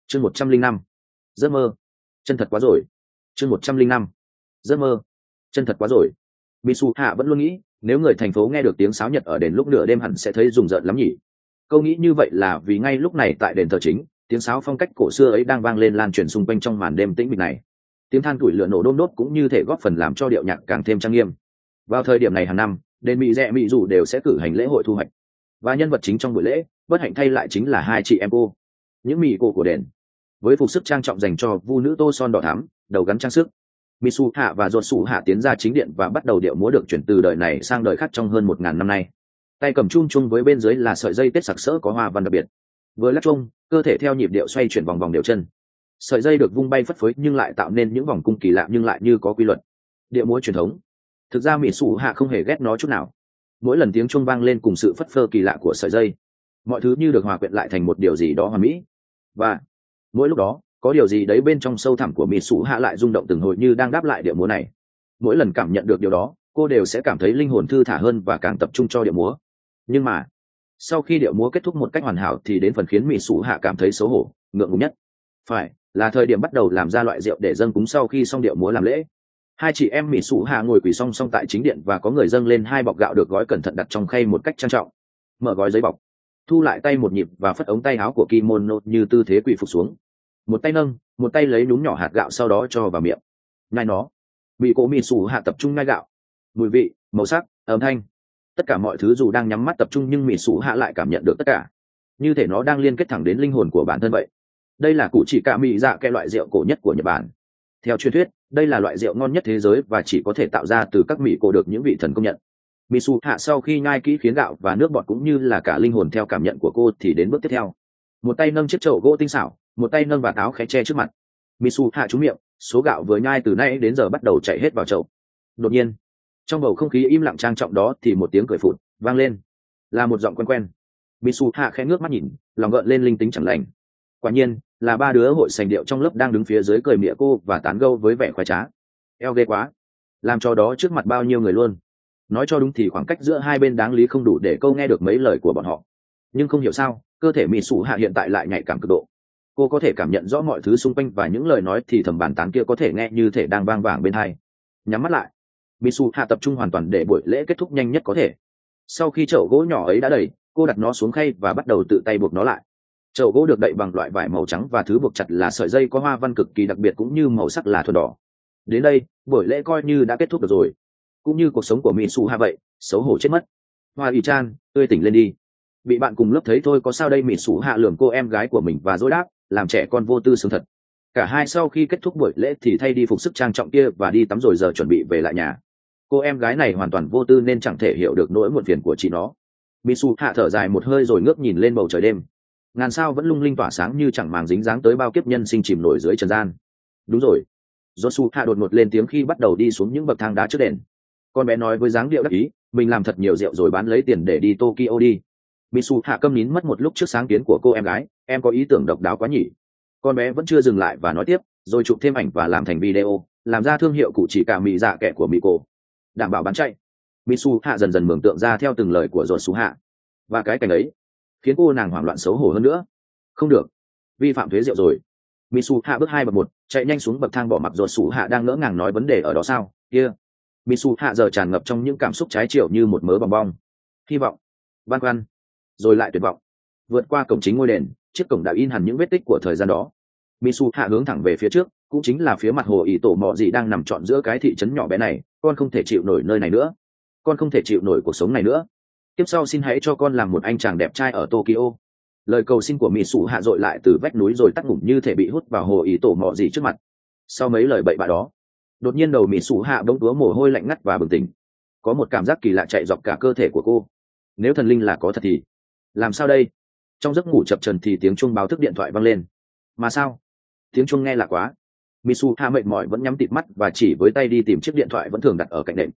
chương 105. Giấc mơ. Chân thật quá rồi. chương 105. Giấc mơ. Chân thật quá rồi. Mitsu Hạ vẫn luôn nghĩ, nếu người thành phố nghe được tiếng sáo nhật ở đền lúc nửa đêm hẳn sẽ thấy rùng rợn lắm nhỉ. Câu nghĩ như vậy là vì ngay lúc này tại đền thờ chính, tiếng sáo phong cách cổ xưa ấy đang vang lên lan truyền xung quanh trong màn đêm tĩnh mịch này. Tiếng than củi lửa nổ đôm đốt cũng như thể góp phần làm cho điệu nhạc càng thêm trang nghiêm. Vào thời điểm này hàng năm, đền Mị Rẹ Mị Dù đều sẽ cử hành lễ hội thu hoạch, và nhân vật chính trong buổi lễ, bất hạnh thay lại chính là hai chị em cô, những mị cô của đền, với phục sức trang trọng dành cho vu nữ tô son đỏ thắm, đầu gắn trang sức. Mitsu Hạ và Dột Sủ Hạ tiến ra chính điện và bắt đầu điệu múa được chuyển từ đời này sang đời khác trong hơn 1000 năm nay. Tay cầm chum chung với bên dưới là sợi dây tết sặc sỡ có hoa văn đặc biệt. Vừa lắc chung, cơ thể theo nhịp điệu xoay chuyển vòng vòng đều chân. Sợi dây được vung bay phất phới nhưng lại tạo nên những vòng cung kỳ lạ nhưng lại như có quy luật. Điệu múa truyền thống. Thực ra Mitsu Hạ không hề ghét nó chút nào. Mỗi lần tiếng chuông vang lên cùng sự phất phơ kỳ lạ của sợi dây, mọi thứ như được hòa quyện lại thành một điều gì đó hoàn mỹ. Và mỗi lúc đó, có điều gì đấy bên trong sâu thẳm của Mitsu Hạ lại rung động từng hồi như đang đáp lại điệu múa này. Mỗi lần cảm nhận được điều đó, cô đều sẽ cảm thấy linh hồn thư thả hơn và càng tập trung cho điệu múa. Nhưng mà sau khi điệu múa kết thúc một cách hoàn hảo thì đến phần khiến Mitsu Hạ cảm thấy xấu hổ, ngượng ngùng nhất. Phải là thời điểm bắt đầu làm ra loại rượu để dâng cúng sau khi xong điệu múa làm lễ. Hai chị em Mitsu Hạ ngồi quỳ song song tại chính điện và có người dâng lên hai bọc gạo được gói cẩn thận đặt trong khay một cách trang trọng. Mở gói giấy bọc, thu lại tay một nhịp và phất ống tay áo của kimono như tư thế quỳ phục xuống. Một tay nâng, một tay lấy nhúm nhỏ hạt gạo sau đó cho vào miệng. Nhai nó. Bị cô Mitsu Hạ tập trung nhai gạo. Mùi vị, màu sắc, âm thanh, tất cả mọi thứ dù đang nhắm mắt tập trung nhưng Mitsu Hạ lại cảm nhận được tất cả, như thể nó đang liên kết thẳng đến linh hồn của bản thân vậy. Đây là cụ chỉ cả mị dạ cái loại rượu cổ nhất của Nhật Bản. Theo truyền thuyết, đây là loại rượu ngon nhất thế giới và chỉ có thể tạo ra từ các mị cổ được những vị thần công nhận. Mitsu Hạ sau khi nhai kỹ khiến gạo và nước bọt cũng như là cả linh hồn theo cảm nhận của cô thì đến bước tiếp theo. Một tay nâng chiếc chậu gỗ tinh xảo, một tay nâng vạt áo khẽ che trước mặt. Mitsu Hạ trúng miệng, số gạo vừa nhai từ nay đến giờ bắt đầu chảy hết vào chậu. Đột nhiên, trong bầu không khí im lặng trang trọng đó thì một tiếng cười phụt vang lên, là một giọng quen quen. Mitsu Hạ khẽ ngước mắt nhìn, lòng gợn lên linh tính chẳng lành. Quả nhiên là ba đứa hội sành điệu trong lớp đang đứng phía dưới cười mỉa cô và tán gẫu với vẻ khoái trá. Eo ghê quá, làm cho đó trước mặt bao nhiêu người luôn. Nói cho đúng thì khoảng cách giữa hai bên đáng lý không đủ để câu nghe được mấy lời của bọn họ, nhưng không hiểu sao cơ thể Mitsu Hạ hiện tại lại nhạy cảm cực độ. Cô có thể cảm nhận rõ mọi thứ xung quanh và những lời nói thì thầm bàn tán kia có thể nghe như thể đang vang vẳng bên tai. Nhắm mắt lại, Mitsu Hạ tập trung hoàn toàn để buổi lễ kết thúc nhanh nhất có thể. Sau khi chậu gỗ nhỏ ấy đã đầy, cô đặt nó xuống khay và bắt đầu tự tay buộc nó lại. Chậu gỗ được đậy bằng loại vải màu trắng và thứ buộc chặt là sợi dây có hoa văn cực kỳ đặc biệt cũng như màu sắc là thuần đỏ. Đến đây, buổi lễ coi như đã kết thúc được rồi. Cũng như cuộc sống của Mitsu Hạ vậy, xấu hổ chết mất. Hoa Y Chan, tươi tỉnh lên đi. Bị bạn cùng lớp thấy thôi có sao đây. Mitsu Hạ lườm cô em gái của mình và dối đáp, làm trẻ con vô tư sướng thật. Cả hai sau khi kết thúc buổi lễ thì thay đi phục sức trang trọng kia và đi tắm rồi giờ chuẩn bị về lại nhà. Cô em gái này hoàn toàn vô tư nên chẳng thể hiểu được nỗi muộn phiền của chị nó. Mitsu Hạ thở dài một hơi rồi ngước nhìn lên bầu trời đêm. Ngàn sao vẫn lung linh tỏa sáng như chẳng màng dính dáng tới bao kiếp nhân sinh chìm nổi dưới trần gian. Đúng rồi. Josu Hạ đột ngột lên tiếng khi bắt đầu đi xuống những bậc thang đá trước đền. Con bé nói với dáng điệu đắc ý, mình làm thật nhiều rượu rồi bán lấy tiền để đi Tokyo đi. Mitsu Hạ câm nín mất một lúc trước sáng kiến của cô em gái. Em có ý tưởng độc đáo quá nhỉ. Con bé vẫn chưa dừng lại và nói tiếp, rồi chụp thêm ảnh và làm thành video, làm ra thương hiệu cụ chỉ cả mị dạ kẻ của Miko, đảm bảo bán chạy. Mitsu Hạ dần dần mường tượng ra theo từng lời của Josu Hạ, và cái cảnh ấy khiến cô nàng hoảng loạn xấu hổ hơn nữa. Không được, vi phạm thuế rượu rồi. Mitsu Hạ bước 2 bậc 1, chạy nhanh xuống bậc thang bỏ mặc Josu Hạ đang ngỡ ngàng nói vấn đề ở đó sao kia. Mitsu Hạ giờ tràn ngập trong những cảm xúc trái chiều như một mớ bong bong. Hy vọng, băn khoăn, rồi lại tuyệt vọng. Vượt qua cổng chính ngôi đền, chiếc cổng đã in hẳn những vết tích của thời gian đó. Mitsu Hạ hướng thẳng về phía trước, cũng chính là phía mặt hồ ỷ tổ mọ gì đang nằm trọn giữa cái thị trấn nhỏ bé này. Con không thể chịu nổi nơi này nữa, con không thể chịu nổi cuộc sống này nữa. Tiếp sau xin hãy cho con làm một anh chàng đẹp trai ở Tokyo. Lời cầu xin của Mitsu Hạ dội lại từ vách núi rồi tắt ngủm như thể bị hút vào hồ ỷ tổ mọ gì trước mặt. Sau mấy lời bậy bạ đó, đột nhiên đầu Mitsu Hạ bỗng túa mồ hôi lạnh ngắt và bừng tỉnh. Có một cảm giác kỳ lạ chạy dọc cả cơ thể của cô. Nếu thần linh là có thật thì làm sao đây? Trong giấc ngủ chập chờn thì tiếng chuông báo thức điện thoại vang lên. Mà sao? Tiếng chuông nghe lạ quá. Mitsu Hạ mệt mỏi vẫn nhắm tịt mắt và chỉ với tay đi tìm chiếc điện thoại vẫn thường đặt ở cạnh đệm.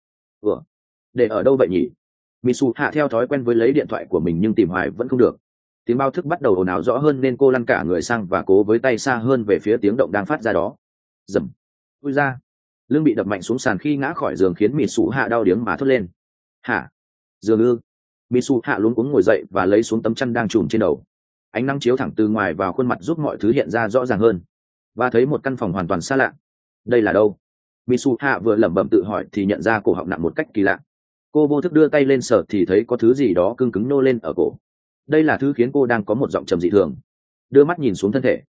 Để ở đâu vậy nhỉ? Mitsu Hạ theo thói quen với lấy điện thoại của mình nhưng tìm hoài vẫn không được. Tiếng báo thức bắt đầu ồn ào rõ hơn nên cô lăn cả người sang và cố với tay xa hơn về phía tiếng động đang phát ra đó. Dầm. Ui ra. Lưng bị đập mạnh xuống sàn khi ngã khỏi giường khiến Mitsu Hạ đau điếng mà thốt lên. Hả? Giường ư? Mitsu Hạ luống cuống ngồi dậy và lấy xuống tấm chăn đang trùm trên đầu. ánh nắng chiếu thẳng từ ngoài vào khuôn mặt giúp mọi thứ hiện ra rõ ràng hơn, và thấy một căn phòng hoàn toàn xa lạ. Đây là đâu? Misu hạ vừa lẩm bẩm tự hỏi thì nhận ra cổ họng nặng một cách kỳ lạ. Cô vô thức đưa tay lên sờ thì thấy có thứ gì đó cứng cứng nô lên ở cổ. Đây là thứ khiến cô đang có một giọng trầm dị thường. Đưa mắt nhìn xuống thân thể,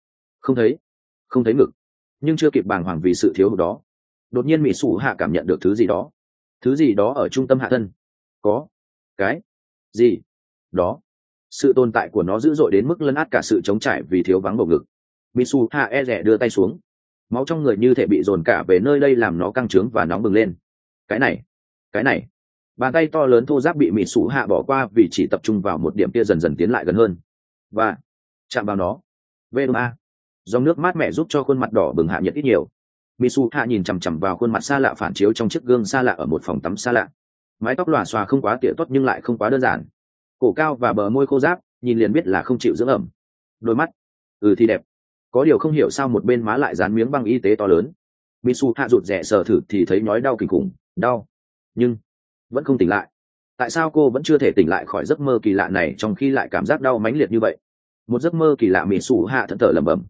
không thấy ngực, nhưng chưa kịp bàng hoàng vì sự thiếu hụt đó, đột nhiên Misu hạ cảm nhận được thứ gì đó ở trung tâm hạ thân. Có cái gì đó, sự tồn tại của nó dữ dội đến mức lấn át cả sự trống trải vì thiếu vắng bầu ngực. Misu hạ e rẻ đưa tay xuống, máu trong người như thể bị dồn cả về nơi đây làm nó căng trướng và nóng bừng lên. Cái này, bàn tay to lớn thô ráp bị Misu hạ bỏ qua vì chỉ tập trung vào một điểm kia dần dần tiến lại gần hơn và chạm vào nó. Vma, dòng nước mát mẻ giúp cho khuôn mặt đỏ bừng hạ nhiệt ít nhiều. Misu hạ nhìn chằm chằm vào khuôn mặt xa lạ phản chiếu trong chiếc gương xa lạ ở một phòng tắm xa lạ. Mái tóc lòa xòa không quá tỉa tốt nhưng lại không quá đơn giản, cổ cao và bờ môi khô ráp, nhìn liền biết là không chịu dưỡng ẩm. Đôi mắt thì đẹp, có điều không hiểu sao một bên má lại dán miếng băng y tế to lớn. Misu hạ rụt rè sờ thử thì thấy nhói đau kinh khủng, đau nhưng vẫn không tỉnh lại. Tại sao cô vẫn chưa thể tỉnh lại khỏi giấc mơ kỳ lạ này trong khi lại cảm giác đau mãnh liệt như vậy? Một giấc mơ kỳ lạ. Misu hạ thẫn thờ lẩm bẩm.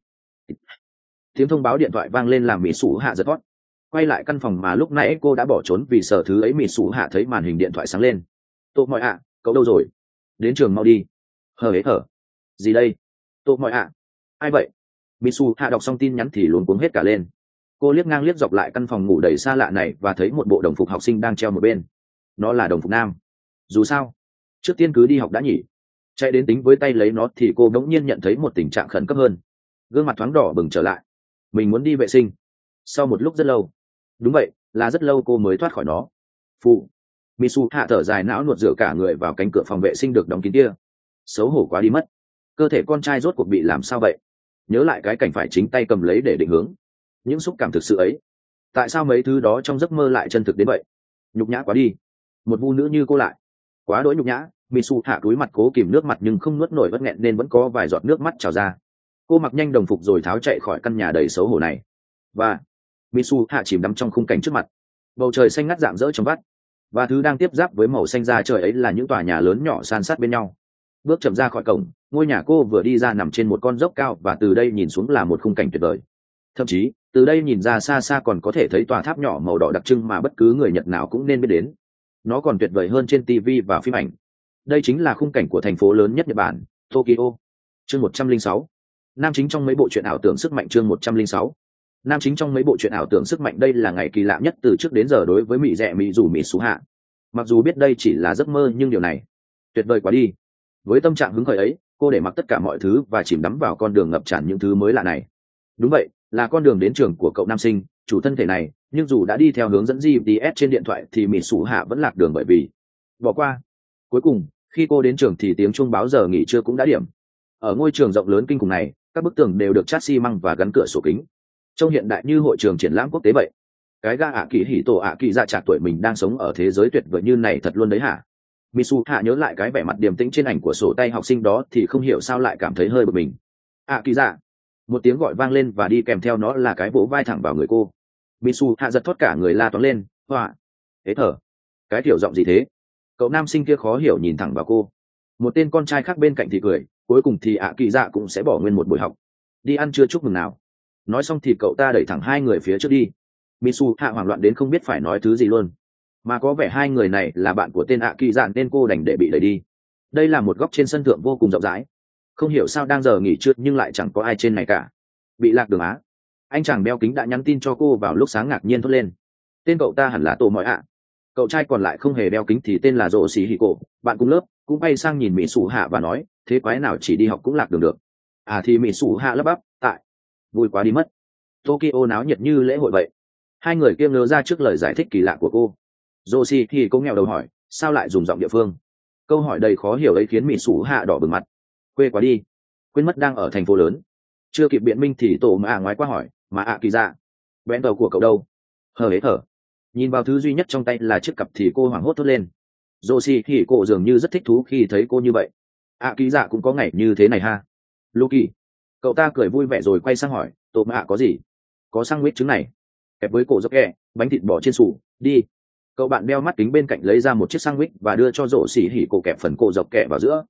Tiếng thông báo điện thoại vang lên làm Misu hạ giật thót. Quay lại căn phòng mà lúc nãy cô đã bỏ trốn vì sợ thứ ấy, Misu hạ thấy màn hình điện thoại sáng lên. Tô mọi ạ, cậu đâu rồi? Đến trường mau đi. Hở gì đây? Tô mọi ạ, ai vậy? Misu hạ đọc xong tin nhắn thì luống cuống hết cả lên. Cô liếc ngang liếc dọc lại căn phòng ngủ đầy xa lạ này và thấy một bộ đồng phục học sinh đang treo một bên. Nó là đồng phục nam. Dù sao trước tiên cứ đi học đã nhỉ. Chạy đến tính với tay lấy nó thì cô bỗng nhiên nhận thấy một tình trạng khẩn cấp hơn. Gương mặt thoáng đỏ bừng trở lại. Mình muốn đi vệ sinh. Sau một lúc rất lâu, đúng vậy, là rất lâu, cô mới thoát khỏi nó. Phụ. Misu hạ thở dài, não nuột dựa cả người vào cánh cửa phòng vệ sinh được đóng kín kia. Xấu hổ quá đi mất. Cơ thể con trai rốt cuộc bị làm sao vậy? Nhớ lại cái cảnh phải chính tay cầm lấy để định hướng, những xúc cảm thực sự ấy. Tại sao mấy thứ đó trong giấc mơ lại chân thực đến vậy? Nhục nhã quá đi. Một phụ nữ như cô lại quá đỗi nhục nhã. Misu hạ cúi mặt cố kìm nước mặt nhưng không nuốt nổi bất nghẹn nên vẫn có vài giọt nước mắt trào ra. Cô mặc nhanh đồng phục rồi tháo chạy khỏi căn nhà đầy xấu hổ này. Và Misu hạ chìm đắm trong khung cảnh trước mặt. Bầu trời xanh ngắt rạng rỡ trong vắt, và thứ đang tiếp giáp với màu xanh da trời ấy là những tòa nhà lớn nhỏ san sát bên nhau. Bước chậm ra khỏi cổng, ngôi nhà cô vừa đi ra nằm trên một con dốc cao, và từ đây nhìn xuống là một khung cảnh tuyệt vời. Thậm chí từ đây nhìn ra xa xa còn có thể thấy tòa tháp nhỏ màu đỏ đặc trưng mà bất cứ người Nhật nào cũng nên biết đến. Nó còn tuyệt vời hơn trên TV và phim ảnh. Đây chính là khung cảnh của thành phố lớn nhất Nhật Bản, Tokyo. Chương 106. Nam chính trong mấy bộ truyện ảo tưởng sức mạnh. Chương 106. Nam chính trong mấy bộ truyện ảo tưởng sức mạnh. Đây là ngày kỳ lạ nhất từ trước đến giờ đối với Mị Dẹ Mị Dù Misu hạ. Mặc dù biết đây chỉ là giấc mơ nhưng điều này tuyệt vời quá đi. Với tâm trạng hứng khởi ấy, cô để mặc tất cả mọi thứ và chìm đắm vào con đường ngập tràn những thứ mới lạ này. Đúng vậy, là con đường đến trường của cậu nam sinh chủ thân thể này, nhưng dù đã đi theo hướng dẫn GPS trên điện thoại thì Misu hạ vẫn lạc đường bởi vì bỏ qua. Cuối cùng, khi cô đến trường thì tiếng chuông báo giờ nghỉ trưa cũng đã điểm. Ở ngôi trường rộng lớn kinh khủng này, các bức tường đều được chát xi măng và gắn cửa sổ kính, trông hiện đại như hội trường triển lãm quốc tế vậy. Cái gã ạ kỳ hỉ tổ ạ kỳ dạ trạc tuổi mình đang sống ở thế giới tuyệt vời như này thật luôn đấy hả? Misu hạ nhớ lại cái vẻ mặt điềm tĩnh trên ảnh của sổ tay học sinh đó thì không hiểu sao lại cảm thấy hơi bực mình. ạ kỳ dạ. Một tiếng gọi vang lên và đi kèm theo nó là cái vỗ vai thẳng vào người cô. Misu hạ giật thoát cả người, la toáng lên, hoa. Thế thở. Cái kiểu giọng gì thế? Cậu nam sinh kia khó hiểu nhìn thẳng vào cô. Một tên con trai khác bên cạnh thì cười, cuối cùng thì ạ kỳ dạ cũng sẽ bỏ nguyên một buổi học. Đi ăn trưa chúc mừng nào. Nói xong thì cậu ta đẩy thẳng hai người phía trước đi. Misu hạ hoảng loạn đến không biết phải nói thứ gì luôn, mà có vẻ hai người này là bạn của tên ạ kỳ dạn nên cô đành để bị đẩy đi. Đây là một góc trên sân thượng vô cùng rộng rãi, không hiểu sao đang giờ nghỉ trưa nhưng lại chẳng có ai trên này cả. Bị lạc đường á? Anh chàng đeo kính đã nhắn tin cho cô vào lúc sáng, ngạc nhiên thốt lên. Tên cậu ta hẳn là Tô Mọi ạ. Cậu trai còn lại không hề đeo kính thì tên là Rồ Xì Hì Cổ, bạn cùng lớp, cũng bay sang nhìn Misu hạ và nói, thế quái nào chỉ đi học cũng lạc đường được. À thì Misu hạ lắp bắp, tại vui quá đi mất. Tokyo náo nhiệt như lễ hội vậy. Hai người kia ngớ ra trước lời giải thích kỳ lạ của cô. Joshi thì cô nghèo đầu hỏi, sao lại dùng giọng địa phương? Câu hỏi đầy khó hiểu ấy khiến Misu hạ đỏ bừng mặt. Quê quá đi, quên mất đang ở thành phố lớn. Chưa kịp biện minh thì tổ mà ngoái qua hỏi, mà ạ kỳ dạ, bén tàu của cậu đâu? Hờ hế thở. Nhìn vào thứ duy nhất trong tay là chiếc cặp thì cô hoảng hốt thốt lên. Joshi thì cô dường như rất thích thú khi thấy cô như vậy. ạ kỳ dạ cũng có ngày như thế này ha. Luki. Cậu ta cười vui vẻ rồi quay sang hỏi, tổ mà có gì? Có sandwich trứng này kẹp với cổ dốc kẹ, bánh thịt bò chiên xù, đi. Cậu bạn đeo mắt kính bên cạnh lấy ra một chiếc sandwich và đưa cho Rổ Xỉ Hỉ Cổ kẹp phần cổ dọc kẹ vào giữa.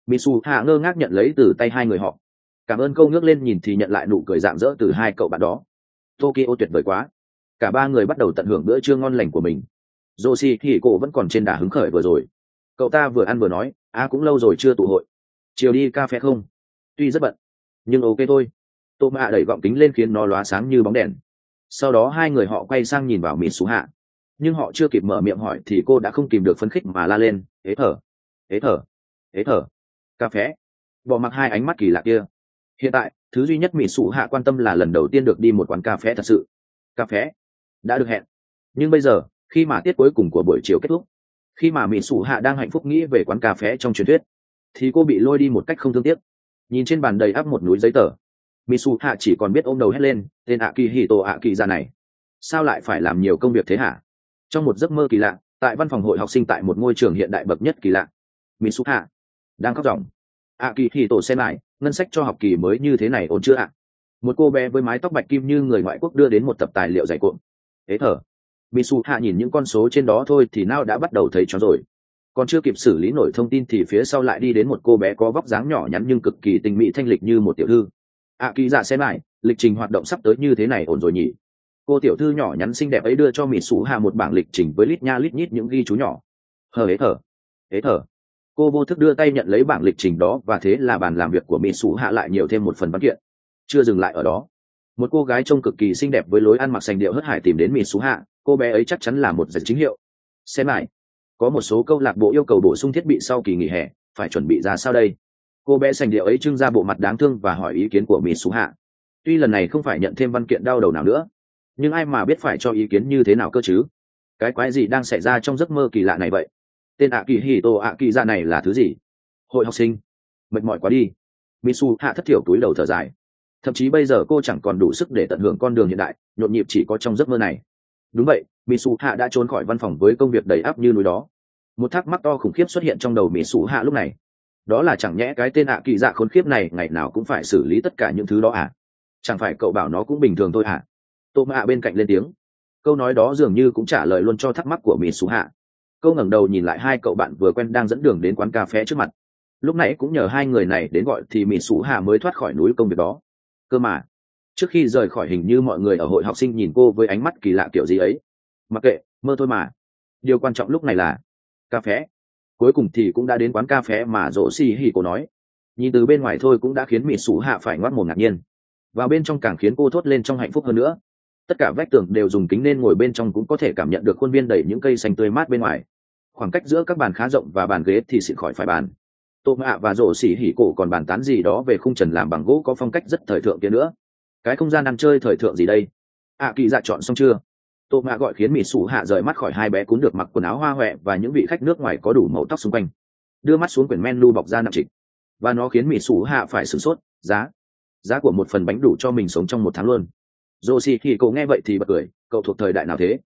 Mitsu hạ ngơ ngác nhận lấy từ tay hai người họ. Cảm ơn câu ngước lên nhìn thì nhận lại nụ cười rạng rỡ từ hai cậu bạn đó. Tokyo tuyệt vời quá. Cả ba người bắt đầu tận hưởng bữa trưa ngon lành của mình. Yoshi thì cô vẫn còn trên đà hứng khởi vừa rồi. Cậu ta vừa ăn vừa nói, cũng lâu rồi chưa tụ hội. Chiều đi cà phê không? Tuy rất bận, nhưng ok thôi. Tô Mạ đẩy gọng kính lên khiến nó lóa sáng như bóng đèn. Sau đó hai người họ quay sang nhìn vào Mitsu hạ. Nhưng họ chưa kịp mở miệng hỏi thì cô đã không kìm được phấn khích mà la lên, ế thở, ế thở, ế thở. Cà phé. Bỏ mặc hai ánh mắt kỳ lạ kia. Hiện tại, thứ duy nhất Mitsu hạ quan tâm là lần đầu tiên được đi một quán cà phé thật sự. Cà phé đã được hẹn. Nhưng bây giờ, khi mà tiết cuối cùng của buổi chiều kết thúc, khi mà Mitsu hạ đang hạnh phúc nghĩ về quán cà phé trong truyền thuyết, thì cô bị lôi đi một cách không thương tiếc. Nhìn trên bàn đầy ắp một núi giấy tờ, Mitsu hạ chỉ còn biết ôm đầu hét lên, tên Akihito Akiza này sao lại phải làm nhiều công việc thế hả? Trong một giấc mơ kỳ lạ, tại văn phòng hội học sinh tại một ngôi trường hiện đại bậc nhất kỳ lạ, Mitsu hạ đang khóc ròng. Akihito xem lại, ngân sách cho học kỳ mới như thế này ổn chưa ạ? Một cô bé với mái tóc bạch kim như người ngoại quốc đưa đến một tập tài liệu dày cuộn. Thế thở. Mitsu hạ nhìn những con số trên đó thôi thì não đã bắt đầu thấy chóng rồi. Còn chưa kịp xử lý nổi thông tin thì phía sau lại đi đến một cô bé có vóc dáng nhỏ nhắn nhưng cực kỳ tinh mỹ thanh lịch như một tiểu thư. Kỳ dạ xem lại, lịch trình hoạt động sắp tới như thế này ổn rồi nhỉ? Cô tiểu thư nhỏ nhắn xinh đẹp ấy đưa cho Mitsu hạ một bảng lịch trình với lít nha lít nhít những ghi chú nhỏ. Hế thở. Hế thở. Cô vô thức đưa tay nhận lấy bảng lịch trình đó và thế là bàn làm việc của Mitsu hạ lại nhiều thêm một phần văn kiện. Chưa dừng lại ở đó, một cô gái trông cực kỳ xinh đẹp với lối ăn mặc sành điệu hớt hải tìm đến Mitsu hạ. Cô bé ấy chắc chắn là một giải chính hiệu. Xem lại, có một số câu lạc bộ yêu cầu bổ sung thiết bị sau kỳ nghỉ hè, phải chuẩn bị ra sao đây? Cô bé sành điệu ấy trưng ra bộ mặt đáng thương và hỏi ý kiến của Mitsu hạ. Tuy lần này không phải nhận thêm văn kiện đau đầu nào nữa, nhưng ai mà biết phải cho ý kiến như thế nào cơ chứ? Cái quái gì đang xảy ra trong giấc mơ kỳ lạ này vậy? Tên Akihito Akiza này là thứ gì? Hội học sinh? Mệt mỏi quá đi. Mitsu hạ thất thiểu túi đầu thở dài. Thậm chí bây giờ cô chẳng còn đủ sức để tận hưởng con đường hiện đại, nhộn nhịp chỉ có trong giấc mơ này. Đúng vậy, Mitsu hạ đã trốn khỏi văn phòng với công việc đầy áp như núi đó. Một thắc mắc to khủng khiếp xuất hiện trong đầu Mitsu hạ lúc này. Đó là chẳng nhẽ cái tên kỳ dạ khốn khiếp này ngày nào cũng phải xử lý tất cả những thứ đó à? Chẳng phải cậu bảo nó cũng bình thường thôi à? Tô Mạ bên cạnh lên tiếng. Câu nói đó dường như cũng trả lời luôn cho thắc mắc của Mitsu hạ. Câu ngẩng đầu nhìn lại hai cậu bạn vừa quen đang dẫn đường đến quán cà phé trước mặt. Lúc nãy cũng nhờ hai người này đến gọi thì Mitsu hạ mới thoát khỏi núi công việc đó. Cơ mà, trước khi rời khỏi hình như mọi người ở hội học sinh nhìn cô với ánh mắt kỳ lạ kiểu gì ấy. Mặc kệ, mơ thôi mà. Điều quan trọng lúc này là cà phé. Cuối cùng thì cũng đã đến quán cà phé mà Yoshihiko nói. Nhìn từ bên ngoài thôi cũng đã khiến Mitsu hạ phải ngoác mồm ngạc nhiên. Vào bên trong càng khiến cô thốt lên trong hạnh phúc hơn nữa. Tất cả vách tường đều dùng kính nên ngồi bên trong cũng có thể cảm nhận được khuôn viên đầy những cây xanh tươi mát bên ngoài. Khoảng cách giữa các bàn khá rộng và bàn ghế thì xịn khỏi phải bàn. Tô Mạ và Yoshihiko còn bàn tán gì đó về khung trần làm bằng gỗ có phong cách rất thời thượng kia nữa. Cái không gian ăn chơi thời thượng gì đây? Kỳ dạ chọn xong chưa? Tô Mạ gọi khiến Mitsu hạ rời mắt khỏi hai bé cún được mặc quần áo hoa hoẹ và những vị khách nước ngoài có đủ màu tóc xung quanh. Đưa mắt xuống quyển menu bọc da nặng trịch, và nó khiến Mitsu hạ phải sửng sốt. Giá của một phần bánh đủ cho mình sống trong một tháng luôn. Yoshihiko nghe vậy thì bật cười, cậu thuộc thời đại nào thế?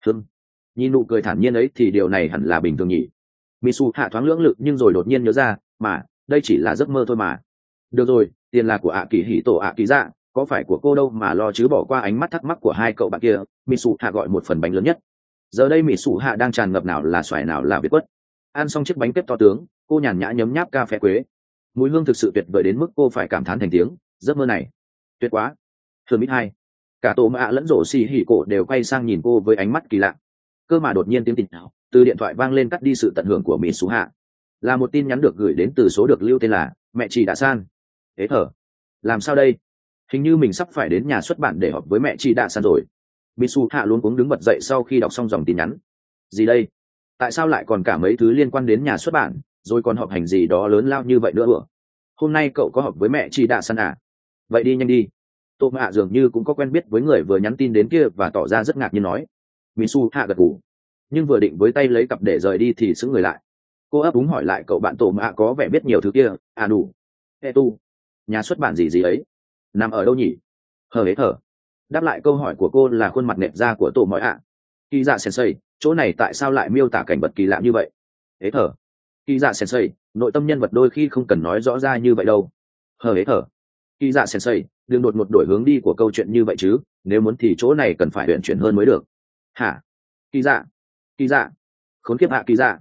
Nhìn nụ cười thản nhiên ấy thì điều này hẳn là bình thường nhỉ? Mitsu hạ thoáng lưỡng lự nhưng rồi đột nhiên nhớ ra, mà đây chỉ là giấc mơ thôi mà. Được rồi, tiền là của Akihito Akiza, có phải của cô đâu mà lo chứ. Bỏ qua ánh mắt thắc mắc của hai cậu bạn kia, Mitsu hạ gọi một phần bánh lớn nhất. Giờ đây Mitsu hạ đang tràn ngập nào là xoài nào là việt quất. Ăn xong chiếc bánh tép to tướng, cô nhàn nhã nhấm nháp cà phê quế. Mùi hương thực sự tuyệt vời đến mức cô phải cảm thán thành tiếng, giấc mơ này tuyệt quá. Hermit 2. Cả Tô Mạ lẫn Yoshihiko đều quay sang nhìn cô với ánh mắt kỳ lạ. Cơ mà đột nhiên tiếng tịt nào từ điện thoại vang lên cắt đi sự tận hưởng của Mitsu hạ. Là một tin nhắn được gửi đến từ số được lưu tên là mẹ chị đã san. Thế thở. Làm sao đây? Hình như mình sắp phải đến nhà xuất bản để họp với mẹ chị đã san rồi. Mitsu hạ luống cuống đứng bật dậy sau khi đọc xong dòng tin nhắn. Gì đây? Tại sao lại còn cả mấy thứ liên quan đến nhà xuất bản, rồi còn họp hành gì đó lớn lao như vậy nữa hả? Hôm nay cậu có họp với mẹ chị đã san à? Vậy đi nhanh đi. Tô Mạ dường như cũng có quen biết với người vừa nhắn tin đến kia và tỏ ra rất ngạc nhiên nói. Mitsu hạ gật gù, nhưng vừa định với tay lấy cặp để rời đi thì sững người lại. Cô ấp úng hỏi lại cậu bạn Tô Mạ có vẻ biết nhiều thứ kia. Đủ. Tu. Nhà xuất bản gì ấy? Nằm ở đâu nhỉ? Hở. Đáp lại câu hỏi của cô là khuôn mặt nẹp da của Tô Mọi ạ. Kỳ dạ sensei, chỗ này tại sao lại miêu tả cảnh vật kỳ lạ như vậy? Thở. Kỳ dạ sensei, nội tâm nhân vật đôi khi không cần nói rõ ra như vậy đâu. Thở. Kỳ dạ sensei, đừng đột ngột đổi hướng đi của câu chuyện như vậy chứ, nếu muốn thì chỗ này cần phải uyển chuyển hơn mới được. Hả? Kỳ dạ. Khốn kiếp Kỳ dạ.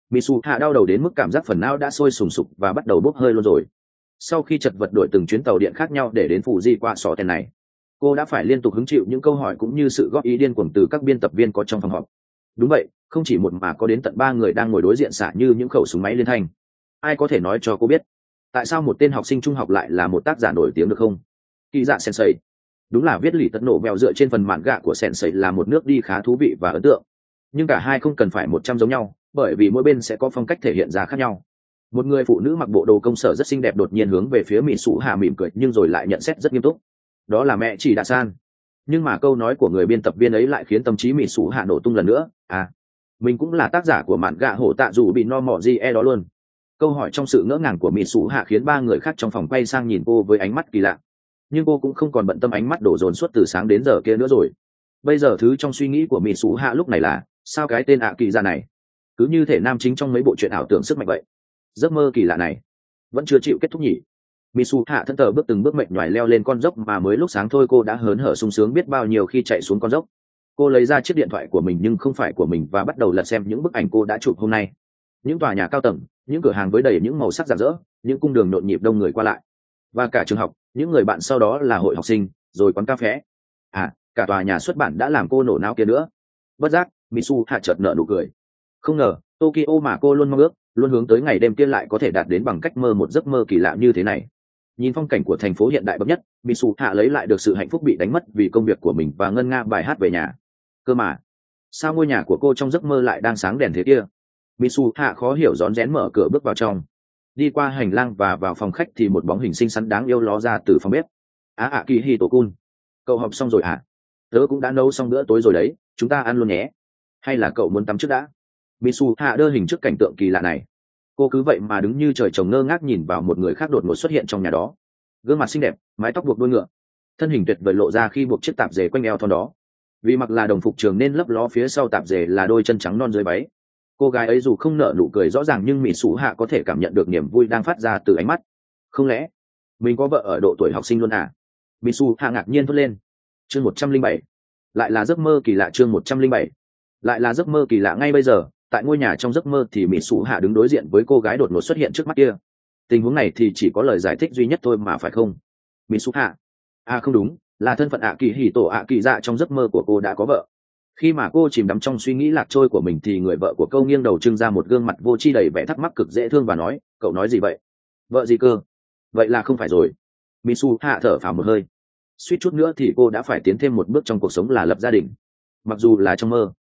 Mitsu hạ đau đầu đến mức cảm giác phần não đã sôi sùng sục và bắt đầu bốc hơi luôn rồi. Sau khi chật vật đổi từng chuyến tàu điện khác nhau để đến phủ di qua sọ tên này, cô đã phải liên tục hứng chịu những câu hỏi cũng như sự góp ý điên cuồng từ các biên tập viên có trong phòng họp. Đúng vậy, không chỉ một mà có đến tận 3 người đang ngồi đối diện xả như những khẩu súng máy liên thanh. Ai có thể nói cho cô biết tại sao một tên học sinh trung học lại là một tác giả nổi tiếng được không? Kỳ dạ sensei, đúng là viết lì tật nổ bèo dựa trên phần mạn gạ của sensei là một nước đi khá thú vị và ấn tượng, nhưng cả hai không cần phải 100 giống nhau, bởi vì mỗi bên sẽ có phong cách thể hiện ra khác nhau. Một người phụ nữ mặc bộ đồ công sở rất xinh đẹp đột nhiên hướng về phía mỹ sụ hạ mỉm cười nhưng rồi lại nhận xét rất nghiêm túc. Đó là mẹ chỉ đạ san. Nhưng mà câu nói của người biên tập viên ấy lại khiến tâm trí mỹ sụ hạ nổ tung lần nữa. À, mình cũng là tác giả của mạn gạ hổ tạ dù bị no mỏ gì đó luôn. Câu hỏi trong sự ngỡ ngàng của mỹ sụ hạ khiến 3 người khác trong phòng quay sang nhìn cô với ánh mắt kỳ lạ, nhưng cô cũng không còn bận tâm ánh mắt đổ dồn suốt từ sáng đến giờ kia nữa rồi. Bây giờ thứ trong suy nghĩ của mỹ sụ hạ lúc này là sao cái tên ạ kỳ ra này cứ như thể nam chính trong mấy bộ truyện ảo tưởng sức mạnh vậy. Giấc mơ kỳ lạ này vẫn chưa chịu kết thúc nhỉ? Mitsu hạ thân tờ bước từng bước mệt nhoài leo lên con dốc mà mới lúc sáng thôi cô đã hớn hở sung sướng biết bao nhiêu khi chạy xuống con dốc. Cô lấy ra chiếc điện thoại của mình nhưng không phải của mình và bắt đầu lật xem những bức ảnh cô đã chụp hôm nay. Những tòa nhà cao tầng, những cửa hàng với đầy những màu sắc rạng rỡ, những cung đường nhộn nhịp đông người qua lại, và cả trường học, những người bạn sau đó là hội học sinh, rồi quán cà phé. À, cả tòa nhà xuất bản đã làm cô nổ não kia nữa. Bất giác, Mitsu hạ chợt nở nụ cười. Không ngờ Tokyo mà cô luôn mong ước, luôn hướng tới ngày đêm kia lại có thể đạt đến bằng cách mơ một giấc mơ kỳ lạ như thế này. Nhìn phong cảnh của thành phố hiện đại bậc nhất, Mitsu hạ lấy lại được sự hạnh phúc bị đánh mất vì công việc của mình và ngân nga bài hát về nhà. Cơ mà sao ngôi nhà của cô trong giấc mơ lại đang sáng đèn thế kia? Mitsu hạ khó hiểu rón rén mở cửa bước vào trong. Đi qua hành lang và vào phòng khách thì một bóng hình xinh xắn đáng yêu ló ra từ phòng bếp. Kỳ hi tổ cun, cậu học xong rồi à? Tớ cũng đã nấu xong bữa tối rồi đấy, chúng ta ăn luôn nhé. Hay là cậu muốn tắm trước đã? Mitsu hạ đơ hình trước cảnh tượng kỳ lạ này. Cô cứ vậy mà đứng như trời trồng ngơ ngác nhìn vào một người khác đột ngột xuất hiện trong nhà đó. Gương mặt xinh đẹp, mái tóc buộc đuôi ngựa, thân hình tuyệt vời lộ ra khi buộc chiếc tạp dề quanh eo thon đó. Vì mặc là đồng phục trường nên lấp ló phía sau tạp dề là đôi chân trắng non dưới váy. Cô gái ấy dù không nở nụ cười rõ ràng nhưng Mitsu hạ có thể cảm nhận được niềm vui đang phát ra từ ánh mắt. Không lẽ mình có vợ ở độ tuổi học sinh luôn à? Mitsu hạ ngạc nhiên thốt lên. Chương 107. Lại là giấc mơ kỳ lạ. Chương 107. Lại là giấc mơ kỳ lạ. Ngay bây giờ, tại ngôi nhà trong giấc mơ thì Mitsu hạ đứng đối diện với cô gái đột ngột xuất hiện trước mắt kia. Tình huống này thì chỉ có lời giải thích duy nhất thôi mà phải không? Mitsu hạ, không đúng, là thân phận kỳ hỉ tổ kỳ dạ trong giấc mơ của cô đã có vợ. Khi mà cô chìm đắm trong suy nghĩ lạc trôi của mình thì người vợ của cô nghiêng đầu trưng ra một gương mặt vô tri đầy vẻ thắc mắc cực dễ thương và nói, cậu nói gì vậy? Vợ gì cơ? Vậy là không phải rồi. Mitsu hạ thở phào một hơi. Suýt chút nữa thì cô đã phải tiến thêm một bước trong cuộc sống là lập gia đình, mặc dù là trong mơ.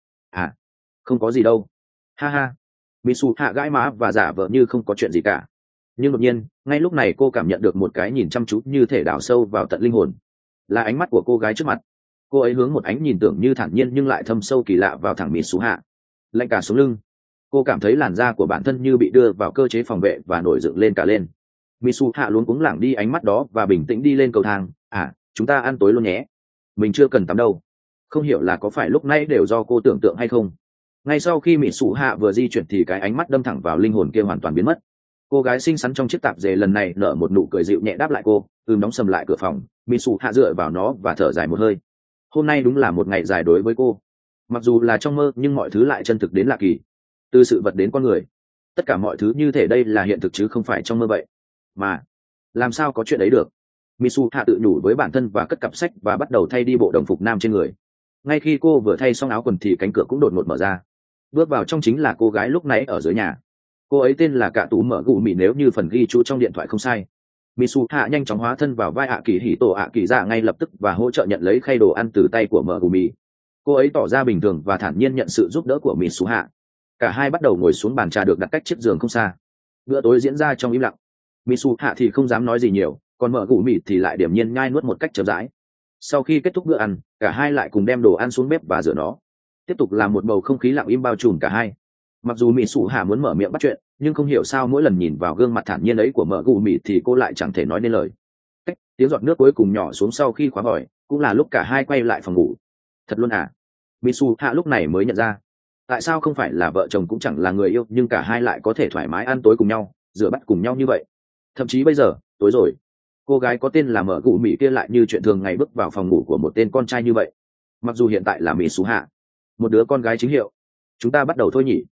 Không có gì đâu. Ha ha. Mitsu hạ gãi má và giả vờ như không có chuyện gì cả. Nhưng đột nhiên, ngay lúc này cô cảm nhận được một cái nhìn chăm chú như thể đào sâu vào tận linh hồn. Là ánh mắt của cô gái trước mặt. Cô ấy hướng một ánh nhìn tưởng như thản nhiên nhưng lại thâm sâu kỳ lạ vào thẳng Mitsu hạ. Lạnh cả sống lưng. Cô cảm thấy làn da của bản thân như bị đưa vào cơ chế phòng vệ và nổi dựng lên cả lên. Mitsu hạ luống cuống lảng đi ánh mắt đó và bình tĩnh đi lên cầu thang. Chúng ta ăn tối luôn nhé. Mình chưa cần tắm đâu. Không hiểu là có phải lúc nãy đều do cô tưởng tượng hay không. Ngay sau khi Mitsu hạ vừa di chuyển thì cái ánh mắt đâm thẳng vào linh hồn kia hoàn toàn biến mất. Cô gái xinh xắn trong chiếc tạp dề lần này nở một nụ cười dịu nhẹ đáp lại cô, đóng sầm lại cửa phòng. Mitsu hạ dựa vào nó và thở dài một hơi. Hôm nay đúng là một ngày dài đối với cô. Mặc dù là trong mơ nhưng mọi thứ lại chân thực đến lạ kỳ. Từ sự vật đến con người, tất cả mọi thứ như thể đây là hiện thực chứ không phải trong mơ vậy. Mà làm sao có chuyện ấy được? Mitsu hạ tự nhủ với bản thân và cất cặp sách và bắt đầu thay đi bộ đồng phục nam trên người. Ngay khi cô vừa thay xong áo quần thì cánh cửa cũng đột ngột mở ra. Bước vào trong chính là cô gái lúc nãy ở dưới nhà. Cô ấy tên là Cạ Tú Mở Gù Mì nếu như phần ghi chú trong điện thoại không sai. Mitsu hạ nhanh chóng hóa thân vào vai kỳ hỉ tổ kỳ dạ ngay lập tức và hỗ trợ nhận lấy khay đồ ăn từ tay của Mở Gù Mì. Cô ấy tỏ ra bình thường và thản nhiên nhận sự giúp đỡ của Mitsu hạ. Cả hai bắt đầu ngồi xuống bàn trà được đặt cách chiếc giường không xa. Bữa tối diễn ra trong im lặng. Mitsu hạ thì không dám nói gì nhiều, còn Mở Gù Mì thì lại điềm nhiên nhai nuốt một cách chậm rãi. Sau khi kết thúc bữa ăn, cả hai lại cùng đem đồ ăn xuống bếp và rửa nó. Tiếp tục là một bầu không khí lặng im bao trùm cả hai. Mặc dù Mitsu hạ muốn mở miệng bắt chuyện, nhưng không hiểu sao mỗi lần nhìn vào gương mặt thản nhiên ấy của Mở Gù Mì thì cô lại chẳng thể nói nên lời. Tiếng giọt nước cuối cùng nhỏ xuống sau khi khóa vòi, cũng là lúc cả hai quay lại phòng ngủ. Thật luôn à? Mitsu hạ lúc này mới nhận ra, tại sao không phải là vợ chồng cũng chẳng là người yêu nhưng cả hai lại có thể thoải mái ăn tối cùng nhau, rửa bát cùng nhau như vậy. Thậm chí bây giờ, tối rồi, cô gái có tên là Mở Gù Mì kia lại như chuyện thường ngày bước vào phòng ngủ của một tên con trai như vậy. Mặc dù hiện tại là Mitsu hạ, một đứa con gái chính hiệu. Chúng ta bắt đầu thôi nhỉ?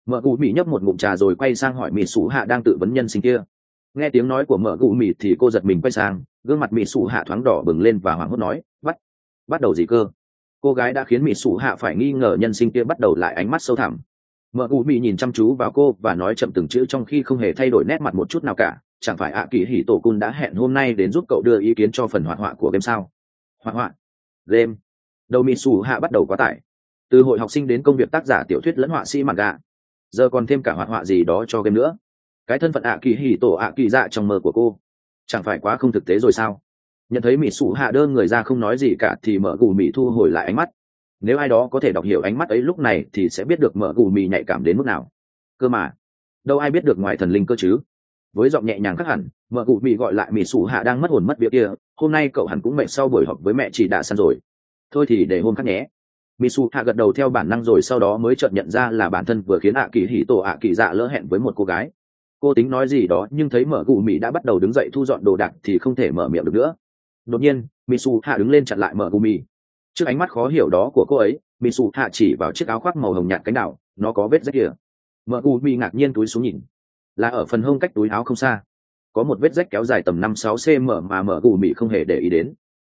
Mở cụ mì nhấp một ngụm trà rồi quay sang hỏi mỹ sủ hạ đang tự vấn nhân sinh kia. Nghe tiếng nói của mở cụ mì thì cô giật mình quay sang, gương mặt mỹ sủ hạ thoáng đỏ bừng lên và hoảng hốt nói, bắt đầu gì cơ? Cô gái đã khiến mỹ sủ hạ phải nghi ngờ nhân sinh kia bắt đầu lại ánh mắt sâu thẳm. Mở cụ mì nhìn chăm chú vào cô và nói chậm từng chữ trong khi không hề thay đổi nét mặt một chút nào cả. Chẳng phải ạ kỳ hỉ tổ cun đã hẹn hôm nay đến giúp cậu đưa ý kiến cho phần hoạt họa của game sao? Hoạt họa? Game? Đầu mỹ sủ hạ bắt đầu quá tải. Từ hội học sinh đến công việc tác giả tiểu thuyết lẫn họa sĩ manga, giờ còn thêm cả hoạt họa gì đó cho game nữa. Cái thân phận ạ kỳ hỉ tổ ạ kỳ dạ trong mơ của cô chẳng phải quá không thực tế rồi sao? Nhận thấy mỹ sủ hạ đơn người ra không nói gì cả thì mở gù mì thu hồi lại ánh mắt. Nếu ai đó có thể đọc hiểu ánh mắt ấy lúc này thì sẽ biết được mở gù mì nhạy cảm đến mức nào. Cơ mà đâu ai biết được ngoài thần linh cơ chứ. Với giọng nhẹ nhàng khác hẳn, mở gù mì gọi lại mỹ sủ hạ đang mất hồn mất vía kia. Hôm nay cậu hẳn cũng mệt sau buổi họp với mẹ chị đã săn rồi. Thôi thì để hôm khác nhé. Mỹ sủ hạ gật đầu theo bản năng rồi sau đó mới chợt nhận ra là bản thân vừa khiến ạ kỳ hỉ tổ ạ kỳ dạ lỡ hẹn với một cô gái. Cô tính nói gì đó nhưng thấy mở gù mì đã bắt đầu đứng dậy thu dọn đồ đạc thì không thể mở miệng được nữa. Đột nhiên Mitsu hạ đứng lên chặn lại mở gumi. Trước ánh mắt khó hiểu đó của cô ấy, Mitsu hạ chỉ vào chiếc áo khoác màu hồng nhạt cánh đào, nó có vết rách kìa. Mở gumi ngạc nhiên túi xuống nhìn, là ở phần hông cách túi áo không xa có một vết rách kéo dài tầm 5-6 cm mà mở gumi không hề để ý đến.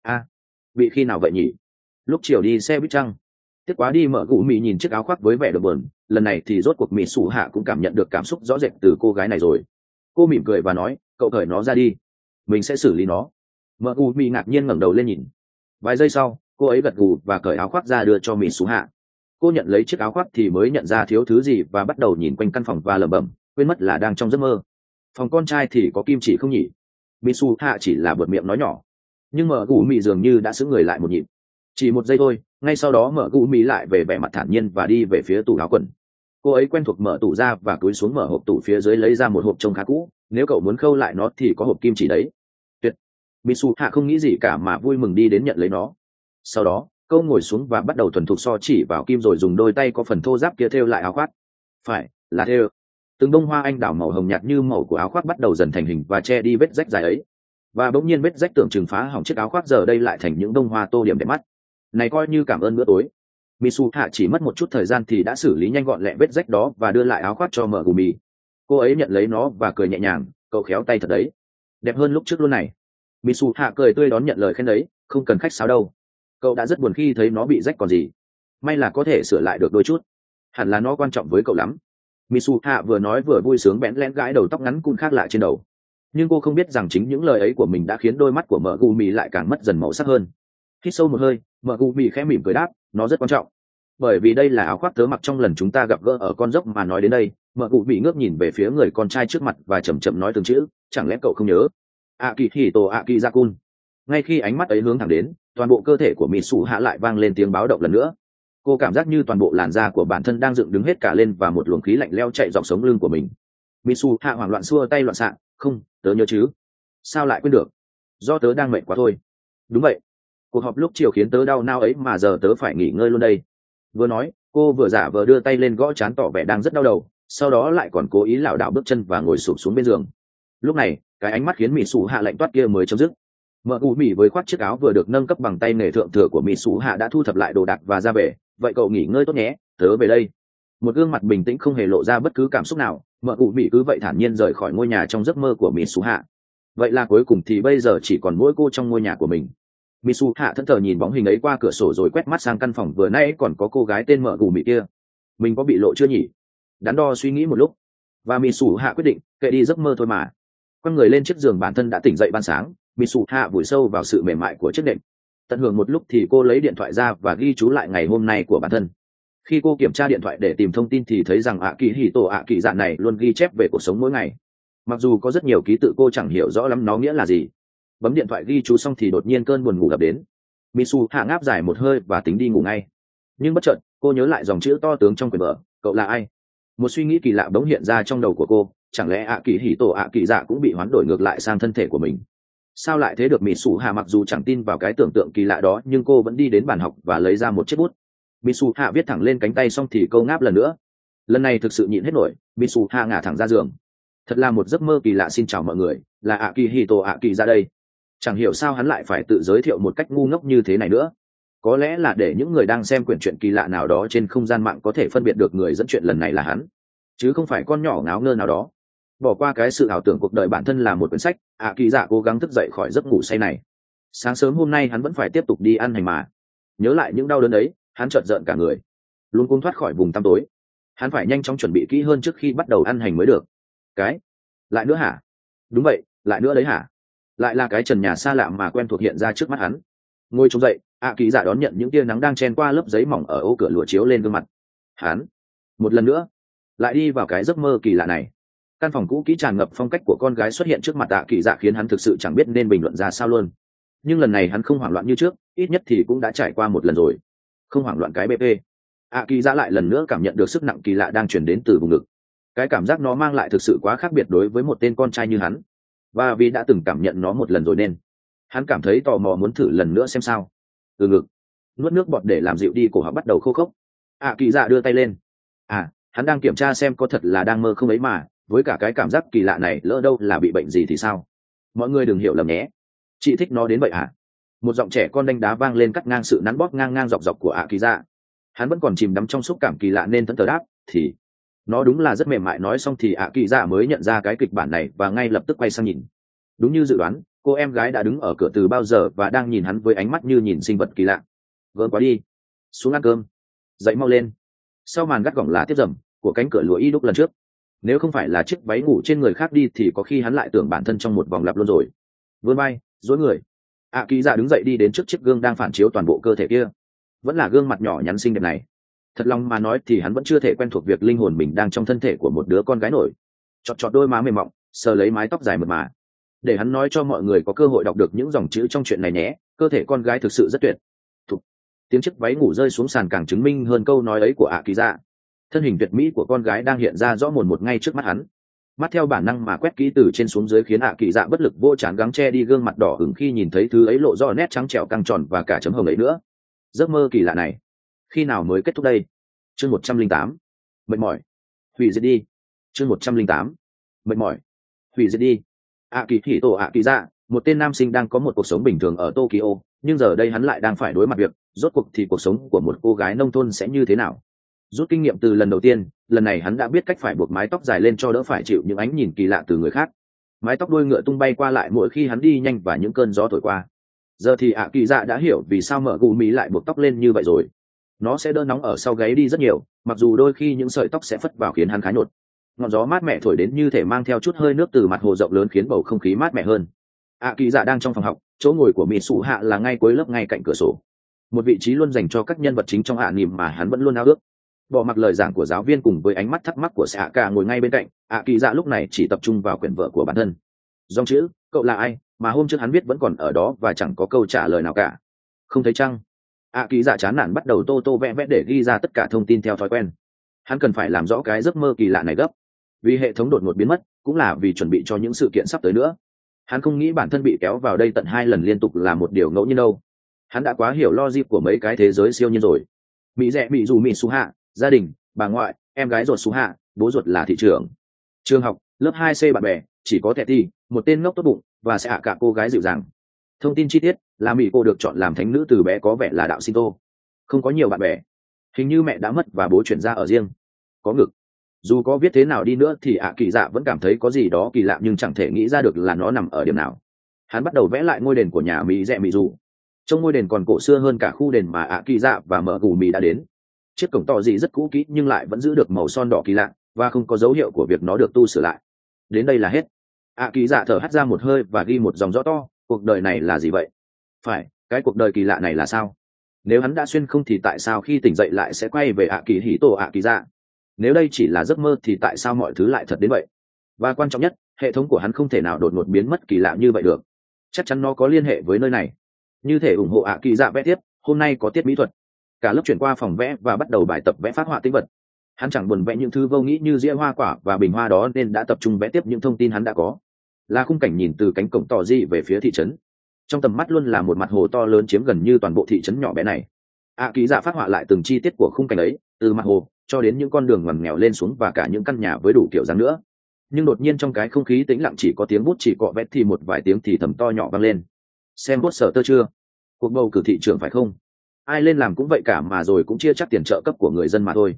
Bị khi nào vậy nhỉ? Lúc chiều đi xe buýt chăng? Tiếc quá đi. Mở gumi nhìn chiếc áo khoác với vẻ đau buồn. Lần này thì rốt cuộc Mitsu hạ cũng cảm nhận được cảm xúc rõ rệt từ cô gái này rồi. Cô mỉm cười và nói, cậu cởi nó ra đi, mình sẽ xử lý nó. Mở gù mì ngạc nhiên ngẩng đầu lên nhìn. Vài giây sau cô ấy gật gù và cởi áo khoác ra đưa cho mỹ xú hạ. Cô nhận lấy chiếc áo khoác thì mới nhận ra thiếu thứ gì và bắt đầu nhìn quanh căn phòng và lẩm bẩm, quên mất là đang trong giấc mơ. Phòng con trai thì có kim chỉ không nhỉ? Mỹ xú hạ chỉ là bật miệng nói nhỏ, nhưng mở gù mì dường như đã sững người lại một nhịp. Chỉ một giây thôi, ngay sau đó mở gù mì lại về vẻ mặt thản nhiên và đi về phía tủ áo quần. Cô ấy quen thuộc mở tủ ra và cúi xuống mở hộp tủ phía dưới lấy ra một hộp trông khá cũ. Nếu cậu muốn khâu lại nó thì có hộp kim chỉ đấy. Mitsu hạ không nghĩ gì cả mà vui mừng đi đến nhận lấy nó. Sau đó câu ngồi xuống và bắt đầu thuần thục so chỉ vào kim rồi dùng đôi tay có phần thô ráp kia thêu lại áo khoác. Phải là thêu. Từng bông hoa anh đào màu hồng nhạt như màu của áo khoác bắt đầu dần thành hình và che đi vết rách dài ấy. Và bỗng nhiên vết rách tưởng chừng phá hỏng chiếc áo khoác giờ đây lại thành những bông hoa tô điểm đẹp mắt. Này coi như cảm ơn bữa tối. Mitsu hạ chỉ mất một chút thời gian thì đã xử lý nhanh gọn lẹ vết rách đó và đưa lại áo khoác cho mở gumi. Cô ấy nhận lấy nó và cười nhẹ nhàng, cậu khéo tay thật đấy, đẹp hơn lúc trước luôn này. Mitsu hạ cười tươi đón nhận lời khen đấy, không cần khách sáo đâu, cậu đã rất buồn khi thấy nó bị rách còn gì, may là có thể sửa lại được đôi chút, hẳn là nó quan trọng với cậu lắm. Mitsu hạ vừa nói vừa vui sướng bẽn lẽn gãi đầu tóc ngắn cun khác lạ trên đầu. Nhưng cô không biết rằng chính những lời ấy của mình đã khiến đôi mắt của mợ gumi lại càng mất dần màu sắc hơn. Hít sâu một hơi, mợ gumi khẽ mỉm cười đáp, nó rất quan trọng, bởi vì đây là áo khoác tớ mặc trong lần chúng ta gặp gỡ ở con dốc. Mà nói đến đây, mợ gumi ngước nhìn về phía người con trai trước mặt và chậm chậm nói từng chữ, chẳng lẽ cậu không nhớ Akihito Akizakun? Ngay khi ánh mắt ấy hướng thẳng đến, toàn bộ cơ thể của Mitsu hạ lại vang lên tiếng báo động lần nữa. Cô cảm giác như toàn bộ làn da của bản thân đang dựng đứng hết cả lên và một luồng khí lạnh leo chạy dọc sống lưng của mình. Mitsu hạ hoảng loạn xua tay loạn xạ, không, tớ nhớ chứ, sao lại quên được, do tớ đang mệt quá thôi. Đúng vậy, cuộc họp lúc chiều khiến tớ đau nao ấy mà giờ tớ phải nghỉ ngơi luôn đây. Vừa nói cô vừa giả vờ đưa tay lên gõ trán tỏ vẻ đang rất đau đầu, sau đó lại còn cố ý lảo đảo bước chân và ngồi sụp xuống bên giường. Lúc này cái ánh mắt khiến Mitsu hạ lạnh toát kia mới chấm dứt. Mở gù mì với khoác chiếc áo vừa được nâng cấp bằng tay nghề thượng thừa của Mitsu hạ đã thu thập lại đồ đạc và ra về. Vậy cậu nghỉ ngơi tốt nhé, tớ về đây. Một gương mặt bình tĩnh không hề lộ ra bất cứ cảm xúc nào. Mở gù mì cứ vậy thản nhiên rời khỏi ngôi nhà trong giấc mơ của Mitsu hạ. Vậy là cuối cùng thì bây giờ chỉ còn mỗi cô trong ngôi nhà của mình. Mitsu hạ thẫn thờ nhìn bóng hình ấy qua cửa sổ rồi quét mắt sang căn phòng vừa nãy còn có cô gái tên Mở gù mì kia. Mình có bị lộ chưa nhỉ? Đắn đo suy nghĩ một lúc và Mitsu hạ quyết định kệ đi giấc mơ thôi mà. Quăng người lên chiếc giường bản thân đã tỉnh dậy ban sáng, Mitsu hạ vùi sâu vào sự mềm mại của chiếc đệm. Tận hưởng một lúc thì cô lấy điện thoại ra và ghi chú lại ngày hôm nay của bản thân. Khi cô kiểm tra điện thoại để tìm thông tin thì thấy rằng Akihito Akizakun này luôn ghi chép về cuộc sống mỗi ngày. Mặc dù có rất nhiều ký tự cô chẳng hiểu rõ lắm nó nghĩa là gì. Bấm điện thoại ghi chú xong thì đột nhiên cơn buồn ngủ ập đến. Mitsu hạ ngáp dài một hơi và tính đi ngủ ngay. Nhưng bất chợt cô nhớ lại dòng chữ to tướng trong quyển vở, cậu là ai? Một suy nghĩ kỳ lạ bỗng hiện ra trong đầu của cô, chẳng lẽ Akihito Akizakun cũng bị hoán đổi ngược lại sang thân thể của mình? Sao lại thế được? Mitsu hạ mặc dù chẳng tin vào cái tưởng tượng kỳ lạ đó nhưng cô vẫn đi đến bàn học và lấy ra một chiếc bút. Mitsu hạ viết thẳng lên cánh tay xong thì cô ngáp lần nữa. Lần này thực sự nhịn hết nổi, Mitsu hạ ngả thẳng ra giường. Thật là một giấc mơ kỳ lạ. Xin chào mọi người, là Akihito Akizakun đây. Chẳng hiểu sao hắn lại phải tự giới thiệu một cách ngu ngốc như thế này nữa. Có lẽ là để những người đang xem quyển truyện kỳ lạ nào đó trên không gian mạng có thể phân biệt được người dẫn chuyện lần này là hắn. chứ không phải con nhỏ ngáo ngơ nào đó. Bỏ qua cái sự ảo tưởng cuộc đời bản thân là một quyển sách, kỳ dạ cố gắng thức dậy khỏi giấc ngủ say này. Sáng sớm hôm nay hắn vẫn phải tiếp tục đi ăn hành mà. Nhớ lại những đau đớn ấy, hắn chợt giận cả người, luôn cuống thoát khỏi vùng tăm tối. Hắn phải nhanh chóng chuẩn bị kỹ hơn trước khi bắt đầu ăn hành mới được. Cái lại nữa hả? Đúng vậy, lại nữa đấy hả? Lại là cái trần nhà xa lạ mà quen thuộc hiện ra trước mắt hắn. Ngồi trông dậy, kỳ dạ đón nhận những tia nắng đang chen qua lớp giấy mỏng ở ô cửa lụa chiếu lên gương mặt hắn. Một lần nữa lại đi vào cái giấc mơ kỳ lạ này. Căn phòng cũ kỹ tràn ngập phong cách của con gái xuất hiện trước mặt kỳ dạ khiến hắn thực sự chẳng biết nên bình luận ra sao luôn. Nhưng lần này hắn không hoảng loạn như trước, ít nhất thì cũng đã trải qua một lần rồi. Không hoảng loạn cái bp. Kỳ dạ lại lần nữa cảm nhận được sức nặng kỳ lạ đang truyền đến từ vùng ngực. Cái cảm giác nó mang lại thực sự quá khác biệt đối với một tên con trai như hắn, và vì đã từng cảm nhận nó một lần rồi nên hắn cảm thấy tò mò muốn thử lần nữa xem sao. Từ ngực nuốt nước bọt để làm dịu đi cổ họng bắt đầu khô khốc. Kỳ dạ đưa tay lên. Hắn đang kiểm tra xem có thật là đang mơ không ấy mà, với cả cái cảm giác kỳ lạ này lỡ đâu là bị bệnh gì thì sao. Mọi người đừng hiểu lầm nhé, chị thích nó đến vậy hả? Một giọng trẻ con đánh đá vang lên cắt ngang sự nắn bóp ngang ngang dọc dọc của kỳ dạ. Hắn vẫn còn chìm đắm trong xúc cảm kỳ lạ nên thẫn thờ đáp, thì nó đúng là rất mềm mại. Nói xong thì kỳ dạ mới nhận ra cái kịch bản này và ngay lập tức quay sang nhìn. Đúng như dự đoán, cô em gái đã đứng ở cửa từ bao giờ và đang nhìn hắn với ánh mắt như nhìn sinh vật kỳ lạ. Gớm quá đi, xuống ăn cơm, dậy mau lên. Sau màn gắt gỏng là tiếp dầm của cánh cửa lụa y đúc lần trước. Nếu không phải là chiếc váy ngủ trên người khác đi thì có khi hắn lại tưởng bản thân trong một vòng lặp luôn rồi. Vươn vai, dối người, kỳ dạ đứng dậy đi đến trước chiếc gương đang phản chiếu toàn bộ cơ thể kia. Vẫn là gương mặt nhỏ nhắn xinh đẹp này. Thật lòng mà nói thì hắn vẫn chưa thể quen thuộc việc linh hồn mình đang trong thân thể của một đứa con gái nổi. Chọt chọt đôi má mềm mọng, sờ lấy mái tóc dài mượt mà. Để hắn nói cho mọi người có cơ hội đọc được những dòng chữ trong chuyện này nhé. Cơ thể con gái thực sự rất tuyệt. Tiếng chiếc váy ngủ rơi xuống sàn càng chứng minh hơn câu nói ấy của kỳ dạ. Thân hình tuyệt mỹ của con gái đang hiện ra rõ mồn một ngay trước mắt hắn. Mắt theo bản năng mà quét kỹ từ trên xuống dưới khiến kỳ dạ bất lực vô trán gắng che đi gương mặt đỏ ửng khi nhìn thấy thứ ấy lộ rõ nét trắng trẻo căng tròn và cả chấm hồng ấy nữa. Giấc mơ kỳ lạ này khi nào mới kết thúc đây? Chương 108. Mệt mỏi, hủy diệt đi. Chương 108. Mệt mỏi, hủy diệt đi. Kỳ hỉ tổ kỳ dạ, một tên nam sinh đang có một cuộc sống bình thường ở Tokyo, nhưng giờ đây hắn lại đang phải đối mặt việc rốt cuộc thì cuộc sống của một cô gái nông thôn sẽ như thế nào. Rút kinh nghiệm từ lần đầu tiên, lần này hắn đã biết cách phải buộc mái tóc dài lên cho đỡ phải chịu những ánh nhìn kỳ lạ từ người khác. Mái tóc đuôi ngựa tung bay qua lại mỗi khi hắn đi nhanh và những cơn gió thổi qua. Giờ thì kỳ dạ đã hiểu vì sao mở gù mì lại buộc tóc lên như vậy rồi. Nó sẽ đỡ nóng ở sau gáy đi rất nhiều, mặc dù đôi khi những sợi tóc sẽ phất vào khiến hắn khá nhột. Ngọn gió mát mẻ thổi đến như thể mang theo chút hơi nước từ mặt hồ rộng lớn khiến bầu không khí mát mẻ hơn. Kỳ dạ đang trong phòng học, chỗ ngồi của Mị Sụ Hạ là ngay cuối lớp ngay cạnh cửa sổ. Một vị trí luôn dành cho các nhân vật chính trong anime mà hắn vẫn luôn ao ước. Bỏ mặc lời giảng của giáo viên cùng với ánh mắt thắc mắc của Saka ngồi ngay bên cạnh, kỳ dạ lúc này chỉ tập trung vào quyển vở của bản thân. Dòng chữ cậu là ai mà hôm trước hắn viết vẫn còn ở đó và chẳng có câu trả lời nào cả. Không thấy chăng? Kỳ dạ chán nản bắt đầu tô vẽ vẽ để ghi ra tất cả thông tin theo thói quen. Hắn cần phải làm rõ cái giấc mơ kỳ lạ này gấp, vì hệ thống đột ngột biến mất, cũng là vì chuẩn bị cho những sự kiện sắp tới nữa. Hắn không nghĩ bản thân bị kéo vào đây tận 2 lần liên tục là một điều ngẫu nhiên đâu. Hắn đã quá hiểu logic của mấy cái thế giới siêu nhiên rồi. Mỹ rẻ Mỹ dù Mỹ Su Hạ, gia đình, bà ngoại, em gái ruột Su Hạ, bố ruột là thị trưởng. Trường học, lớp 2C bạn bè, chỉ có Teti, một tên ngốc tốt bụng, và sẽ cả cô gái dịu dàng. Thông tin chi tiết là Mỹ cô được chọn làm thánh nữ từ bé có vẻ là đạo Shinto. Không có nhiều bạn bè. Hình như mẹ đã mất và bố chuyển ra ở riêng. Có ngực. Dù có viết thế nào đi nữa thì kỳ dạ vẫn cảm thấy có gì đó kỳ lạ nhưng chẳng thể nghĩ ra được là nó nằm ở điểm nào. Hắn bắt đầu vẽ lại ngôi đền của nhà Mỹ rẻ Mỹ dù. Trong ngôi đền còn cổ xưa hơn cả khu đền mà kỳ dạ và mở gù Mỹ đã đến. Chiếc cổng tỏ gì rất cũ kỹ nhưng lại vẫn giữ được màu son đỏ kỳ lạ và không có dấu hiệu của việc nó được tu sửa lại. Đến đây là hết. Kỳ dạ thở hắt ra một hơi và ghi một dòng rõ to, cuộc đời này là gì vậy? Phải, cái cuộc đời kỳ lạ này là sao? Nếu hắn đã xuyên không thì tại sao khi tỉnh dậy lại sẽ quay về kỳ hỉ tổ kỳ dạ? Nếu đây chỉ là giấc mơ thì tại sao mọi thứ lại thật đến vậy? Và quan trọng nhất, hệ thống của hắn không thể nào đột ngột biến mất kỳ lạ như vậy được. Chắc chắn nó có liên hệ với nơi này. Như thể ủng hộ kỳ dạ vẽ tiếp, hôm nay có tiết mỹ thuật. Cả lớp chuyển qua phòng vẽ và bắt đầu bài tập vẽ phác họa tĩnh vật. Hắn chẳng buồn vẽ những thứ vô nghĩ như dĩa hoa quả và bình hoa đó nên đã tập trung vẽ tiếp những thông tin hắn đã có. Là khung cảnh nhìn từ cánh cổng tỏ di về phía thị trấn. Trong tầm mắt luôn là một mặt hồ to lớn chiếm gần như toàn bộ thị trấn nhỏ bé này. Kỳ dạ phác họa lại từng chi tiết của khung cảnh ấy, từ mặt hồ cho đến những con đường ngoằn nghèo lên xuống và cả những căn nhà với đủ kiểu dáng nữa. Nhưng đột nhiên trong cái không khí tĩnh lặng chỉ có tiếng bút chỉ cọ vẽ thì một vài tiếng thì thầm to nhỏ vang lên. Xem bút sở tơ chưa? Cuộc bầu cử thị trưởng phải không? Ai lên làm cũng vậy cả mà rồi cũng chia chắc tiền trợ cấp của người dân mà thôi.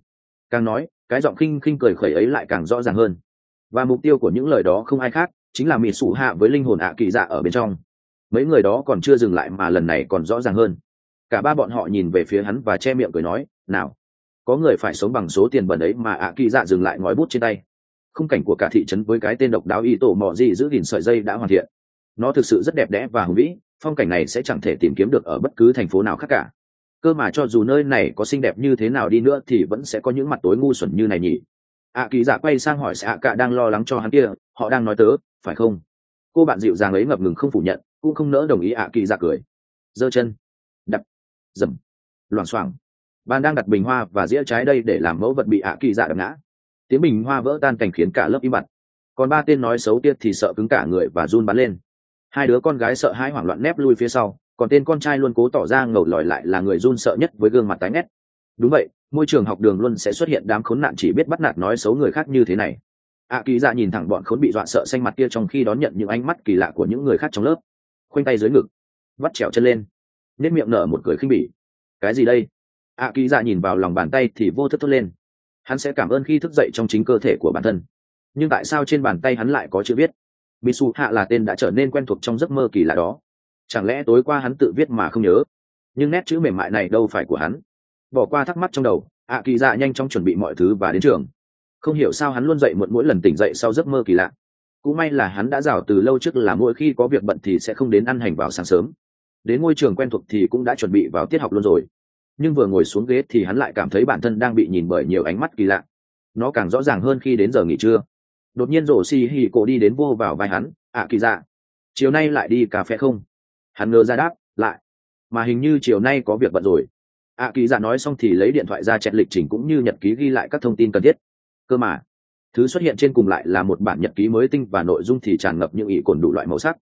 Càng nói cái giọng khinh khinh cười khẩy ấy lại càng rõ ràng hơn, và mục tiêu của những lời đó không ai khác chính là mỹ sủ hạ với linh hồn ạ kỳ dạ ở bên trong. Mấy người đó còn chưa dừng lại mà lần này còn rõ ràng hơn. Cả ba bọn họ nhìn về phía hắn và che miệng cười nói, nào, có người phải sống bằng số tiền bẩn ấy mà ạ kỳ dạ dừng lại ngòi bút trên tay. Khung cảnh của cả thị trấn với cái tên độc đáo y tổ mò gì giữ gìn sợi dây đã hoàn thiện. Nó thực sự rất đẹp đẽ và hùng vĩ, phong cảnh này sẽ chẳng thể tìm kiếm được ở bất cứ thành phố nào khác cả. Cơ mà cho dù nơi này có xinh đẹp như thế nào đi nữa thì vẫn sẽ có những mặt tối ngu xuẩn như này nhỉ. ạ kỳ dạ quay sang hỏi xạ cả đang lo lắng cho hắn kia, họ đang nói tớ phải không? Cô bạn dịu dàng ấy ngập ngừng không phủ nhận cũng không nỡ đồng ý. ạ kỳ dạ cười, giơ chân đập, dầm, loảng xoảng. Bạn đang đặt bình hoa và dĩa trái đây để làm mẫu vật bị ạ kỳ dạ đập ngã. Tiếng bình hoa vỡ tan cảnh khiến cả lớp im bặt. Còn ba tên nói xấu kia thì sợ cứng cả người và run bắn lên. Hai đứa con gái sợ hãi hoảng loạn nép lui phía sau, còn tên con trai luôn cố tỏ ra ngầu lòi lại là người run sợ nhất với gương mặt tái nhét. Đúng vậy, môi trường học đường luôn sẽ xuất hiện đám khốn nạn chỉ biết bắt nạt nói xấu người khác như thế này. ạ kỳ dạ nhìn thẳng bọn khốn bị dọa sợ xanh mặt kia trong khi đón nhận những ánh mắt kỳ lạ của những người khác trong lớp. Khoanh tay dưới ngực, vắt trèo chân lên, nếp miệng nở một cười khinh bỉ. Cái gì đây? ạ kỳ dạ nhìn vào lòng bàn tay thì vô thức thốt lên. Hắn sẽ cảm ơn khi thức dậy trong chính cơ thể của bản thân, nhưng tại sao trên bàn tay hắn lại có chữ viết? Mitsu Hạ là tên đã trở nên quen thuộc trong giấc mơ kỳ lạ đó. Chẳng lẽ tối qua hắn tự viết mà không nhớ? Nhưng nét chữ mềm mại này đâu phải của hắn. Bỏ qua thắc mắc trong đầu, ạ kỳ dạ nhanh chóng chuẩn bị mọi thứ và đến trường. Không hiểu sao hắn luôn dậy muộn mỗi lần tỉnh dậy sau giấc mơ kỳ lạ. Cũng may là hắn đã rào từ lâu trước là mỗi khi có việc bận thì sẽ không đến ăn hành vào sáng sớm. Đến ngôi trường quen thuộc thì cũng đã chuẩn bị vào tiết học luôn rồi. Nhưng vừa ngồi xuống ghế thì hắn lại cảm thấy bản thân đang bị nhìn bởi nhiều ánh mắt kỳ lạ. Nó càng rõ ràng hơn khi đến giờ nghỉ trưa. Đột nhiên rổ xì hì cổ đi đến vô vào vai hắn. ạ kỳ dạ, chiều nay lại đi cà phê không? Hắn ngơ ra đáp lại, mà hình như chiều nay có việc bận rồi. ạ kỳ dạ nói xong thì lấy điện thoại ra chẹt lịch trình cũng như nhật ký ghi lại các thông tin cần thiết. Cơ mà thứ xuất hiện trên cùng lại là một bản nhật ký mới tinh và nội dung thì tràn ngập những ý cồn đủ loại màu sắc.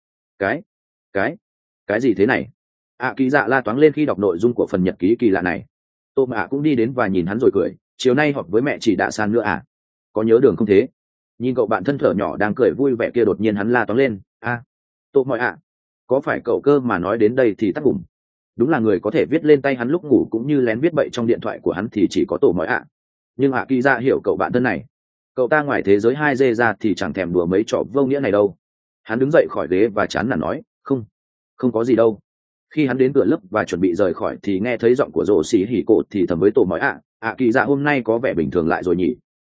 Cái gì thế này? ạ kỳ dạ la toáng lên khi đọc nội dung của phần nhật ký kỳ lạ này. Tô mạ cũng đi đến và nhìn hắn rồi cười, chiều nay họp với mẹ chỉ đã san nữa à? Có nhớ đường không thế? Nhìn cậu bạn thân thở nhỏ đang cười vui vẻ kia, đột nhiên hắn la toáng lên, Tô mọi ạ, có phải cậu cơ mà nói đến đây thì tắt ngủm. Đúng là người có thể viết lên tay hắn lúc ngủ cũng như lén viết bậy trong điện thoại của hắn thì chỉ có Tô mọi ạ. Nhưng ạ kỳ dạ hiểu cậu bạn thân này, cậu ta ngoài thế giới 2D ra thì chẳng thèm đùa mấy trò vô nghĩa này đâu. Hắn đứng dậy khỏi ghế và chán nản nói, không có gì đâu. Khi hắn đến cửa lớp và chuẩn bị rời khỏi thì nghe thấy giọng của rồ xì hỉ cột thì thầm với Tô mọi ạ, kỳ dạ hôm nay có vẻ bình thường lại rồi nhỉ?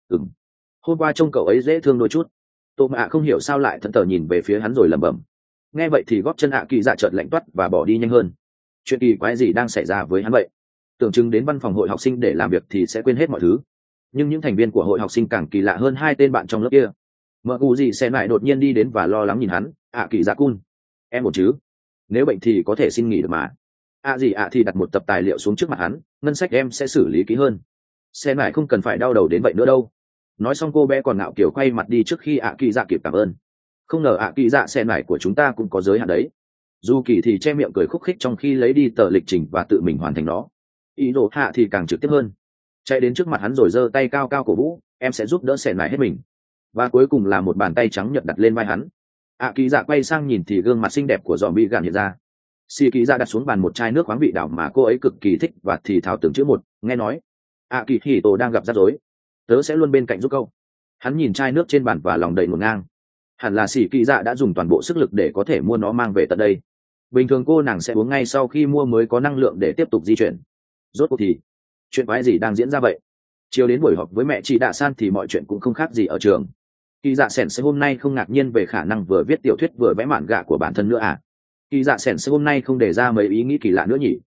Hôm qua trông cậu ấy dễ thương đôi chút. Tô mạ không hiểu sao lại thẫn thờ nhìn về phía hắn rồi lẩm bẩm. Nghe vậy thì gót chân ạ kỳ dạ chợt lạnh toát và bỏ đi nhanh hơn. Chuyện kỳ quái gì đang xảy ra với hắn vậy? Tưởng chừng đến văn phòng hội học sinh để làm việc thì sẽ quên hết mọi thứ. Nhưng những thành viên của hội học sinh càng kỳ lạ hơn hai tên bạn trong lớp kia. Mợ cụ gì xe lại đột nhiên đi đến và lo lắng nhìn hắn. ạ kỳ dạ cun, em ổn chứ? Nếu bệnh thì có thể xin nghỉ được mà. Gì thì đặt một tập tài liệu xuống trước mặt hắn, ngân sách em sẽ xử lý kỹ hơn. Xe lại không cần phải đau đầu đến vậy nữa đâu. Nói xong cô bé còn ngạo kiểu quay mặt đi trước khi ạ kỳ dạ kịp cảm ơn. Không ngờ ạ kỳ dạ xe nải của chúng ta cũng có giới hạn đấy. Dù kỳ thì che miệng cười khúc khích trong khi lấy đi tờ lịch trình và tự mình hoàn thành nó. Ý đồ hạ thì càng trực tiếp hơn, chạy đến trước mặt hắn rồi giơ tay cao cao cổ vũ, em sẽ giúp đỡ xe nải hết mình. Và cuối cùng là một bàn tay trắng nhợt đặt lên vai hắn. ạ kỳ dạ quay sang nhìn thì gương mặt xinh đẹp của dòm bị gạn hiện ra. Xì kỳ dạ đặt xuống bàn một chai nước khoáng vị đảo mà cô ấy cực kỳ thích và thì thào từng chữ một, nghe nói ạ kỳ hỉ tổ đang gặp rắc rối, tớ sẽ luôn bên cạnh giúp câu. Hắn nhìn chai nước trên bàn và lòng đầy ngổn ngang. Hẳn là xỉ kỳ dạ đã dùng toàn bộ sức lực để có thể mua nó mang về tận đây. Bình thường cô nàng sẽ uống ngay sau khi mua mới có năng lượng để tiếp tục di chuyển. Rốt cuộc thì chuyện quái gì đang diễn ra vậy? Chiều đến buổi họp với mẹ chị Đạ San thì mọi chuyện cũng không khác gì ở trường. Kỳ dạ sèn sẽ hôm nay không ngạc nhiên về khả năng vừa viết tiểu thuyết vừa vẽ mạn gạ của bản thân nữa à? Kỳ dạ sèn sẽ hôm nay không đề ra mấy ý nghĩ kỳ lạ nữa nhỉ?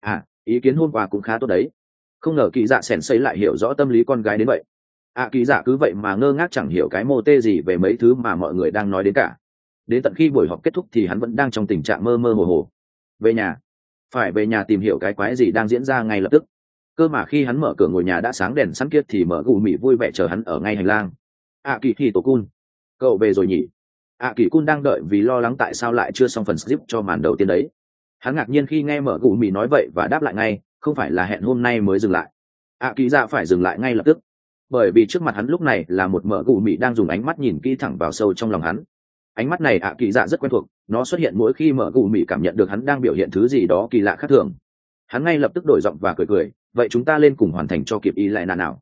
Ý kiến hôm qua cũng khá tốt đấy. Không ngờ kỳ dạ sèn xây lại hiểu rõ tâm lý con gái đến vậy. Kỳ dạ cứ vậy mà ngơ ngác chẳng hiểu cái mô tê gì về mấy thứ mà mọi người đang nói đến cả. Đến tận khi buổi họp kết thúc thì hắn vẫn đang trong tình trạng mơ mơ hồ hồ. Về nhà, phải về nhà tìm hiểu cái quái gì đang diễn ra ngay lập tức. Cơ mà khi hắn mở cửa ngôi nhà đã sáng đèn sẵn kia thì mở gù mị vui vẻ chờ hắn ở ngay hành lang. Kỳ thì tổ cun, cậu về rồi nhỉ? Kỳ cun đang đợi vì lo lắng tại sao lại chưa xong phần script cho màn đầu tiên đấy. Hắn ngạc nhiên khi nghe mở gù mị nói vậy và đáp lại ngay, không phải là hẹn hôm nay mới dừng lại. Kỳ dạ phải dừng lại ngay lập tức, bởi vì trước mặt hắn lúc này là một mợ gù mị đang dùng ánh mắt nhìn kỹ thẳng vào sâu trong lòng hắn. Ánh mắt này kỳ dạ rất quen thuộc, nó xuất hiện mỗi khi mợ gù mị cảm nhận được hắn đang biểu hiện thứ gì đó kỳ lạ khác thường. Hắn ngay lập tức đổi giọng và cười, vậy chúng ta lên cùng hoàn thành cho kịp ý lại nào.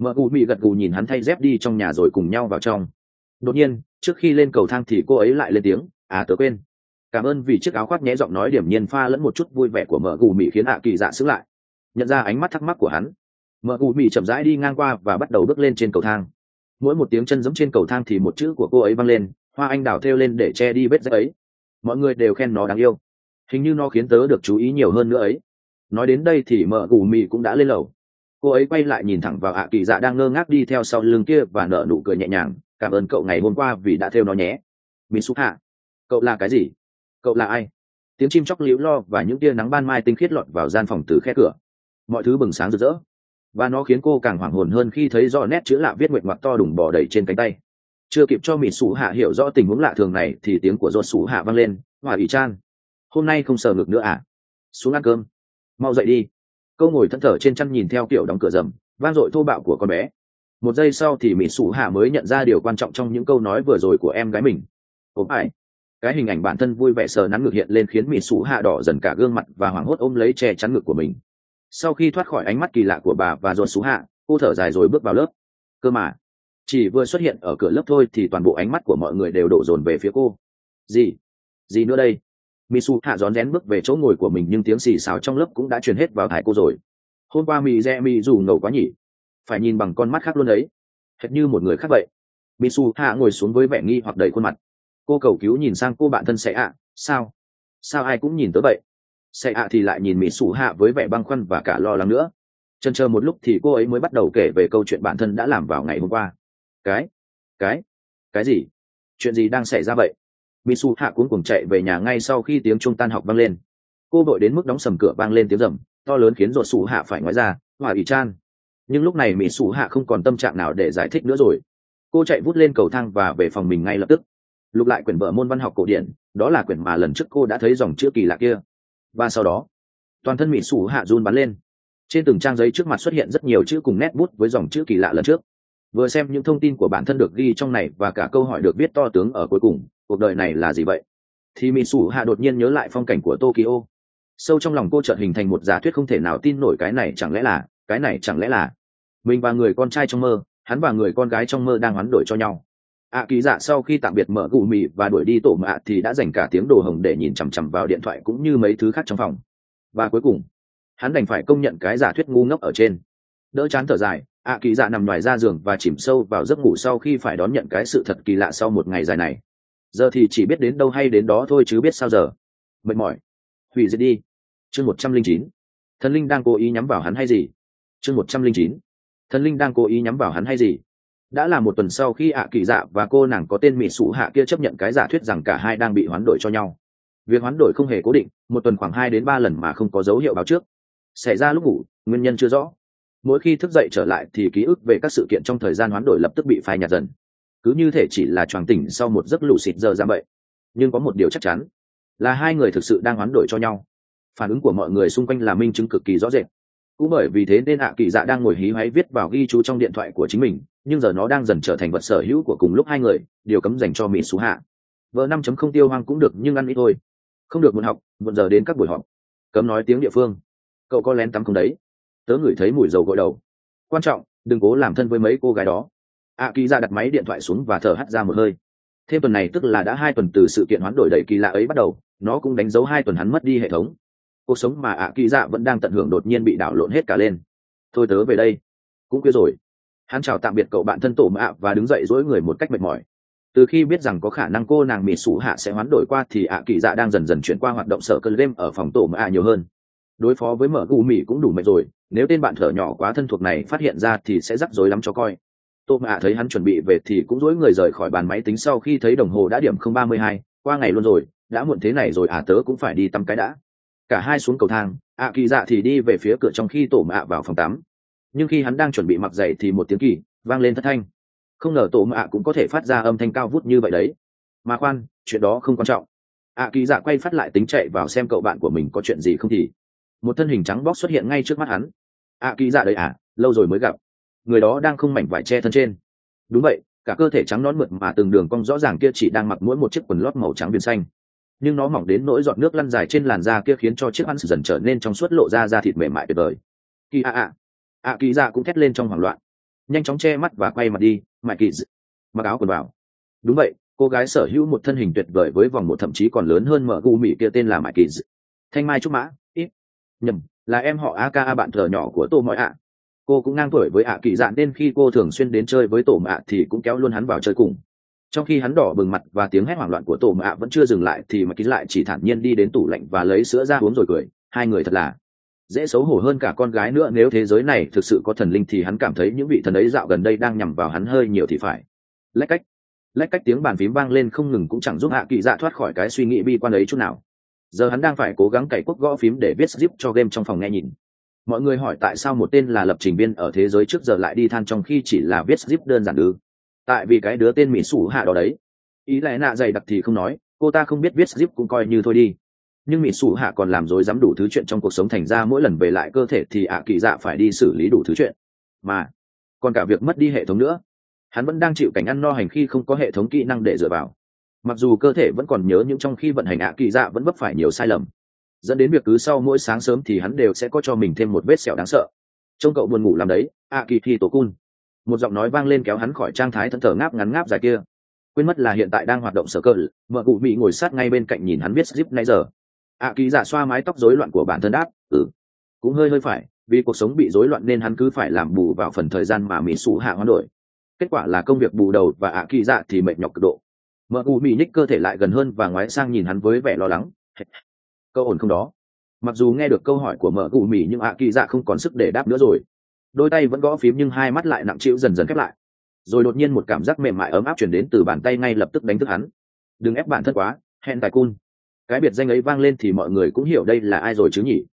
Mở gù mị gật gù nhìn hắn thay dép đi trong nhà rồi cùng nhau vào trong. Đột nhiên trước khi lên cầu thang thì cô ấy lại lên tiếng, tớ quên. Cảm ơn vì chiếc áo khoác nhẹ giọng nói điểm nhiên pha lẫn một chút vui vẻ của Mở gù mị khiến kỳ dạ sững lại, nhận ra ánh mắt thắc mắc của hắn. Mở gù mị chậm rãi đi ngang qua và bắt đầu bước lên trên cầu thang. Mỗi một tiếng chân giẫm trên cầu thang thì một chữ của cô ấy vang lên, hoa anh đào thêu lên để che đi vết rách ấy. Mọi người đều khen nó đáng yêu, hình như nó khiến tớ được chú ý nhiều hơn nữa ấy. Nói đến đây thì Mở gù mị cũng đã lên lầu. Cô ấy quay lại nhìn thẳng vào kỳ dạ đang ngơ ngác đi theo sau lưng kia và nở nụ cười nhẹ nhàng. Cảm ơn cậu ngày hôm qua vì đã thêu nó nhé. Mitsuha, cậu là cái gì? Cậu là ai? Tiếng chim chóc líu lo và những tia nắng ban mai tinh khiết lọt vào gian phòng từ khe cửa. Mọi thứ bừng sáng rực rỡ, và nó khiến cô càng hoảng hồn hơn khi thấy rõ nét chữ lạ viết nguyệt ngoạc to đùng bò đầy trên cánh tay. Chưa kịp cho Mitsuha hiểu rõ tình huống lạ thường này thì tiếng của Mitsuha vang lên. Hỏa ỷ chan, hôm nay không sờ ngực nữa à? Xuống ăn cơm, mau dậy đi. Câu ngồi thẫn thờ trên chăn nhìn theo kiểu đóng cửa rầm vang dội thô bạo của con bé. Một giây sau thì Mitsuha mới nhận ra điều quan trọng trong những câu nói vừa rồi của em gái mình. Ốm ải. Cái hình ảnh bản thân vui vẻ sờ nắn ngực hiện lên khiến Mitsuha đỏ dần cả gương mặt và hoảng hốt ôm lấy che chắn ngực của mình. Sau khi thoát khỏi ánh mắt kỳ lạ của bà và Mitsuha, cô thở dài rồi bước vào lớp. Cơ mà chỉ vừa xuất hiện ở cửa lớp thôi thì toàn bộ ánh mắt của mọi người đều đổ dồn về phía cô. Gì nữa đây? Mitsuha rón rén bước về chỗ ngồi của mình nhưng tiếng xì xào trong lớp cũng đã truyền hết vào tai cô rồi. Hôm qua mi dù ngầu quá nhỉ, phải nhìn bằng con mắt khác luôn đấy, hệt như một người khác vậy. Mitsuha ngồi xuống với vẻ nghi hoặc đầy khuôn mặt. Cô cầu cứu nhìn sang cô bạn thân Seiya. Sao ai cũng nhìn tới vậy? Seiya thì lại nhìn Mitsuha với vẻ băn khoăn và cả lo lắng nữa. Chần chờ một lúc thì cô ấy mới bắt đầu kể về câu chuyện bản thân đã làm vào ngày hôm qua. Cái gì? Chuyện gì đang xảy ra vậy? Mitsuha cuống cuồng chạy về nhà ngay sau khi tiếng chuông tan học vang lên. Cô vội đến mức đóng sầm cửa vang lên tiếng rầm to lớn khiến Mitsuha phải ngoái ra. Hỏa ỷ chan. Nhưng lúc này Mitsuha không còn tâm trạng nào để giải thích nữa rồi. Cô chạy vút lên cầu thang và về phòng mình ngay lập tức. Lục lại quyển vở môn văn học cổ điển, đó là quyển mà lần trước cô đã thấy dòng chữ kỳ lạ kia. Và sau đó toàn thân Mitsuha run bắn lên. Trên từng trang giấy trước mặt xuất hiện rất nhiều chữ cùng nét bút với dòng chữ kỳ lạ lần trước. Vừa xem những thông tin của bản thân được ghi trong này và cả câu hỏi được viết to tướng ở cuối cùng, cuộc đời này là gì vậy, thì Mitsuha đột nhiên nhớ lại phong cảnh của Tokyo. Sâu trong lòng cô chợt hình thành một giả thuyết không thể nào tin nổi. Cái này chẳng lẽ là mình và người con trai trong mơ, hắn và người con gái trong mơ đang hoán đổi cho nhau. Kỳ dạ sau khi tạm biệt Mở gù mì và đuổi đi tổ mạ thì đã dành cả tiếng đồ hồng để nhìn chằm chằm vào điện thoại cũng như mấy thứ khác trong phòng. Và cuối cùng hắn đành phải công nhận cái giả thuyết ngu ngốc ở trên. Đỡ chán thở dài, kỳ dạ nằm ngoài ra giường và chìm sâu vào giấc ngủ sau khi phải đón nhận cái sự thật kỳ lạ sau một ngày dài này. Giờ thì chỉ biết đến đâu hay đến đó thôi chứ biết sao giờ. Mệt mỏi, hủy diệt đi. Chương 109. Thần linh đang cố ý nhắm vào hắn hay gì? Chương 109. Thần linh đang cố ý nhắm vào hắn hay gì? Đã là một tuần sau khi kỳ dạ và cô nàng có tên Mitsuha kia chấp nhận cái giả thuyết rằng cả hai đang bị hoán đổi cho nhau. Việc hoán đổi không hề cố định, một tuần khoảng 2 đến 3 lần mà không có dấu hiệu báo trước. Xảy ra lúc ngủ, nguyên nhân chưa rõ. Mỗi khi thức dậy trở lại thì ký ức về các sự kiện trong thời gian hoán đổi lập tức bị phai nhạt dần. Cứ như thể chỉ là choàng tỉnh sau một giấc lù xịt giờ ra vậy. Nhưng có một điều chắc chắn, là hai người thực sự đang hoán đổi cho nhau. Phản ứng của mọi người xung quanh là minh chứng cực kỳ rõ rệt. Cũng bởi vì thế nên kỳ dạ đang ngồi hí hoáy viết vào ghi chú trong điện thoại của chính mình, nhưng giờ nó đang dần trở thành vật sở hữu của cùng lúc hai người, điều cấm dành cho Mitsuha. Vợ 5.0 tiêu hoang cũng được nhưng ăn ít thôi. Không được muộn học, muộn giờ đến các buổi họp. Cấm nói tiếng địa phương. Cậu có lén tắm không đấy? Tớ ngửi thấy mùi dầu gội đầu. Quan trọng, đừng cố làm thân với mấy cô gái đó. Kỳ dạ đặt máy điện thoại xuống và thở hắt ra một hơi. Thêm tuần này tức là đã 2 tuần từ sự kiện hoán đổi đầy kỳ lạ ấy bắt đầu, nó cũng đánh dấu 2 tuần hắn mất đi hệ thống. Cuộc sống mà kỳ dạ vẫn đang tận hưởng đột nhiên bị đảo lộn hết cả lên. Thôi tớ về đây, cũng khuya rồi. Hắn chào tạm biệt cậu bạn thân tổ mạ và đứng dậy duỗi người một cách mệt mỏi. Từ khi biết rằng có khả năng cô nàng Mitsuha sẽ hoán đổi qua thì kỳ dạ đang dần dần chuyển qua hoạt động sở cơn game ở phòng tổ mạ nhiều hơn. Đối phó với Mở gù mì cũng đủ mệt rồi, nếu tên bạn thở nhỏ quá thân thuộc này phát hiện ra thì sẽ rắc rối lắm cho coi. Tô mạ thấy hắn chuẩn bị về thì cũng duỗi người rời khỏi bàn máy tính sau khi thấy đồng hồ đã điểm 0:32, qua ngày luôn rồi, đã muộn thế này rồi tớ cũng phải đi tắm cái đã. Cả hai xuống cầu thang, kỳ dạ thì đi về phía cửa trong khi tổ mạ vào phòng tắm. Nhưng khi hắn đang chuẩn bị mặc giày thì một tiếng kỳ vang lên thất thanh. Không ngờ tổ mạ cũng có thể phát ra âm thanh cao vút như vậy đấy. Mà khoan, chuyện đó không quan trọng. Kỳ dạ quay phát lại tính chạy vào xem cậu bạn của mình có chuyện gì không thì một thân hình trắng bóc xuất hiện ngay trước mắt hắn. Kỳ dạ đấy lâu rồi mới gặp. Người đó đang không mảnh vải che thân trên. Đúng vậy, cả cơ thể trắng nõn mượt mà từng đường cong rõ ràng kia chỉ đang mặc mỗi một chiếc quần lót màu trắng viền xanh, nhưng nó mỏng đến nỗi giọt nước lăn dài trên làn da kia khiến cho chiếc ăn dần trở nên trong suốt lộ ra da thịt mềm mại tuyệt vời. Kỳ dạ cũng thét lên trong hoảng loạn. nhanh chóng che mắt và quay mặt đi. Mike Kỳ mặc áo quần vào. Đúng vậy, cô gái sở hữu một thân hình tuyệt vời với vòng một thậm chí còn lớn hơn mở gu mỹ kia tên là Mike Kỳ. Thanh mai trúc mã, ít nhầm, là em họ aka bạn thờ nhỏ của Tô Mọi ạ. Cô cũng ngang tuổi với ạ Kỳ Dạ nên khi cô thường xuyên đến chơi với Tổ Mạ thì cũng kéo luôn hắn vào chơi cùng. Trong khi hắn đỏ bừng mặt và tiếng hét hoảng loạn của Tổ Mạ vẫn chưa dừng lại thì Mike Kỳ lại chỉ thản nhiên đi đến tủ lạnh và lấy sữa ra uống rồi cười. Hai người thật là dễ xấu hổ hơn cả con gái nữa. Nếu thế giới này thực sự có thần linh thì hắn cảm thấy những vị thần ấy dạo gần đây đang nhằm vào hắn hơi nhiều thì phải. Lách cách tiếng bàn phím vang lên không ngừng cũng chẳng giúp hạ Kỳ Dạ thoát khỏi cái suy nghĩ bi quan ấy chút nào. Giờ hắn đang phải cố gắng cày cuốc gõ phím để viết zip cho game trong phòng nghe nhìn. Mọi người hỏi tại sao một tên là lập trình viên ở thế giới trước giờ lại đi than trong khi chỉ là viết zip đơn giản ư? Tại vì cái đứa tên Mỹ Sủ Hạ đó đấy. Ý lẽ nạ dày đặc thì không nói, cô ta không biết viết zip cũng coi như thôi đi. Nhưng Mỹ Sủ Hạ còn làm rối rắm đủ thứ chuyện trong cuộc sống, thành ra mỗi lần về lại cơ thể thì ạ Kỳ Dạ phải đi xử lý đủ thứ chuyện. Mà còn cả việc mất đi hệ thống nữa. Hắn vẫn đang chịu cảnh ăn no hành khi không có hệ thống kỹ năng để dựa vào. Mặc dù cơ thể vẫn còn nhớ nhưng trong khi vận hành ạ Kỳ Dạ vẫn vấp phải nhiều sai lầm, dẫn đến việc cứ sau mỗi sáng sớm thì hắn đều sẽ có cho mình thêm một vết sẹo đáng sợ. Trông cậu buồn ngủ làm đấy, ạ Kỳ thì tổ cun. Một giọng nói vang lên kéo hắn khỏi trạng thái thẫn thờ ngáp ngắn ngáp dài kia. Quên mất là hiện tại đang hoạt động sở cơ, vợ cụ bị ngồi sát ngay bên cạnh nhìn hắn viết zip nãy giờ. ạ Kỳ Dạ xoa mái tóc rối loạn của bản thân đáp, cũng hơi phải, vì cuộc sống bị rối loạn nên hắn cứ phải làm bù vào phần thời gian mà Mỹ Sủ Hạ hoán đổi. Kết quả là công việc bù đầu và ạ Kỳ Dạ thì mệt nhọc cực độ. Mợ cụ bị nhích cơ thể lại gần hơn và ngoái sang nhìn hắn với vẻ lo lắng. Cậu ổn không đó? Mặc dù nghe được câu hỏi của mợ cụ mì nhưng ạ Kỳ Dạ không còn sức để đáp nữa rồi. Đôi tay vẫn gõ phím nhưng hai mắt lại nặng trĩu dần dần khép lại. Rồi đột nhiên một cảm giác mềm mại ấm áp truyền đến từ bàn tay ngay lập tức đánh thức hắn. Đừng ép bản thân quá, hẹn tài cun. Cái biệt danh ấy vang lên thì mọi người cũng hiểu đây là ai rồi chứ nhỉ?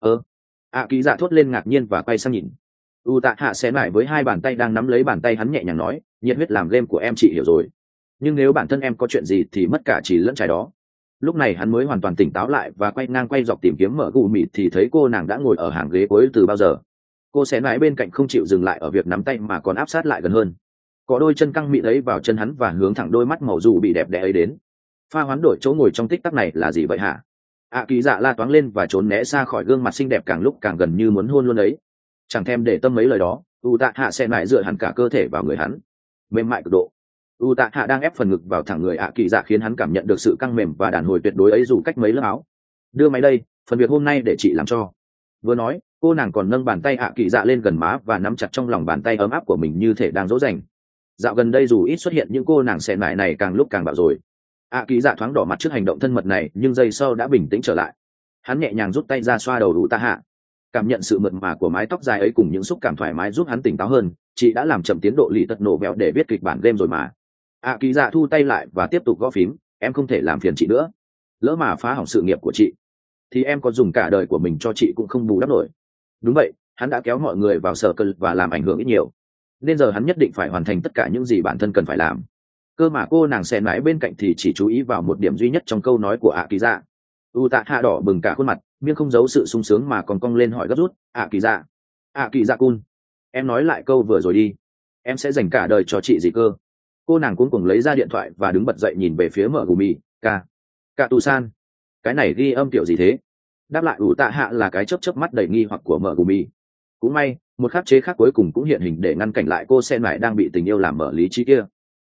ạ Kỳ Dạ thốt lên ngạc nhiên và quay sang nhìn. Tạ Hạ xé lại với hai bàn tay đang nắm lấy bàn tay hắn nhẹ nhàng nói, nhiệt huyết làm game của em chị hiểu rồi. Nhưng nếu bản thân em có chuyện gì thì mất cả chỉ lẫn trái đó. Lúc này hắn mới hoàn toàn tỉnh táo lại và quay dọc tìm kiếm mở gù mịt thì thấy cô nàng đã ngồi ở hàng ghế cuối từ bao giờ. Cô xé lại bên cạnh không chịu dừng lại ở việc nắm tay mà còn áp sát lại gần hơn. Có đôi chân căng mịn ấy vào chân hắn và hướng thẳng đôi mắt màu dù bị đẹp đẽ ấy đến. Pha hoán đổi chỗ ngồi trong tích tắc này là gì vậy hả? ạ Kỳ Dạ la toáng lên và trốn né xa khỏi gương mặt xinh đẹp càng lúc càng gần như muốn hôn luôn ấy. Chẳng thèm để tâm mấy lời đó, Tạ Hạ xé lại dựa hẳn cả cơ thể vào người hắn, mềm mại cực độ. Tạ Hạ đang ép phần ngực vào thẳng người ạ Kỳ Dạ khiến hắn cảm nhận được sự căng mềm và đàn hồi tuyệt đối ấy dù cách mấy lớp áo. Đưa máy đây, phần việc hôm nay để chị làm cho. Vừa nói, cô nàng còn nâng bàn tay ạ Kỳ Dạ lên gần má và nắm chặt trong lòng bàn tay ấm áp của mình như thể đang dỗ dành. Dạo gần đây dù ít xuất hiện những cô nàng xẻ nải này càng lúc càng bạo rồi. ạ Kỳ Dạ thoáng đỏ mặt trước hành động thân mật này nhưng giây sau đã bình tĩnh trở lại. Hắn nhẹ nhàng rút tay ra xoa đầu Tạ Hạ, cảm nhận sự mượt mà của mái tóc dài ấy cùng những xúc cảm thoải mái giúp hắn tỉnh táo hơn. Chị đã làm chậm tiến độ lì tật nổ vẹo để viết kịch bản game rồi mà. ạ Kỳ Dạ thu tay lại và tiếp tục gõ phím, em không thể làm phiền chị nữa. Lỡ mà phá hỏng sự nghiệp của chị thì em có dùng cả đời của mình cho chị cũng không bù đắp nổi. Đúng vậy, hắn đã kéo mọi người vào sở cân và làm ảnh hưởng ít nhiều, nên giờ hắn nhất định phải hoàn thành tất cả những gì bản thân cần phải làm. Cơ mà cô nàng xen mãi bên cạnh thì chỉ chú ý vào một điểm duy nhất trong câu nói của ạ Kỳ Dạ. Tạ Hạ đỏ bừng cả khuôn mặt, miệng không giấu sự sung sướng mà còn cong lên hỏi gấp rút, ạ Kỳ Dạ cun, em nói lại câu vừa rồi đi, em sẽ dành cả đời cho chị gì cơ? Cô nàng cuống cuồng lấy ra điện thoại và đứng bật dậy nhìn về phía mở gù mì. Cả tù san, cái này ghi âm kiểu gì thế? Đáp lại Tạ Hạ là cái chớp mắt đầy nghi hoặc của mở gù mì. Cũng may một khắc chế khác cuối cùng cũng hiện hình để ngăn cản lại cô sen lại đang bị tình yêu làm mở lý trí kia.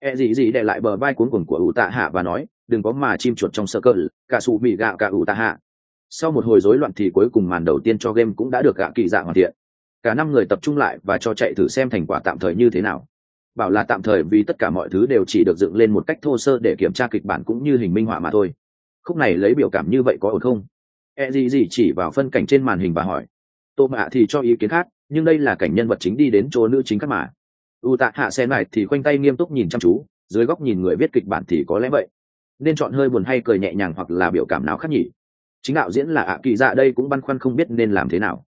Gì để lại bờ vai cuống cuồng của Tạ Hạ và nói, đừng có mà chim chuột trong sơ cơ, cả sụ mì gạo cả Tạ Hạ. Sau một hồi rối loạn thì cuối cùng màn đầu tiên cho game cũng đã được ạ Kỳ Dạ hoàn thiện. Cả 5 người tập trung lại và cho chạy thử xem thành quả tạm thời như thế nào. Bảo là tạm thời vì tất cả mọi thứ đều chỉ được dựng lên một cách thô sơ để kiểm tra kịch bản cũng như hình minh họa mà thôi. Khúc này lấy biểu cảm như vậy có ổn không? Gì chỉ vào phân cảnh trên màn hình và hỏi. Tô Mạ thì cho ý kiến khác, nhưng đây là cảnh nhân vật chính đi đến chỗ nữ chính khác mà. Tạ Hạ xen lại thì khoanh tay nghiêm túc nhìn chăm chú, dưới góc nhìn người viết kịch bản thì có lẽ vậy. Nên chọn hơi buồn hay cười nhẹ nhàng hoặc là biểu cảm nào khác nhỉ? Chính đạo diễn là ạ Kỳ Dạ đây cũng băn khoăn không biết nên làm thế nào.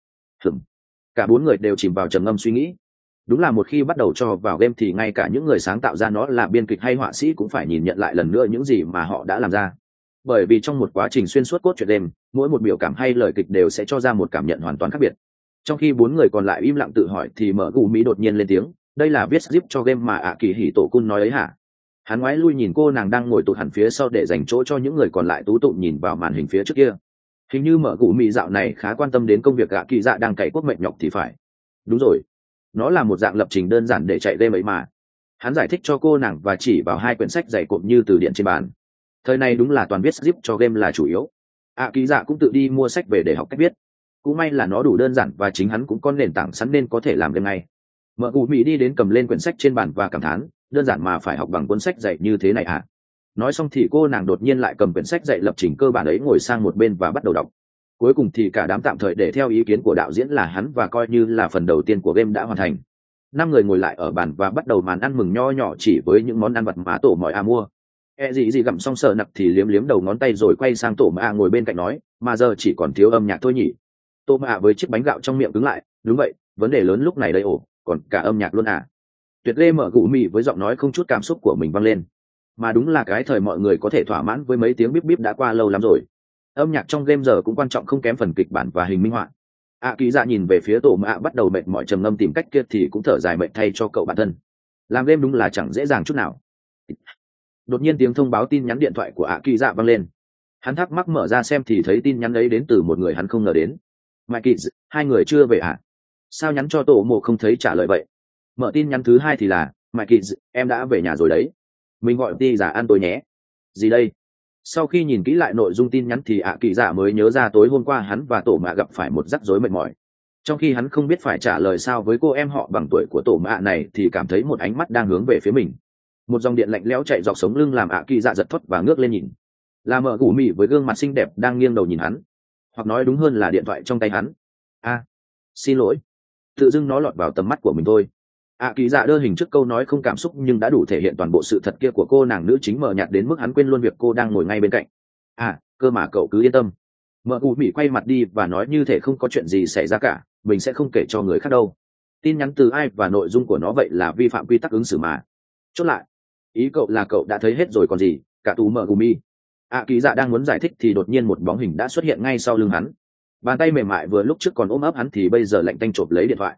Cả 4 người đều chìm vào trầm ngâm suy nghĩ. Đúng là một khi bắt đầu cho vào game thì ngay cả những người sáng tạo ra nó là biên kịch hay họa sĩ cũng phải nhìn nhận lại lần nữa những gì mà họ đã làm ra. Bởi vì trong một quá trình xuyên suốt cốt truyện game, mỗi một biểu cảm hay lời kịch đều sẽ cho ra một cảm nhận hoàn toàn khác biệt. Trong khi 4 người còn lại im lặng tự hỏi thì mở gù mỹ đột nhiên lên tiếng, đây là viết zip cho game mà ạ Kỳ Hỉ Tổ Cun nói ấy hả? Hắn ngoái lui nhìn cô nàng đang ngồi tụt hẳn phía sau để dành chỗ cho những người còn lại tú tụm nhìn vào màn hình phía trước kia. Hình như mở gù mỹ dạo này khá quan tâm đến công việc ạ Kỳ Dạ đang cày cuốc mệt nhọc thì phải. Đúng rồi, nó là một dạng lập trình đơn giản để chạy game ấy mà. Hắn giải thích cho cô nàng và chỉ vào 2 quyển sách dày cộm như từ điển trên bàn. Thời này đúng là toàn viết zip cho game là chủ yếu. Kỳ dạ cũng tự đi mua sách về để học cách viết. Cũng may là nó đủ đơn giản và chính hắn cũng có nền tảng sẵn nên có thể làm game ngay. Mợ cụ mỹ đi đến cầm lên quyển sách trên bàn và cảm thán, đơn giản mà phải học bằng cuốn sách dạy như thế này à? Nói xong thì cô nàng đột nhiên lại cầm quyển sách dạy lập trình cơ bản ấy ngồi sang một bên và bắt đầu đọc. Cuối cùng thì cả đám tạm thời để theo ý kiến của đạo diễn là hắn và coi như là phần đầu tiên của game đã hoàn thành. 5 người ngồi lại ở bàn và bắt đầu màn ăn mừng nho nhỏ chỉ với những món ăn vặt mà tổ mọi mua. Gì gặm xong sợ nặc thì liếm liếm đầu ngón tay rồi quay sang tổ mà ngồi bên cạnh nói, mà giờ chỉ còn thiếu âm nhạc thôi nhỉ. Tổ mà với chiếc bánh gạo trong miệng cứng lại, đúng vậy, vấn đề lớn lúc này đây còn cả âm nhạc luôn à. Tuyệt Lê mở gụ mì với giọng nói không chút cảm xúc của mình vang lên. Mà đúng là cái thời mọi người có thể thỏa mãn với mấy tiếng bíp bíp đã qua lâu lắm rồi. Âm nhạc trong game giờ cũng quan trọng không kém phần kịch bản và hình minh họa. Kỳ dạ nhìn về phía tổ mạ bắt đầu mệt mỏi trầm ngâm tìm cách kia thì cũng thở dài mệt thay cho cậu bản thân. Làm game đúng là chẳng dễ dàng chút nào. Đột nhiên tiếng thông báo tin nhắn điện thoại của Kỳ dạ vang lên. Hắn thắc mắc mở ra xem thì thấy tin nhắn ấy đến từ một người hắn không ngờ đến. Mike, 2 người chưa về à? Sao nhắn cho tổ mộ không thấy trả lời vậy? Mở tin nhắn thứ 2 thì là, Mike, em đã về nhà rồi đấy. Mình gọi đi giả ăn tối nhé. Gì đây? Sau khi nhìn kỹ lại nội dung tin nhắn thì Kỳ dạ mới nhớ ra tối hôm qua hắn và tổ mạ gặp phải một rắc rối mệt mỏi. Trong khi hắn không biết phải trả lời sao với cô em họ bằng tuổi của tổ mạ này thì cảm thấy một ánh mắt đang hướng về phía mình. Một dòng điện lạnh lẽo chạy dọc sống lưng làm Kỳ dạ giật thoát và ngước lên nhìn. Là mợ gù mì với gương mặt xinh đẹp đang nghiêng đầu nhìn hắn, hoặc nói đúng hơn là điện thoại trong tay hắn. Xin lỗi, tự dưng nó lọt vào tầm mắt của mình thôi. Kỳ dạ đơ hình trước câu nói không cảm xúc nhưng đã đủ thể hiện toàn bộ sự thật kia của cô nàng nữ chính mờ nhạt đến mức hắn quên luôn việc cô đang ngồi ngay bên cạnh. Cơ mà cậu cứ yên tâm. Mợ gù mì quay mặt đi và nói như thể không có chuyện gì xảy ra cả, mình sẽ không kể cho người khác đâu. Tin nhắn từ ai và nội dung của nó vậy là vi phạm quy tắc ứng xử mà. Chốt lại, ý cậu là cậu đã thấy hết rồi còn gì. Cả tù mợ gù mì. Kỳ dạ đang muốn giải thích thì đột nhiên một bóng hình đã xuất hiện ngay sau lưng hắn. Bàn tay mềm mại vừa lúc trước còn ôm ấp hắn thì bây giờ lạnh tanh chộp lấy điện thoại.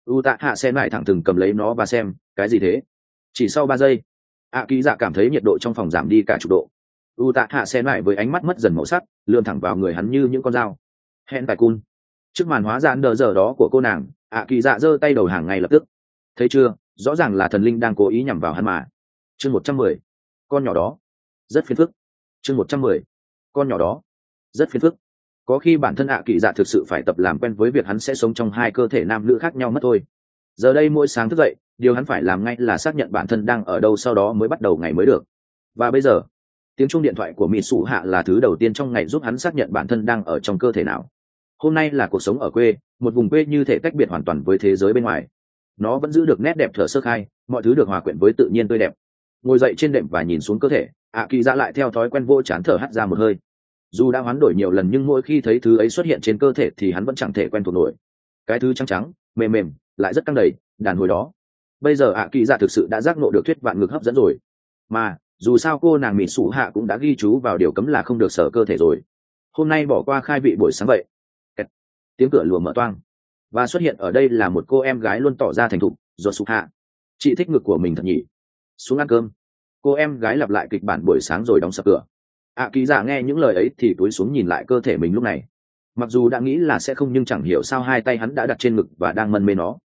Hạ sen lại thẳng thừng cầm lấy nó và xem cái gì thế. Chỉ sau 3 giây, Kỳ dạ cảm thấy nhiệt độ trong phòng giảm đi cả chục độ. Hạ sen lại với ánh mắt mất dần màu sắc lượn thẳng vào người hắn như những con dao. Hẹn tài cun. Trước màn hóa dạn đờ giờ đó của cô nàng, Kỳ dạ giơ tay đầu hàng ngay lập tức. Thấy chưa, rõ ràng là thần linh đang cố ý nhằm vào hắn mà. Chương 110. Con nhỏ đó rất phiền phức. Chương 110. Con nhỏ đó rất phiền phức. Có khi bản thân Kỳ dạ thực sự phải tập làm quen với việc hắn sẽ sống trong 2 cơ thể nam nữ khác nhau mất thôi. Giờ đây mỗi sáng thức dậy, điều hắn phải làm ngay là xác nhận bản thân đang ở đâu, sau đó mới bắt đầu ngày mới được. Và bây giờ, tiếng chuông điện thoại của Mị Sủ Hạ là thứ đầu tiên trong ngày giúp hắn xác nhận bản thân đang ở trong cơ thể nào. Hôm nay là cuộc sống ở quê, một vùng quê như thể tách biệt hoàn toàn với thế giới bên ngoài. Nó vẫn giữ được nét đẹp thở sơ khai, mọi thứ được hòa quyện với tự nhiên tươi đẹp. Ngồi dậy trên đệm và nhìn xuống cơ thể, Kỳ dạ lại theo thói quen vô chán thở hắt ra một hơi. Dù đã hoán đổi nhiều lần nhưng mỗi khi thấy thứ ấy xuất hiện trên cơ thể thì hắn vẫn chẳng thể quen thuộc nổi. Cái thứ trắng trắng, mềm mềm, lại rất căng đầy, đàn hồi đó. Bây giờ Kỳ dạ thực sự đã giác ngộ được thuyết vạn ngược hấp dẫn rồi. Mà dù sao cô nàng Mị Sủ Hạ cũng đã ghi chú vào điều cấm là không được sờ cơ thể rồi. Hôm nay bỏ qua khai vị buổi sáng vậy. Tiếng cửa lùa mở toang và xuất hiện ở đây là một cô em gái luôn tỏ ra thành thục, Ruột Sụp Hạ. Chị thích ngực của mình thật nhỉ. Xuống ăn cơm. Cô em gái lặp lại kịch bản buổi sáng rồi đóng sập cửa. Kỳ dạ nghe những lời ấy thì cúi xuống nhìn lại cơ thể mình lúc này. Mặc dù đã nghĩ là sẽ không nhưng chẳng hiểu sao 2 tay hắn đã đặt trên ngực và đang mân mê nó.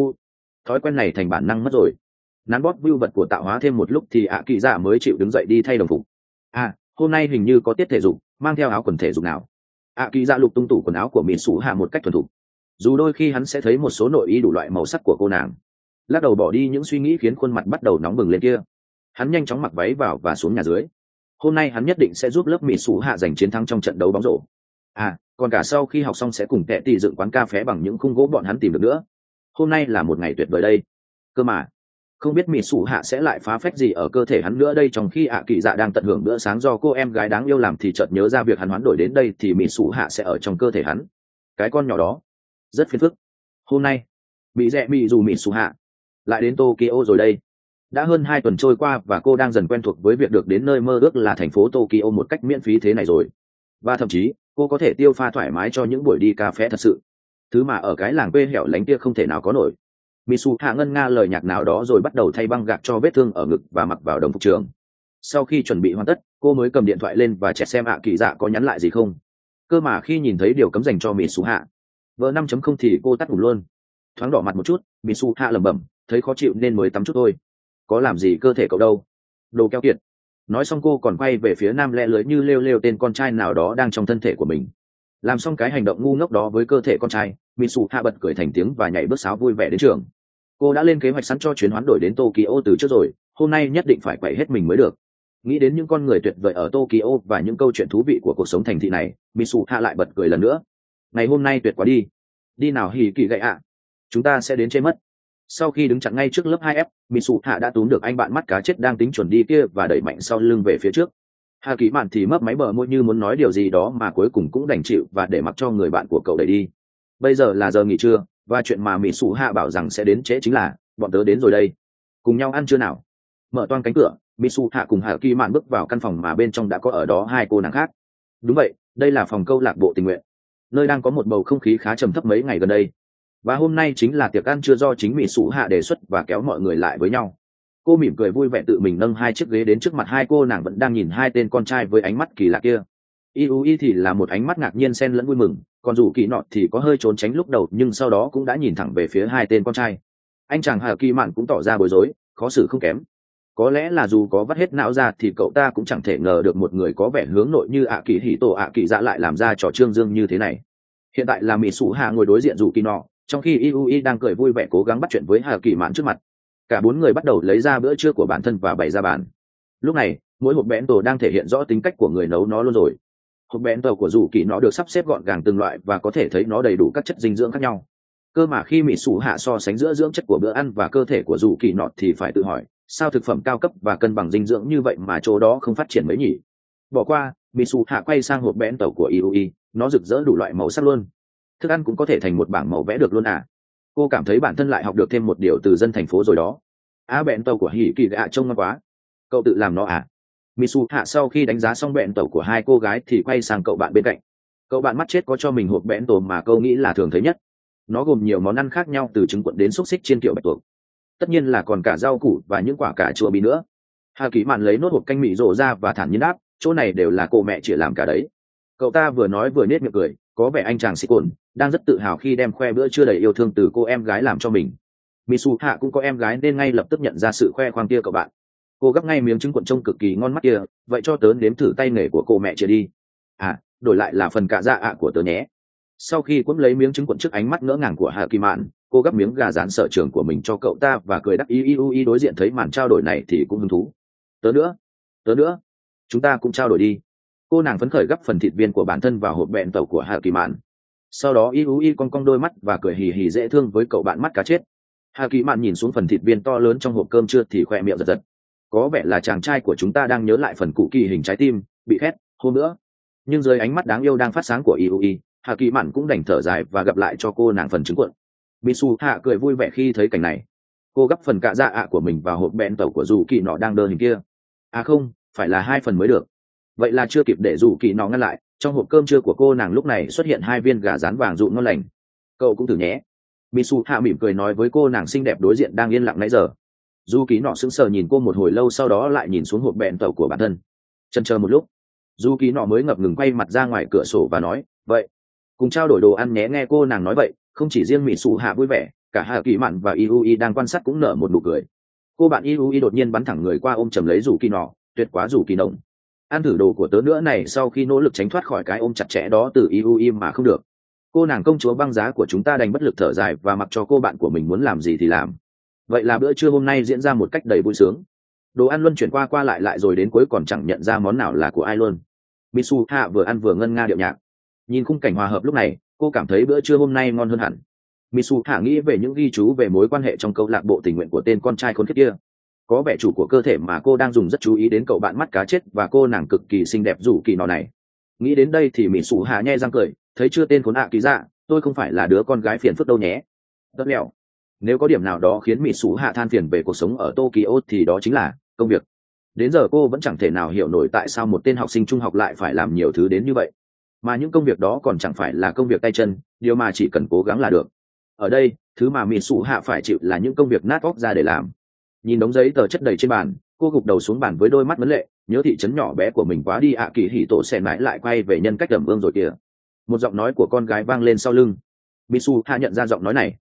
Thói quen này thành bản năng mất rồi. Nắn bóp view vật của tạo hóa thêm một lúc thì Kỳ dạ mới chịu đứng dậy đi thay đồng phục. Hôm nay hình như có tiết thể dục, mang theo áo quần thể dục nào. Kỳ dạ lục tung tủ quần áo của Mị Sủ Hạ một cách thuần thục. Dù đôi khi hắn sẽ thấy một số nội y đủ loại màu sắc của cô nàng. Lắc đầu bỏ đi những suy nghĩ khiến khuôn mặt bắt đầu nóng bừng lên kia. Hắn nhanh chóng mặc váy vào và xuống nhà dưới. Hôm nay hắn nhất định sẽ giúp lớp Mị Sủ Hạ giành chiến thắng trong trận đấu bóng rổ. Còn cả sau khi học xong sẽ cùng Tệ Tỷ dựng quán cà phé bằng những khung gỗ bọn hắn tìm được nữa. Hôm nay là một ngày tuyệt vời đây. Cơ mà, không biết Mị Sủ Hạ sẽ lại phá phách gì ở cơ thể hắn nữa đây. Trong khi Kỳ dạ đang tận hưởng bữa sáng do cô em gái đáng yêu làm thì chợt nhớ ra việc hắn hoán đổi đến đây thì Mị Sủ Hạ sẽ ở trong cơ thể hắn. Cái con nhỏ đó rất phiền phức. Hôm nay bị rẽ Mị dù Mị Sủ Hạ lại đến Tokyo rồi đây. Đã hơn 2 tuần trôi qua và cô đang dần quen thuộc với việc được đến nơi mơ ước là thành phố Tokyo một cách miễn phí thế này rồi. Và thậm chí cô có thể tiêu pha thoải mái cho những buổi đi cà phé thật sự, thứ mà ở cái làng quê hẻo lánh kia không thể nào có nổi. Misu Hạ ngân nga lời nhạc nào đó rồi bắt đầu thay băng gạc cho vết thương ở ngực và mặc vào đồng phục trường. Sau khi chuẩn bị hoàn tất, cô mới cầm điện thoại lên và check xem Kỳ dạ có nhắn lại gì không. Cơ mà khi nhìn thấy điều cấm dành cho Misu Hạ vợ 5.0 thì cô tắt ngủm luôn. thoáng đỏ mặt một chút, Mitsu hạ lẩm bẩm, thấy khó chịu nên mới tắm chút thôi. Có làm gì cơ thể cậu đâu, đồ keo kiệt. Nói xong cô còn quay về phía nam lẽ lưới như lêu lêu tên con trai nào đó đang trong thân thể của mình. Làm xong cái hành động ngu ngốc đó với cơ thể con trai, Mitsu hạ bật cười thành tiếng và nhảy bước sáo vui vẻ đến trường. Cô đã lên kế hoạch sẵn cho chuyến hoán đổi đến Tokyo từ trước rồi, hôm nay nhất định phải quậy hết mình mới được. Nghĩ đến những con người tuyệt vời ở Tokyo và những câu chuyện thú vị của cuộc sống thành thị này, Mitsu hạ lại bật cười lần nữa. Ngày hôm nay tuyệt quá đi. Đi nào hỉ kỳ gậy ạ. Chúng ta sẽ đến chơi mất. Sau khi đứng chặn ngay trước lớp 2F, Mitsu hạ đã túm được anh bạn mắt cá chết đang tính chuẩn đi kia và đẩy mạnh sau lưng về phía trước. Hà Kỳ Mạn thì mấp máy bờ môi như muốn nói điều gì đó mà cuối cùng cũng đành chịu và để mặc cho người bạn của cậu đẩy đi. Bây giờ là giờ nghỉ trưa, và chuyện mà Mitsu hạ bảo rằng sẽ đến trễ chính là bọn tớ đến rồi đây. Cùng nhau ăn trưa nào. Mở toang cánh cửa, Mitsu hạ cùng Hà Kỳ Mạn bước vào căn phòng mà bên trong đã có ở đó hai cô nàng khác. Đúng vậy, đây là phòng câu lạc bộ tình nguyện, nơi đang có một bầu không khí khá trầm thấp mấy ngày gần đây. Và hôm nay chính là tiệc ăn trưa do chính Mitsu hạ đề xuất và kéo mọi người lại với nhau. Cô mỉm cười vui vẻ tự mình nâng hai chiếc ghế đến trước mặt hai cô nàng vẫn đang nhìn hai tên con trai với ánh mắt kỳ lạ kia. Iui thì là một ánh mắt ngạc nhiên xen lẫn vui mừng, còn dù kỳ nọ thì có hơi trốn tránh lúc đầu nhưng sau đó cũng đã nhìn thẳng về phía hai tên con trai. Anh chàng Hà Kỳ Mạn cũng tỏ ra bối rối, khó xử không kém. Có lẽ là dù có vắt hết não ra thì cậu ta cũng chẳng thể ngờ được một người có vẻ hướng nội như ạ kỳ hỉ tổ ạ kỳ dạ lại làm ra trò trương dương như thế này. Hiện tại là Mitsu hạ ngồi đối diện dù kỳ nọ, trong khi Iui đang cười vui vẻ cố gắng bắt chuyện với Hà Kỳ Mạn trước mặt. Cả bốn người bắt đầu lấy ra bữa trưa của bản thân và bày ra bàn. Lúc này mỗi hộp bento đang thể hiện rõ tính cách của người nấu nó luôn rồi. Hộp bento của dù kỳ nó được sắp xếp gọn gàng từng loại và có thể thấy nó đầy đủ các chất dinh dưỡng khác nhau. Cơ mà khi Mitsu hạ so sánh giữa dưỡng chất của bữa ăn và cơ thể của dù kỳ nọ thì phải tự hỏi, sao thực phẩm cao cấp và cân bằng dinh dưỡng như vậy mà chỗ đó không phát triển mấy nhỉ? Bỏ qua, Mitsu hạ quay sang hộp bento của Iui, nó rực rỡ đủ loại màu sắc luôn. Thức ăn cũng có thể thành một bảng màu vẽ được luôn à? Cô cảm thấy bản thân lại học được thêm một điều từ dân thành phố rồi đó. Bento của hỉ kỳ gạ trông ngon quá. Cậu tự làm nó à? Mitsu hạ sau khi đánh giá xong bento của hai cô gái thì quay sang cậu bạn bên cạnh. Cậu bạn mắt chết có cho mình hộp bento mà câu nghĩ là thường thấy nhất. Nó gồm nhiều món ăn khác nhau từ trứng cuộn đến xúc xích chiên kiểu bạch tuộc. Tất nhiên là còn cả rau củ và những quả cà chua bí nữa. Hà Kỳ Mạn lấy nốt hộp canh mì rổ ra và thản nhiên đáp, chỗ này đều là cô mẹ chỉ làm cả đấy. Cậu ta vừa nói vừa nết miệng cười, có vẻ anh chàng sĩ cồn đang rất tự hào khi đem khoe bữa trưa đầy yêu thương từ cô em gái làm cho mình. Mitsu hạ cũng có em gái nên ngay lập tức nhận ra sự khoe khoang kia cậu bạn. Cô gắp ngay miếng trứng cuộn trông cực kỳ ngon mắt kia, vậy cho tớ nếm thử tay nghề của cô mẹ chia đi. Đổi lại là phần cà dạ ạ của tớ nhé. Sau khi quấn lấy miếng trứng cuộn trước ánh mắt ngỡ ngàng của Hà Kỳ Mạn, cô gắp miếng gà rán sở trường của mình cho cậu ta và cười đắc ý đối diện thấy màn trao đổi này thì cũng hứng thú. Tớ nữa, chúng ta cũng trao đổi đi. Cô nàng phấn khởi gắp phần thịt viên của bản thân vào hộp bento của Hà Kỳ Mạn. Sau đó Iui cong cong đôi mắt và cười hì hì dễ thương với cậu bạn mắt cá chết. Hà Kỳ Mạn nhìn xuống phần thịt viên to lớn trong hộp cơm trưa thì khoe miệng giật giật. Có vẻ là chàng trai của chúng ta đang nhớ lại phần cụ kỳ hình trái tim bị khét hôm nữa. Nhưng dưới ánh mắt đáng yêu đang phát sáng của Iui, Hà Kỳ Mạn cũng đành thở dài và gặp lại cho cô nàng phần trứng cuộn. Mitsu hạ cười vui vẻ khi thấy cảnh này. Cô gắp phần cạ dạ ạ của mình vào hộp bento của dù kỳ nọ đang đơ hình kia. Không, phải là 2 phần mới được. Vậy là chưa kịp để dù kỳ nọ ngăn lại, trong hộp cơm trưa của cô nàng lúc này xuất hiện 2 viên gà rán vàng rụm ngon lành. Cậu cũng thử nhé. Mitsu hạ mỉm cười nói với cô nàng xinh đẹp đối diện đang yên lặng nãy giờ. Dù kỳ nọ sững sờ nhìn cô một hồi lâu, sau đó lại nhìn xuống hộp bento của bản thân. Chần chờ một lúc, dù kỳ nọ mới ngập ngừng quay mặt ra ngoài cửa sổ và nói, vậy cùng trao đổi đồ ăn nhé. Nghe cô nàng nói vậy, không chỉ riêng Mitsu hạ vui vẻ, cả Hà Kỳ Mạn và Iui đang quan sát cũng nở một nụ cười. Cô bạn Iui đột nhiên bắn thẳng người qua ôm chầm lấy dù kỳ nọ, tuyệt quá dù kỳ nồng. Ăn thử đồ của tớ nữa này. Sau khi nỗ lực tránh thoát khỏi cái ôm chặt chẽ đó từ Iui mà không được, cô nàng công chúa băng giá của chúng ta đành bất lực thở dài và mặc cho cô bạn của mình muốn làm gì thì làm. Vậy là bữa trưa hôm nay diễn ra một cách đầy vui sướng. Đồ ăn luân chuyển qua lại rồi đến cuối còn chẳng nhận ra món nào là của ai luôn. Mitsu hạ vừa ăn vừa ngân nga điệu nhạc. Nhìn khung cảnh hòa hợp lúc này, cô cảm thấy bữa trưa hôm nay ngon hơn hẳn. Mitsu hạ nghĩ về những ghi chú về mối quan hệ trong câu lạc bộ tình nguyện của tên con trai khốn kiếp kia. Có vẻ chủ của cơ thể mà cô đang dùng rất chú ý đến cậu bạn mắt cá chết và cô nàng cực kỳ xinh đẹp dù kỳ nọ này. Nghĩ đến đây thì Mitsu hạ nhe răng cười, thấy chưa tên khốn ạ kỳ dạ, tôi không phải là đứa con gái phiền phức đâu nhé. Tất lẹo. Nếu có điểm nào đó khiến Mitsu hạ than phiền về cuộc sống ở Tokyo thì đó chính là công việc. Đến giờ cô vẫn chẳng thể nào hiểu nổi tại sao một tên học sinh trung học lại phải làm nhiều thứ đến như vậy. Mà những công việc đó còn chẳng phải là công việc tay chân, điều mà chỉ cần cố gắng là được. Ở đây, thứ mà Mitsu hạ phải chịu là những công việc nát óc ra để làm. Nhìn đống giấy tờ chất đầy trên bàn, cô gục đầu xuống bàn với đôi mắt vấn lệ, nhớ thị trấn nhỏ bé của mình quá đi ạ. Kỳ hỉ tổ xen mãi lại quay về nhân cách đầm ương rồi kìa. Một giọng nói của con gái vang lên sau lưng. Mitsu hạ nhận ra giọng nói này.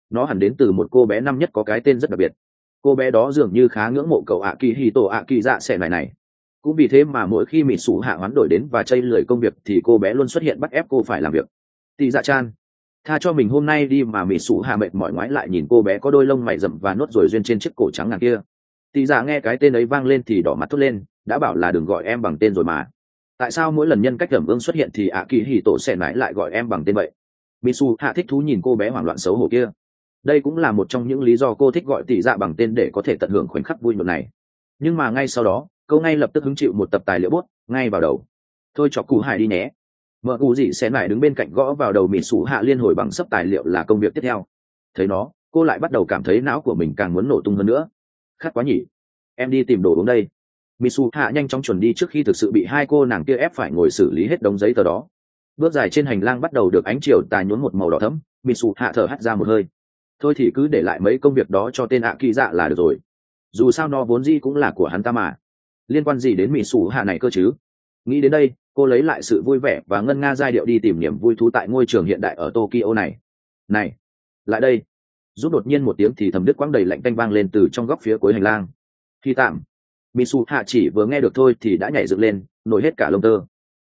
nó hẳn đến từ một cô bé năm nhất có cái tên rất đặc biệt. Cô bé đó dường như khá ngưỡng mộ cậu ạ kỳ hì tổ ạ kỳ dạ xẻ này. Cũng vì thế mà mỗi khi mỹ sủ hạ hoán đổi đến và chây lười công việc thì cô bé luôn xuất hiện bắt ép cô phải làm việc. Tỷ dạ chan, tha cho mình hôm nay đi, mà mỹ sủ hạ mệt mỏi ngoái lại nhìn cô bé có đôi lông mày rậm và nốt ruồi duyên trên chiếc cổ trắng ngà kia. Tỷ dạ nghe cái tên ấy vang lên thì đỏ mặt thốt lên, đã bảo là đừng gọi em bằng tên rồi mà. Tại sao mỗi lần nhân cách ẩm ương xuất hiện thì ạ kỳ hì tổ xẻ lại gọi em bằng tên vậy? Mỹ sủ hạ thích thú nhìn cô bé hoảng loạn xấu hổ kia. Đây cũng là một trong những lý do cô thích gọi tỷ dạ bằng tên, để có thể tận hưởng khoảnh khắc vui nhộn này. Nhưng mà ngay sau đó cô ngay lập tức hứng chịu một tập tài liệu bút ngay vào đầu. Thôi chọc cụ hải đi nhé. Mợ cụ gì sẽ lại đứng bên cạnh gõ vào đầu mỹ sủ hạ liên hồi bằng sấp tài liệu là công việc tiếp theo. Thấy nó, cô lại bắt đầu cảm thấy não của mình càng muốn nổ tung hơn nữa. Khát quá nhỉ, em đi tìm đồ uống đây. Mỹ sủ hạ nhanh chóng chuẩn đi trước khi thực sự bị hai cô nàng kia ép phải ngồi xử lý hết đống giấy tờ đó. Bước dài trên hành lang bắt đầu được ánh chiều tà nhuốm một màu đỏ thẫm. Mỹ sủ hạ thở hắt ra một hơi. Thôi thì cứ để lại mấy công việc đó cho tên ạ kỳ dạ là được rồi, dù sao nó vốn gì cũng là của hắn ta mà, liên quan gì đến mỹ sủ hạ này cơ chứ. Nghĩ đến đây, cô lấy lại sự vui vẻ và ngân nga giai điệu đi tìm niềm vui thú tại ngôi trường hiện đại ở Tokyo này. Này, lại đây. Rút đột nhiên một tiếng thì thầm đứt quãng đầy lạnh tanh vang lên từ trong góc phía cuối hành lang. Khi tạm, mỹ sủ hạ chỉ vừa nghe được thôi thì đã nhảy dựng lên, nổi hết cả lông tơ.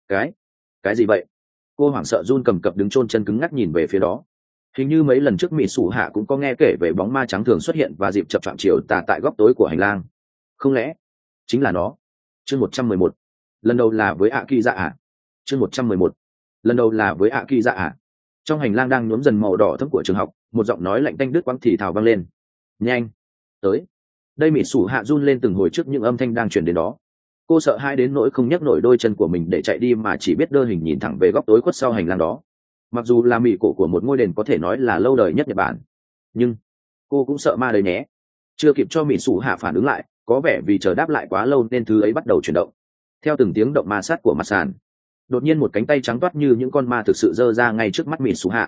Cái gì vậy? Cô hoảng sợ run cầm cập đứng chôn chân cứng ngắc nhìn về phía đó. Hình như mấy lần trước mỹ sủ hạ cũng có nghe kể về bóng ma trắng thường xuất hiện và dịp chập choạng chiều tà tại góc tối của hành lang. Không lẽ chính là nó? Chương 111. Lần đầu là với ạ kỳ dạ ạ. Chương 111. Lần đầu là với ạ kỳ dạ ạ. Trong hành lang đang nhuốm dần màu đỏ thẫm của trường học, một giọng nói lạnh tanh đứt quãng thì thào vang lên. Nhanh tới đây. Mỹ sủ hạ run lên từng hồi trước những âm thanh đang truyền đến đó. Cô sợ hãi đến nỗi không nhấc nổi đôi chân của mình để chạy đi, mà chỉ biết đơ hình nhìn thẳng về góc tối khuất sau hành lang đó. Mặc dù là mỹ cổ của một ngôi đền có thể nói là lâu đời nhất Nhật Bản, nhưng cô cũng sợ ma đấy nhé. Chưa kịp cho mỹ sủ hạ phản ứng lại, có vẻ vì chờ đáp lại quá lâu nên thứ ấy bắt đầu chuyển động. Theo từng tiếng động ma sát của mặt sàn, đột nhiên một cánh tay trắng toát như những con ma thực sự giơ ra ngay trước mắt mỹ sủ hạ.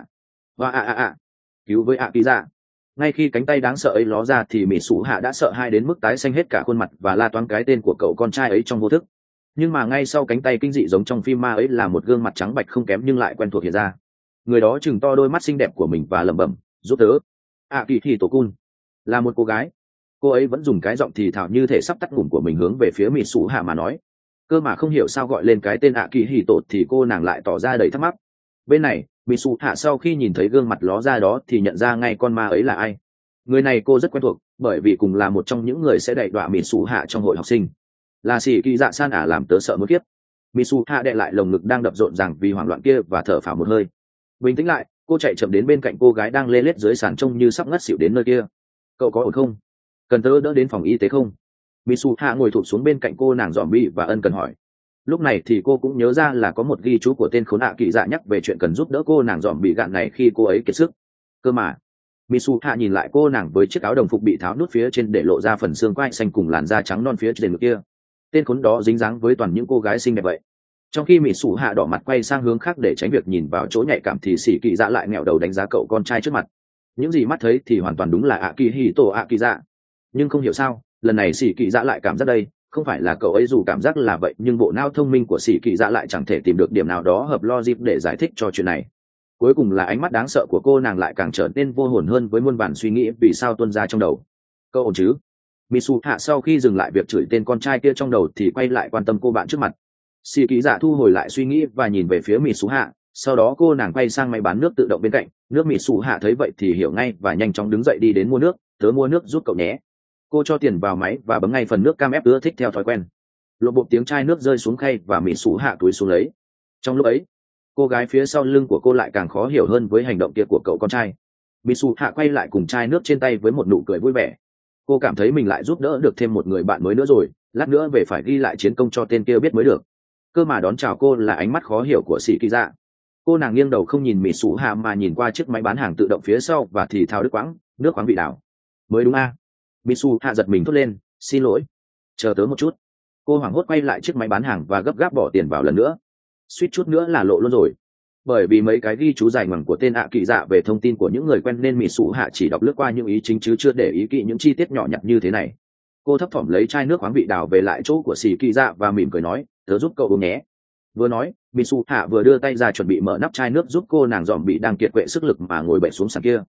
Và cứu với ạ kỳ dạ. Ngay khi cánh tay đáng sợ ấy ló ra thì mỹ sủ hạ đã sợ hai đến mức tái xanh hết cả khuôn mặt và la toáng cái tên của cậu con trai ấy trong vô thức. Nhưng mà ngay sau cánh tay kinh dị giống trong phim ma ấy là một gương mặt trắng bạch không kém nhưng lại quen thuộc hiện ra. Người đó chừng to đôi mắt xinh đẹp của mình và lẩm bẩm, giúp tớ. Kỳ thì tổ cun là một cô gái. Cô ấy vẫn dùng cái giọng thì thào như thể sắp tắt ngủm của mình hướng về phía mỹ sủ hạ mà nói. Cơ mà không hiểu sao gọi lên cái tên kỳ hì tổ thì cô nàng lại tỏ ra đầy thắc mắc. Bên này mỹ sủ hạ sau khi nhìn thấy gương mặt ló ra đó thì nhận ra ngay con ma ấy là ai. Người này cô rất quen thuộc, bởi vì cùng là một trong những người sẽ đẩy đọa mỹ sủ hạ trong hội học sinh. Là xì kỳ dạ san làm tớ sợ mất kiếp. Mỹ sủ hạ đè lại lồng ngực đang đập rộn ràng vì hoảng loạn kia và thở phào một hơi. Bình tĩnh lại, cô chạy chậm đến bên cạnh cô gái đang lê lết dưới sàn trông như sắp ngất xỉu đến nơi kia. Cậu có ổn không? Cần tớ đỡ đến phòng y tế không? Mitsu hạ ngồi thụp xuống bên cạnh cô nàng dòm bi và ân cần hỏi. Lúc này thì cô cũng nhớ ra là có một ghi chú của tên khốn hạ kỳ dạ nhắc về chuyện cần giúp đỡ cô nàng dòm bị gạn này khi cô ấy kiệt sức. Cơ mà Mitsu hạ nhìn lại cô nàng với chiếc áo đồng phục bị tháo nút phía trên để lộ ra phần xương quai xanh cùng làn da trắng non phía trên ngực kia. Tên khốn đó dính dáng với toàn những cô gái xinh đẹp vậy. Trong khi mỹ sủ hạ đỏ mặt quay sang hướng khác để tránh việc nhìn vào chỗ nhạy cảm thì sĩ kỳ dạ lại nghẹo đầu đánh giá cậu con trai trước mặt. Những gì mắt thấy thì hoàn toàn đúng là ạ kỳ hì tổ ạ kỳ dạ. Nhưng không hiểu sao lần này sĩ kỳ dạ lại cảm giác đây không phải là cậu ấy, dù cảm giác là vậy nhưng bộ não thông minh của sĩ kỳ dạ lại chẳng thể tìm được điểm nào đó hợp logic để giải thích cho chuyện này. Cuối cùng là ánh mắt đáng sợ của cô nàng lại càng trở nên vô hồn hơn với muôn vàn suy nghĩ vì sao tuôn ra trong đầu. Cậu ổn chứ? Mitsu hạ sau khi dừng lại việc chửi tên con trai kia trong đầu thì quay lại quan tâm cô bạn trước mặt. Sĩ kỳ dạ thu hồi lại suy nghĩ và nhìn về phía Mitsu hạ, sau đó cô nàng quay sang máy bán nước tự động bên cạnh. Nước Mitsu hạ thấy vậy thì hiểu ngay và nhanh chóng đứng dậy đi đến mua nước. Tớ mua nước giúp cậu nhé. Cô cho tiền vào máy và bấm ngay phần nước cam ép ưa thích theo thói quen. Lộ bộ tiếng chai nước rơi xuống khay và Mitsu hạ túi xuống lấy. Trong lúc ấy, cô gái phía sau lưng của cô lại càng khó hiểu hơn với hành động kia của cậu con trai. Mitsu hạ quay lại cùng chai nước trên tay với một nụ cười vui vẻ. Cô cảm thấy mình lại giúp đỡ được thêm một người bạn mới nữa rồi, lát nữa về phải ghi lại chiến công cho tên kia biết mới được. Cơ mà đón chào cô là ánh mắt khó hiểu của sĩ kỳ dạ. Cô nàng nghiêng đầu không nhìn Mitsu hạ mà nhìn qua chiếc máy bán hàng tự động phía sau và thì thào nước khoáng vị đảo. Mới đúng a? Mitsu hạ giật mình thốt lên, xin lỗi. Chờ tớ một chút. Cô hoảng hốt quay lại chiếc máy bán hàng và gấp gáp bỏ tiền vào lần nữa. Suýt chút nữa là lộ luôn rồi. Bởi vì mấy cái ghi chú dài ngoằng của tên ạ kỳ dạ về thông tin của những người quen nên Mitsu hạ chỉ đọc lướt qua những ý chính chứ chưa để ý kỹ những chi tiết nhỏ nhặt như thế này. Cô thấp thỏm lấy chai nước khoáng vị đảo về lại chỗ của sĩ kỳ dạ và mỉm cười nói, tớ giúp cậu uống nhé. Vừa nói, Mitsu hạ vừa đưa tay ra chuẩn bị mở nắp chai nước giúp cô nàng dòm bị đang kiệt quệ sức lực mà ngồi bệt xuống sàn kia.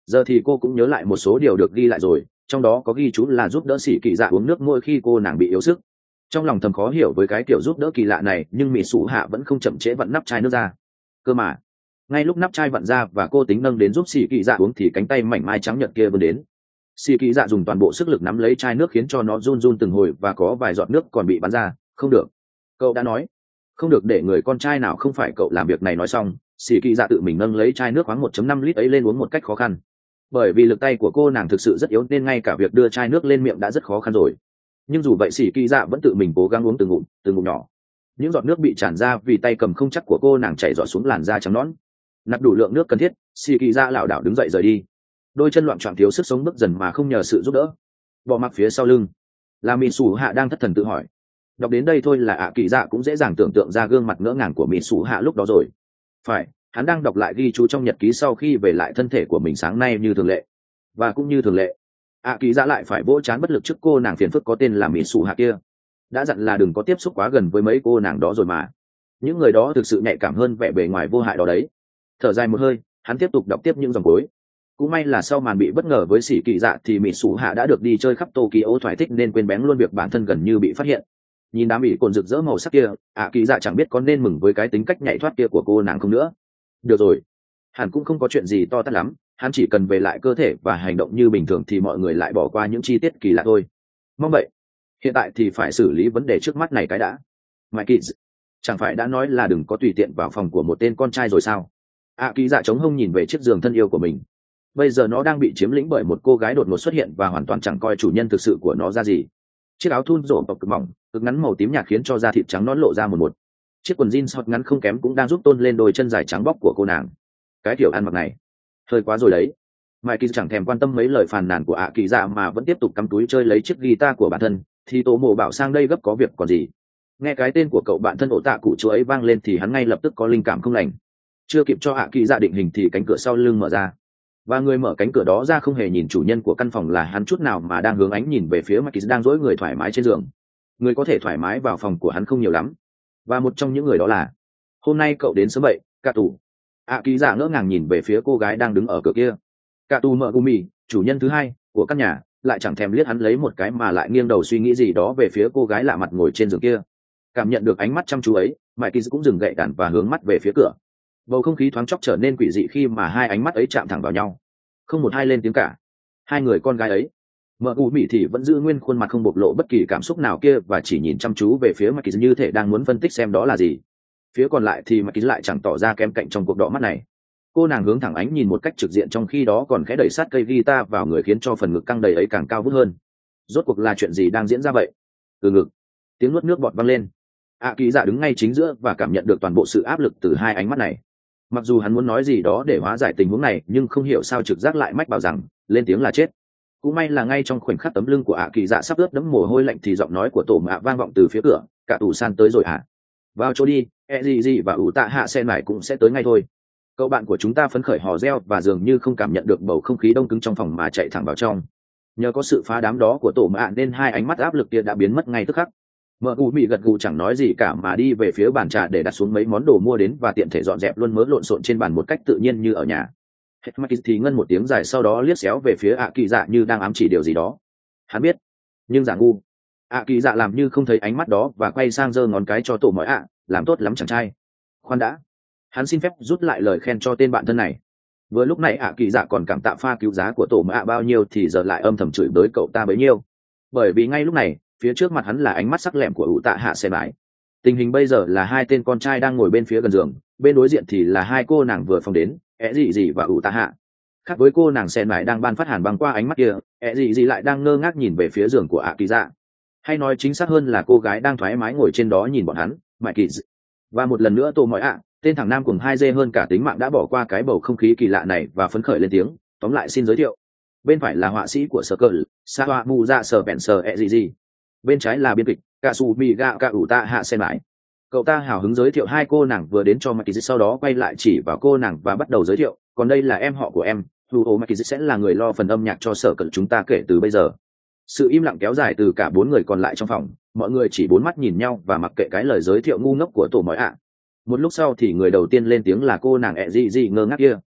Giờ thì cô cũng nhớ lại một số điều được ghi lại rồi, trong đó có ghi chú là giúp đỡ xỉ kỳ dạ uống nước mỗi khi cô nàng bị yếu sức. Trong lòng thầm khó hiểu với cái kiểu giúp đỡ kỳ lạ này, nhưng mỹ sủ hạ vẫn không chậm trễ vặn nắp chai nước ra. Cơ mà ngay lúc nắp chai vặn ra và cô tính nâng đến giúp xỉ kỳ dạ uống thì cánh tay mảnh mai trắng nhợt kia vươn đến. Xỉ kỳ dạ dùng toàn bộ sức lực nắm lấy chai nước khiến cho nó run run từng hồi và có vài giọt nước còn bị bắn ra. Không được, cậu đã nói không được để người con trai nào không phải cậu làm việc này. Nói xong, xỉ kỳ dạ tự mình nâng lấy chai nước khoáng 1.5 lít ấy lên uống một cách khó khăn. Bởi vì lực tay của cô nàng thực sự rất yếu nên ngay cả việc đưa chai nước lên miệng đã rất khó khăn rồi. Nhưng dù vậy xỉ kỳ dạ vẫn tự mình cố gắng uống từng ngụm nhỏ. Những giọt nước bị tràn ra vì tay cầm không chắc của cô nàng chảy giọt xuống làn da trắng nõn. Nạp đủ lượng nước cần thiết, xỉ kỳ dạ lảo đảo đứng dậy rời đi. Đôi chân loạng choạng thiếu sức sống bước dần mà không nhờ sự giúp đỡ. Bỏ mặc phía sau lưng là mỹ sủ hạ đang thất thần tự hỏi. Đọc đến đây thôi là ạ kỳ dạ cũng dễ dàng tưởng tượng ra gương mặt ngỡ ngàng của mỹ sủ hạ lúc đó rồi. Phải, hắn đang đọc lại ghi chú trong nhật ký sau khi về lại thân thể của mình sáng nay như thường lệ. Và cũng như thường lệ, ạ kỳ dạ lại phải vỗ trán bất lực trước cô nàng phiền phức có tên là mỹ sủ hạ kia. Đã dặn là đừng có tiếp xúc quá gần với mấy cô nàng đó rồi mà. Những người đó thực sự nhạy cảm hơn vẻ bề ngoài vô hại đó đấy. Thở dài một hơi, hắn tiếp tục đọc tiếp những dòng cuối. Cũng may là sau màn bị bất ngờ với xỉ kỳ dạ thì mỹ sủ hạ đã được đi chơi khắp Tokyo thoải thích nên quên bén luôn việc bản thân gần như bị phát hiện. Nhìn đám ỉ cồn rực rỡ màu sắc kia, ạ kỳ dạ chẳng biết có nên mừng với cái tính cách nhạy thoát kia của cô nàng không nữa. Được rồi, hẳn cũng không có chuyện gì to tát lắm, hắn chỉ cần về lại cơ thể và hành động như bình thường thì mọi người lại bỏ qua những chi tiết kỳ lạ thôi. Mong vậy. Hiện tại thì phải xử lý vấn đề trước mắt này cái đã. Mike Kids, chẳng phải đã nói là đừng có tùy tiện vào phòng của một tên con trai rồi sao? ạ kỳ dạ chống hông nhìn về chiếc giường thân yêu của mình. Bây giờ nó đang bị chiếm lĩnh bởi một cô gái đột ngột xuất hiện và hoàn toàn chẳng coi chủ nhân thực sự của nó ra gì. Chiếc áo thun rổ bọc cực mỏng, cực ngắn màu tím nhạt khiến cho da thịt trắng nõn lộ ra một. Chiếc quần jean short ngắn không kém cũng đang giúp tôn lên đôi chân dài trắng bóc của cô nàng. Cái kiểu ăn mặc này hơi quá rồi đấy. Mike chẳng thèm quan tâm mấy lời phàn nàn của ạ kỳ dạ mà vẫn tiếp tục cắm túi chơi lấy chiếc guitar của bản thân. Thì tổ mộ bảo sang đây gấp có việc còn gì. Nghe cái tên của cậu bạn thân ổ tạ cụ chúa ấy vang lên thì hắn ngay lập tức có linh cảm không lành. Chưa kịp cho ạ kỳ dạ định hình thì cánh cửa sau lưng mở ra. Và người mở cánh cửa đó ra không hề nhìn chủ nhân của căn phòng là hắn chút nào mà đang hướng ánh nhìn về phía Mike đang duỗi người thoải mái trên giường. Người có thể thoải mái vào phòng của hắn không nhiều lắm. Và một trong những người đó là hôm nay cậu đến sớm vậy, Cạ Tù. ạ kỳ dạ ngỡ ngàng nhìn về phía cô gái đang đứng ở cửa kia. Cạ Tù mở gumi, chủ nhân thứ hai của căn nhà, lại chẳng thèm liếc hắn lấy một cái mà lại nghiêng đầu suy nghĩ gì đó về phía cô gái lạ mặt ngồi trên giường kia. Cảm nhận được ánh mắt chăm chú ấy, Mike cũng dừng gậy đàn và hướng mắt về phía cửa. Bầu không khí thoáng chốc trở nên quỷ dị khi mà hai ánh mắt ấy chạm thẳng vào nhau. Không một ai lên tiếng cả. Hai người con gái ấy, mợ u mỹ thì vẫn giữ nguyên khuôn mặt không bộc lộ bất kỳ cảm xúc nào kia và chỉ nhìn chăm chú về phía Mike như thể đang muốn phân tích xem đó là gì. Phía còn lại thì Mike lại chẳng tỏ ra kém cạnh trong cuộc đọ mắt này. Cô nàng hướng thẳng ánh nhìn một cách trực diện, trong khi đó còn khẽ đẩy sát cây guitar vào người khiến cho phần ngực căng đầy ấy càng cao vút hơn. Rốt cuộc là chuyện gì đang diễn ra vậy? Từ ngực tiếng nuốt nước bọt văng lên. ạ kỳ dạ đứng ngay chính giữa và cảm nhận được toàn bộ sự áp lực từ hai ánh mắt này. Mặc dù hắn muốn nói gì đó để hóa giải tình huống này nhưng không hiểu sao trực giác lại mách bảo rằng lên tiếng là chết. Cũng may là ngay trong khoảnh khắc tấm lưng của ạ kỳ dạ sắp ướt đẫm mồ hôi lạnh thì giọng nói của tổ mạ vang vọng từ phía cửa. Cả tù san tới rồi hả? Vào chỗ đi, Ezizi và ủ tạ hạ sen mải cũng sẽ tới ngay thôi. Cậu bạn của chúng ta phấn khởi hò reo và dường như không cảm nhận được bầu không khí đông cứng trong phòng mà chạy thẳng vào trong. Nhờ có sự phá đám đó của tổ mạ nên hai ánh mắt áp lực kia đã biến mất ngay tức khắc. Mợ u mị gật gù chẳng nói gì cả mà đi về phía bàn trà để đặt xuống mấy món đồ mua đến và tiện thể dọn dẹp luôn mớ lộn xộn trên bàn một cách tự nhiên như ở nhà. Mike thì ngân một tiếng dài sau đó liếc xéo về phía ạ kỳ dạ như đang ám chỉ điều gì đó. Hắn biết, nhưng giả ngu. ạ kỳ dạ làm như không thấy ánh mắt đó và quay sang giơ ngón cái cho tổ mọi ạ. Làm tốt lắm chàng trai. Khoan đã, hắn xin phép rút lại lời khen cho tên bạn thân này. Vừa lúc này ạ kỳ dạ còn cảm tạ pha cứu giá của tổ mọi ạ bao nhiêu thì giờ lại âm thầm chửi bới cậu ta bấy nhiêu. Bởi vì ngay lúc này phía trước mặt hắn là ánh mắt sắc lẹm của ủ tạ hạ xe mái. Tình hình bây giờ là hai tên con trai đang ngồi bên phía gần giường, bên đối diện thì là hai cô nàng vừa phong đến, Dị và ủ tạ hạ. Khác với cô nàng xe mái đang ban phát hàn băng qua ánh mắt kia, Dị lại đang ngơ ngác nhìn về phía giường của ạ kỳ dạ. Hay nói chính xác hơn là cô gái đang thoải mái ngồi trên đó nhìn bọn hắn, Mike Kids. Và một lần nữa tô mọi ạ, tên thằng nam cùng 2G hơn cả tính mạng đã bỏ qua cái bầu không khí kỳ lạ này và phấn khởi lên tiếng. Tóm lại xin giới thiệu, bên phải là họa sĩ của Circle, Sawa Muza Spencer Dị. Bên trái là biên kịch Kasumi ga ka ủ tạ hạ sen mãi. Cậu ta hào hứng giới thiệu hai cô nàng vừa đến cho Maki, sau đó quay lại chỉ vào cô nàng và bắt đầu giới thiệu, còn đây là em họ của em, Hugo Maki sẽ là người lo phần âm nhạc cho sở cận chúng ta kể từ bây giờ. Sự im lặng kéo dài từ cả bốn người còn lại trong phòng, mọi người chỉ bốn mắt nhìn nhau và mặc kệ cái lời giới thiệu ngu ngốc của tổ mọi ạ. Một lúc sau thì người đầu tiên lên tiếng là cô nàng Dị ngơ ngác kia.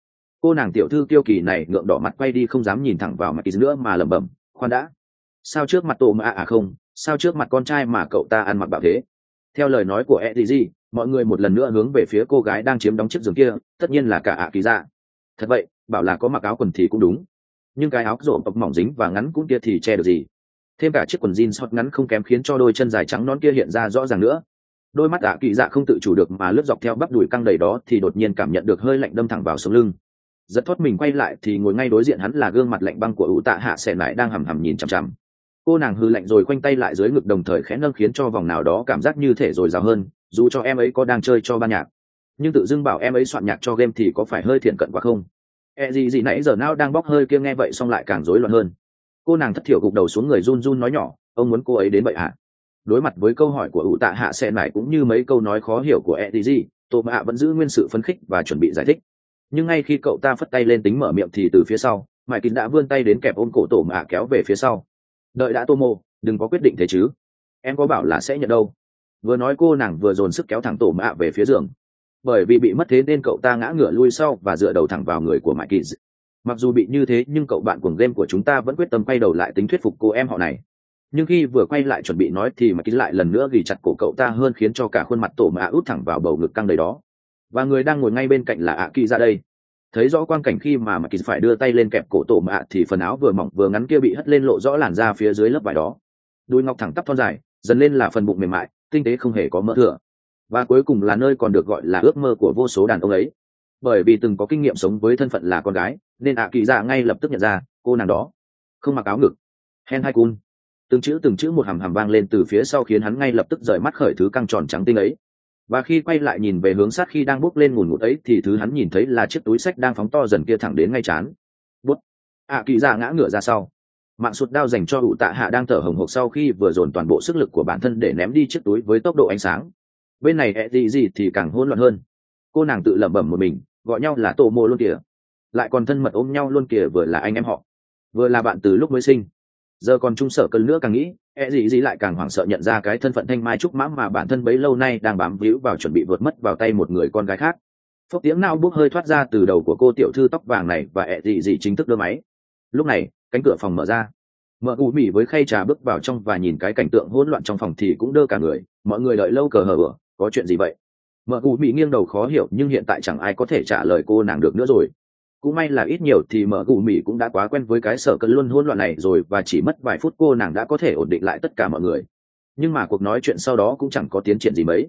Cô nàng tiểu thư kiêu kỳ này ngượng đỏ mặt quay đi không dám nhìn thẳng vào mặt Kỳ nữa mà lẩm bẩm, khoan đã, sao trước mặt tổ mà không, sao trước mặt con trai mà cậu ta ăn mặc bạo thế. Theo lời nói của Eddie, mọi người một lần nữa hướng về phía cô gái đang chiếm đóng chiếc giường kia, tất nhiên là cả Kỳ dạ. Thật vậy, bảo là có mặc áo quần thì cũng đúng, nhưng cái áo rộng bọc mỏng dính và ngắn cũng kia thì che được gì. Thêm cả chiếc quần jean short ngắn không kém khiến cho đôi chân dài trắng nõn kia hiện ra rõ ràng nữa. Đôi mắt Kỳ dạ không tự chủ được mà lướt dọc theo bắp đùi căng đầy đó thì đột nhiên cảm nhận được hơi lạnh đâm thẳng vào sống lưng. Giật thoát mình quay lại thì ngồi ngay đối diện hắn là gương mặt lạnh băng của ủ tạ hạ sẻ lại đang hầm hầm nhìn chằm chằm. Cô nàng hư lạnh rồi khoanh tay lại dưới ngực đồng thời khẽ nâng khiến cho vòng nào đó cảm giác như thể dồi dào hơn, dù cho em ấy có đang chơi cho ban nhạc nhưng tự dưng bảo em ấy soạn nhạc cho game thì có phải hơi thiện cận quá không. Gì nãy giờ nào đang bóc hơi kia nghe vậy xong lại càng rối loạn hơn. Cô nàng thất thiểu gục đầu xuống người run run nói nhỏ, ông muốn cô ấy đến vậy hả? Đối mặt với câu hỏi của ủ tạ hạ sẻ lại cũng như mấy câu nói khó hiểu của Eddie, tô mạ vẫn giữ nguyên sự phấn khích và chuẩn bị giải thích. Nhưng ngay khi cậu ta phất tay lên tính mở miệng thì từ phía sau mãi kín đã vươn tay đến kẹp ôm cổ tổ mạ kéo về phía sau. Đợi đã Tomo, đừng có quyết định thế chứ, em có bảo là sẽ nhận đâu. Vừa nói cô nàng vừa dồn sức kéo thẳng tổ mạ về phía giường. Bởi vì bị mất thế nên cậu ta ngã ngửa lui sau và dựa đầu thẳng vào người của mãi kín. Mặc dù bị như thế nhưng cậu bạn cuồng game của chúng ta vẫn quyết tâm quay đầu lại tính thuyết phục cô em họ này. Nhưng khi vừa quay lại chuẩn bị nói thì mãi kín lại lần nữa ghì chặt cổ cậu ta hơn khiến cho cả khuôn mặt tổ mạ út thẳng vào bầu ngực căng đầy đó. Và người đang ngồi ngay bên cạnh là Kỳ ra đây. Thấy rõ quang cảnh khi mà Kỳ phải đưa tay lên kẹp cổ tổ mạ thì phần áo vừa mỏng vừa ngắn kia bị hất lên lộ rõ làn da phía dưới lớp vải đó. Đuôi ngọc thẳng tắp thon dài dần lên là phần bụng mềm mại tinh tế không hề có mỡ thừa, và cuối cùng là nơi còn được gọi là ước mơ của vô số đàn ông ấy. Bởi vì từng có kinh nghiệm sống với thân phận là con gái nên Kỳ ra ngay lập tức nhận ra cô nàng đó không mặc áo ngực. Hen hai cun, từng chữ một hàm hàm vang lên từ phía sau khiến hắn ngay lập tức rời mắt khỏi thứ căng tròn trắng tinh ấy. Và khi quay lại nhìn về hướng sát khi đang bốc lên ngùn ngụt ấy thì thứ hắn nhìn thấy là chiếc túi xách đang phóng to dần kia thẳng đến ngay trán. Bút. Kỳ ra ngã ngửa ra sau. Mạng sụt đao dành cho ủ tạ hạ đang thở hồng hộc sau khi vừa dồn toàn bộ sức lực của bản thân để ném đi chiếc túi với tốc độ ánh sáng. Bên này gì thì càng hỗn loạn hơn. Cô nàng tự lẩm bẩm một mình, gọi nhau là tổ mô luôn kìa, lại còn thân mật ôm nhau luôn kìa, vừa là anh em họ, vừa là bạn từ lúc mới sinh, giờ còn chung sở cơn nữa. Càng nghĩ gì lại càng hoảng sợ nhận ra cái thân phận thanh mai trúc mã mà bản thân bấy lâu nay đang bám víu vào, chuẩn bị vượt mất vào tay một người con gái khác. Phốc tiếng nao bốc hơi thoát ra từ đầu của cô tiểu thư tóc vàng này và gì chính thức đưa máy. Lúc này cánh cửa phòng mở ra, mợ ủ mỉ với khay trà bước vào trong và nhìn cái cảnh tượng hỗn loạn trong phòng thì cũng đơ cả người. Mọi người đợi lâu cờ hờ bữa, có chuyện gì vậy? Mợ ủ mỉ nghiêng đầu khó hiểu nhưng hiện tại chẳng ai có thể trả lời cô nàng được nữa rồi. Cũng may là ít nhiều thì mợ ủ mỉ cũng đã quá quen với cái sở cơn luôn hỗn loạn này rồi, và chỉ mất vài phút cô nàng đã có thể ổn định lại tất cả mọi người. Nhưng mà cuộc nói chuyện sau đó cũng chẳng có tiến triển gì mấy.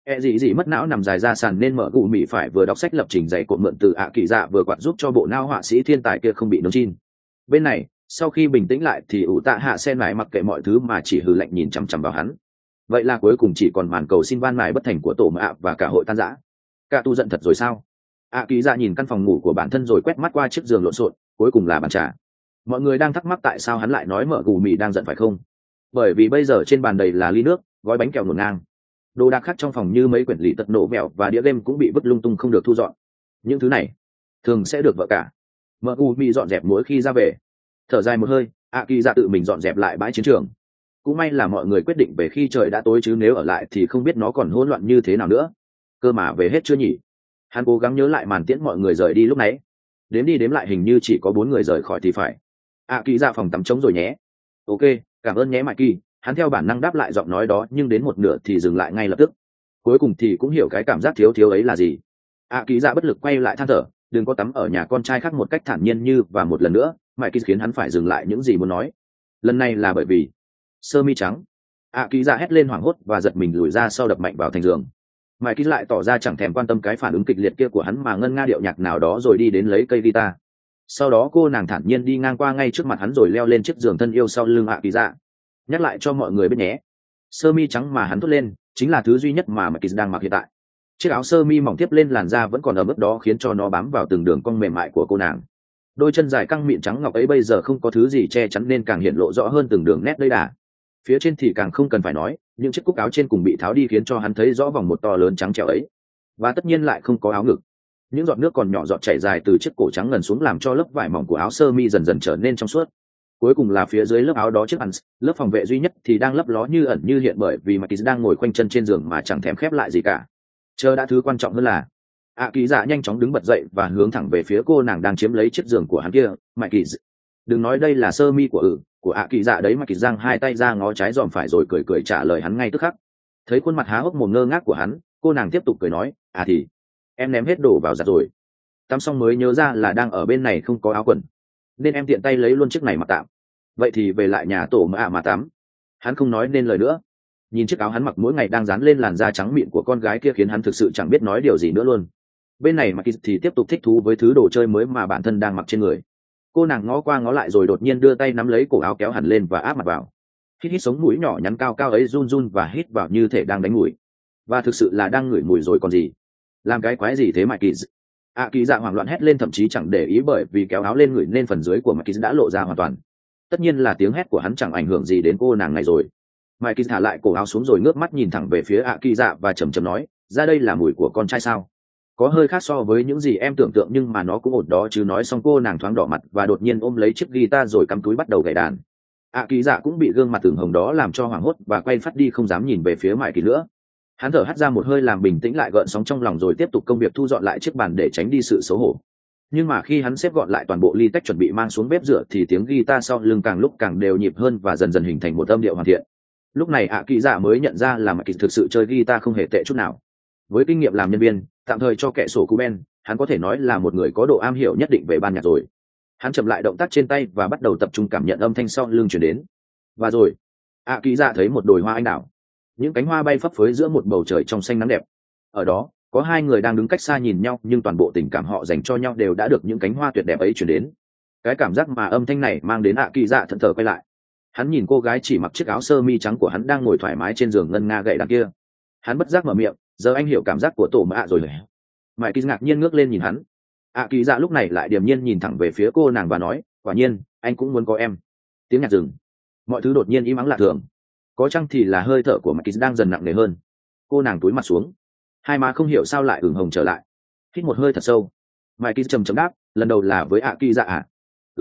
Gì mất não nằm dài ra sàn nên mợ ủ mỉ phải vừa đọc sách lập trình dày cộm mượn từ Kỳ dạ vừa quạt giúp cho bộ não họa sĩ thiên tài kia không bị nướng chin. Bên này sau khi bình tĩnh lại thì ủ tạ hạ sen lại mặc kệ mọi thứ mà chỉ hừ lạnh nhìn chằm chằm vào hắn. Vậy là cuối cùng chỉ còn màn cầu xin van mài bất thành của tổ mạ và cả hội tan rã. Cả tu giận thật rồi sao? Kỳ dạ nhìn căn phòng ngủ của bản thân rồi quét mắt qua chiếc giường lộn xộn, cuối cùng là bàn trà. Mọi người đang thắc mắc tại sao hắn lại nói mợ gù mì đang giận phải không? Bởi vì bây giờ trên bàn đầy là ly nước, gói bánh kẹo ngổn ngang. Đồ đạc khác trong phòng như mấy quyển lì tật nổ mẹo và đĩa game cũng bị vứt lung tung không được thu dọn. Những thứ này thường sẽ được vợ cả mợ gù mì dọn dẹp mỗi khi ra về. Thở dài một hơi, Kỳ dạ tự mình dọn dẹp lại bãi chiến trường. Cũng may là mọi người quyết định về khi trời đã tối, chứ nếu ở lại thì không biết nó còn hỗn loạn như thế nào nữa. Cơ mà về hết chưa nhỉ? Hắn cố gắng nhớ lại màn tiễn mọi người rời đi lúc nãy. Đếm đi đếm lại hình như chỉ có 4 người rời khỏi thì phải. Kỳ ra phòng tắm trống rồi nhé. Ok, cảm ơn nhé Mike Kỳ. Hắn theo bản năng đáp lại giọng nói đó nhưng đến một nửa thì dừng lại ngay lập tức. Cuối cùng thì cũng hiểu cái cảm giác thiếu thiếu ấy là gì. Kỳ ra bất lực quay lại than thở, đừng có tắm ở nhà con trai khác một cách thản nhiên như, và một lần nữa Mike Kỳ khiến hắn phải dừng lại những gì muốn nói. Lần này là bởi vì sơ mi trắng. Kỳ ra hét lên hoảng hốt và giật mình lùi ra sau đập mạnh vào thành giường. Mike Kỳ lại tỏ ra chẳng thèm quan tâm cái phản ứng kịch liệt kia của hắn mà ngân nga điệu nhạc nào đó rồi đi đến lấy cây guitar. Sau đó cô nàng thản nhiên đi ngang qua ngay trước mặt hắn rồi leo lên chiếc giường thân yêu sau lưng Kỳ ra. Nhắc lại cho mọi người biết nhé, sơ mi trắng mà hắn thốt lên chính là thứ duy nhất mà Mike Kỳ đang mặc hiện tại. Chiếc áo sơ mi mỏng tiếp lên làn da vẫn còn ấm ướt đó khiến cho nó bám vào từng đường cong mềm mại của cô nàng. Đôi chân dài căng mịn trắng ngọc ấy bây giờ không có thứ gì che chắn nên càng hiện lộ rõ hơn từng đường nét đầy đà. Phía trên thì càng không cần phải nói, những chiếc cúc áo trên cùng bị tháo đi khiến cho hắn thấy rõ vòng một to lớn trắng trẻo ấy. Và tất nhiên lại không có áo ngực. Những giọt nước còn nhỏ giọt chảy dài từ chiếc cổ trắng ngần xuống làm cho lớp vải mỏng của áo sơ mi dần dần trở nên trong suốt. Cuối cùng là phía dưới lớp áo đó chiếc pants, lớp phòng vệ duy nhất thì đang lấp ló như ẩn như hiện, bởi vì Mike đang ngồi khoanh chân trên giường mà chẳng thèm khép lại gì cả. Chờ đã, thứ quan trọng hơn là ạ kỳ dạ nhanh chóng đứng bật dậy và hướng thẳng về phía cô nàng đang chiếm lấy chiếc giường của hắn kia. Mike kỳ, đừng nói đây là sơ mi của ạ kỳ dạ đấy. Mike kỳ giang hai tay ra ngó trái dòm phải rồi cười cười trả lời hắn ngay tức khắc. Thấy khuôn mặt há hốc mồm ngơ ngác của hắn, cô nàng tiếp tục cười nói, thì em ném hết đồ vào giặt rồi, tắm xong mới nhớ ra là đang ở bên này không có áo quần, nên em tiện tay lấy luôn chiếc này mặc tạm. Vậy thì về lại nhà tổ mà tắm. Hắn không nói nên lời nữa. Nhìn chiếc áo hắn mặc mỗi ngày đang dán lên làn da trắng mịn của con gái kia khiến hắn thực sự chẳng biết nói điều gì nữa luôn. Bên này Maki thì tiếp tục thích thú với thứ đồ chơi mới mà bản thân đang mặc trên người. Cô nàng ngó qua ngó lại rồi đột nhiên đưa tay nắm lấy cổ áo kéo hẳn lên và áp mặt vào. Hít sống mũi nhỏ nhắn cao cao ấy run run và hít vào như thể đang đánh mùi, và thực sự là đang ngửi mùi rồi còn gì. Làm cái quái gì thế Mike kỳ? Kỳ dạ hoảng loạn hét lên, thậm chí chẳng để ý bởi vì kéo áo lên ngửi nên phần dưới của Mike đã lộ ra hoàn toàn. Tất nhiên là tiếng hét của hắn chẳng ảnh hưởng gì đến cô nàng này rồi. Mike thả lại cổ áo xuống rồi ngước mắt nhìn thẳng về phía Kỳ dạ và trầm trầm nói, ra đây là mùi của con trai sao? Có hơi khác so với những gì em tưởng tượng nhưng mà nó cũng ổn đó chứ. Nói xong cô nàng thoáng đỏ mặt và đột nhiên ôm lấy chiếc guitar rồi cắm túi bắt đầu gảy đàn. Kỳ dạ cũng bị gương mặt ửng hồng đó làm cho hoảng hốt và quay phát đi không dám nhìn về phía Mike nữa. Hắn thở hắt ra một hơi làm bình tĩnh lại gợn sóng trong lòng rồi tiếp tục công việc thu dọn lại chiếc bàn để tránh đi sự xấu hổ. Nhưng mà khi hắn xếp gọn lại toàn bộ ly tách chuẩn bị mang xuống bếp rửa thì tiếng guitar sau lưng càng lúc càng đều nhịp hơn và dần dần hình thành một âm điệu hoàn thiện. Lúc này Kỳ dạ mới nhận ra là Mike thực sự chơi guitar không hề tệ chút nào. Với kinh nghiệm làm nhân viên tạm thời cho kẻ sổ Cuben, hắn có thể nói là một người có độ am hiểu nhất định về ban nhạc rồi. Hắn chậm lại động tác trên tay và bắt đầu tập trung cảm nhận âm thanh sau lưng chuyển đến. Và rồi Kỳ dạ thấy một đồi hoa anh đào, những cánh hoa bay phấp phới giữa một bầu trời trong xanh nắng đẹp. Ở đó có hai người đang đứng cách xa nhìn nhau, nhưng toàn bộ tình cảm họ dành cho nhau đều đã được những cánh hoa tuyệt đẹp ấy chuyển đến. Cái cảm giác mà âm thanh này mang đến Kỳ dạ thẫn thờ quay lại. Hắn nhìn cô gái chỉ mặc chiếc áo sơ mi trắng của hắn đang ngồi thoải mái trên giường ngân nga gậy đàn kia. Hắn bất giác mở miệng, giờ anh hiểu cảm giác của tổ mạ rồi. Mike ngạc nhiên ngước lên nhìn hắn. Kỳ dạ lúc này lại điềm nhiên nhìn thẳng về phía cô nàng và nói, quả nhiên anh cũng muốn có em. Tiếng nhạc dừng, mọi thứ đột nhiên im ắng lạ thường. Có chăng thì là hơi thở của Mike đang dần nặng nề hơn. Cô nàng túi mặt xuống, hai má không hiểu sao lại ửng hồng trở lại. Hít một hơi thật sâu, Mike trầm trầm đáp, lần đầu là với Kỳ dạ à?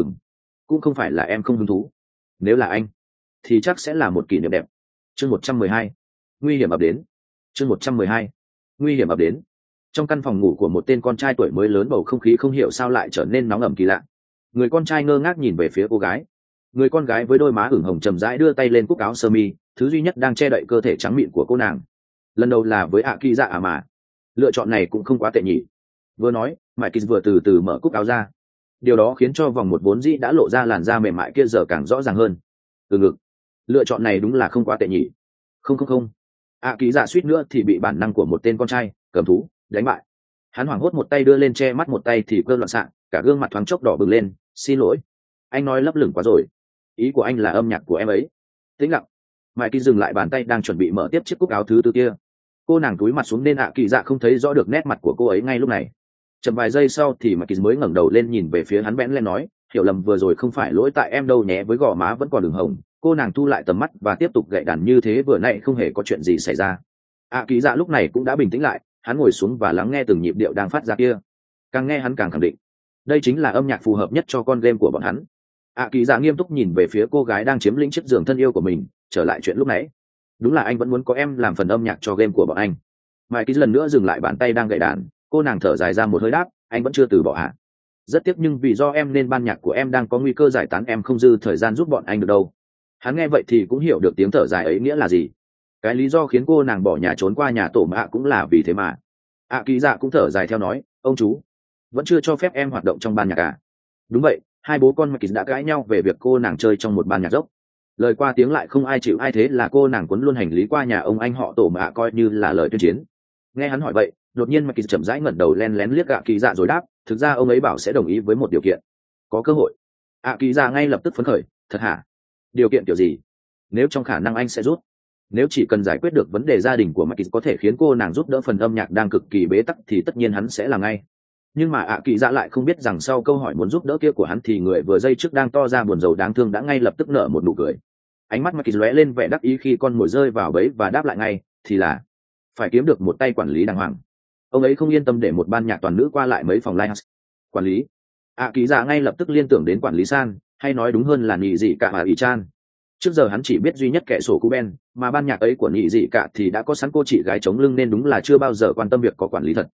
Cũng không phải là em không hứng thú. Nếu là anh thì chắc sẽ là một kỷ niệm đẹp. Chương 112, nguy hiểm ập đến. Chương 112, nguy hiểm ập đến. Trong căn phòng ngủ của một tên con trai tuổi mới lớn, bầu không khí không hiểu sao lại trở nên nóng ẩm kỳ lạ. Người con trai ngơ ngác nhìn về phía cô gái. Người con gái với đôi má ửng hồng chậm rãi đưa tay lên cúc áo sơ mi, thứ duy nhất đang che đậy cơ thể trắng mịn của cô nàng. Lần đầu là với Kỳ dạ à mà. Lựa chọn này cũng không quá tệ nhỉ. Vừa nói, Mike vừa từ từ mở cúc áo ra. Điều đó khiến cho vòng một vốn dĩ đã lộ ra làn da mềm mại kia giờ càng rõ ràng hơn. Từ ngực, lựa chọn này đúng là không quá tệ nhỉ. Không. Kỳ dạ suýt nữa thì bị bản năng của một tên con trai cầm thú đánh bại. Hắn hoảng hốt, một tay đưa lên che mắt, một tay thì cơn loạn xạ, cả gương mặt thoáng chốc đỏ bừng lên. Xin lỗi, anh nói lấp lửng quá rồi, ý của anh là âm nhạc của em ấy. Tĩnh lặng. Mike dừng lại bàn tay đang chuẩn bị mở tiếp chiếc cúc áo thứ tư kia. Cô nàng cúi mặt xuống nên Kỳ dạ không thấy rõ được nét mặt của cô ấy ngay lúc này. Chậm vài giây sau thì Mike mới ngẩng đầu lên nhìn về phía hắn, bẽn lên nói, hiểu lầm vừa rồi không phải lỗi tại em đâu nhé. Với gò má vẫn còn đường hồng, cô nàng thu lại tầm mắt và tiếp tục gậy đàn như thế vừa nãy không hề có chuyện gì xảy ra. Kỳ dạ lúc này cũng đã bình tĩnh lại. Hắn ngồi xuống và lắng nghe từng nhịp điệu đang phát ra kia. Càng nghe hắn càng khẳng định đây chính là âm nhạc phù hợp nhất cho con game của bọn hắn. Kỳ dạ nghiêm túc nhìn về phía cô gái đang chiếm lĩnh chiếc giường thân yêu của mình. Trở lại chuyện lúc nãy, đúng là anh vẫn muốn có em làm phần âm nhạc cho game của bọn anh. Mike lần nữa dừng lại bàn tay đang gậy đàn. Cô nàng thở dài ra một hơi đáp, anh vẫn chưa từ bỏ hả? Rất tiếc nhưng vì do em nên ban nhạc của em đang có nguy cơ giải tán, em không dư thời gian giúp bọn anh được đâu. Hắn nghe vậy thì cũng hiểu được tiếng thở dài ấy nghĩa là gì. Cái lý do khiến cô nàng bỏ nhà trốn qua nhà tổ mạ cũng là vì thế mà. Kỳ dạ cũng thở dài theo nói, ông chú vẫn chưa cho phép em hoạt động trong ban nhạc à? Đúng vậy, hai bố con Mike đã cãi nhau về việc cô nàng chơi trong một ban nhạc dốc. Lời qua tiếng lại không ai chịu ai, thế là cô nàng cuốn luôn hành lý qua nhà ông anh họ tổ mạ coi như là lời tuyên chiến. Nghe hắn hỏi vậy, đột nhiên Mike chậm rãi ngẩng đầu len lén liếc Kỳ dạ rồi đáp, thực ra ông ấy bảo sẽ đồng ý với một điều kiện. Có cơ hội? Kỳ dạ ngay lập tức phấn khởi, thật hả? Điều kiện kiểu gì? Nếu trong khả năng anh sẽ rút. Nếu chỉ cần giải quyết được vấn đề gia đình của Mike có thể khiến cô nàng giúp đỡ phần âm nhạc đang cực kỳ bế tắc thì tất nhiên hắn sẽ làm ngay. Nhưng mà Kỳ dạ lại không biết rằng sau câu hỏi muốn giúp đỡ kia của hắn thì người vừa giây trước đang to ra buồn rầu đáng thương đã ngay lập tức nở một nụ cười. Ánh mắt Mike lóe lên vẻ đắc ý khi con mồi rơi vào bẫy và đáp lại ngay, thì là phải kiếm được một tay quản lý đàng hoàng. Ông ấy không yên tâm để một ban nhạc toàn nữ qua lại mấy phòng live. Quản lý? Kỳ dạ ngay lập tức liên tưởng đến quản lý San, hay nói đúng hơn là nhị dị cả mà ỷ chan. Trước giờ hắn chỉ biết duy nhất kẻ sổ Cuben, mà ban nhạc ấy của nhị dị cả thì đã có sẵn cô chị gái chống lưng nên đúng là chưa bao giờ quan tâm việc có quản lý thật.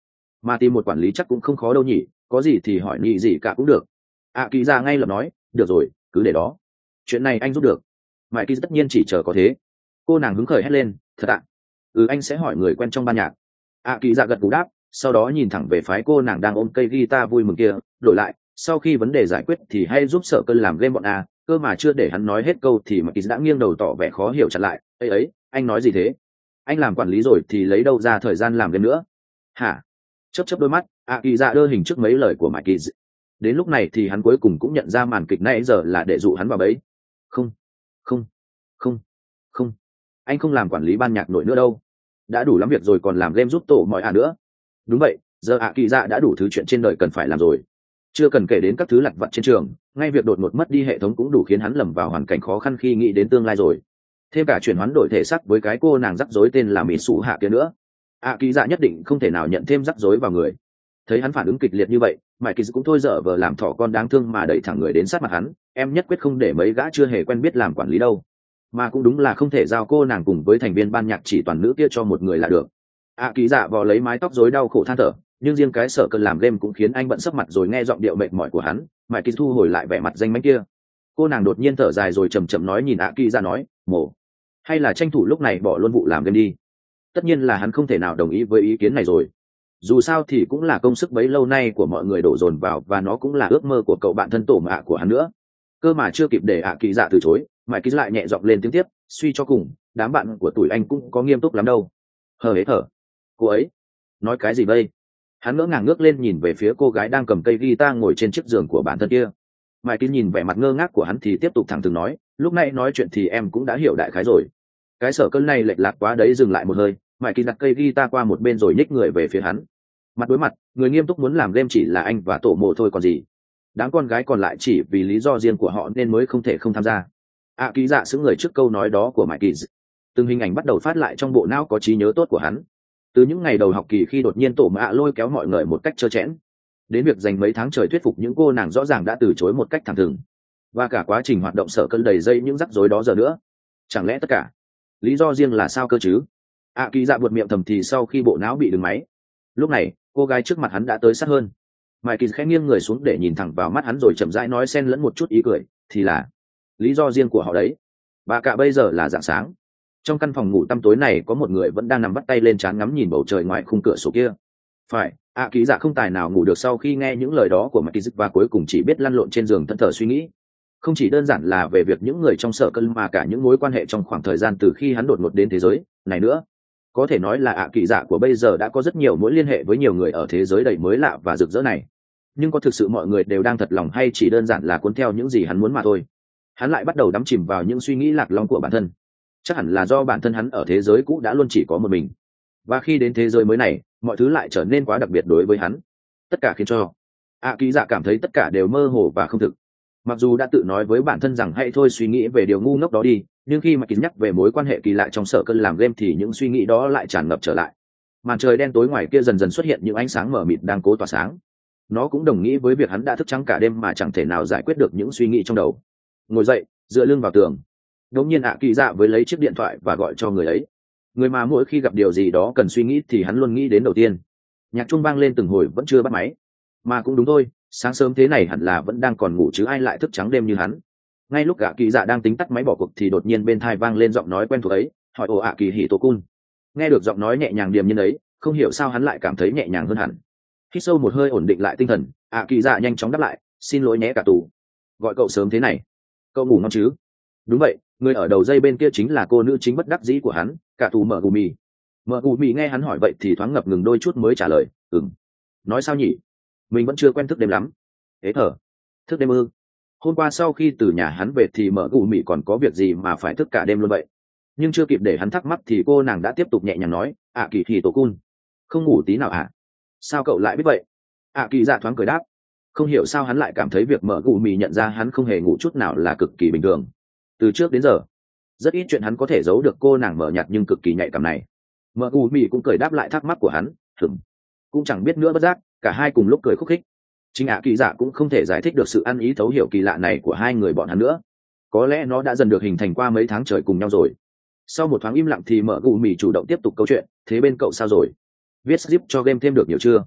mà tìm một quản lý chắc cũng không khó đâu nhỉ, có gì thì hỏi nhị gì cả cũng được. Kỳ dạ ngay lập nói, được rồi, cứ để đó, chuyện này anh giúp được. Mãi kỳ tất nhiên chỉ chờ có thế. Cô nàng hứng khởi hét lên, thật ạ? Anh sẽ hỏi người quen trong ban nhạc. Kỳ dạ gật cú đáp, sau đó nhìn thẳng về phái cô nàng đang ôm cây guitar vui mừng kia, đổi lại, sau khi vấn đề giải quyết thì hay giúp Sở Cơn làm game bọn a. Cơ mà chưa để hắn nói hết câu thì Mãi kỳ đã nghiêng đầu tỏ vẻ khó hiểu chặn lại, ấy, anh nói gì thế? Anh làm quản lý rồi thì lấy đâu ra thời gian làm game nữa? Hả? Chớp chớp đôi mắt, Kỳ dạ đơ hình trước mấy lời của Mãi kỳ. Đến lúc này thì hắn cuối cùng cũng nhận ra màn kịch nãy giờ là để dụ hắn vào bẫy. Không, không, không, không, anh không làm quản lý ban nhạc nổi nữa đâu, đã đủ lắm việc rồi còn làm game giúp tổ mọi nữa. Đúng vậy, giờ Kỳ dạ đã đủ thứ chuyện trên đời cần phải làm rồi, chưa cần kể đến các thứ lặt vặt trên trường, ngay việc đột ngột mất đi hệ thống cũng đủ khiến hắn lầm vào hoàn cảnh khó khăn khi nghĩ đến tương lai rồi, thêm cả chuyển hoán đổi thể xác với cái cô nàng rắc rối tên là Mỹ Sụ Hạ kia nữa. Kỳ dạ nhất định không thể nào nhận thêm rắc rối vào người. Thấy hắn phản ứng kịch liệt như vậy, Mike Kỳ cũng thôi dở vờ làm thỏ con đáng thương mà đẩy thẳng người đến sát mặt hắn, em nhất quyết không để mấy gã chưa hề quen biết làm quản lý đâu, mà cũng đúng là không thể giao cô nàng cùng với thành viên ban nhạc chỉ toàn nữ kia cho một người là được. Kỳ dạ vò lấy mái tóc rối đau khổ than thở, nhưng riêng cái Sở Cơn làm game cũng khiến anh bận sấp mặt rồi nghe giọng điệu mệt mỏi của hắn. Mike Kỳ thu hồi lại vẻ mặt danh mánh kia. Cô nàng đột nhiên thở dài rồi chầm chậm nói nhìn Kỳ dạ nói, mổ, hay là tranh thủ lúc này bỏ luôn vụ làm game đi. Tất nhiên là hắn không thể nào đồng ý với ý kiến này rồi, dù sao thì cũng là công sức bấy lâu nay của mọi người đổ dồn vào, và nó cũng là ước mơ của cậu bạn thân tổ mạ của hắn nữa. Cơ mà chưa kịp để Kỳ dạ từ chối, Mike Kỳ lại nhẹ giọng lên tiếng tiếp, suy cho cùng đám bạn của tuổi anh cũng có nghiêm túc lắm đâu. Hờ hế thở, cô ấy nói cái gì đây? Hắn ngỡ ngàng ngước lên nhìn về phía cô gái đang cầm cây guitar ngồi trên chiếc giường của bản thân kia. Mike Kỳ nhìn vẻ mặt ngơ ngác của hắn thì tiếp tục thẳng thừng nói, lúc nãy nói chuyện thì em cũng đã hiểu đại khái rồi. Cái Sở Cơn này lệch lạc quá đấy. Dừng lại một hơi, Mike Kỳ đặt cây guitar qua một bên rồi nhích người về phía hắn. Mặt đối mặt, người nghiêm túc muốn làm game chỉ là anh và tổ mộ thôi còn gì. Đám con gái còn lại chỉ vì lý do riêng của họ nên mới không thể không tham gia. Kỳ dạ xứng người trước câu nói đó của Mike Kỳ. Từng hình ảnh bắt đầu phát lại trong bộ não có trí nhớ tốt của hắn. Từ những ngày đầu học kỳ khi đột nhiên tổ mạ lôi kéo mọi người một cách trơ trẽn, đến việc dành mấy tháng trời thuyết phục những cô nàng rõ ràng đã từ chối một cách thẳng thừng, và cả quá trình hoạt động Sở Cơn đầy dây những rắc rối đó giờ nữa. Chẳng lẽ tất cả lý do riêng là sao cơ chứ? Kỳ dạ buột miệng thầm thì sau khi bộ não bị đứng máy. Lúc này cô gái trước mặt hắn đã tới sát hơn. Mike Kỳ khẽ nghiêng người xuống để nhìn thẳng vào mắt hắn rồi chậm rãi nói xen lẫn một chút ý cười, thì là lý do riêng của họ đấy. Và cả bây giờ là rạng sáng, trong căn phòng ngủ tăm tối này có một người vẫn đang nằm bắt tay lên trán ngắm nhìn bầu trời ngoài khung cửa sổ kia. Phải, Kỳ dạ không tài nào ngủ được sau khi nghe những lời đó của Mike Kỳ, và cuối cùng chỉ biết lăn lộn trên giường thẫn thờ suy nghĩ. Không chỉ đơn giản là về việc những người trong Sở Cơn mà cả những mối quan hệ trong khoảng thời gian từ khi hắn đột ngột đến thế giới này nữa. Có thể nói là Kỳ dạ của bây giờ đã có rất nhiều mối liên hệ với nhiều người ở thế giới đầy mới lạ và rực rỡ này. Nhưng có thực sự mọi người đều đang thật lòng hay chỉ đơn giản là cuốn theo những gì hắn muốn mà thôi? Hắn lại bắt đầu đắm chìm vào những suy nghĩ lạc lõng của bản thân. Chắc hẳn là do bản thân hắn ở thế giới cũ đã luôn chỉ có một mình, và khi đến thế giới mới này, mọi thứ lại trở nên quá đặc biệt đối với hắn. Tất cả khiến cho Kỳ dạ cảm thấy tất cả đều mơ hồ và không thực. Mặc dù đã tự nói với bản thân rằng hãy thôi suy nghĩ về điều ngu ngốc đó đi, nhưng khi mà Kỳ nhắc về mối quan hệ kỳ lạ trong Sở Cơn làm game thì những suy nghĩ đó lại tràn ngập trở lại. Màn trời đen tối ngoài kia dần dần xuất hiện những ánh sáng mờ mịt đang cố tỏa sáng. Nó cũng đồng nghĩa với việc hắn đã thức trắng cả đêm mà chẳng thể nào giải quyết được những suy nghĩ trong đầu. Ngồi dậy, dựa lưng vào tường, đột nhiên Kỳ dạ với lấy chiếc điện thoại và gọi cho người ấy, người mà mỗi khi gặp điều gì đó cần suy nghĩ thì hắn luôn nghĩ đến đầu tiên. Nhạc chuông vang lên từng hồi vẫn chưa bắt máy. Mà cũng đúng thôi, sáng sớm thế này hẳn là vẫn đang còn ngủ chứ ai lại thức trắng đêm như hắn. Ngay lúc Kỳ dạ đang tính tắt máy bỏ cuộc thì đột nhiên bên tai vang lên giọng nói quen thuộc ấy, hỏi ồ Kỳ hỉ tổ cun. Nghe được giọng nói nhẹ nhàng điềm nhiên ấy, không hiểu sao hắn lại cảm thấy nhẹ nhàng hơn hẳn. Hít sâu một hơi ổn định lại tinh thần, Kỳ dạ nhanh chóng đáp lại, xin lỗi nhé cả tù, gọi cậu sớm thế này, cậu ngủ ngon chứ? Đúng vậy, người ở đầu dây bên kia chính là cô nữ chính bất đắc dĩ của hắn, cả tù Mở Gù Mì. Mở Gù Mì nghe hắn hỏi vậy thì thoáng ngập ngừng đôi chút mới trả lời, nói sao nhỉ, mình vẫn chưa quen thức đêm lắm. Thế thở, thức đêm ư? Hôm qua sau khi từ nhà hắn về thì Mở Gù Mì còn có việc gì mà phải thức cả đêm luôn vậy? Nhưng chưa kịp để hắn thắc mắc thì cô nàng đã tiếp tục nhẹ nhàng nói, Kỳ thì tổ cun, không ngủ tí nào à? Sao cậu lại biết vậy? Kỳ dạ thoáng cười đáp. Không hiểu sao hắn lại cảm thấy việc Mở Gù Mì nhận ra hắn không hề ngủ chút nào là cực kỳ bình thường. Từ trước đến giờ, rất ít chuyện hắn có thể giấu được cô nàng mờ nhạt nhưng cực kỳ nhạy cảm này. Mở Gù Mì cũng cười đáp lại thắc mắc của hắn, cũng chẳng biết nữa, bất giác cả hai cùng lúc cười khúc khích. Chính Kỳ dạ cũng không thể giải thích được sự ăn ý thấu hiểu kỳ lạ này của hai người bọn hắn nữa. Có lẽ nó đã dần được hình thành qua mấy tháng trời cùng nhau rồi. Sau một thoáng im lặng thì Mở Gù Mì chủ động tiếp tục câu chuyện, thế bên cậu sao rồi? Viết script cho game thêm được nhiều chưa?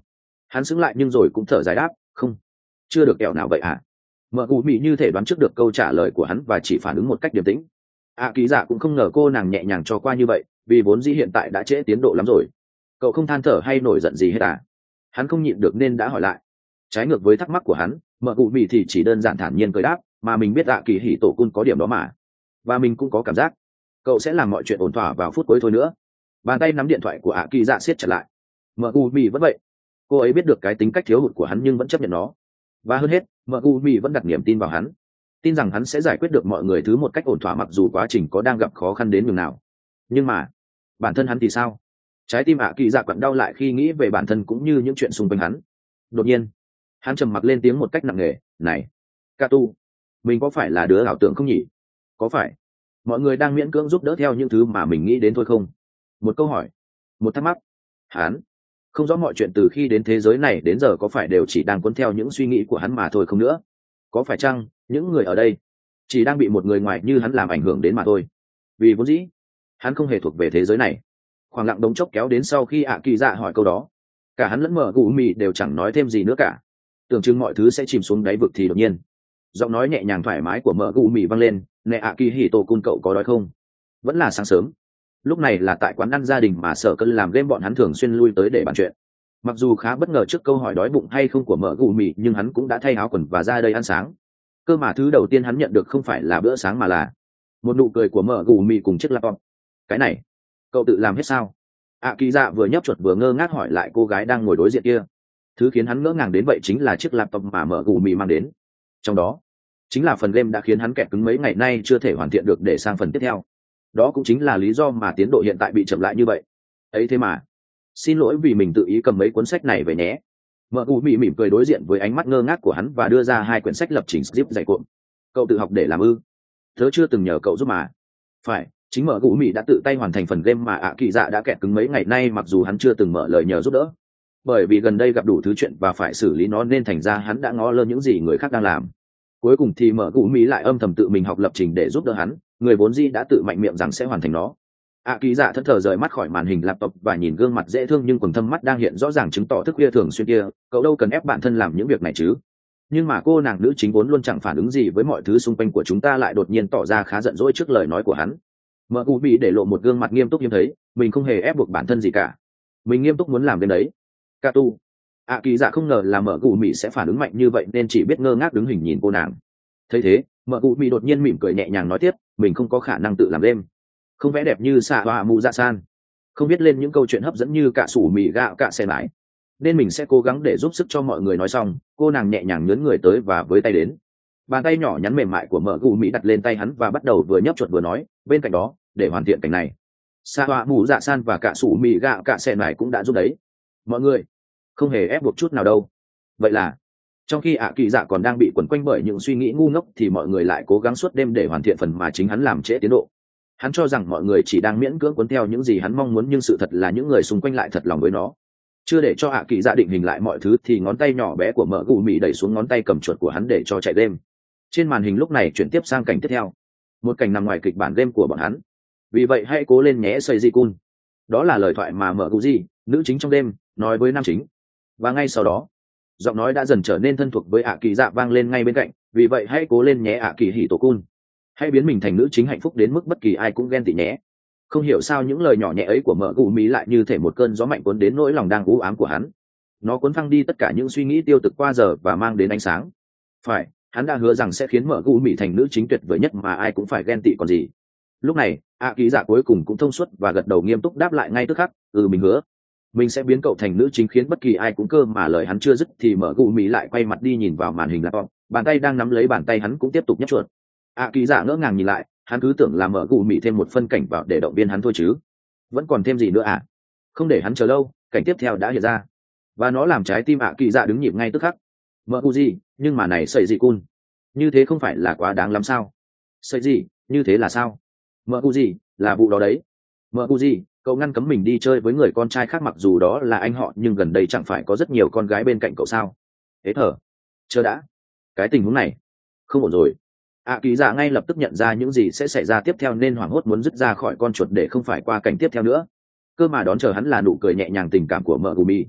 Hắn sững lại nhưng rồi cũng thở dài đáp, không, chưa được kẹo nào vậy à. Mở cụ mị như thể đoán trước được câu trả lời của hắn và chỉ phản ứng một cách điềm tĩnh. Kỳ dạ cũng không ngờ cô nàng nhẹ nhàng cho qua như vậy, vì vốn dĩ hiện tại đã trễ tiến độ lắm rồi. Cậu không than thở hay nổi giận gì hết à? Hắn không nhịn được nên đã hỏi lại. Trái ngược với thắc mắc của hắn, mở cụ mị thì chỉ đơn giản thản nhiên cười đáp, mà mình biết kỳ hỉ tổ cun có điểm đó mà, và mình cũng có cảm giác cậu sẽ làm mọi chuyện ổn thỏa vào phút cuối thôi nữa. Bàn tay nắm điện thoại của kỳ dạ siết chặt lại. Mở cụ mị vẫn vậy, cô ấy biết được cái tính cách thiếu hụt của hắn nhưng vẫn chấp nhận nó. Và hơn hết, mở cụ mị vẫn đặt niềm tin vào hắn, tin rằng hắn sẽ giải quyết được mọi người thứ một cách ổn thỏa mặc dù quá trình có đang gặp khó khăn đến nhường nào. Nhưng mà bản thân hắn thì sao? Trái tim kỳ dạ quặn đau lại khi nghĩ về bản thân cũng như những chuyện xung quanh hắn. Đột nhiên hắn trầm mặc lên tiếng một cách nặng nề, này Katu, mình có phải là đứa ảo tưởng không nhỉ? Có phải mọi người đang miễn cưỡng giúp đỡ theo những thứ mà mình nghĩ đến thôi không? Một câu hỏi, một thắc mắc. Hắn không rõ mọi chuyện từ khi đến thế giới này đến giờ có phải đều chỉ đang cuốn theo những suy nghĩ của hắn mà thôi không nữa? Có phải chăng những người ở đây chỉ đang bị một người ngoài như hắn làm ảnh hưởng đến mà thôi? Vì vốn dĩ hắn không hề thuộc về thế giới này. Khoảng lặng đống chốc kéo đến sau khi kỳ dạ hỏi câu đó. Cả hắn lẫn mở cụ mì đều chẳng nói thêm gì nữa cả. Tưởng chừng mọi thứ sẽ chìm xuống đáy vực thì đột nhiên giọng nói nhẹ nhàng thoải mái của mở cụ mì vang lên, nè kỳ hỉ tổ cun, cậu có đói không? Vẫn là sáng sớm, lúc này là tại quán ăn gia đình mà sở cân làm game bọn hắn thường xuyên lui tới để bàn chuyện. Mặc dù khá bất ngờ trước câu hỏi đói bụng hay không của mở cụ mì nhưng hắn cũng đã thay áo quần và ra đây ăn sáng. Cơ mà thứ đầu tiên hắn nhận được không phải là bữa sáng mà là một nụ cười của mở cụ mì cùng chiếc laptop. Cái này cậu tự làm hết sao? Kỳ dạ vừa nhấp chuột vừa ngơ ngác hỏi lại cô gái đang ngồi đối diện kia. Thứ khiến hắn ngỡ ngàng đến vậy chính là chiếc laptop mà mở cụ mì mang đến. Trong đó chính là phần game đã khiến hắn kẹt cứng mấy ngày nay chưa thể hoàn thiện được để sang phần tiếp theo. Đó cũng chính là lý do mà tiến độ hiện tại bị chậm lại như vậy. Ấy thế mà, xin lỗi vì mình tự ý cầm mấy cuốn sách này về nhé. Mở cụ mì mỉm cười đối diện với ánh mắt ngơ ngác của hắn và đưa ra hai quyển sách lập trình script dày cuộn. Cậu tự học để làm ư? Tớ chưa từng nhờ cậu giúp mà. Phải, chính mở cụ mì đã tự tay hoàn thành phần game mà kỳ dạ đã kẹt cứng mấy ngày nay mặc dù hắn chưa từng mở lời nhờ giúp đỡ. Bởi vì gần đây gặp đủ thứ chuyện và phải xử lý nó nên thành ra hắn đã ngó lơ những gì người khác đang làm. Cuối cùng thì mở cụ mỹ lại âm thầm tự mình học lập trình để giúp đỡ hắn, người vốn dĩ đã tự mạnh miệng rằng sẽ hoàn thành nó. Kỳ dạ thẫn thờ rời mắt khỏi màn hình laptop và nhìn gương mặt dễ thương nhưng quầng thâm mắt đang hiện rõ ràng chứng tỏ thức khuya thường xuyên kia, cậu đâu cần ép bản thân làm những việc này chứ. Nhưng mà cô nàng nữ chính vốn luôn chẳng phản ứng gì với mọi thứ xung quanh của chúng ta lại đột nhiên tỏ ra khá giận dỗi trước lời nói của hắn. Mở cụ mỹ để lộ một gương mặt nghiêm túc hiếm thấy, mình không hề ép buộc bản thân gì cả, mình nghiêm túc muốn làm đến đấy. Katu. Kỳ dạ không ngờ là mở cụ mỹ sẽ phản ứng mạnh như vậy nên chỉ biết ngơ ngác đứng hình nhìn cô nàng. Thấy thế, mở cụ mỹ đột nhiên mỉm cười nhẹ nhàng nói tiếp, mình không có khả năng tự làm đêm, không vẽ đẹp như xạ hoa mù dạ san, không biết lên những câu chuyện hấp dẫn như cả sủ mì gạo cả xe mãi, nên mình sẽ cố gắng để giúp sức cho mọi người. Nói xong, cô nàng nhẹ nhàng nhớn người tới và với tay đến. Bàn tay nhỏ nhắn mềm mại của mở cụ mỹ đặt lên tay hắn và bắt đầu vừa nhấp chuột vừa nói, bên cạnh đó, để hoàn thiện cảnh này, xạ hoa mù dạ san và cả sủ mì gạo cả xe mãi cũng đã giúp đấy. Mọi người không hề ép buộc chút nào đâu. Vậy là trong khi kỳ dạ còn đang bị quẩn quanh bởi những suy nghĩ ngu ngốc thì mọi người lại cố gắng suốt đêm để hoàn thiện phần mà chính hắn làm trễ tiến độ. Hắn cho rằng mọi người chỉ đang miễn cưỡng cuốn theo những gì hắn mong muốn nhưng sự thật là những người xung quanh lại thật lòng với nó. Chưa để cho kỳ dạ định hình lại mọi thứ thì ngón tay nhỏ bé của mở cụ mỹ đẩy xuống ngón tay cầm chuột của hắn để cho chạy game. Trên màn hình lúc này chuyển tiếp sang cảnh tiếp theo, một cảnh nằm ngoài kịch bản game của bọn hắn. Vì vậy hãy cố lên nhé Seiji-kun. Đó là lời thoại mà mở cụ gì nữ chính trong đêm nói với nam chính. Và ngay sau đó, giọng nói đã dần trở nên thân thuộc với kỳ dạ vang lên ngay bên cạnh, vì vậy hãy cố lên nhé kỳ hỉ tổ cun. Hãy biến mình thành nữ chính hạnh phúc đến mức bất kỳ ai cũng ghen tị nhé. Không hiểu sao những lời nhỏ nhẹ ấy của mở cụ mỹ lại như thể một cơn gió mạnh cuốn đến nỗi lòng đang u ám của hắn. Nó cuốn phăng đi tất cả những suy nghĩ tiêu cực qua giờ và mang đến ánh sáng. Phải, hắn đã hứa rằng sẽ khiến mở cụ mỹ thành nữ chính tuyệt vời nhất mà ai cũng phải ghen tị còn gì. Lúc này kỳ dạ cuối cùng cũng thông suốt và gật đầu nghiêm túc đáp lại ngay tức khắc, mình hứa mình sẽ biến cậu thành nữ chính khiến bất kỳ ai cũng cơ. Mà lời hắn chưa dứt thì mở cụ mỹ lại quay mặt đi nhìn vào màn hình laptop, bàn tay đang nắm lấy bàn tay hắn cũng tiếp tục nhấp chuột. Kỳ dạ ngỡ ngàng nhìn lại, hắn cứ tưởng là mở cụ mỹ thêm một phân cảnh vào để động viên hắn thôi chứ vẫn còn thêm gì nữa à. Không để hắn chờ lâu, cảnh tiếp theo đã hiện ra và nó làm trái tim kỳ dạ đứng nhịp ngay tức khắc. Mở cụ gì nhưng mà này sợi gì cun, như thế không phải là quá đáng lắm sao? Sợi gì như thế là sao? Mở cụ gì là vụ đó đấy. Mở cụ gì cậu ngăn cấm mình đi chơi với người con trai khác mặc dù đó là anh họ nhưng gần đây chẳng phải có rất nhiều con gái bên cạnh cậu sao? Thế thở chờ đã, cái tình huống này không ổn rồi. Kỳ dạ ngay lập tức nhận ra những gì sẽ xảy ra tiếp theo nên hoảng hốt muốn dứt ra khỏi con chuột để không phải qua cảnh tiếp theo nữa. Cơ mà đón chờ hắn là nụ cười nhẹ nhàng tình cảm của mợ gù mi.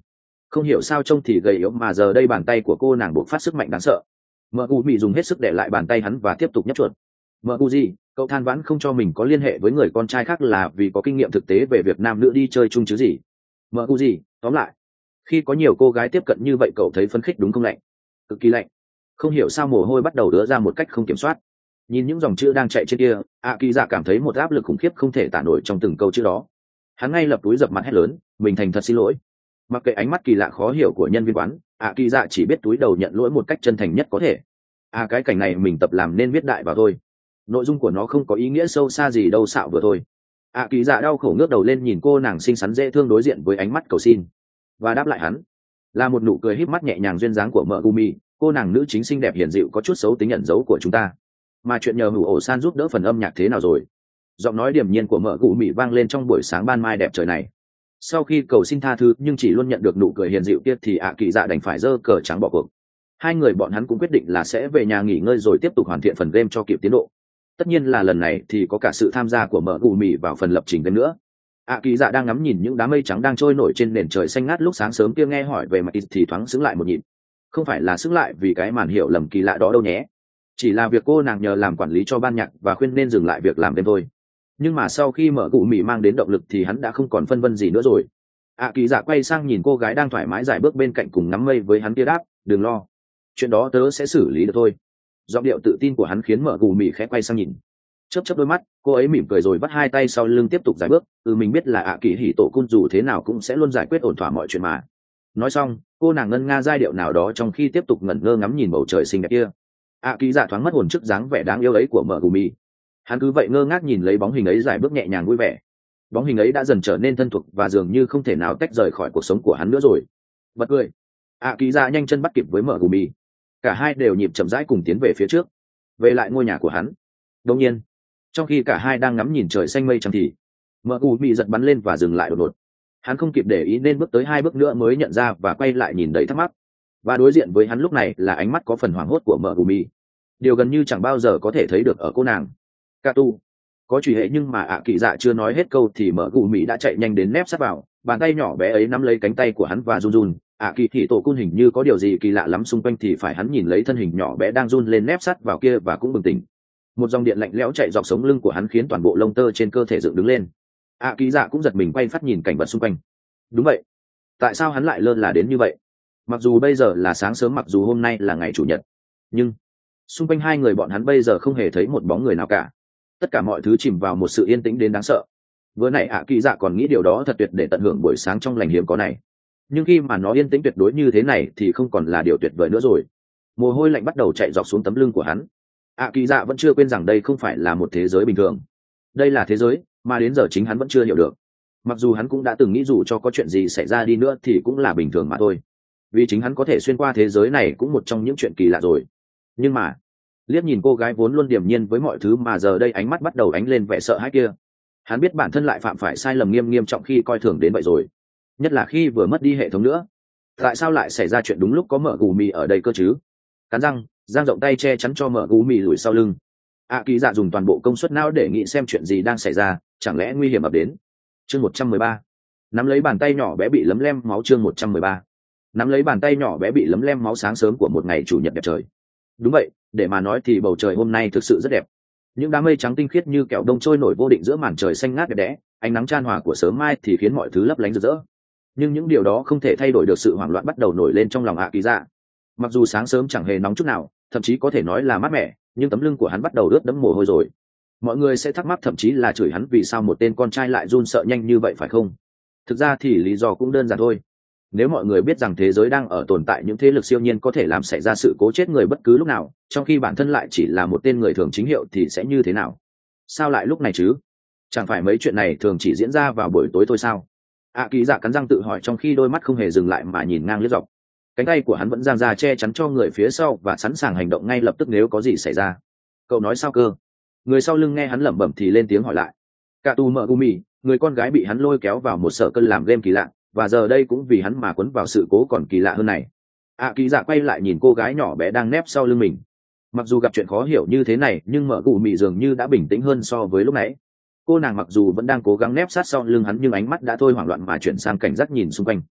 không hiểu sao trông thì gầy yếu mà giờ đây bàn tay của cô nàng buộc phát sức mạnh đáng sợ. Mợ cụ mị dùng hết sức để lại bàn tay hắn và tiếp tục nhấp chuột. Mợ cụ gì, cậu than vãn không cho mình có liên hệ với người con trai khác là vì có kinh nghiệm thực tế về việc nam nữ đi chơi chung chứ gì. Mợ cụ gì, tóm lại, khi có nhiều cô gái tiếp cận như vậy cậu thấy phấn khích đúng không? Lạnh, cực kỳ lạnh. Không hiểu sao mồ hôi bắt đầu ứa ra một cách không kiểm soát. Nhìn những dòng chữ đang chạy trên kia, kỳ dạ cảm thấy một áp lực khủng khiếp không thể tả nổi trong từng câu chữ đó. Hắn ngay lập túi dập mặt hét lớn, mình thành thật xin lỗi. Mặc kệ ánh mắt kỳ lạ khó hiểu của nhân viên quán, kỳ dạ chỉ biết túi đầu nhận lỗi một cách chân thành nhất có thể. Cái cảnh này mình tập làm nên viết đại vào thôi, nội dung của nó không có ý nghĩa sâu xa gì đâu, xạo vừa thôi. Kỳ dạ đau khổ ngước đầu lên nhìn cô nàng xinh xắn dễ thương đối diện với ánh mắt cầu xin, và đáp lại hắn là một nụ cười híp mắt nhẹ nhàng duyên dáng của mợ gumi, cô nàng nữ chính xinh đẹp hiền dịu có chút xấu tính ẩn giấu của chúng ta. Mà chuyện nhờ hữu ổ san giúp đỡ phần âm nhạc thế nào rồi? Giọng nói điềm nhiên của mợ gumi vang lên trong buổi sáng ban mai đẹp trời này. Sau khi cầu xin tha thứ nhưng chỉ luôn nhận được nụ cười hiền dịu kia thì kỳ dạ đành phải giơ cờ trắng bỏ cuộc. Hai người bọn hắn cũng quyết định là sẽ về nhà nghỉ ngơi rồi tiếp tục hoàn thiện phần game cho kịp tiến độ. Tất nhiên là lần này thì có cả sự tham gia của mợ gumi vào phần lập trình game nữa. Kỳ dạ đang ngắm nhìn những đám mây trắng đang trôi nổi trên nền trời xanh ngát lúc sáng sớm kia, nghe hỏi về mặt thì thoáng sững lại một nhịp. Không phải là sững lại vì cái màn hiểu lầm kỳ lạ đó đâu nhé, chỉ là việc cô nàng nhờ làm quản lý cho ban nhạc và khuyên nên dừng lại việc làm đêm thôi. Nhưng mà sau khi mở cụ mì mang đến động lực thì hắn đã không còn phân vân gì nữa rồi. Kỳ dạ quay sang nhìn cô gái đang thoải mái giải bước bên cạnh cùng ngắm mây với hắn kia đáp, đừng lo, chuyện đó tớ sẽ xử lý được thôi. Giọng điệu tự tin của hắn khiến mở cụ mì khẽ quay sang nhìn, chớp chớp đôi mắt, cô ấy mỉm cười rồi vắt hai tay sau lưng tiếp tục giải bước. Mình biết là kỳ hỉ tổ cun dù thế nào cũng sẽ luôn giải quyết ổn thỏa mọi chuyện mà. Nói xong cô nàng ngân nga giai điệu nào đó trong khi tiếp tục ngẩn ngơ ngắm nhìn bầu trời xinh đẹp kia. Kỳ dạ thoáng mất hồn trước dáng vẻ đáng yêu ấy của mợ gumi. Hắn cứ vậy ngơ ngác nhìn lấy bóng hình ấy giải bước nhẹ nhàng vui vẻ. Bóng hình ấy đã dần trở nên thân thuộc và dường như không thể nào tách rời khỏi cuộc sống của hắn nữa rồi. Bật cười, kỳ dạ nhanh chân bắt kịp với mợ gumi. Cả hai đều nhịp chậm rãi cùng tiến về phía trước, về lại ngôi nhà của hắn. Đột nhiên, trong khi cả hai đang ngắm nhìn trời xanh mây trắng thì mợ gumi giật bắn lên và dừng lại đột ngột. Hắn không kịp để ý nên bước tới hai bước nữa mới nhận ra và quay lại nhìn đầy thắc mắc. Và đối diện với hắn lúc này là ánh mắt có phần hoảng hốt của mợ gumi, điều gần như chẳng bao giờ có thể thấy được ở cô nàng. Katu có truy hệ, nhưng mà kỳ dạ chưa nói hết câu thì mợ gumi đã chạy nhanh đến nép sát vào, bàn tay nhỏ bé ấy nắm lấy cánh tay của hắn và run run. Kỳ thì tổ cun hình như có điều gì kỳ lạ lắm xung quanh thì phải hắn nhìn lấy thân hình nhỏ bé đang run lên nép sát vào kia và cũng bừng tỉnh. Một dòng điện lạnh lẽo chạy dọc sống lưng của hắn khiến toàn bộ lông tơ trên cơ thể dựng đứng lên. Kỳ dạ cũng giật mình quay phát nhìn cảnh vật xung quanh. Đúng vậy, tại sao hắn lại lơ là đến như vậy? Mặc dù bây giờ là sáng sớm, mặc dù hôm nay là ngày chủ nhật, nhưng xung quanh hai người bọn hắn bây giờ không hề thấy một bóng người nào cả. Tất cả mọi thứ chìm vào một sự yên tĩnh đến đáng sợ. Vừa nãy kỳ dạ còn nghĩ điều đó thật tuyệt để tận hưởng buổi sáng trong lành hiếm có này, nhưng khi mà nó yên tĩnh tuyệt đối như thế này thì không còn là điều tuyệt vời nữa rồi. Mồ hôi lạnh bắt đầu chạy dọc xuống tấm lưng của hắn. Kỳ dạ vẫn chưa quên rằng đây không phải là một thế giới bình thường. Đây là thế giới mà đến giờ chính hắn vẫn chưa hiểu được. Mặc dù hắn cũng đã từng nghĩ dù cho có chuyện gì xảy ra đi nữa thì cũng là bình thường mà thôi, vì chính hắn có thể xuyên qua thế giới này cũng một trong những chuyện kỳ lạ rồi. Nhưng mà liếc nhìn cô gái vốn luôn điềm nhiên với mọi thứ mà giờ đây ánh mắt bắt đầu ánh lên vẻ sợ hãi kia, hắn biết bản thân lại phạm phải sai lầm nghiêm trọng khi coi thường đến vậy rồi, nhất là khi vừa mất đi hệ thống nữa. Tại sao lại xảy ra chuyện đúng lúc có mợ gumi ở đây cơ chứ? Cắn răng giang rộng tay che chắn cho mợ gumi lùi sau lưng. Kỳ dạ dùng toàn bộ công suất não để nghĩ xem chuyện gì đang xảy ra, chẳng lẽ nguy hiểm ập đến. Chương 113. Nắm lấy bàn tay nhỏ bé bị lấm lem máu. Chương 113. Nắm lấy bàn tay nhỏ bé bị lấm lem máu. Sáng sớm của một ngày chủ nhật đẹp trời. Đúng vậy, để mà nói thì bầu trời hôm nay thực sự rất đẹp. Những đám mây trắng tinh khiết như kẹo đông trôi nổi vô định giữa màn trời xanh ngát đẹp đẽ, ánh nắng chan hòa của sớm mai thì khiến mọi thứ lấp lánh rực rỡ. Nhưng những điều đó không thể thay đổi được sự hoảng loạn bắt đầu nổi lên trong lòng kỳ dạ. Mặc dù sáng sớm chẳng hề nóng chút nào, thậm chí có thể nói là mát mẻ, nhưng tấm lưng của hắn bắt đầu ướt đẫm mồ hôi rồi. Mọi người sẽ thắc mắc, thậm chí là chửi hắn vì sao một tên con trai lại run sợ nhanh như vậy phải không? Thực ra thì lý do cũng đơn giản thôi. Nếu mọi người biết rằng thế giới đang ở tồn tại những thế lực siêu nhiên có thể làm xảy ra sự cố chết người bất cứ lúc nào, trong khi bản thân lại chỉ là một tên người thường chính hiệu thì sẽ như thế nào? Sao lại lúc này chứ? Chẳng phải mấy chuyện này thường chỉ diễn ra vào buổi tối thôi sao? Kỳ dạ cắn răng tự hỏi trong khi đôi mắt không hề dừng lại mà nhìn ngang liếc dọc. Cánh tay của hắn vẫn dang ra che chắn cho người phía sau và sẵn sàng hành động ngay lập tức nếu có gì xảy ra. Cậu nói sao cơ? Người sau lưng nghe hắn lẩm bẩm thì lên tiếng hỏi lại. Katu Megumi, người con gái bị hắn lôi kéo vào một sở cân làm game kỳ lạ, và giờ đây cũng vì hắn mà quấn vào sự cố còn kỳ lạ hơn này. Kỳ dạ quay lại nhìn cô gái nhỏ bé đang nép sau lưng mình. Mặc dù gặp chuyện khó hiểu như thế này nhưng Megumi dường như đã bình tĩnh hơn so với lúc nãy. Cô nàng mặc dù vẫn đang cố gắng nép sát sau lưng hắn nhưng ánh mắt đã thôi hoảng loạn mà chuyển sang cảnh giác nhìn xung quanh.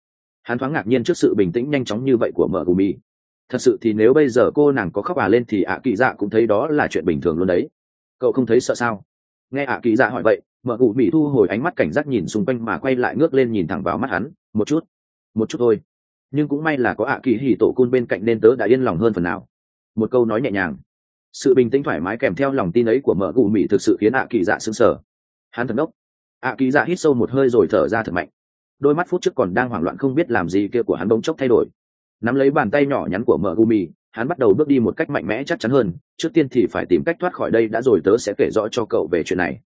Hắn thoáng ngạc nhiên trước sự bình tĩnh nhanh chóng như vậy của mợ gù mì. Thật sự thì nếu bây giờ cô nàng có khóc lên thì ạ kỳ dạ cũng thấy đó là chuyện bình thường luôn đấy. Cậu không thấy sợ sao? Nghe ạ kỳ dạ hỏi vậy, mợ gù mì thu hồi ánh mắt cảnh giác nhìn xung quanh mà quay lại ngước lên nhìn thẳng vào mắt hắn. Một chút thôi. Nhưng cũng may là có ạ kỳ hỉ tổ cun bên cạnh nên tớ đã yên lòng hơn phần nào. Một câu nói nhẹ nhàng, sự bình tĩnh thoải mái kèm theo lòng tin ấy của mợ gù mì thực sự khiến ạ kỳ dạ sững sờ. Hắn thật ngốc. ạ kỳ dạ hít sâu một hơi rồi thở ra thật mạnh. Đôi mắt phút trước còn đang hoảng loạn không biết làm gì kia của hắn bỗng chốc thay đổi. Nắm lấy bàn tay nhỏ nhắn của mợ gù mì, hắn bắt đầu bước đi một cách mạnh mẽ chắc chắn hơn. Trước tiên thì phải tìm cách thoát khỏi đây đã, rồi tớ sẽ kể rõ cho cậu về chuyện này.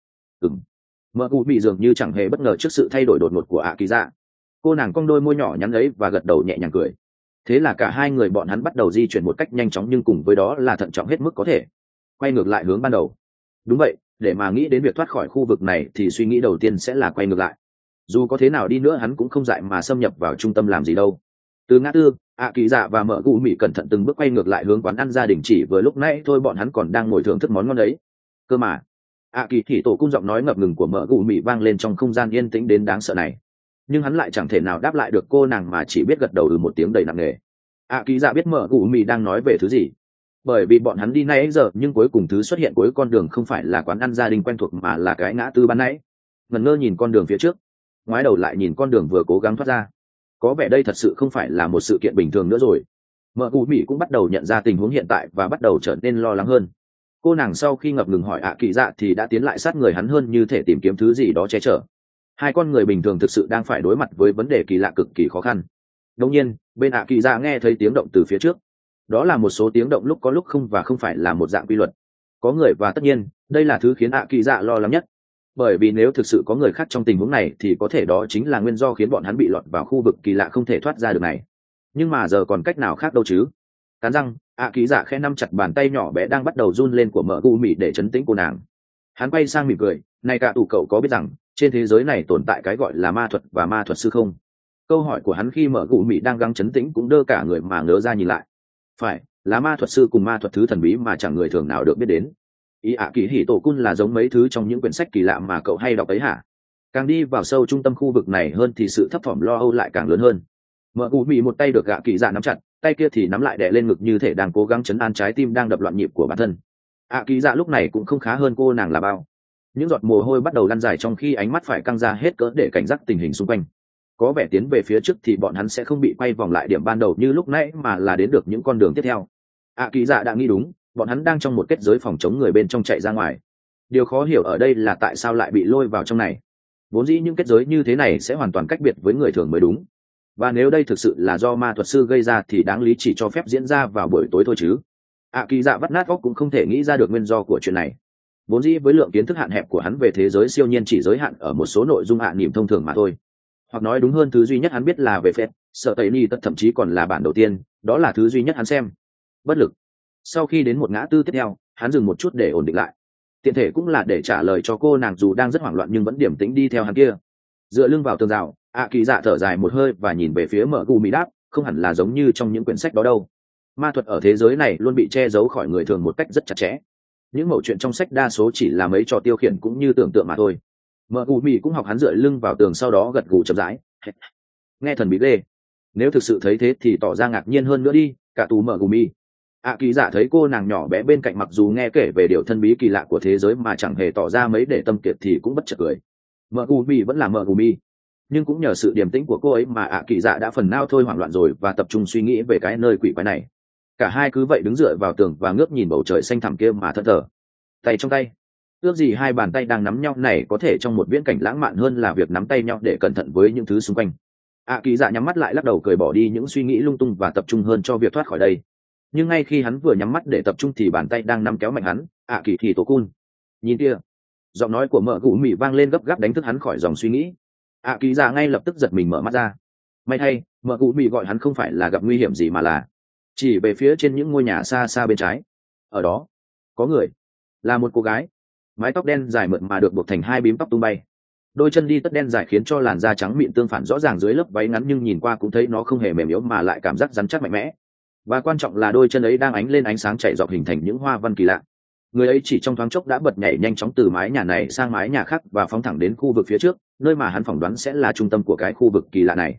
Mợ gù mì dường như chẳng hề bất ngờ trước sự thay đổi đột ngột của ạ kỳ dạ. Cô nàng cong đôi môi nhỏ nhắn ấy và gật đầu nhẹ nhàng cười. Thế là cả hai người bọn hắn bắt đầu di chuyển một cách nhanh chóng, nhưng cùng với đó là thận trọng hết mức có thể. Quay ngược lại hướng ban đầu. Đúng vậy, để mà nghĩ đến việc thoát khỏi khu vực này thì suy nghĩ đầu tiên sẽ là quay ngược lại. Dù có thế nào đi nữa hắn cũng không dại mà xâm nhập vào trung tâm làm gì đâu. Từ ngã tư, ạ kỳ dạ và mợ gù mì cẩn thận từng bước quay ngược lại hướng quán ăn gia đình chỉ vừa lúc nãy thôi bọn hắn còn đang ngồi thưởng thức món ngon ấy. Cơ mà ạ kỳ thì tổ cung giọng nói ngập ngừng của mợ gù mì vang lên trong không gian yên tĩnh đến đáng sợ này. Nhưng hắn lại chẳng thể nào đáp lại được cô nàng mà chỉ biết gật đầu một tiếng đầy nặng nề. ạ kỳ dạ biết mợ gù mì đang nói về thứ gì, bởi vì bọn hắn đi nay giờ nhưng cuối cùng thứ xuất hiện cuối con đường không phải là quán ăn gia đình quen thuộc mà là cái ngã tư ban nãy. Ngẩn ngơ nhìn con đường phía trước, ngoái đầu lại nhìn con đường vừa cố gắng thoát ra. Có vẻ đây thật sự không phải là một sự kiện bình thường nữa rồi. Mợ cụ mỹ cũng bắt đầu nhận ra tình huống hiện tại và bắt đầu trở nên lo lắng hơn. Cô nàng sau khi ngập ngừng hỏi ạ kỳ dạ thì đã tiến lại sát người hắn hơn, như thể tìm kiếm thứ gì đó che chở. Hai con người bình thường thực sự đang phải đối mặt với vấn đề kỳ lạ cực kỳ khó khăn. Đột nhiên bên ạ kỳ dạ nghe thấy tiếng động từ phía trước. Đó là một số tiếng động lúc có lúc không, và không phải là một dạng quy luật. Có người, và tất nhiên đây là thứ khiến ạ kỳ dạ lo lắng nhất, bởi vì nếu thực sự có người khác trong tình huống này thì có thể đó chính là nguyên do khiến bọn hắn bị lọt vào khu vực kỳ lạ không thể thoát ra được này. Nhưng mà giờ còn cách nào khác đâu chứ. Cắn răng, ạ kỳ dạ khẽ nắm chặt bàn tay nhỏ bé đang bắt đầu run lên của mợ gu mị để trấn tĩnh cô nàng. Hắn quay sang mỉm cười, này cả tù, cậu có biết rằng trên thế giới này tồn tại cái gọi là ma thuật và ma thuật sư không? Câu hỏi của hắn khi mợ gu mị đang gắng trấn tĩnh cũng đơ cả người mà ngớ ra nhìn lại. Phải là ma thuật sư cùng ma thuật thứ thần bí mà chẳng người thường nào được biết đến. Ý ạ kỳ hỉ tổ cun là giống mấy thứ trong những quyển sách kỳ lạ mà cậu hay đọc ấy hả? Càng đi vào sâu trung tâm khu vực này hơn thì sự thấp thỏm lo âu lại càng lớn hơn. Mợ gu mị một tay được ạ kỳ dạ nắm chặt, tay kia thì nắm lại đè lên ngực như thể đang cố gắng trấn an trái tim đang đập loạn nhịp của bản thân. ạ kỳ dạ lúc này cũng không khá hơn cô nàng là bao. Những giọt mồ hôi bắt đầu lăn dài trong khi ánh mắt phải căng ra hết cỡ để cảnh giác tình hình xung quanh. Có vẻ tiến về phía trước thì bọn hắn sẽ không bị quay vòng lại điểm ban đầu như lúc nãy mà là đến được những con đường tiếp theo. ạ kỳ dạ đã nghĩ đúng, bọn hắn đang trong một kết giới phòng chống người bên trong chạy ra ngoài. Điều khó hiểu ở đây là tại sao lại bị lôi vào trong này. Vốn dĩ những kết giới như thế này sẽ hoàn toàn cách biệt với người thường mới đúng. Và nếu đây thực sự là do ma thuật sư gây ra thì đáng lý chỉ cho phép diễn ra vào buổi tối thôi chứ. ạ kỳ dạ vắt nát óc cũng không thể nghĩ ra được nguyên do của chuyện này. Vốn dĩ với lượng kiến thức hạn hẹp của hắn về thế giới siêu nhiên chỉ giới hạn ở một số nội dung hạ niệm thông thường mà thôi. Hoặc nói đúng hơn, thứ duy nhất hắn biết là về phép sợ tẩy ni tất, thậm chí còn là bản đầu tiên, đó là thứ duy nhất hắn xem. Bất lực. Sau khi đến một ngã tư tiếp theo, hắn dừng một chút để ổn định lại, tiện thể cũng là để trả lời cho cô nàng dù đang rất hoảng loạn nhưng vẫn điềm tĩnh đi theo hắn kia. Dựa lưng vào tường rào, ạ kỳ dạ thở dài một hơi và nhìn về phía mở gu mỹ đáp, không hẳn là giống như trong những quyển sách đó đâu. Ma thuật ở thế giới này luôn bị che giấu khỏi người thường một cách rất chặt chẽ. Những mẩu chuyện trong sách đa số chỉ là mấy trò tiêu khiển cũng như tưởng tượng mà thôi. Mở gu mỹ cũng học hắn dựa lưng vào tường, sau đó gật gù chậm rãi. Nghe thần bí ghê. Nếu thực sự thấy thế thì tỏ ra ngạc nhiên hơn nữa đi, cả tù mở gu mỹ. ạ kỳ dạ thấy cô nàng nhỏ bé bên cạnh mặc dù nghe kể về điều thân bí kỳ lạ của thế giới mà chẳng hề tỏ ra mấy để tâm kiệt thì cũng bất chợt cười. Mợ gù mi vẫn là mợ gù mi, nhưng cũng nhờ sự điềm tĩnh của cô ấy mà ạ kỳ dạ đã phần nào thôi hoảng loạn rồi và tập trung suy nghĩ về cái nơi quỷ quái này. Cả hai cứ vậy đứng dựa vào tường và ngước nhìn bầu trời xanh thẳm kia mà thẫn thờ, tay trong tay. Ước gì hai bàn tay đang nắm nhau này có thể trong một viễn cảnh lãng mạn hơn là việc nắm tay nhau để cẩn thận với những thứ xung quanh. ạ kỳ dạ nhắm mắt lại, lắc đầu cười bỏ đi những suy nghĩ lung tung và tập trung hơn cho việc thoát khỏi đây. Nhưng ngay khi hắn vừa nhắm mắt để tập trung thì bàn tay đang nắm kéo mạnh hắn. ạ kỳ thì tổ cun, nhìn kia. Giọng nói của mợ gù mị vang lên gấp gáp đánh thức hắn khỏi dòng suy nghĩ. ạ kỳ dạ ngay lập tức giật mình mở mắt ra. May thay, mợ gù mị gọi hắn không phải là gặp nguy hiểm gì mà là chỉ về phía trên những ngôi nhà xa xa bên trái. Ở đó có người, là một cô gái, mái tóc đen dài mượt mà được buộc thành hai bím tóc tung bay, đôi chân đi tất đen dài khiến cho làn da trắng mịn tương phản rõ ràng dưới lớp váy ngắn, nhưng nhìn qua cũng thấy nó không hề mềm yếu mà lại cảm giác rắn chắc mạnh mẽ. Và quan trọng là đôi chân ấy đang ánh lên ánh sáng chạy dọc hình thành những hoa văn kỳ lạ. Người ấy chỉ trong thoáng chốc đã bật nhảy nhanh chóng từ mái nhà này sang mái nhà khác và phóng thẳng đến khu vực phía trước, nơi mà hắn phỏng đoán sẽ là trung tâm của cái khu vực kỳ lạ này.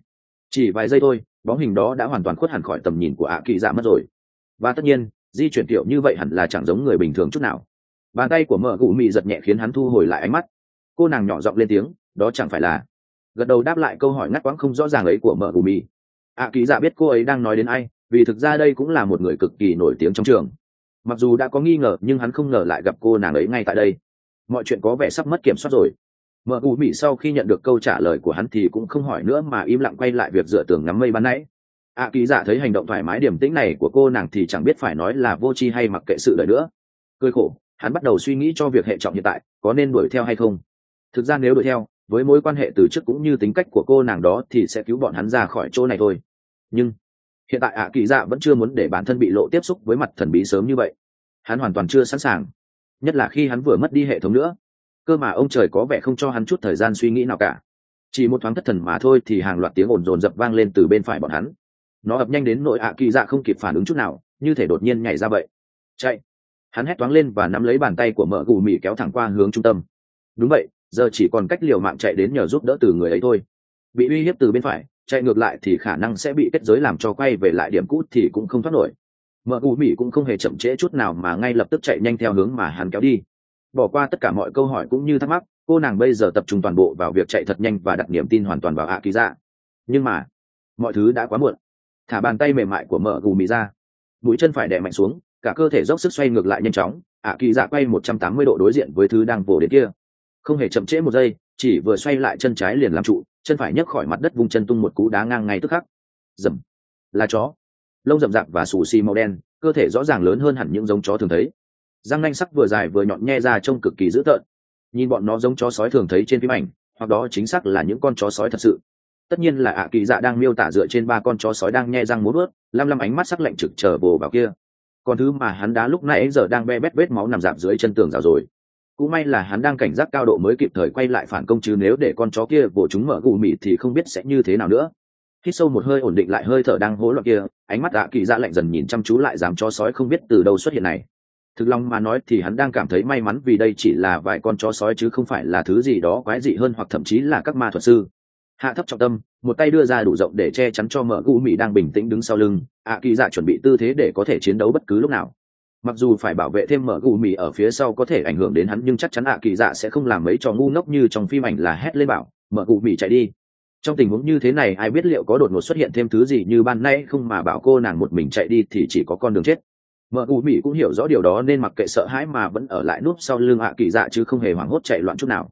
chỉ vài giây thôi bóng hình đó đã hoàn toàn khuất hẳn khỏi tầm nhìn của ạ kỳ dạ mất rồi. Và tất nhiên di chuyển kiểu như vậy hẳn là chẳng giống người bình thường chút nào. Bàn tay của mợ gù mì giật nhẹ khiến hắn thu hồi lại ánh mắt. Cô nàng nhỏ giọng lên tiếng, đó chẳng phải là... Gật đầu đáp lại câu hỏi ngắt quãng không rõ ràng ấy của mợ gù mì. ạ kỳ dạ biết cô ấy đang nói đến ai, vì thực ra đây cũng là một người cực kỳ nổi tiếng trong trường. Mặc dù đã có nghi ngờ nhưng hắn không ngờ lại gặp cô nàng ấy ngay tại đây. Mọi chuyện có vẻ sắp mất kiểm soát rồi. Mợ gù mì sau khi nhận được câu trả lời của hắn thì cũng không hỏi nữa mà im lặng quay lại việc dựa tường ngắm mây ban nãy. ạ kỳ dạ thấy hành động thoải mái điềm tĩnh này của cô nàng thì chẳng biết phải nói là vô tri hay mặc kệ sự đời nữa. Cười khổ, hắn bắt đầu suy nghĩ cho việc hệ trọng hiện tại có nên đuổi theo hay không. Thực ra nếu đuổi theo với mối quan hệ từ trước cũng như tính cách của cô nàng đó thì sẽ cứu bọn hắn ra khỏi chỗ này thôi. Nhưng hiện tại ạ kỳ dạ vẫn chưa muốn để bản thân bị lộ tiếp xúc với mặt thần bí sớm như vậy. Hắn hoàn toàn chưa sẵn sàng, nhất là khi hắn vừa mất đi hệ thống nữa. Cơ mà ông trời có vẻ không cho hắn chút thời gian suy nghĩ nào cả. Chỉ một thoáng thất thần mà thôi thì hàng loạt tiếng ồn dồn dập vang lên từ bên phải bọn hắn. Nó ập nhanh đến nỗi ạ kỳ dạ không kịp phản ứng chút nào, như thể đột nhiên nhảy ra vậy. Chạy! Hắn hét toáng lên và nắm lấy bàn tay của mợ gù mì kéo thẳng qua hướng trung tâm. Đúng vậy, giờ chỉ còn cách liều mạng chạy đến nhờ giúp đỡ từ người ấy thôi. Bị uy hiếp từ bên phải, chạy ngược lại thì khả năng sẽ bị kết giới làm cho quay về lại điểm cũ thì cũng không thoát nổi. Mợ gù mì cũng không hề chậm trễ chút nào mà ngay lập tức chạy nhanh theo hướng mà hắn kéo đi. Bỏ qua tất cả mọi câu hỏi cũng như thắc mắc, cô nàng bây giờ tập trung toàn bộ vào việc chạy thật nhanh và đặt niềm tin hoàn toàn vào ạ kỳ dạ. Nhưng mà mọi thứ đã quá muộn. Thả bàn tay mềm mại của mợ gù mì ra, mũi chân phải đè mạnh xuống, cả cơ thể dốc sức xoay ngược lại nhanh chóng. ạ kỳ dạ quay 180 độ đối diện với thứ đang vồ đến kia. Không hề chậm trễ một giây, chỉ vừa xoay lại chân trái liền làm trụ, chân phải nhấc khỏi mặt đất vung chân tung một cú đá ngang ngay tức khắc. Dầm. Là chó, lông rậm rạp và xù xì màu đen, cơ thể rõ ràng lớn hơn hẳn những giống chó thường thấy. Răng nanh sắc vừa dài vừa nhọn nhe ra trông cực kỳ dữ tợn. Nhìn bọn nó giống chó sói thường thấy trên phim ảnh, hoặc đó chính xác là những con chó sói thật sự. Tất nhiên là ạ kỳ dạ đang miêu tả dựa trên ba con chó sói đang nhe răng múa vuốt, lăm ánh mắt sắc lạnh trực chờ bồ vào kia. Còn thứ mà hắn đá lúc nãy giờ đang be bét vết máu nằm rạp dưới chân tường rào rồi. Cũng may là hắn đang cảnh giác cao độ mới kịp thời quay lại phản công, chứ nếu để con chó kia vồ chúng mở gù mì thì không biết sẽ như thế nào nữa. Hít sâu một hơi ổn định lại hơi thở đang hỗn loạn kia, ánh mắt ạ kỳ dạ lạnh dần nhìn chăm chú lại đám chó sói không biết từ đâu xuất hiện này. Thực lòng mà nói thì hắn đang cảm thấy may mắn vì đây chỉ là vài con chó sói chứ không phải là thứ gì đó quái dị hơn hoặc thậm chí là các ma thuật sư. Hạ thấp trọng tâm, một tay đưa ra đủ rộng để che chắn cho mợ gù mì đang bình tĩnh đứng sau lưng. ạ kỳ dạ chuẩn bị tư thế để có thể chiến đấu bất cứ lúc nào. Mặc dù phải bảo vệ thêm mợ gù mì ở phía sau có thể ảnh hưởng đến hắn nhưng chắc chắn ạ kỳ dạ sẽ không làm mấy trò ngu ngốc như trong phim ảnh là hét lên bảo mợ gù mì chạy đi. Trong tình huống như thế này ai biết liệu có đột ngột xuất hiện thêm thứ gì như ban nãy không, mà bảo cô nàng một mình chạy đi thì chỉ có con đường chết. Mợ gù mì cũng hiểu rõ điều đó nên mặc kệ sợ hãi mà vẫn ở lại núp sau lưng ạ kỳ dạ chứ không hề hoảng hốt chạy loạn chút nào.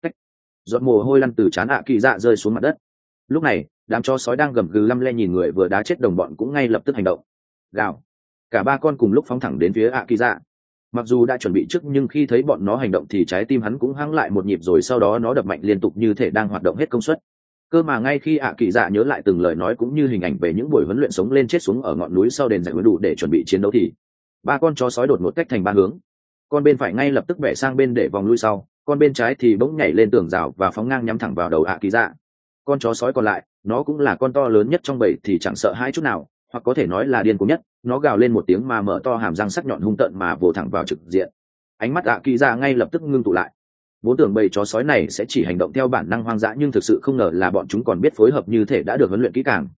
Giọt mồ hôi lăn từ trán ạ kỳ dạ rơi xuống mặt đất. Lúc này đám chó sói đang gầm gừ lăm le nhìn người vừa đá chết đồng bọn cũng ngay lập tức hành động. Gào. Cả ba con cùng lúc phóng thẳng đến phía ạ kỳ dạ. Mặc dù đã chuẩn bị trước nhưng khi thấy bọn nó hành động thì trái tim hắn cũng hăng lại một nhịp, rồi sau đó nó đập mạnh liên tục như thể đang hoạt động hết công suất. Cơ mà ngay khi ạ kỳ dạ nhớ lại từng lời nói cũng như hình ảnh về những buổi huấn luyện sống lên chết xuống ở ngọn núi sau đền giải huấn đủ để chuẩn bị chiến đấu thì ba con chó sói đột ngột cách thành ba hướng. Con bên phải ngay lập tức bẻ sang bên để vòng lui sau, con bên trái thì bỗng nhảy lên tường rào và phóng ngang nhắm thẳng vào đầu ạ kỳ dạ. Con chó sói còn lại, nó cũng là con to lớn nhất trong bầy thì chẳng sợ hãi chút nào, hoặc có thể nói là điên cuồng nhất. Nó gào lên một tiếng mà mở to hàm răng sắc nhọn hung tợn mà vồ thẳng vào trực diện. Ánh mắt ạ kỳ dạ ngay lập tức ngưng tụ lại. Vốn tưởng bầy chó sói này sẽ chỉ hành động theo bản năng hoang dã nhưng thực sự không ngờ là bọn chúng còn biết phối hợp như thể đã được huấn luyện kỹ càng.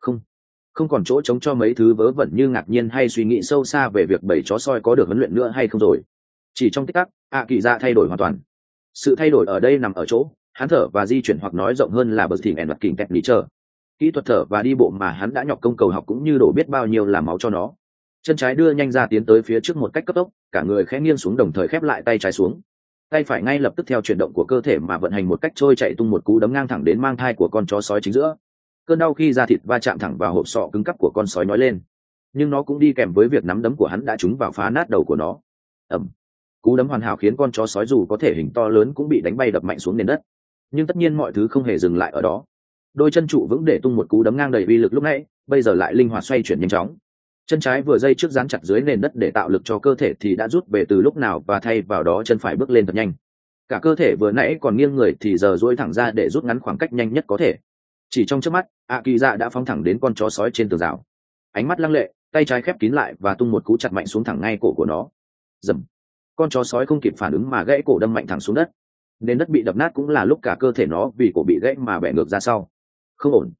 Không còn chỗ trống cho mấy thứ vớ vẩn như ngạc nhiên hay suy nghĩ sâu xa về việc bầy chó sói có được huấn luyện nữa hay không rồi. Chỉ trong tích tắc, ạ kỳ dạ thay đổi hoàn toàn. Sự thay đổi ở đây nằm ở chỗ hắn thở và di chuyển, hoặc nói rộng hơn là bờ thỉnh ẻn mặt kỉnh kẹt lý chờ. Kỹ thuật thở và đi bộ mà hắn đã nhọc công cầu học cũng như đổ biết bao nhiêu là máu cho nó. Chân trái đưa nhanh ra tiến tới phía trước một cách cấp tốc, cả người khẽ nghiêng xuống đồng thời khép lại tay trái xuống. Tay phải ngay lập tức theo chuyển động của cơ thể mà vận hành một cách trôi chạy, tung một cú đấm ngang thẳng đến mang thai của con chó sói chính giữa. Cơn đau khi da thịt va chạm thẳng vào hộp sọ cứng cắp của con sói nói lên, nhưng nó cũng đi kèm với việc nắm đấm của hắn đã trúng vào phá nát đầu của nó. ầm, cú đấm hoàn hảo khiến con chó sói dù có thể hình to lớn cũng bị đánh bay đập mạnh xuống nền đất. Nhưng tất nhiên mọi thứ không hề dừng lại ở đó. Đôi chân trụ vững để tung một cú đấm ngang đầy uy lực lúc nãy bây giờ lại linh hoạt xoay chuyển nhanh chóng. Chân trái vừa dây trước dán chặt dưới nền đất để tạo lực cho cơ thể thì đã rút về từ lúc nào, và thay vào đó chân phải bước lên thật nhanh. Cả cơ thể vừa nãy còn nghiêng người thì giờ duỗi thẳng ra để rút ngắn khoảng cách nhanh nhất có thể. Chỉ trong chớp mắt, ạ kỳ dạ đã phóng thẳng đến con chó sói trên tường rào. Ánh mắt lăng lệ, tay trái khép kín lại và tung một cú chặt mạnh xuống thẳng ngay cổ của nó. Dầm. Con chó sói không kịp phản ứng mà gãy cổ đâm mạnh thẳng xuống đất. Nền đất bị đập nát cũng là lúc cả cơ thể nó vì cổ bị gãy mà bẻ ngược ra sau. Không ổn.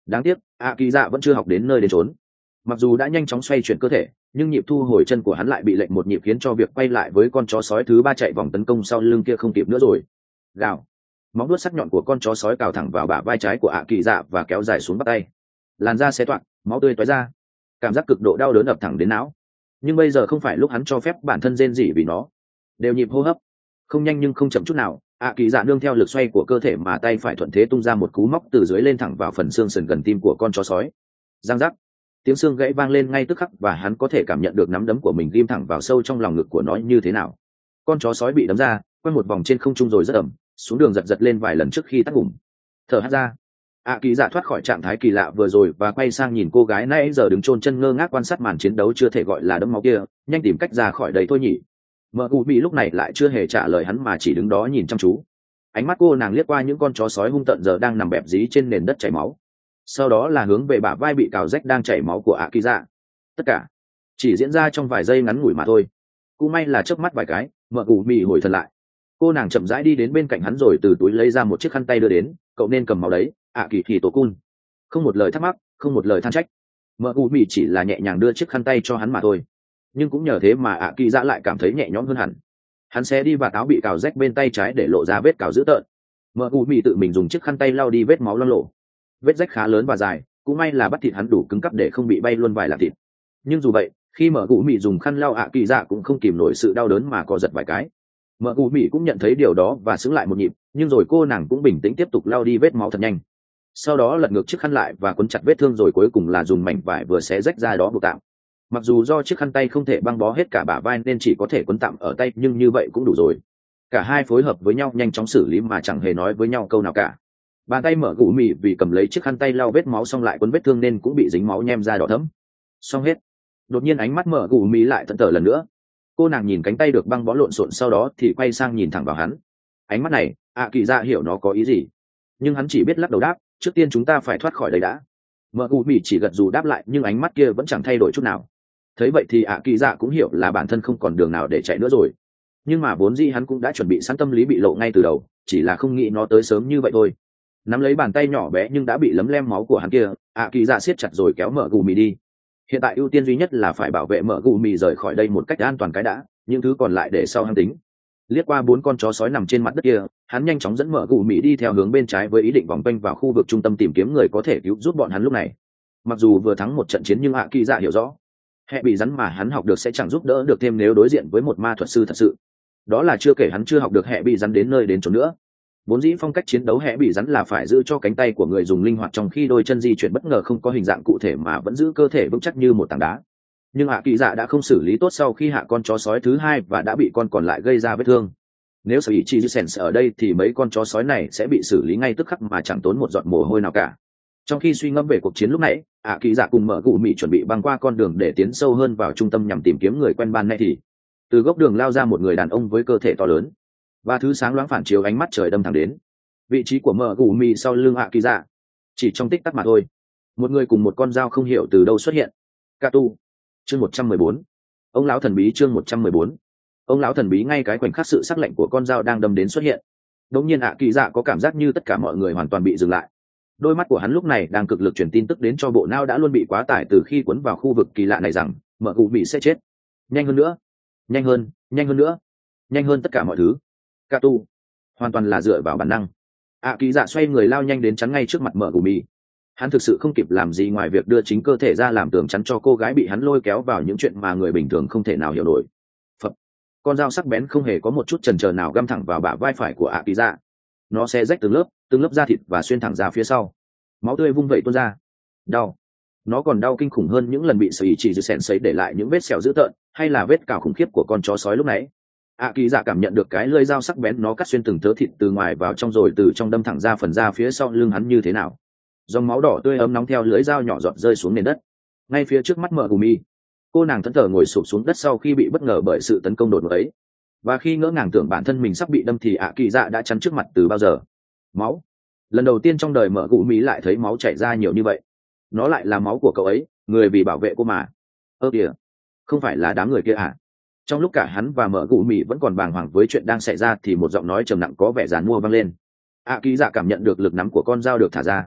Đáng tiếc ạ kỳ dạ vẫn chưa học đến nơi đến trốn. Mặc dù đã nhanh chóng xoay chuyển cơ thể, nhưng nhịp thu hồi chân của hắn lại bị lệnh một nhịp, khiến cho việc quay lại với con chó sói thứ ba chạy vòng tấn công sau lưng kia không kịp nữa rồi. Gào. Móng vuốt sắc nhọn của con chó sói cào thẳng vào bả vai trái của ạ kỳ dạ và kéo dài xuống bắp tay. Làn da xé toạc, máu tươi tóe ra, cảm giác cực độ đau đớn ập thẳng đến não. Nhưng bây giờ không phải lúc hắn cho phép bản thân rên rỉ vì nó. Đều nhịp hô hấp, không nhanh nhưng không chậm chút nào, ạ kỳ dạ nương theo lực xoay của cơ thể mà tay phải thuận thế tung ra một cú móc từ dưới lên thẳng vào phần xương sườn gần tim của con chó sói. Giang giác, tiếng xương gãy vang lên ngay tức khắc, và hắn có thể cảm nhận được nắm đấm của mình ghim thẳng vào sâu trong lòng ngực của nó như thế nào. Con chó sói bị đấm ra, quay một vòng trên không trung rồi rất ẩm xuống đường, giật lên vài lần trước khi tắt ngủm thở hắt ra. ạ kỳ dạ thoát khỏi trạng thái kỳ lạ vừa rồi và quay sang nhìn cô gái nãy giờ đứng chôn chân ngơ ngác quan sát màn chiến đấu chưa thể gọi là đẫm máu kia, nhanh tìm cách ra khỏi đây thôi nhỉ. Mợ cụ bị lúc này lại chưa hề trả lời hắn mà chỉ đứng đó nhìn chăm chú. Ánh mắt cô nàng liếc qua những con chó sói hung tợn giờ đang nằm bẹp dí trên nền đất chảy máu, sau đó là hướng về bả vai bị cào rách đang chảy máu của ạ kỳ dạ. Tất cả chỉ diễn ra trong vài giây ngắn ngủi mà thôi. Cũng may là chớp mắt vài cái, mợ cụ bị hồi thần lại. Cô nàng chậm rãi đi đến bên cạnh hắn rồi từ túi lấy ra một chiếc khăn tay đưa đến. Cậu nên cầm máu đấy, ạ kỳ thì tổ cun. Không một lời thắc mắc, không một lời than trách, mợ cụ bị chỉ là nhẹ nhàng đưa chiếc khăn tay cho hắn mà thôi. Nhưng cũng nhờ thế mà ạ kỳ dạ lại cảm thấy nhẹ nhõm hơn hẳn. Hắn xé đi và áo bị cào rách bên tay trái để lộ ra vết cào dữ tợn. Mợ cụ bị tự mình dùng chiếc khăn tay lau đi vết máu loang lổ. Vết rách khá lớn và dài, cũng may là bắp thịt hắn đủ cứng cắp để không bị bay luôn vài lạng thịt. Nhưng dù vậy, khi mợ cụ bị dùng khăn lau ạ kỳ dạ cũng không kìm nổi sự đau đớn mà co giật vài cái. Mợ cụ bị cũng nhận thấy điều đó và sững lại một nhịp, nhưng rồi cô nàng cũng bình tĩnh tiếp tục lau đi vết máu thật nhanh. Sau đó lật ngược chiếc khăn lại và quấn chặt vết thương, rồi cuối cùng là dùng mảnh vải vừa xé rách ra đó buộc tạm. Mặc dù do chiếc khăn tay không thể băng bó hết cả bả vai nên chỉ có thể quấn tạm ở tay, nhưng như vậy cũng đủ rồi. Cả hai phối hợp với nhau nhanh chóng xử lý mà chẳng hề nói với nhau câu nào cả. Bàn tay mở cụ mì vì cầm lấy chiếc khăn tay lau vết máu xong lại quấn vết thương nên cũng bị dính máu nhem ra đỏ thẫm. Xong hết. Đột nhiên ánh mắt mở cụ mì lại thẫn thờ lần nữa. Cô nàng nhìn cánh tay được băng bó lộn xộn, sau đó thì quay sang nhìn thẳng vào hắn. Ánh mắt này, ạ kỳ dạ hiểu nó có ý gì, nhưng hắn chỉ biết lắc đầu đáp, trước tiên chúng ta phải thoát khỏi đây đã. Mở cụ mì chỉ gật dù đáp lại, nhưng ánh mắt kia vẫn chẳng thay đổi chút nào. Thấy vậy thì ạ kỳ dạ cũng hiểu là bản thân không còn đường nào để chạy nữa rồi. Nhưng mà vốn dĩ hắn cũng đã chuẩn bị sẵn tâm lý bị lộ ngay từ đầu, chỉ là không nghĩ nó tới sớm như vậy thôi. Nắm lấy bàn tay nhỏ bé nhưng đã bị lấm lem máu của hắn kia, ạ kỳ dạ siết chặt rồi kéo mở cụ mì đi. Hiện tại ưu tiên duy nhất là phải bảo vệ mở cụ mì rời khỏi đây một cách an toàn cái đã, những thứ còn lại để sau hắn tính. Liếc qua 4 con chó sói nằm trên mặt đất kia, hắn nhanh chóng dẫn mở cụ mì đi theo hướng bên trái với ý định vòng quanh vào khu vực trung tâm tìm kiếm người có thể cứu giúp bọn hắn lúc này. Mặc dù vừa thắng một trận chiến nhưng ạ kỳ dạ hiểu rõ, hệ bị rắn mà hắn học được sẽ chẳng giúp đỡ được thêm nếu đối diện với một ma thuật sư thật sự. Đó là chưa kể hắn chưa học được hệ bị rắn đến nơi đến chỗ nữa. Vốn dĩ phong cách chiến đấu hệ bị rắn là phải giữ cho cánh tay của người dùng linh hoạt, trong khi đôi chân di chuyển bất ngờ không có hình dạng cụ thể mà vẫn giữ cơ thể vững chắc như một tảng đá. Nhưng hạ kỳ dạ đã không xử lý tốt sau khi hạ con chó sói thứ hai và đã bị con còn lại gây ra vết thương. Nếu sở ý chi sen ở đây thì mấy con chó sói này sẽ bị xử lý ngay tức khắc mà chẳng tốn một giọt mồ hôi nào cả. Trong khi suy ngẫm về cuộc chiến lúc nãy, hạ kỳ dạ cùng mở cụ mị chuẩn bị băng qua con đường để tiến sâu hơn vào trung tâm nhằm tìm kiếm người quen ban nay thì từ góc đường lao ra một người đàn ông với cơ thể to lớn và thứ sáng loáng phản chiếu ánh mắt trời đâm thẳng đến vị trí của mở cụ mị sau lưng hạ kỳ dạ. Chỉ trong tích tắc mà thôi, một người cùng một con dao không hiểu từ đâu xuất hiện. Katu, chương 114. Ông lão thần bí, chương 114. Ông lão thần bí. Ngay cái khoảnh khắc sự sắc lạnh của con dao đang đâm đến xuất hiện, đột nhiên hạ kỳ dạ có cảm giác như tất cả mọi người hoàn toàn bị dừng lại. Đôi mắt của hắn lúc này đang cực lực truyền tin tức đến cho bộ não đã luôn bị quá tải từ khi cuốn vào khu vực kỳ lạ này rằng mở cụ mị sẽ chết. Nhanh hơn nữa, nhanh hơn, nhanh hơn nữa, nhanh hơn tất cả mọi thứ. Katu hoàn toàn là dựa vào bản năng. ạ kỳ dạ xoay người lao nhanh đến chắn ngay trước mặt mở cụ mị. Hắn thực sự không kịp làm gì ngoài việc đưa chính cơ thể ra làm tường chắn cho cô gái bị hắn lôi kéo vào những chuyện mà người bình thường không thể nào hiểu nổi. Phập. Con dao sắc bén không hề có một chút chần chờ nào găm thẳng vào bả vai phải của ạ kỳ dạ. Nó xé rách từng lớp da thịt và xuyên thẳng ra phía sau. Máu tươi vung vẩy tuôn ra. Đau. Nó còn đau kinh khủng hơn những lần bị sẩy chỉ sèn sấy để lại những vết sẹo dữ tợn hay là vết cào khủng khiếp của con chó sói lúc nãy. ạ kỳ dạ cảm nhận được cái lưỡi dao sắc bén nó cắt xuyên từng thớ thịt từ ngoài vào trong rồi từ trong đâm thẳng ra phần da phía sau lưng hắn như thế nào. Dòng máu đỏ tươi ấm nóng theo lưỡi dao nhỏ giọt rơi xuống nền đất ngay phía trước mắt mở gumi. Cô nàng thẫn thờ ngồi sụp xuống đất sau khi bị bất ngờ bởi sự tấn công đột ngột ấy, và khi ngỡ ngàng tưởng bản thân mình sắp bị đâm thì ạ kỳ dạ đã chắn trước mặt từ bao giờ. Máu. Lần đầu tiên trong đời mở gumi lại thấy máu chảy ra nhiều như vậy. Nó lại là máu của cậu ấy, người vì bảo vệ cô mà. Ơ kìa, không phải là đám người kia à? Trong lúc cả hắn và mở gumi vẫn còn bàng hoàng với chuyện đang xảy ra thì một giọng nói trầm nặng có vẻ giàn mua vang lên. ạ kỳ dạ cảm nhận được lực nắm của con dao được thả ra.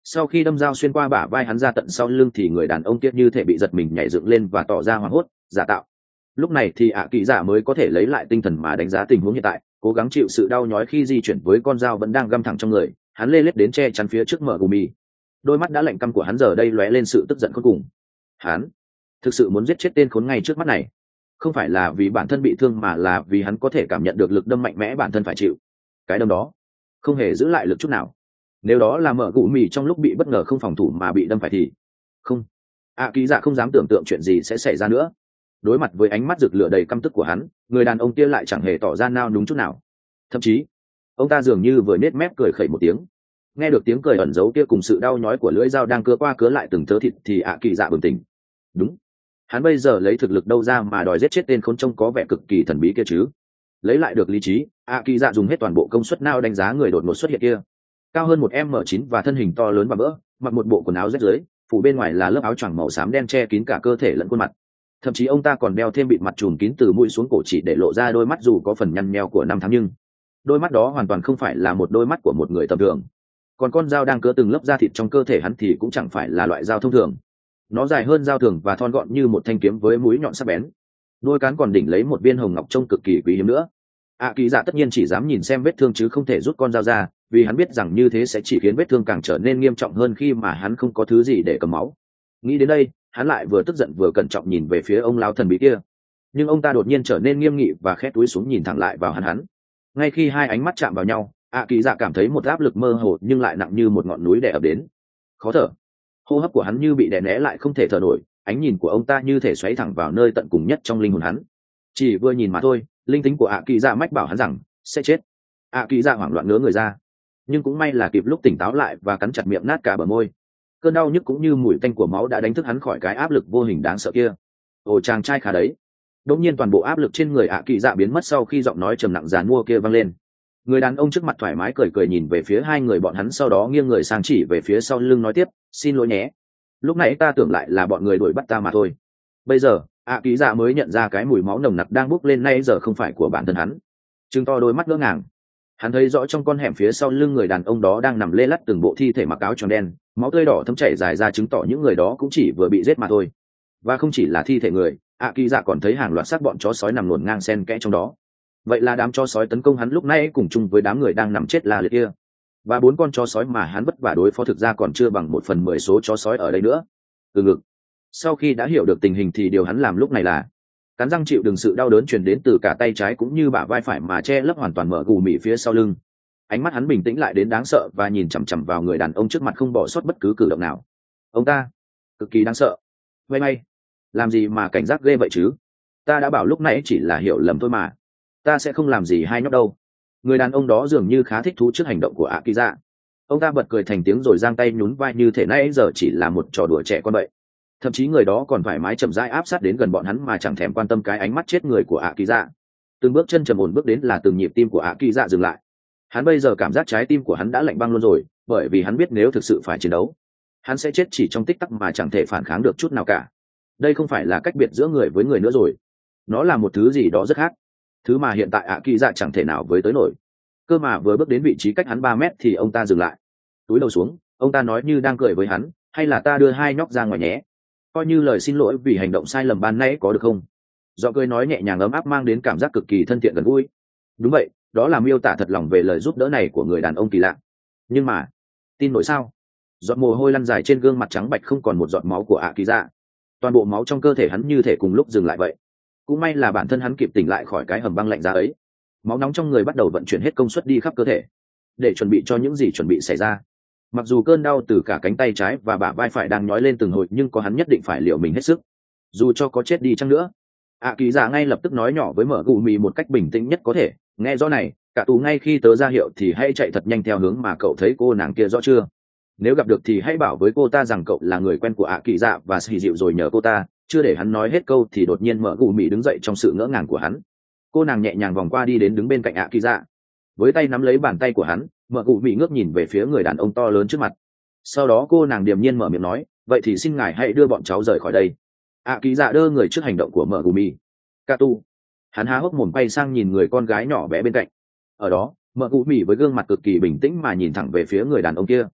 Sau khi đâm dao xuyên qua bả vai hắn ra tận sau lưng thì người đàn ông kia như thể bị giật mình nhảy dựng lên và tỏ ra hoảng hốt giả tạo. Lúc này thì ạ kỳ dạ mới có thể lấy lại tinh thần mà đánh giá tình huống hiện tại, cố gắng chịu sự đau nhói khi di chuyển với con dao vẫn đang găm thẳng trong người. Hắn lê lết đến che chắn phía trước mở gumi, đôi mắt đã lạnh căm của hắn giờ đây lóe lên sự tức giận cuối cùng. Hắn thực sự muốn giết chết tên khốn ngay trước mắt này, không phải là vì bản thân bị thương mà là vì hắn có thể cảm nhận được lực đâm mạnh mẽ bản thân phải chịu. Cái đâm đó không hề giữ lại lực chút nào. Nếu đó là mở gụ mì trong lúc bị bất ngờ không phòng thủ mà bị đâm phải thì không, ạ kỳ dạ không dám tưởng tượng chuyện gì sẽ xảy ra nữa. Đối mặt với ánh mắt rực lửa đầy căm tức của hắn, người đàn ông kia lại chẳng hề tỏ ra nao núng chút nào. Thậm chí ông ta dường như vừa nết mép cười khẩy một tiếng. Nghe được tiếng cười ẩn giấu kia cùng sự đau nhói của lưỡi dao đang cứa qua cứa lại từng thớ thịt thì ạ kỳ dạ bừng tỉnh. Đúng, hắn bây giờ lấy thực lực đâu ra mà đòi giết chết tên khốn trông có vẻ cực kỳ thần bí kia chứ? Lấy lại được lý trí, ạ kỳ dạ dùng hết toàn bộ công suất nào đánh giá người đột ngột xuất hiện kia. Cao hơn một m 9 và thân hình to lớn và vỡ, mặc một bộ quần áo rách rưới, phủ bên ngoài là lớp áo choàng màu xám đen che kín cả cơ thể lẫn khuôn mặt. Thậm chí ông ta còn đeo thêm bịt mặt trùm kín từ mũi xuống cổ chỉ để lộ ra đôi mắt dù có phần nhăn nheo của năm tháng, nhưng đôi mắt đó hoàn toàn không phải là một đôi mắt của một người tầm thường. Còn con dao đang cứa từng lớp da thịt trong cơ thể hắn thì cũng chẳng phải là loại dao thông thường. Nó dài hơn dao thường và thon gọn như một thanh kiếm với mũi nhọn sắc bén. Đôi cán còn đỉnh lấy một viên hồng ngọc trông cực kỳ quý hiếm nữa. Kỳ dạ tất nhiên chỉ dám nhìn xem vết thương chứ không thể rút con dao ra, vì hắn biết rằng như thế sẽ chỉ khiến vết thương càng trở nên nghiêm trọng hơn khi mà hắn không có thứ gì để cầm máu. Nghĩ đến đây, hắn lại vừa tức giận vừa cẩn trọng nhìn về phía ông lão thần bí kia. Nhưng ông ta đột nhiên trở nên nghiêm nghị và khẽ túi xuống nhìn thẳng lại vào hắn. Ngay khi hai ánh mắt chạm vào nhau, kỳ dạ cảm thấy một áp lực mơ hồ nhưng lại nặng như một ngọn núi đè ập đến. Khó thở, hô hấp của hắn như bị đè nén lại không thể thở nổi. Ánh nhìn của ông ta như thể xoáy thẳng vào nơi tận cùng nhất trong linh hồn hắn. Chỉ vừa nhìn mà thôi, linh tính của kỳ dạ mách bảo hắn rằng sẽ chết. Kỳ dạ hoảng loạn ngớ người ra, nhưng cũng may là kịp lúc tỉnh táo lại và cắn chặt miệng nát cả bờ môi. Cơn đau nhức cũng như mùi tanh của máu đã đánh thức hắn khỏi cái áp lực vô hình đáng sợ kia. Ồ, chàng trai khá đấy. Đột nhiên toàn bộ áp lực trên người kỳ dạ biến mất sau khi giọng nói trầm nặng giàn mua kia vang lên. Người đàn ông trước mặt thoải mái cười cười nhìn về phía hai người bọn hắn, sau đó nghiêng người sang chỉ về phía sau lưng nói tiếp, xin lỗi nhé, lúc nãy ta tưởng lại là bọn người đuổi bắt ta mà thôi. Bây giờ kỳ dạ mới nhận ra cái mùi máu nồng nặc đang bốc lên nay giờ không phải của bản thân hắn. Trừng to đôi mắt ngỡ ngàng, hắn thấy rõ trong con hẻm phía sau lưng người đàn ông đó đang nằm lê lắt từng bộ thi thể mặc áo tròn đen, máu tươi đỏ thấm chảy dài ra chứng tỏ những người đó cũng chỉ vừa bị giết mà thôi. Và không chỉ là thi thể người, kỳ dạ còn thấy hàng loạt xác bọn chó sói nằm luồn ngang xen kẽ trong đó. Vậy là đám chó sói tấn công hắn lúc nãy cùng chung với đám người đang nằm chết la liệt kia. Và 4 con chó sói mà hắn vất vả đối phó thực ra còn chưa bằng 1/10 số chó sói ở đây nữa. Từ ngực. Sau khi đã hiểu được tình hình thì điều hắn làm lúc này là cắn răng chịu đựng sự đau đớn truyền đến từ cả tay trái cũng như bả vai phải mà che lấp hoàn toàn mở gù mỉ phía sau lưng. Ánh mắt hắn bình tĩnh lại đến đáng sợ và nhìn chằm chằm vào người đàn ông trước mặt không bỏ sót bất cứ cử động nào. Ông ta cực kỳ đáng sợ. May may, làm gì mà cảnh giác ghê vậy chứ? Ta đã bảo lúc nãy chỉ là hiểu lầm thôi mà. Ta sẽ không làm gì hai nhóc đâu. Người đàn ông đó dường như khá thích thú trước hành động của kỳ dạ. Ông ta bật cười thành tiếng rồi giang tay nhún vai như thể nãy giờ chỉ là một trò đùa trẻ con vậy. Thậm chí người đó còn thoải mái chậm rãi áp sát đến gần bọn hắn mà chẳng thèm quan tâm cái ánh mắt chết người của kỳ dạ. Từng bước chân trầm ổn bước đến là từng nhịp tim của kỳ dạ dừng lại. Hắn bây giờ cảm giác trái tim của hắn đã lạnh băng luôn rồi, bởi vì hắn biết nếu thực sự phải chiến đấu, hắn sẽ chết chỉ trong tích tắc mà chẳng thể phản kháng được chút nào cả. Đây không phải là cách biệt giữa người với người nữa rồi, nó là một thứ gì đó rất khác, thứ mà hiện tại kỳ dạ chẳng thể nào với tới nổi. Cơ mà vừa bước đến vị trí cách hắn 3 mét thì ông ta dừng lại, túi đầu xuống. Ông ta nói như đang cười với hắn, hay là ta đưa hai nhóc ra ngoài nhé, coi như lời xin lỗi vì hành động sai lầm ban nãy có được không? Giọng cười nói nhẹ nhàng ấm áp mang đến cảm giác cực kỳ thân thiện gần gũi. Đúng vậy, đó là miêu tả thật lòng về lời giúp đỡ này của người đàn ông kỳ lạ. Nhưng mà tin nổi sao? Giọt mồ hôi lăn dài trên gương mặt trắng bạch không còn một giọt máu của kỳ dạ. Toàn bộ máu trong cơ thể hắn như thể cùng lúc dừng lại vậy. Cũng may là bản thân hắn kịp tỉnh lại khỏi cái hầm băng lạnh giá ấy. Máu nóng trong người bắt đầu vận chuyển hết công suất đi khắp cơ thể để chuẩn bị cho những gì chuẩn bị xảy ra. Mặc dù cơn đau từ cả cánh tay trái và bả vai phải đang nhói lên từng hồi, nhưng có hắn nhất định phải liều mình hết sức, dù cho có chết đi chăng nữa. Kỳ dạ ngay lập tức nói nhỏ với mở gù mì một cách bình tĩnh nhất có thể, nghe rõ này, cả tù ngay khi tớ ra hiệu thì hãy chạy thật nhanh theo hướng mà cậu thấy cô nàng kia, rõ chưa? Nếu gặp được thì hãy bảo với cô ta rằng cậu là người quen của kỳ dạ và xì dịu rồi nhờ cô ta. Chưa để hắn nói hết câu thì đột nhiên mở gù mì đứng dậy trong sự ngỡ ngàng của hắn. Cô nàng nhẹ nhàng vòng qua đi đến đứng bên cạnh kỳ dạ, với tay nắm lấy bàn tay của hắn. Mở gù mì ngước nhìn về phía người đàn ông to lớn trước mặt. Sau đó cô nàng điềm nhiên mở miệng nói, vậy thì xin ngài hãy đưa bọn cháu rời khỏi đây. Kỳ dạ đơ người trước hành động của mở gù mì. Catu. Hắn há hốc mồm quay sang nhìn người con gái nhỏ bé bên cạnh. Ở đó, mở gù mì với gương mặt cực kỳ bình tĩnh mà nhìn thẳng về phía người đàn ông kia.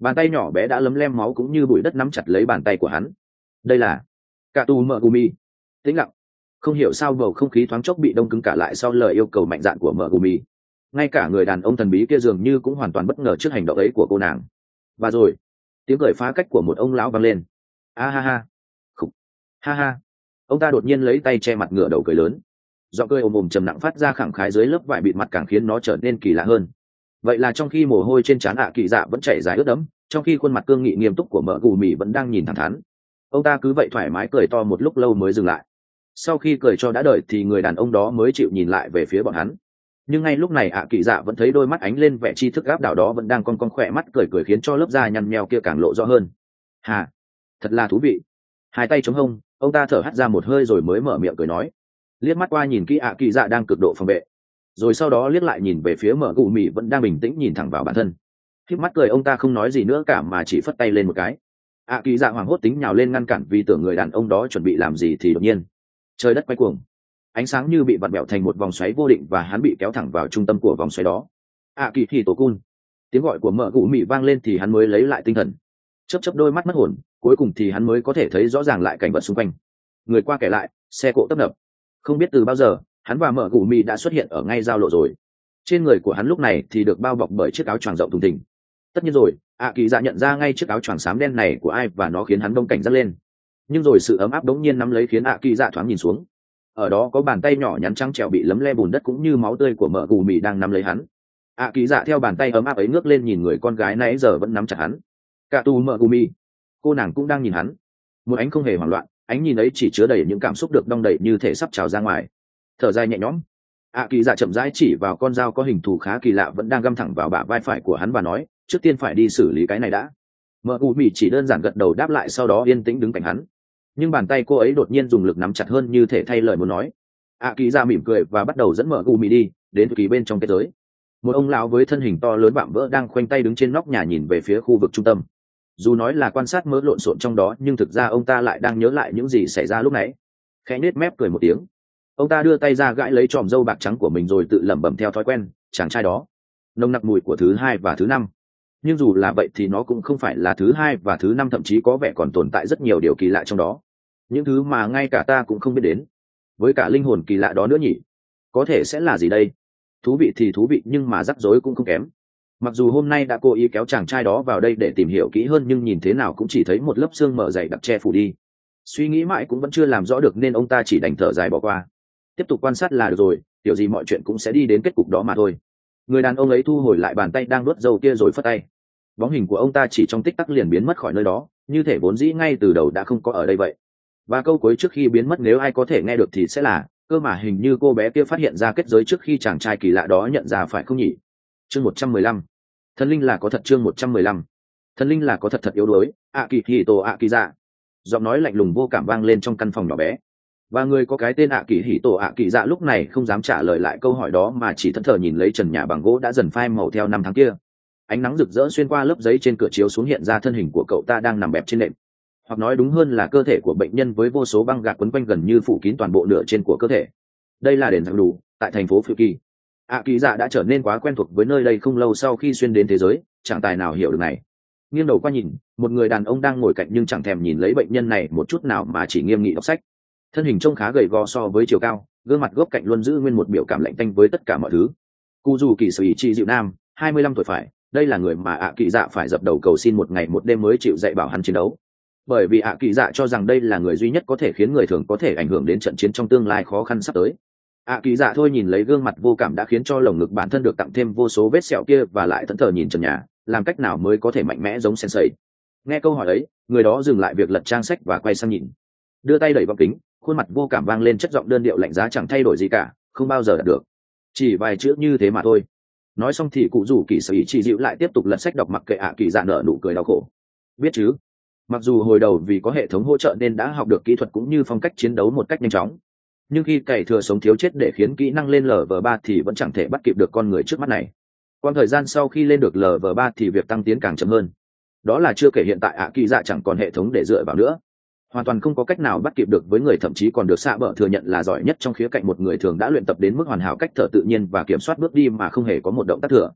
Bàn tay nhỏ bé đã lấm lem máu cũng như bụi đất nắm chặt lấy bàn tay của hắn. Đây là cả tù mợ gumi. Tĩnh lặng, không hiểu sao bầu không khí thoáng chốc bị đông cứng cả lại sau lời yêu cầu mạnh dạn của mợ gumi. Ngay cả người đàn ông thần bí kia dường như cũng hoàn toàn bất ngờ trước hành động ấy của cô nàng. Và rồi tiếng cười phá cách của một ông lão vang lên. A ha ha, khục, ha ha. Ông ta đột nhiên lấy tay che mặt ngửa đầu cười lớn. Giọng cười ồm ồm trầm nặng phát ra khẳng khái dưới lớp vải bịt mặt càng khiến nó trở nên kỳ lạ hơn. Vậy là trong khi mồ hôi trên trán kỳ dạ vẫn chảy dài ướt đẫm, trong khi khuôn mặt cương nghị nghiêm túc của mợ gù mì vẫn đang nhìn thẳng thắn, ông ta cứ vậy thoải mái cười to một lúc lâu mới dừng lại. Sau khi cười cho đã đợi thì người đàn ông đó mới chịu nhìn lại về phía bọn hắn. Nhưng ngay lúc này kỳ dạ vẫn thấy đôi mắt ánh lên vẻ tri thức áp đảo đó vẫn đang con khỏe mắt cười cười khiến cho lớp da nhăn nheo kia càng lộ rõ hơn. Hà, thật là thú vị. Hai tay chống hông, ông ta thở hắt ra một hơi rồi mới mở miệng cười nói, liếc mắt qua nhìn kỹ kỳ dạ đang cực độ phòng vệ, rồi sau đó liếc lại nhìn về phía mở gù mì vẫn đang bình tĩnh nhìn thẳng vào bản thân. Khiếp mắt cười ông ta không nói gì nữa cả mà chỉ phất tay lên một cái. Kỳ dạ hoảng hốt tính nhào lên ngăn cản vì tưởng người đàn ông đó chuẩn bị làm gì thì đột nhiên trời đất quay cuồng, ánh sáng như bị vặn vẹo thành một vòng xoáy vô định và hắn bị kéo thẳng vào trung tâm của vòng xoáy đó. Kỳ thì tổ cun, tiếng gọi của mợ gù mì vang lên thì hắn mới lấy lại tinh thần, chớp đôi mắt mất hồn, cuối cùng thì hắn mới có thể thấy rõ ràng lại cảnh vật xung quanh. Người qua kẻ lại, xe cộ tấp nập, không biết từ bao giờ hắn và mợ gù mì đã xuất hiện ở ngay giao lộ rồi. Trên người của hắn lúc này thì được bao bọc bởi chiếc áo choàng rộng thùng thình. Tất nhiên rồi, kỳ dạ nhận ra ngay chiếc áo choàng xám đen này của ai và nó khiến hắn đông cảnh giác lên. Nhưng rồi sự ấm áp đống nhiên nắm lấy khiến kỳ dạ thoáng nhìn xuống. Ở đó có bàn tay nhỏ nhắn trắng trẻo bị lấm le bùn đất cũng như máu tươi của mợ gù mì đang nắm lấy hắn. Kỳ dạ theo bàn tay ấm áp ấy ngước lên nhìn người con gái nãy giờ vẫn nắm chặt hắn. Cả tù mợ gù mì, cô nàng cũng đang nhìn hắn. Một ánh không hề hoảng loạn, ánh nhìn ấy chỉ chứa đầy những cảm xúc được đong đầy như thể sắp trào ra ngoài. Thở dài nhẹ nhõm, kỳ dạ chậm rãi chỉ vào con dao có hình thù khá kỳ lạ vẫn đang găm thẳng vào bả vai phải của hắn và nói, trước tiên phải đi xử lý cái này đã. Mợ gù mì chỉ đơn giản gật đầu đáp lại, sau đó yên tĩnh đứng cạnh hắn. Nhưng bàn tay cô ấy đột nhiên dùng lực nắm chặt hơn như thể thay lời muốn nói. Kỳ dạ mỉm cười và bắt đầu dẫn mợ gù mì đi đến kỳ bên trong kết giới. Một ông lão với thân hình to lớn vạm vỡ đang khoanh tay đứng trên nóc nhà nhìn về phía khu vực trung tâm. Dù nói là quan sát mớ lộn xộn trong đó nhưng thực ra ông ta lại đang nhớ lại những gì xảy ra lúc nãy. Khẽ nết mép cười một tiếng, ông ta đưa tay ra gãi lấy chòm râu bạc trắng của mình rồi tự lẩm bẩm theo thói quen, chàng trai đó nồng nặc mùi của thứ hai và thứ năm. Nhưng dù là vậy thì nó cũng không phải là thứ hai và thứ năm, thậm chí có vẻ còn tồn tại rất nhiều điều kỳ lạ trong đó, những thứ mà ngay cả ta cũng không biết đến. Với cả linh hồn kỳ lạ đó nữa nhỉ, có thể sẽ là gì đây? Thú vị thì thú vị nhưng mà rắc rối cũng không kém. Mặc dù hôm nay đã cố ý kéo chàng trai đó vào đây để tìm hiểu kỹ hơn nhưng nhìn thế nào cũng chỉ thấy một lớp xương mờ dày đặc che phủ đi. Suy nghĩ mãi cũng vẫn chưa làm rõ được nên ông ta chỉ đành thở dài bỏ qua. Tiếp tục quan sát là được rồi, kiểu gì mọi chuyện cũng sẽ đi đến kết cục đó mà thôi. Người đàn ông ấy thu hồi lại bàn tay đang đốt dầu kia rồi phất tay. Bóng hình của ông ta chỉ trong tích tắc liền biến mất khỏi nơi đó, như thể vốn dĩ ngay từ đầu đã không có ở đây vậy. Và câu cuối trước khi biến mất nếu ai có thể nghe được thì sẽ là, cơ mà hình như cô bé kia phát hiện ra kết giới trước khi chàng trai kỳ lạ đó nhận ra phải không nhỉ? Chương 115. Thần linh là có thật. Chương 115. Thần linh là có thật, thật yếu đuối. Akihito Akiza. Giọng nói lạnh lùng vô cảm vang lên trong căn phòng nhỏ bé. Và người có cái tên Akihito Akiza lúc này không dám trả lời lại câu hỏi đó mà chỉ thẫn thờ nhìn lấy trần nhà bằng gỗ đã dần phai màu theo năm tháng kia. Ánh nắng rực rỡ xuyên qua lớp giấy trên cửa chiếu xuống hiện ra thân hình của cậu ta đang nằm bẹp trên nệm, hoặc nói đúng hơn là cơ thể của bệnh nhân với vô số băng gạc quấn quanh gần như phủ kín toàn bộ nửa trên của cơ thể. Đây là đền giang đủ tại thành phố Fuki. Kỳ dạ đã trở nên quá quen thuộc với nơi đây không lâu sau khi xuyên đến thế giới, chẳng tài nào hiểu được này. Nghiêng đầu qua nhìn, một người đàn ông đang ngồi cạnh nhưng chẳng thèm nhìn lấy bệnh nhân này một chút nào mà chỉ nghiêm nghị đọc sách. Thân hình trông khá gầy gò so với chiều cao, gương mặt góc cạnh luôn giữ nguyên một biểu cảm lạnh tanh với tất cả mọi thứ. Kuzu Kỳ Dịu Nam, 25 tuổi phải, đây là người mà kỳ dạ phải dập đầu cầu xin một ngày một đêm mới chịu dạy bảo hắn chiến đấu. Bởi vì kỳ dạ cho rằng đây là người duy nhất có thể khiến người thường có thể ảnh hưởng đến trận chiến trong tương lai khó khăn sắp tới. Kỳ dạ thôi nhìn lấy gương mặt vô cảm đã khiến cho lồng ngực bản thân được tặng thêm vô số vết sẹo kia và lại thẫn thờ nhìn trần nhà, làm cách nào mới có thể mạnh mẽ giống sensei. Nghe câu hỏi ấy, người đó dừng lại việc lật trang sách và quay sang nhìn, đưa tay đẩy vào kính, khuôn mặt vô cảm vang lên chất giọng đơn điệu lạnh giá chẳng thay đổi gì cả, không bao giờ đạt được, chỉ vài chữ như thế mà thôi. Nói xong thì cụ rủ kỳ sở ý chỉ dịu lại tiếp tục lật sách đọc mặc kệ kỳ dạ nở nụ cười đau khổ. Biết chứ, mặc dù hồi đầu vì có hệ thống hỗ trợ nên đã học được kỹ thuật cũng như phong cách chiến đấu một cách nhanh chóng, nhưng khi cày thừa sống thiếu chết để khiến kỹ năng lên LV3 thì vẫn chẳng thể bắt kịp được con người trước mắt này. Qua thời gian sau khi lên được LV3 thì việc tăng tiến càng chậm hơn. Đó là chưa kể hiện tại kỳ dạ chẳng còn hệ thống để dựa vào nữa, hoàn toàn không có cách nào bắt kịp được với người, thậm chí còn được xạ bờ thừa nhận là giỏi nhất trong khía cạnh một người thường đã luyện tập đến mức hoàn hảo cách thở tự nhiên và kiểm soát bước đi mà không hề có một động tác thừa.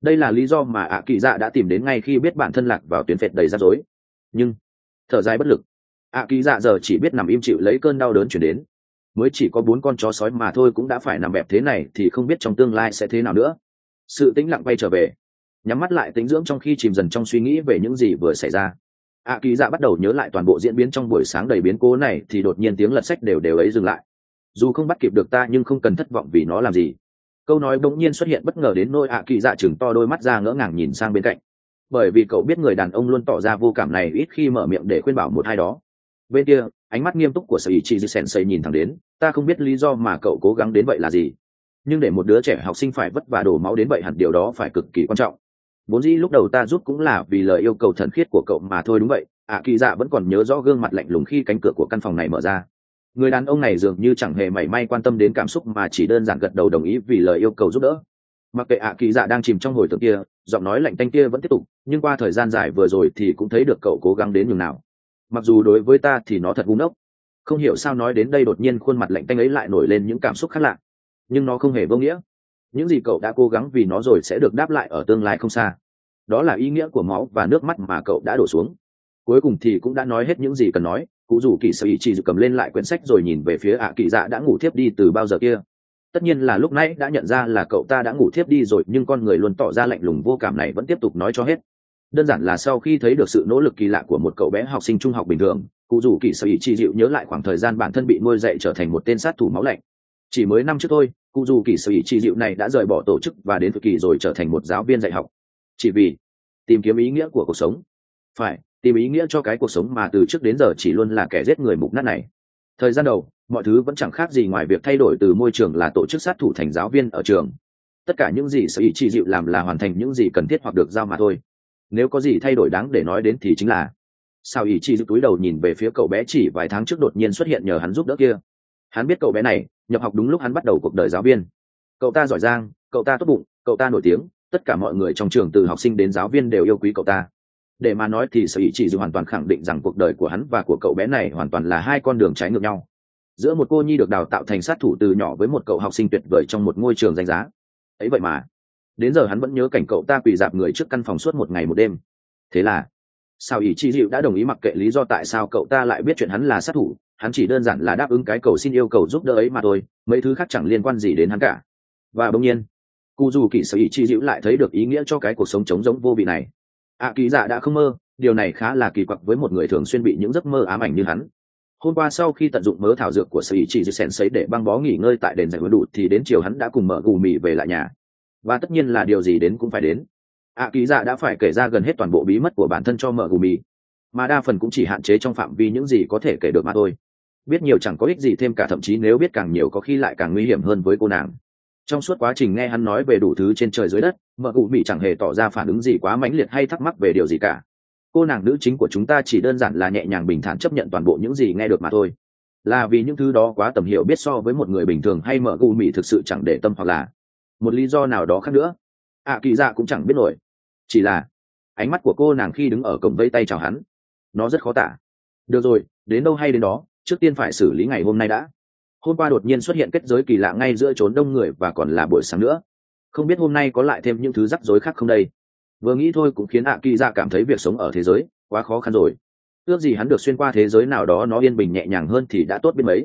đây là lý do mà ạ kỳ dạ đã tìm đến ngay khi biết bản thân lạc vào tuyến phệt đầy rắc rối. Nhưng thở dài bất lực, ạ kỳ dạ giờ chỉ biết nằm im chịu lấy cơn đau đớn chuyển đến. Mới chỉ có 4 con chó sói mà thôi cũng đã phải nằm bẹp thế này thì không biết trong tương lai sẽ thế nào nữa. Sự tĩnh lặng quay trở về, nhắm mắt lại tĩnh dưỡng trong khi chìm dần trong suy nghĩ về những gì vừa xảy ra. ạ kỳ dạ bắt đầu nhớ lại toàn bộ diễn biến trong buổi sáng đầy biến cố này thì đột nhiên tiếng lật sách đều đều ấy dừng lại. Dù không bắt kịp được ta nhưng không cần thất vọng vì nó làm gì. Câu nói bỗng nhiên xuất hiện bất ngờ đến nỗi ạ kỳ dạ chừng to đôi mắt ra ngỡ ngàng nhìn sang bên cạnh, bởi vì cậu biết người đàn ông luôn tỏ ra vô cảm này ít khi mở miệng để khuyên bảo một ai đó. Bên kia, ánh mắt nghiêm túc của sở ý chị sensei nhìn thẳng đến. Ta không biết lý do mà cậu cố gắng đến vậy là gì, nhưng để một đứa trẻ học sinh phải vất vả đổ máu đến vậy hẳn điều đó phải cực kỳ quan trọng. Vốn dĩ lúc đầu ta giúp cũng là vì lời yêu cầu thần khiết của cậu mà thôi. Đúng vậy, ạ kỳ dạ vẫn còn nhớ rõ gương mặt lạnh lùng khi cánh cửa của căn phòng này mở ra. Người đàn ông này dường như chẳng hề mảy may quan tâm đến cảm xúc mà chỉ đơn giản gật đầu đồng ý vì lời yêu cầu giúp đỡ. Mặc kệ ạ kỳ dạ đang chìm trong hồi tưởng kia, giọng nói lạnh tanh kia vẫn tiếp tục, nhưng qua thời gian dài vừa rồi thì cũng thấy được cậu cố gắng đến nhường nào. Mặc dù đối với ta thì nó thật ngu ngốc. Không hiểu sao nói đến đây đột nhiên khuôn mặt lạnh tanh ấy lại nổi lên những cảm xúc khác lạ, nhưng nó không hề vô nghĩa. Những gì cậu đã cố gắng vì nó rồi sẽ được đáp lại ở tương lai không xa. Đó là ý nghĩa của máu và nước mắt mà cậu đã đổ xuống. Cuối cùng thì cũng đã nói hết những gì cần nói. Cụ rủ kỳ sở ý chỉ cầm lên lại quyển sách rồi nhìn về phía ạ kỳ dạ đã ngủ thiếp đi từ bao giờ kia. Tất nhiên là lúc nãy đã nhận ra là cậu ta đã ngủ thiếp đi rồi, nhưng con người luôn tỏ ra lạnh lùng vô cảm này vẫn tiếp tục nói cho hết. Đơn giản là sau khi thấy được sự nỗ lực kỳ lạ của một cậu bé học sinh trung học bình thường, cụ rủ kỳ sở ý chỉ dịu nhớ lại khoảng thời gian bản thân bị nuôi dạy trở thành một tên sát thủ máu lạnh. Chỉ mới năm trước thôi, cụ rủ kỳ sở ý chỉ dịu này đã rời bỏ tổ chức và đến thời kỳ rồi trở thành một giáo viên dạy học, chỉ vì tìm kiếm ý nghĩa của cuộc sống. Phải tìm ý nghĩa cho cái cuộc sống mà từ trước đến giờ chỉ luôn là kẻ giết người mục nát này. Thời gian đầu, mọi thứ vẫn chẳng khác gì ngoài việc thay đổi từ môi trường là tổ chức sát thủ thành giáo viên ở trường. Tất cả những gì sở ý chỉ dịu làm là hoàn thành những gì cần thiết hoặc được giao mà thôi. Nếu có gì thay đổi đáng để nói đến thì chính là sao ý chỉ dịu túi đầu nhìn về phía cậu bé chỉ vài tháng trước đột nhiên xuất hiện nhờ hắn giúp đỡ kia. Hắn biết cậu bé này nhập học đúng lúc hắn bắt đầu cuộc đời giáo viên. Cậu ta giỏi giang, cậu ta tốt bụng, cậu ta nổi tiếng, tất cả mọi người trong trường từ học sinh đến giáo viên đều yêu quý cậu ta. Để mà nói thì sở ý chỉ dịu hoàn toàn khẳng định rằng cuộc đời của hắn và của cậu bé này hoàn toàn là hai con đường trái ngược nhau. Giữa một cô nhi được đào tạo thành sát thủ từ nhỏ với một cậu học sinh tuyệt vời trong một ngôi trường danh giá ấy vậy mà đến giờ hắn vẫn nhớ cảnh cậu ta quỳ dạp người trước căn phòng suốt một ngày một đêm. Thế là sao ý chi dịu đã đồng ý mặc kệ lý do tại sao cậu ta lại biết chuyện hắn là sát thủ. Hắn chỉ đơn giản là đáp ứng cái cầu xin yêu cầu giúp đỡ ấy mà thôi, mấy thứ khác chẳng liên quan gì đến hắn cả. Và bỗng nhiên cụ dù kỳ sở ý chi dịu lại thấy được ý nghĩa cho cái cuộc sống trống rỗng vô vị này. Kỳ dạ đã không mơ, điều này khá là kỳ quặc với một người thường xuyên bị những giấc mơ ám ảnh như hắn. Hôm qua sau khi tận dụng mớ thảo dược của sở ý chỉ sen sấy để băng bó nghỉ ngơi tại đền giải huấn đủ thì đến chiều hắn đã cùng mở gù mì về lại nhà. Và tất nhiên là điều gì đến cũng phải đến. Kỳ dạ đã phải kể ra gần hết toàn bộ bí mật của bản thân cho mở gù mì, mà đa phần cũng chỉ hạn chế trong phạm vi những gì có thể kể được mà thôi. Biết nhiều chẳng có ích gì thêm cả, thậm chí nếu biết càng nhiều có khi lại càng nguy hiểm hơn với cô nàng. Trong suốt quá trình nghe hắn nói về đủ thứ trên trời dưới đất, mở gù mì chẳng hề tỏ ra phản ứng gì quá mãnh liệt hay thắc mắc về điều gì cả. Cô nàng nữ chính của chúng ta chỉ đơn giản là nhẹ nhàng bình thản chấp nhận toàn bộ những gì nghe được mà thôi. Là vì những thứ đó quá tầm hiểu biết so với một người bình thường, hay mở gù mì thực sự chẳng để tâm, hoặc là một lý do nào đó khác nữa, kỳ dạ cũng chẳng biết nổi. Chỉ là ánh mắt của cô nàng khi đứng ở cổng vây tay chào hắn, nó rất khó tả. Được rồi, đến đâu hay đến đó, trước tiên phải xử lý ngày hôm nay đã. Hôm qua đột nhiên xuất hiện kết giới kỳ lạ ngay giữa chốn đông người, và còn là buổi sáng nữa. Không biết hôm nay có lại thêm những thứ rắc rối khác không đây. Vừa nghĩ thôi cũng khiến kỳ dạ cảm thấy việc sống ở thế giới quá khó khăn rồi. Ước gì hắn được xuyên qua thế giới nào đó nó yên bình nhẹ nhàng hơn thì đã tốt biết mấy.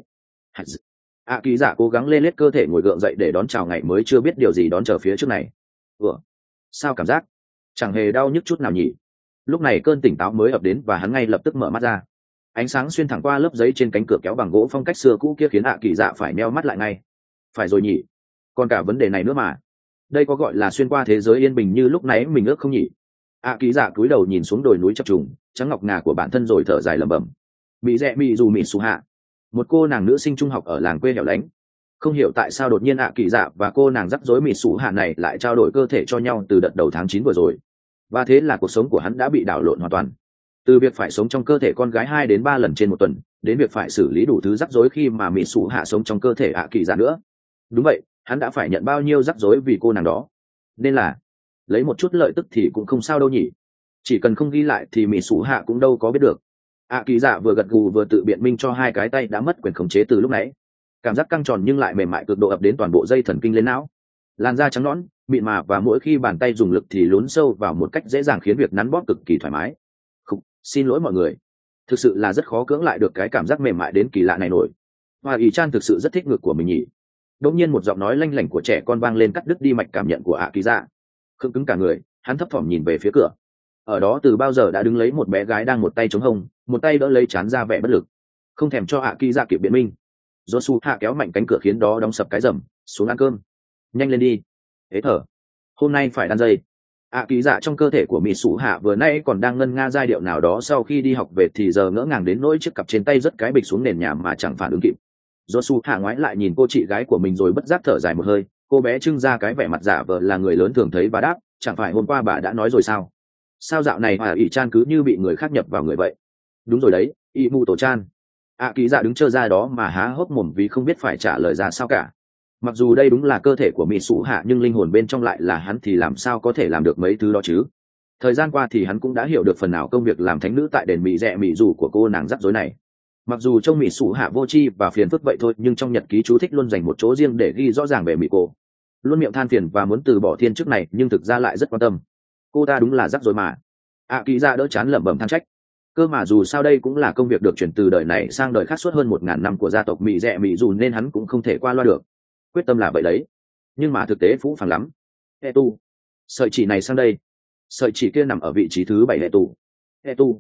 Kỳ dạ cố gắng lê lết cơ thể ngồi gượng dậy để đón chào ngày mới chưa biết điều gì đón chờ phía trước này. Sao cảm giác chẳng hề đau nhức chút nào nhỉ? Lúc này cơn tỉnh táo mới ập đến và hắn ngay lập tức mở mắt ra. Ánh sáng xuyên thẳng qua lớp giấy trên cánh cửa kéo bằng gỗ phong cách xưa cũ kia khiến kỳ dạ phải meo mắt lại ngay. Phải rồi nhỉ, còn cả vấn đề này nữa mà. Đây có gọi là xuyên qua thế giới yên bình như lúc nãy mình ước không nhỉ? Kỳ dạ cúi đầu nhìn xuống đồi núi chập trùng trắng ngọc ngà của bản thân rồi thở dài lẩm bẩm. Mỹ rẽ mỹ dù mỹ xù hạ, một cô nàng nữ sinh trung học ở làng quê hẻo lánh. Không hiểu tại sao đột nhiên kỳ dạ và cô nàng rắc rối mỹ xù hạ này lại trao đổi cơ thể cho nhau từ đợt đầu tháng 9 vừa rồi. Và thế là cuộc sống của hắn đã bị đảo lộn hoàn toàn. Từ việc phải sống trong cơ thể con gái 2 đến 3 lần trên một tuần, đến việc phải xử lý đủ thứ rắc rối khi mà mỹ xù hạ sống trong cơ thể kỳ dạ nữa. Đúng vậy, hắn đã phải nhận bao nhiêu rắc rối vì cô nàng đó. Nên là lấy một chút lợi tức thì cũng không sao đâu nhỉ. Chỉ cần không ghi lại thì mỹ xù hạ cũng đâu có biết được. Kỳ dạ vừa gật gù vừa tự biện minh cho hai cái tay đã mất quyền khống chế từ lúc nãy. Cảm giác căng tròn nhưng lại mềm mại cực độ ập đến toàn bộ dây thần kinh lên não. làn da trắng nõn mịn mà, và mỗi khi bàn tay dùng lực thì lún sâu vào một cách dễ dàng khiến việc nắn bóp cực kỳ thoải mái. Không, xin lỗi mọi người, thực sự là rất khó cưỡng lại được cái cảm giác mềm mại đến kỳ lạ này nổi. Hoa ỷ chan thực sự rất thích ngực của mình nhỉ. Đống nhiên một giọng nói lanh lảnh của trẻ con vang lên cắt đứt đi mạch cảm nhận của ạ kỳ dạ. Khựng cứng cả người, hắn thấp thỏm nhìn về phía cửa. Ở đó từ bao giờ đã đứng lấy một bé gái đang một tay chống hông, một tay đỡ lấy trán ra vẻ bất lực. Không thèm cho ạ kỳ dạ kịp biện minh, Josu hạ kéo mạnh cánh cửa khiến đó đóng sập cái rầm. Xuống ăn cơm, nhanh lên đi. Hế thở, hôm nay phải đan dây. ạ kỳ dạ trong cơ thể của mỹ sủ hạ vừa nay còn đang ngân nga giai điệu nào đó sau khi đi học về thì giờ ngỡ ngàng đến nỗi chiếc cặp trên tay rất cái bịch xuống nền nhà mà chẳng phản ứng kịp. Josu hạ ngoái lại nhìn cô chị gái của mình rồi bất giác thở dài một hơi. Cô bé trưng ra cái vẻ mặt giả vờ là người lớn thường thấy và đáp, chẳng phải hôm qua bà đã nói rồi sao? Sao dạo này Hoa ỷ chan cứ như bị người khác nhập vào người vậy? Đúng rồi đấy, y mu tổ chan. ạ kỳ dạ đứng trơ ra đó mà há hốc mồm vì không biết phải trả lời ra sao cả. Mặc dù đây đúng là cơ thể của mỹ sủ hạ nhưng linh hồn bên trong lại là hắn, thì làm sao có thể làm được mấy thứ đó chứ? Thời gian qua thì hắn cũng đã hiểu được phần nào công việc làm thánh nữ tại đền mỹ rẻ mỹ dù của cô nàng rắc rối này. Mặc dù trông mỹ sủ hạ vô tri và phiền phức vậy thôi, nhưng trong nhật ký chú thích luôn dành một chỗ riêng để ghi rõ ràng về mỹ cô. Luôn miệng than phiền và muốn từ bỏ thiên chức này, nhưng thực ra lại rất quan tâm. Cô ta đúng là rắc rối mà. ạ kỳ dạ đỡ chán lẩm bẩm than trách. Cơ mà dù sao đây cũng là công việc được chuyển từ đời này sang đời khác suốt hơn 1000 năm của gia tộc mỹ rẻ mỹ dù, nên hắn cũng không thể qua loa được. Quyết tâm là vậy đấy, nhưng mà thực tế phũ phàng lắm. Hệ tu, sợi chỉ này sang đây, sợi chỉ kia nằm ở vị trí thứ 7. Hệ tu,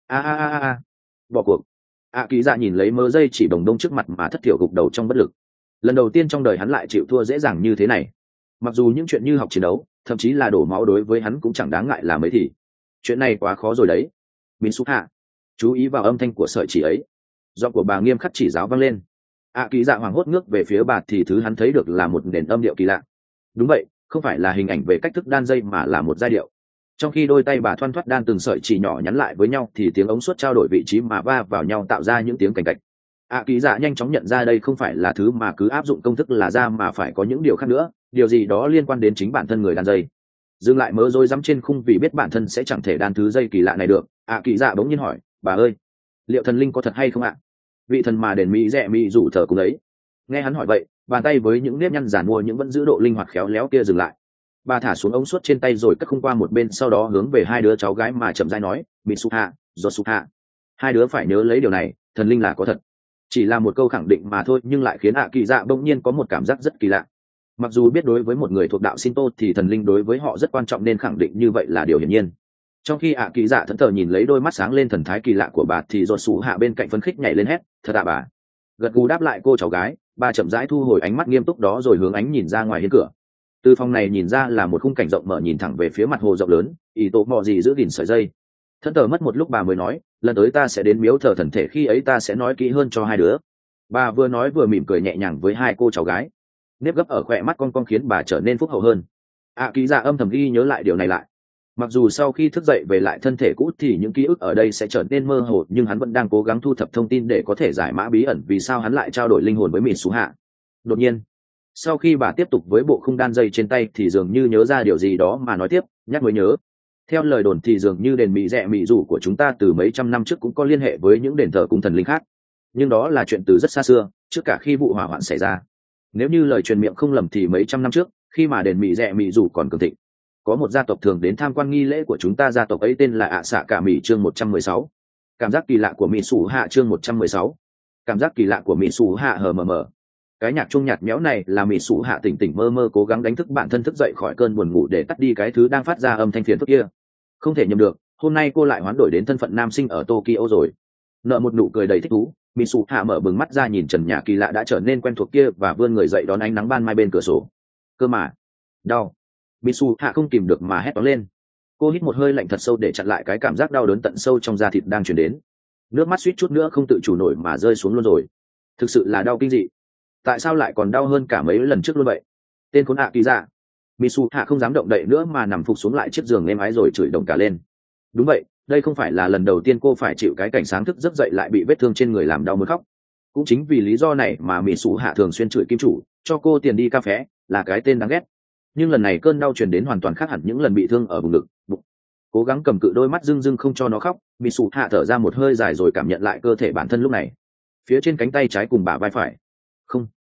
a, bỏ cuộc. ạ kỳ dạ nhìn lấy mớ dây chỉ đồng đông trước mặt mà thất thiểu gục đầu trong bất lực. Lần đầu tiên trong đời hắn lại chịu thua dễ dàng như thế này. Mặc dù những chuyện như học chiến đấu, thậm chí là đổ máu đối với hắn cũng chẳng đáng ngại là mấy, thì chuyện này quá khó rồi đấy. Min Súc Hạ, chú ý vào âm thanh của sợi chỉ ấy. Giọng của bà nghiêm khắc chỉ giáo vang lên. ạ kỳ dạ hoảng hốt ngước về phía bà thì thứ hắn thấy được là một nền âm điệu kỳ lạ. Đúng vậy, không phải là hình ảnh về cách thức đan dây mà là một giai điệu. Trong khi đôi tay bà thoăn thoắt đan từng sợi chỉ nhỏ nhắn lại với nhau thì tiếng ống suốt trao đổi vị trí mà va vào nhau tạo ra những tiếng cành cạch. ạ kỳ dạ nhanh chóng nhận ra đây không phải là thứ mà cứ áp dụng công thức là ra, mà phải có những điều khác nữa, điều gì đó liên quan đến chính bản thân người đan dây. Dừng lại mớ rối rắm trên khung vì biết bản thân sẽ chẳng thể đan thứ dây kỳ lạ này được, ạ kỳ dạ bỗng nhiên hỏi, bà ơi, liệu thần linh có thật hay không ạ? Vị thần mà đền mỹ rẻ mỹ rủ thờ cùng ấy. Nghe hắn hỏi vậy, bàn tay với những nếp nhăn giản mua nhưng vẫn giữ độ linh hoạt khéo léo kia dừng lại. Bà thả xuống ống suốt trên tay rồi cất khung qua một bên, sau đó hướng về hai đứa cháu gái mà chậm rãi nói, Mitsuha, Josuha, hai đứa phải nhớ lấy điều này, thần linh là có thật. Chỉ là một câu khẳng định mà thôi, nhưng lại khiến ạ kỳ dạ bỗng nhiên có một cảm giác rất kỳ lạ. Mặc dù biết đối với một người thuộc đạo Shinto thì thần linh đối với họ rất quan trọng, nên khẳng định như vậy là điều hiển nhiên. Trong khi ạ kỳ dạ thẫn thờ nhìn lấy đôi mắt sáng lên thần thái kỳ lạ của bà thì Josuha bên cạnh phấn khích nhảy lên hét, thật ạ bà. Gật gù đáp lại cô cháu gái, bà chậm rãi thu hồi ánh mắt nghiêm túc đó rồi hướng ánh nhìn ra ngoài hiên cửa. Từ phòng này nhìn ra là một khung cảnh rộng mở nhìn thẳng về phía mặt hồ rộng lớn. Ý tổ mò gì giữ gìn sợi dây. Thẫn thờ mất một lúc bà mới nói, lần tới ta sẽ đến miếu thờ thần thể, khi ấy ta sẽ nói kỹ hơn cho hai đứa. Bà vừa nói vừa mỉm cười nhẹ nhàng với hai cô cháu gái. Nếp gấp ở khỏe mắt con khiến bà trở nên phúc hậu hơn. ạ kỳ dạ âm thầm ghi nhớ lại điều này lại. Mặc dù sau khi thức dậy về lại thân thể cũ thì những ký ức ở đây sẽ trở nên mơ hồ, nhưng hắn vẫn đang cố gắng thu thập thông tin để có thể giải mã bí ẩn vì sao hắn lại trao đổi linh hồn với Mị Sú Hạ. Đột nhiên, sau khi bà tiếp tục với bộ khung đan dây trên tay thì dường như nhớ ra điều gì đó mà nói tiếp, nhắc mới nhớ. Theo lời đồn thì dường như đền Mị Rẻ Mị Rủ của chúng ta từ mấy trăm năm trước cũng có liên hệ với những đền thờ cúng thần linh khác. Nhưng đó là chuyện từ rất xa xưa, trước cả khi vụ hỏa hoạn xảy ra. Nếu như lời truyền miệng không lầm thì mấy trăm năm trước, khi mà đền Mị Rẻ Mị Rủ còn cường thịnh, có một gia tộc thường đến tham quan nghi lễ của chúng ta, gia tộc ấy tên là ạ xạ cả Mị. Chương 116. Cảm giác kỳ lạ của Mị Sú Hạ. Chương 116. Cảm giác kỳ lạ của Mị Sú Hạ. Hờ mờ mờ. Cái nhạc chuông nhạt nhẽo này là Mị Sú Hạ tỉnh tỉnh mơ mơ cố gắng đánh thức bản thân thức dậy khỏi cơn buồn ngủ để tắt đi cái thứ đang phát ra âm thanh phiền phức kia. Không thể nhầm được, hôm nay cô lại hoán đổi đến thân phận nam sinh ở Tokyo rồi. Nở một nụ cười đầy thích thú, Mị Sú Hạ mở bừng mắt ra nhìn trần nhà kỳ lạ đã trở nên quen thuộc kia và vươn người dậy đón ánh nắng ban mai bên cửa sổ. Cơ mà, đau. Mị Sú Hạ không kìm được mà hét toáng lên. Cô hít một hơi lạnh thật sâu để chặn lại cái cảm giác đau đớn tận sâu trong da thịt đang truyền đến. Nước mắt suýt chút nữa không tự chủ nổi mà rơi xuống luôn rồi. Thực sự là đau kinh dị. Tại sao lại còn đau hơn cả mấy lần trước luôn vậy? Tên khốn hạ kỳ dạ. Mị Sú Hạ không dám động đậy nữa mà nằm phục xuống lại chiếc giường êm ái rồi chửi đồng cả lên. Đúng vậy, đây không phải là lần đầu tiên cô phải chịu cái cảnh sáng thức giấc dậy lại bị vết thương trên người làm đau muốn khóc. Cũng chính vì lý do này mà Mị Sú Hạ thường xuyên chửi kim chủ, cho cô tiền đi cà phé, là cái tên đáng ghét. Nhưng lần này cơn đau truyền đến hoàn toàn khác hẳn những lần bị thương ở vùng ngực, bụng. Cố gắng cầm cự đôi mắt rưng rưng không cho nó khóc, Mị Sú Hạ thở ra một hơi dài rồi cảm nhận lại cơ thể bản thân lúc này. Phía trên cánh tay trái cùng bả vai phải. Không.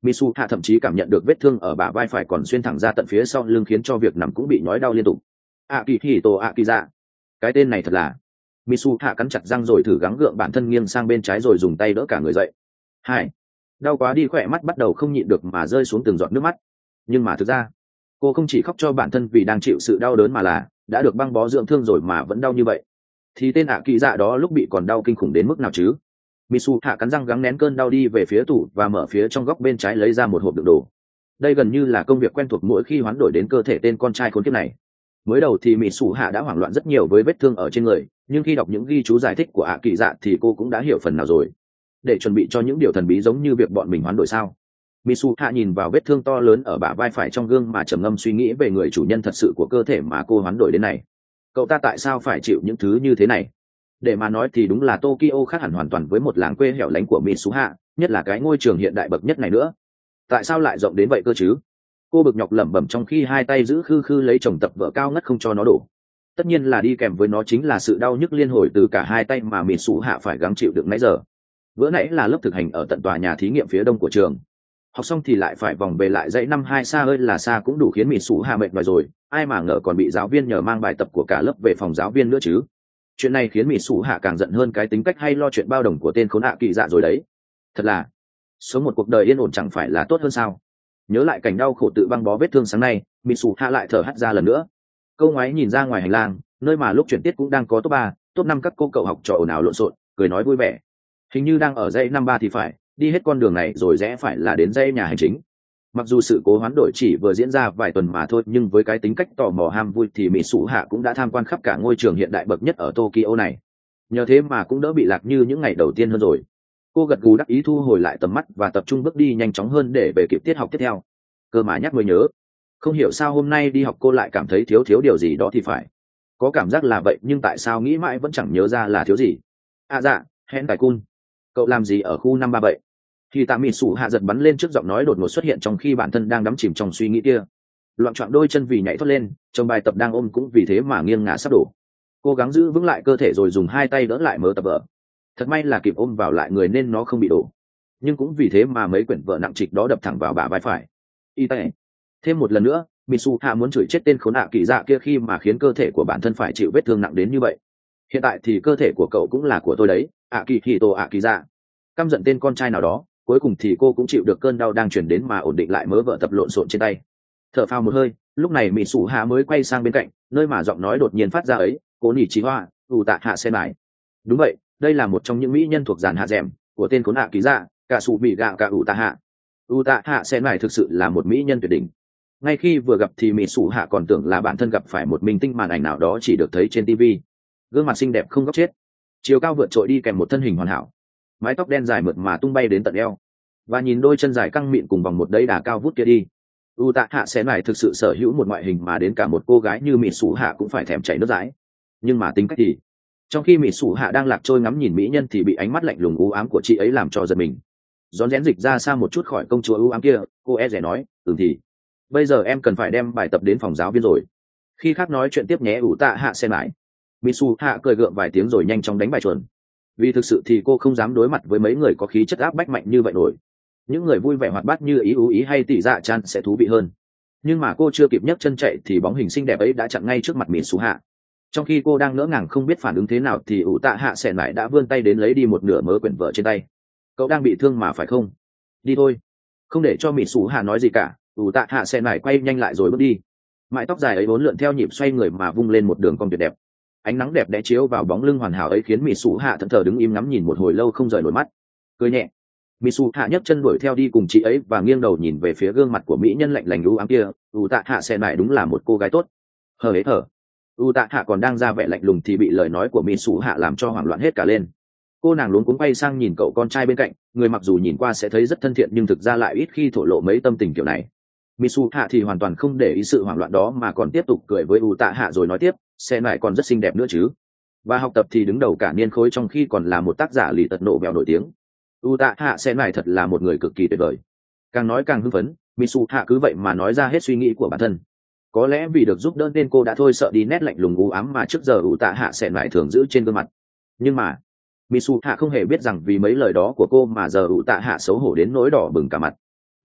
Misu hạ thậm chí cảm nhận được vết thương ở bả vai phải còn xuyên thẳng ra tận phía sau lưng, khiến cho việc nằm cũng bị nhói đau liên tục. Akihito Akiza, cái tên này thật là. Misu hạ cắn chặt răng rồi thử gắng gượng bản thân nghiêng sang bên trái rồi dùng tay đỡ cả người dậy. Hai, đau quá đi, khỏe mắt bắt đầu không nhịn được mà rơi xuống từng giọt nước mắt. Nhưng mà thực ra cô không chỉ khóc cho bản thân vì đang chịu sự đau đớn, mà là đã được băng bó dưỡng thương rồi mà vẫn đau như vậy. Thì tên kỳ dạ đó lúc bị còn đau kinh khủng đến mức nào chứ. Misu hạ cắn răng gắng nén cơn đau đi về phía tủ và mở phía trong góc bên trái lấy ra một hộp đựng đồ. Đây gần như là công việc quen thuộc mỗi khi hoán đổi đến cơ thể tên con trai khốn kiếp này. Mới đầu thì Misu hạ đã hoảng loạn rất nhiều với vết thương ở trên người, nhưng khi đọc những ghi chú giải thích của kỳ dạ thì cô cũng đã hiểu phần nào rồi. Để chuẩn bị cho những điều thần bí giống như việc bọn mình hoán đổi sao. Misu hạ nhìn vào vết thương to lớn ở bả vai phải trong gương mà trầm ngâm suy nghĩ về người chủ nhân thật sự của cơ thể mà cô hoán đổi đến này. Cậu ta tại sao phải chịu những thứ như thế này? Để mà nói thì đúng là Tokyo khác hẳn hoàn toàn với một làng quê hẻo lánh của Misu hạ, nhất là cái ngôi trường hiện đại bậc nhất này nữa. Tại sao lại rộng đến vậy cơ chứ? Cô bực nhọc lẩm bẩm trong khi hai tay giữ khư khư lấy chồng tập vở cao ngất không cho nó đổ. Tất nhiên là đi kèm với nó chính là sự đau nhức liên hồi từ cả hai tay mà Misu hạ phải gắng chịu đựng nãy giờ. Bữa nãy là lớp thực hành ở tận tòa nhà thí nghiệm phía đông của trường. Học xong thì lại phải vòng về lại dãy năm 2 xa ơi là xa, cũng đủ khiến Misu hạ mệt mỏi rồi. Ai mà ngờ còn bị giáo viên nhờ mang bài tập của cả lớp về phòng giáo viên nữa chứ. Chuyện này khiến Misu hạ càng giận hơn cái tính cách hay lo chuyện bao đồng của tên khốn kỳ dạ rồi đấy. Thật là sống một cuộc đời yên ổn chẳng phải là tốt hơn sao? Nhớ lại cảnh đau khổ tự băng bó vết thương sáng nay, Misu hạ lại thở hắt ra lần nữa. Câu ngoái nhìn ra ngoài hành lang, nơi mà lúc chuyển tiết cũng đang có top 3, top 5 các cô cậu học trò ồn ào lộn xộn, cười nói vui vẻ. Hình như đang ở dãy năm 3 thì phải, đi hết con đường này rồi rẽ phải là đến dãy nhà hành chính. Mặc dù sự cố hoán đổi chỉ vừa diễn ra vài tuần mà thôi, nhưng với cái tính cách tò mò ham vui thì Misu hạ cũng đã tham quan khắp cả ngôi trường hiện đại bậc nhất ở Tokyo này. Nhờ thế mà cũng đỡ bị lạc như những ngày đầu tiên hơn rồi. Cô gật gù đắc ý thu hồi lại tầm mắt và tập trung bước đi nhanh chóng hơn để về kịp tiết học tiếp theo. Cơ mà nhắc mới nhớ, không hiểu sao hôm nay đi học cô lại cảm thấy thiếu điều gì đó thì phải. Có cảm giác là vậy nhưng tại sao nghĩ mãi vẫn chẳng nhớ ra là thiếu gì. Dạ, hẹn tài cun. Cậu làm gì ở khu 537? Thì tạ Misu hạ giật bắn lên trước giọng nói đột ngột xuất hiện trong khi bản thân đang đắm chìm trong suy nghĩ kia. Loạng choạng đôi chân vì nhảy thoát lên, chồng bài tập đang ôm cũng vì thế mà nghiêng ngả sắp đổ. Cố gắng giữ vững lại cơ thể rồi dùng hai tay đỡ lại mớ tập vở. Thật may là kịp ôm vào lại người nên nó không bị đổ. Nhưng cũng vì thế mà mấy quyển vở nặng trịch đó đập thẳng vào bả vai phải. Y tay. Thêm một lần nữa, Misu hạ muốn chửi chết tên khốn kỳ dạ kia khi mà khiến cơ thể của bản thân phải chịu vết thương nặng đến như vậy. Hiện tại thì cơ thể của cậu cũng là của tôi đấy, Akihito Akiza. Căm giận tên con trai nào đó, cuối cùng thì cô cũng chịu được cơn đau đang chuyển đến mà ổn định lại mớ vở tập lộn xộn trên tay. Thở phào một hơi, lúc này Misu hạ mới quay sang bên cạnh, nơi mà giọng nói đột nhiên phát ra ấy, Cố Nỉ Chí Hoa, tạ hạ sen lại. Đúng vậy, đây là một trong những mỹ nhân thuộc dàn hạ dẻm của tên khốn kỳ dạ, cả sụ bị gạo cả tạ hạ. Tạ hạ sen lại thực sự là một mỹ nhân tuyệt đỉnh. Ngay khi vừa gặp thì Misu hạ còn tưởng là bản thân gặp phải một minh tinh màn ảnh nào đó chỉ được thấy trên TV. Gương mặt xinh đẹp không góc chết, chiều cao vượt trội đi kèm một thân hình hoàn hảo, mái tóc đen dài mượt mà tung bay đến tận eo, và nhìn đôi chân dài căng mịn cùng vòng một đẫy đà cao vút kia đi. Tạ hạ sen lại thực sự sở hữu một ngoại hình mà đến cả một cô gái như Misu hạ cũng phải thèm chảy nước dãi. Nhưng mà tính cách thì, trong khi Misu hạ đang lạc trôi ngắm nhìn mỹ nhân thì bị ánh mắt lạnh lùng u ám của chị ấy làm cho giật mình. Rón rén dịch ra xa một chút khỏi công chúa u ám kia, cô e dè nói, thì bây giờ em cần phải đem bài tập đến phòng giáo viên rồi. Khi khác nói chuyện tiếp nhé. Tạ hạ sen lại. Misu hạ cười gượng vài tiếng rồi nhanh chóng đánh bài chuẩn. Vì thực sự thì cô không dám đối mặt với mấy người có khí chất áp bách mạnh như vậy nổi. Những người vui vẻ hoạt bát như ý hay tỷ dạ chan sẽ thú vị hơn. Nhưng mà cô chưa kịp nhấc chân chạy thì bóng hình xinh đẹp ấy đã chặn ngay trước mặt Misu hạ. Trong khi cô đang ngỡ ngàng không biết phản ứng thế nào thì Tạ hạ sen lại đã vươn tay đến lấy đi một nửa mớ quyển vở trên tay. Cậu đang bị thương mà phải không? Đi thôi. Không để cho Misu hạ nói gì cả, Tạ hạ sen lại quay nhanh lại rồi bước đi. Mái tóc dài ấy vốn lượn theo nhịp xoay người mà vung lên một đường cong tuyệt đẹp. Ánh nắng đẹp đẽ chiếu vào bóng lưng hoàn hảo ấy khiến Misu hạ thẫn thờ đứng im ngắm nhìn một hồi lâu không rời nổi mắt. Cười nhẹ, Misu hạ nhấc chân đuổi theo đi cùng chị ấy và nghiêng đầu nhìn về phía gương mặt của mỹ nhân lạnh lành u ám kia. Tạ hạ sen lại đúng là một cô gái tốt. Hờ. Tạ hạ còn đang ra vẻ lạnh lùng thì bị lời nói của Misu hạ làm cho hoảng loạn hết cả lên. Cô nàng luống cuống quay sang nhìn cậu con trai bên cạnh, người mặc dù nhìn qua sẽ thấy rất thân thiện nhưng thực ra lại ít khi thổ lộ mấy tâm tình kiểu này. Misu hạ thì hoàn toàn không để ý sự hoảng loạn đó mà còn tiếp tục cười với Tạ hạ rồi nói tiếp, sen lại còn rất xinh đẹp nữa chứ. Và học tập thì đứng đầu cả niên khối trong khi còn là một tác giả lì tật nộ bèo nổi tiếng. Tạ hạ sen lại thật là một người cực kỳ tuyệt vời. Càng nói càng hưng phấn, Misu hạ cứ vậy mà nói ra hết suy nghĩ của bản thân. Có lẽ vì được giúp đỡ nên cô đã thôi sợ đi nét lạnh lùng u ám mà trước giờ Tạ hạ sen lại thường giữ trên gương mặt. Nhưng mà Misu hạ không hề biết rằng vì mấy lời đó của cô mà giờ Tạ hạ xấu hổ đến nỗi đỏ bừng cả mặt.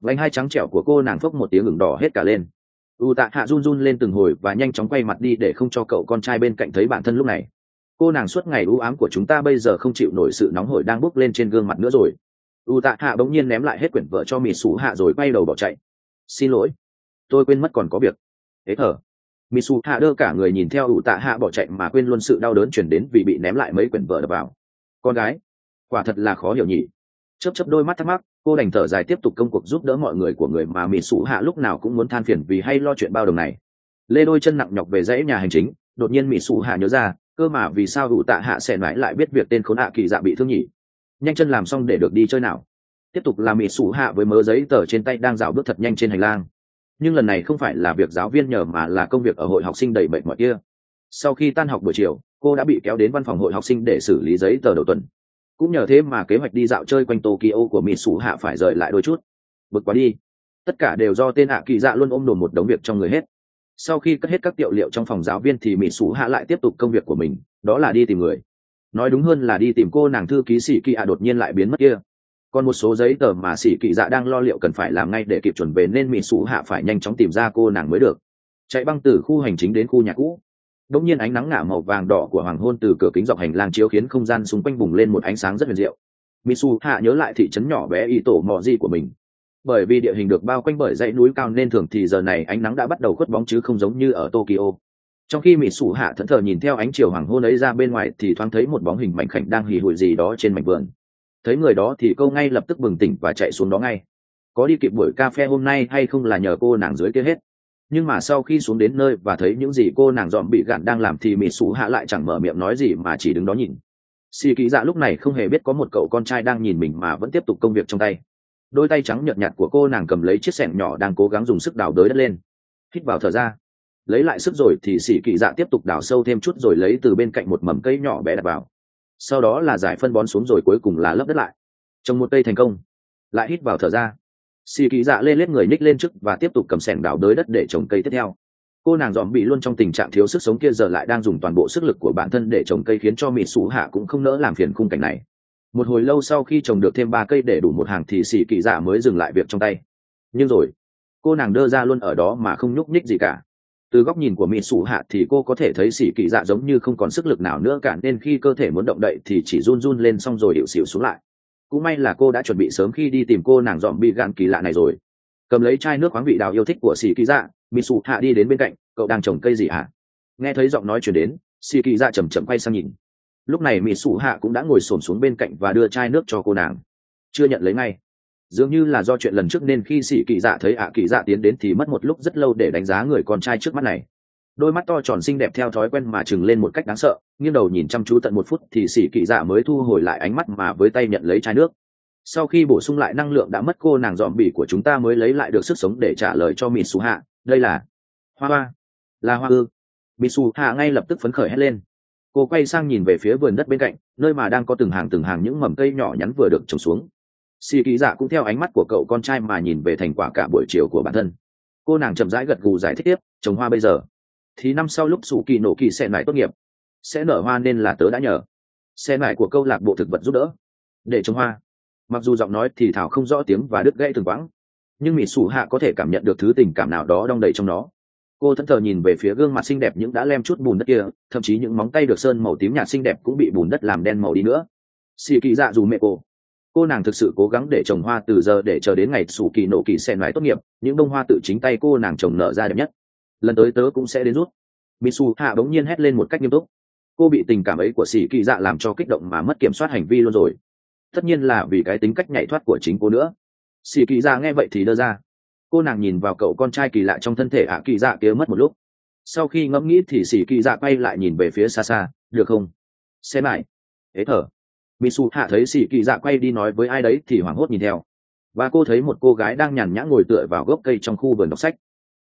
vành hai trắng trẻo của cô nàng phốc một tiếng ửng đỏ hết cả lên. U Tạ Hạ run run lên từng hồi và nhanh chóng quay mặt đi để không cho cậu con trai bên cạnh thấy bản thân lúc này. Cô nàng suốt ngày u ám của chúng ta bây giờ không chịu nổi sự nóng hổi đang bốc lên trên gương mặt nữa rồi. U Tạ Hạ bỗng nhiên ném lại hết quyển vở cho Mị Sủ Hạ rồi quay đầu bỏ chạy. Xin lỗi, tôi quên mất còn có việc. Thế thở. Mị Sủ Hạ đơ cả người nhìn theo U Tạ Hạ bỏ chạy mà quên luôn sự đau đớn chuyển đến vì bị ném lại mấy quyển vở đập vào. Con gái, quả thật là khó hiểu nhỉ. Chớp chớp đôi mắt thắc mắc, cô đành thở dài tiếp tục công cuộc giúp đỡ mọi người của người mà Mị Sủ Hạ lúc nào cũng muốn than phiền vì hay lo chuyện bao đồng này. Lê đôi chân nặng nhọc về dãy nhà hành chính, đột nhiên Mị Sủ Hạ nhớ ra, cơ mà vì sao U Tạ Hạ sẽ mãi lại biết việc tên khốn Kỳ Dạ bị thương nhỉ? Nhanh chân làm xong để được đi chơi nào. Tiếp tục là Mị Sủ Hạ với mớ giấy tờ trên tay đang dạo bước thật nhanh trên hành lang. Nhưng lần này không phải là việc giáo viên nhờ mà là công việc ở hội học sinh đầy mệt mỏi kia. Sau khi tan học buổi chiều, cô đã bị kéo đến văn phòng hội học sinh để xử lý giấy tờ đầu tuần. Cũng nhờ thế mà kế hoạch đi dạo chơi quanh Tokyo của Mị Sủ Hạ phải rời lại đôi chút. Bực quá đi. Tất cả đều do tên Kỳ Dạ luôn ôm đồm một đống việc trong người hết. Sau khi cất hết các tiểu liệu trong phòng giáo viên thì Mị Sủ Hạ lại tiếp tục công việc của mình, đó là đi tìm người. Nói đúng hơn là đi tìm cô nàng thư ký Sĩ Kỳ đột nhiên lại biến mất kia. Còn một số giấy tờ mà Sĩ Kỳ Dạ đang lo liệu cần phải làm ngay để kịp chuẩn về nên Mị Sủ Hạ phải nhanh chóng tìm ra cô nàng mới được. Chạy băng từ khu hành chính đến khu nhà cũ. Đột nhiên ánh nắng ngả màu vàng đỏ của hoàng hôn từ cửa kính dọc hành lang chiếu khiến không gian xung quanh bùng lên một ánh sáng rất huyền diệu. Mị Sủ Hạ nhớ lại thị trấn nhỏ bé Ito Mò Di của mình. Bởi vì địa hình được bao quanh bởi dãy núi cao nên thường thì giờ này ánh nắng đã bắt đầu khuất bóng chứ không giống như ở Tokyo. Trong khi Mị Sủ Hạ thẫn thờ nhìn theo ánh chiều hoàng hôn ấy ra bên ngoài thì thoáng thấy một bóng hình mảnh khảnh đang hì hụi gì đó trên mảnh vườn. Thấy người đó thì cô ngay lập tức bừng tỉnh và chạy xuống đó ngay. Có đi kịp buổi cà phê hôm nay hay không là nhờ cô nàng dưới kia hết. Nhưng mà sau khi xuống đến nơi và thấy những gì cô nàng dòm bị gạn đang làm thì Mị Sủ Hạ lại chẳng mở miệng nói gì mà chỉ đứng đó nhìn. Sĩ Kỳ Dạ lúc này không hề biết có một cậu con trai đang nhìn mình mà vẫn tiếp tục công việc trong tay. Đôi tay trắng nhợt nhạt của cô nàng cầm lấy chiếc xẻng nhỏ đang cố gắng dùng sức đào đới đất lên. Hít vào thở ra, lấy lại sức rồi thì Sĩ Kỳ Dạ tiếp tục đào sâu thêm chút rồi lấy từ bên cạnh một mầm cây nhỏ bé đặt vào. Sau đó là giải phân bón xuống rồi cuối cùng là lấp đất lại. Trồng một cây thành công. Lại hít vào thở ra. Sĩ Kỳ Dạ lê lết người nhích lên trước và tiếp tục cầm xẻng đào đới đất để trồng cây tiếp theo. Cô nàng dòm bị luôn trong tình trạng thiếu sức sống kia giờ lại đang dùng toàn bộ sức lực của bản thân để trồng cây khiến cho Mị Sủ Hạ cũng không nỡ làm phiền khung cảnh này. Một hồi lâu sau khi trồng được thêm 3 cây để đủ một hàng thì Sĩ Kỳ Dạ mới dừng lại việc trong tay. Nhưng rồi cô nàng đơ ra luôn ở đó mà không nhúc nhích gì cả. Từ góc nhìn của Mị Sủ Hạ thì cô có thể thấy Sĩ Kỳ Dạ giống như không còn sức lực nào nữa cả nên khi cơ thể muốn động đậy thì chỉ run run lên xong rồi hiệu xịu xuống lại. Cũng may là cô đã chuẩn bị sớm khi đi tìm cô nàng dòm bị gạn kỳ lạ này rồi. Cầm lấy chai nước khoáng vị đào yêu thích của Sĩ Kỳ Dạ, Mị Sủ Hạ đi đến bên cạnh. Cậu đang trồng cây gì hả? Nghe thấy giọng nói chuyển đến, Sĩ Kỳ Dạ chậm chậm quay sang nhìn. Lúc này Mị Sủ Hạ cũng đã ngồi xổm xuống bên cạnh và đưa chai nước cho cô nàng. Chưa nhận lấy ngay. Dường như là do chuyện lần trước nên khi Sĩ Kỳ Dạ thấy Kỳ Dạ tiến đến thì mất một lúc rất lâu để đánh giá người con trai trước mắt này. Đôi mắt to tròn xinh đẹp theo thói quen mà trừng lên một cách đáng sợ, nghiêng đầu nhìn chăm chú tận 1 phút thì Sĩ Kỳ Dạ mới thu hồi lại ánh mắt mà với tay nhận lấy chai nước. Sau khi bổ sung lại năng lượng đã mất cô nàng dòm bỉ của chúng ta mới lấy lại được sức sống để trả lời cho Mị Sủ Hạ, đây là hoa. Là hoa ư? Mị Sủ Hạ ngay lập tức phấn khởi hét lên. Cô quay sang nhìn về phía vườn đất bên cạnh, nơi mà đang có từng hàng những mầm cây nhỏ nhắn vừa được trồng xuống. Sĩ Kỳ Dạ cũng theo ánh mắt của cậu con trai mà nhìn về thành quả cả buổi chiều của bản thân. Cô nàng chậm rãi gật gù giải thích tiếp, trồng hoa bây giờ thì năm sau lúc Sủ Kỳ Nổ Kỳ sẽ nải tốt nghiệp sẽ nở hoa nên là tớ đã nhờ xe nải của câu lạc bộ thực vật giúp đỡ để trồng hoa. Mặc dù giọng nói thì thảo không rõ tiếng và đứt gãy từng quãng, nhưng Mị Sủ Hạ có thể cảm nhận được thứ tình cảm nào đó đong đầy trong nó. Cô thẫn thờ nhìn về phía gương mặt xinh đẹp những đã lem chút bùn đất kia, thậm chí những móng tay được sơn màu tím nhạt xinh đẹp cũng bị bùn đất làm đen màu đi nữa. Sĩ Kỳ Dạ dù mẹ cô nàng thực sự cố gắng để trồng hoa từ giờ để chờ đến ngày Sủ Kỳ Nổ Kỳ sẽ nói tốt nghiệp, những bông hoa tự chính tay cô nàng trồng nở ra đẹp nhất. Lần tới tớ cũng sẽ đến rút. Mị Sủ Hạ bỗng nhiên hét lên một cách nghiêm túc. Cô bị tình cảm ấy của Sĩ Kỳ Dạ làm cho kích động mà mất kiểm soát hành vi luôn rồi. Tất nhiên là vì cái tính cách nhảy thoát của chính cô nữa. Sĩ Kỳ Dạ nghe vậy thì đơ ra. Cô nàng nhìn vào cậu con trai kỳ lạ trong thân thể Kỳ Dạ kia mất một lúc. Sau khi ngẫm nghĩ thì Sĩ Kỳ Dạ quay lại nhìn về phía xa xa, được không? Xem lại. Thế thở. Mị Sủ Hạ thấy Sĩ Kỳ Dạ quay đi nói với ai đấy thì hoảng hốt nhìn theo. Và cô thấy một cô gái đang nhàn nhã ngồi tựa vào gốc cây trong khu vườn đọc sách.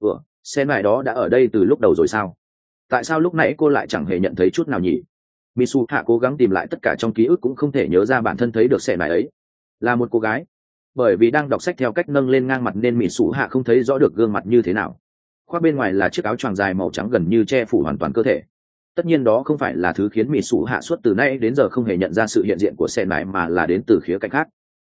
Xem lại đó đã ở đây từ lúc đầu rồi sao? Tại sao lúc nãy cô lại chẳng hề nhận thấy chút nào nhỉ? Mị Sủ Hạ cố gắng tìm lại tất cả trong ký ức cũng không thể nhớ ra bản thân thấy được xe này ấy là một cô gái. Bởi vì đang đọc sách theo cách nâng lên ngang mặt nên Mị Sủ Hạ không thấy rõ được gương mặt như thế nào. Khoác bên ngoài là chiếc áo choàng dài màu trắng gần như che phủ hoàn toàn cơ thể. Tất nhiên đó không phải là thứ khiến Mị Sủ Hạ suốt từ nay đến giờ không hề nhận ra sự hiện diện của xe này mà là đến từ khía cạnh khác.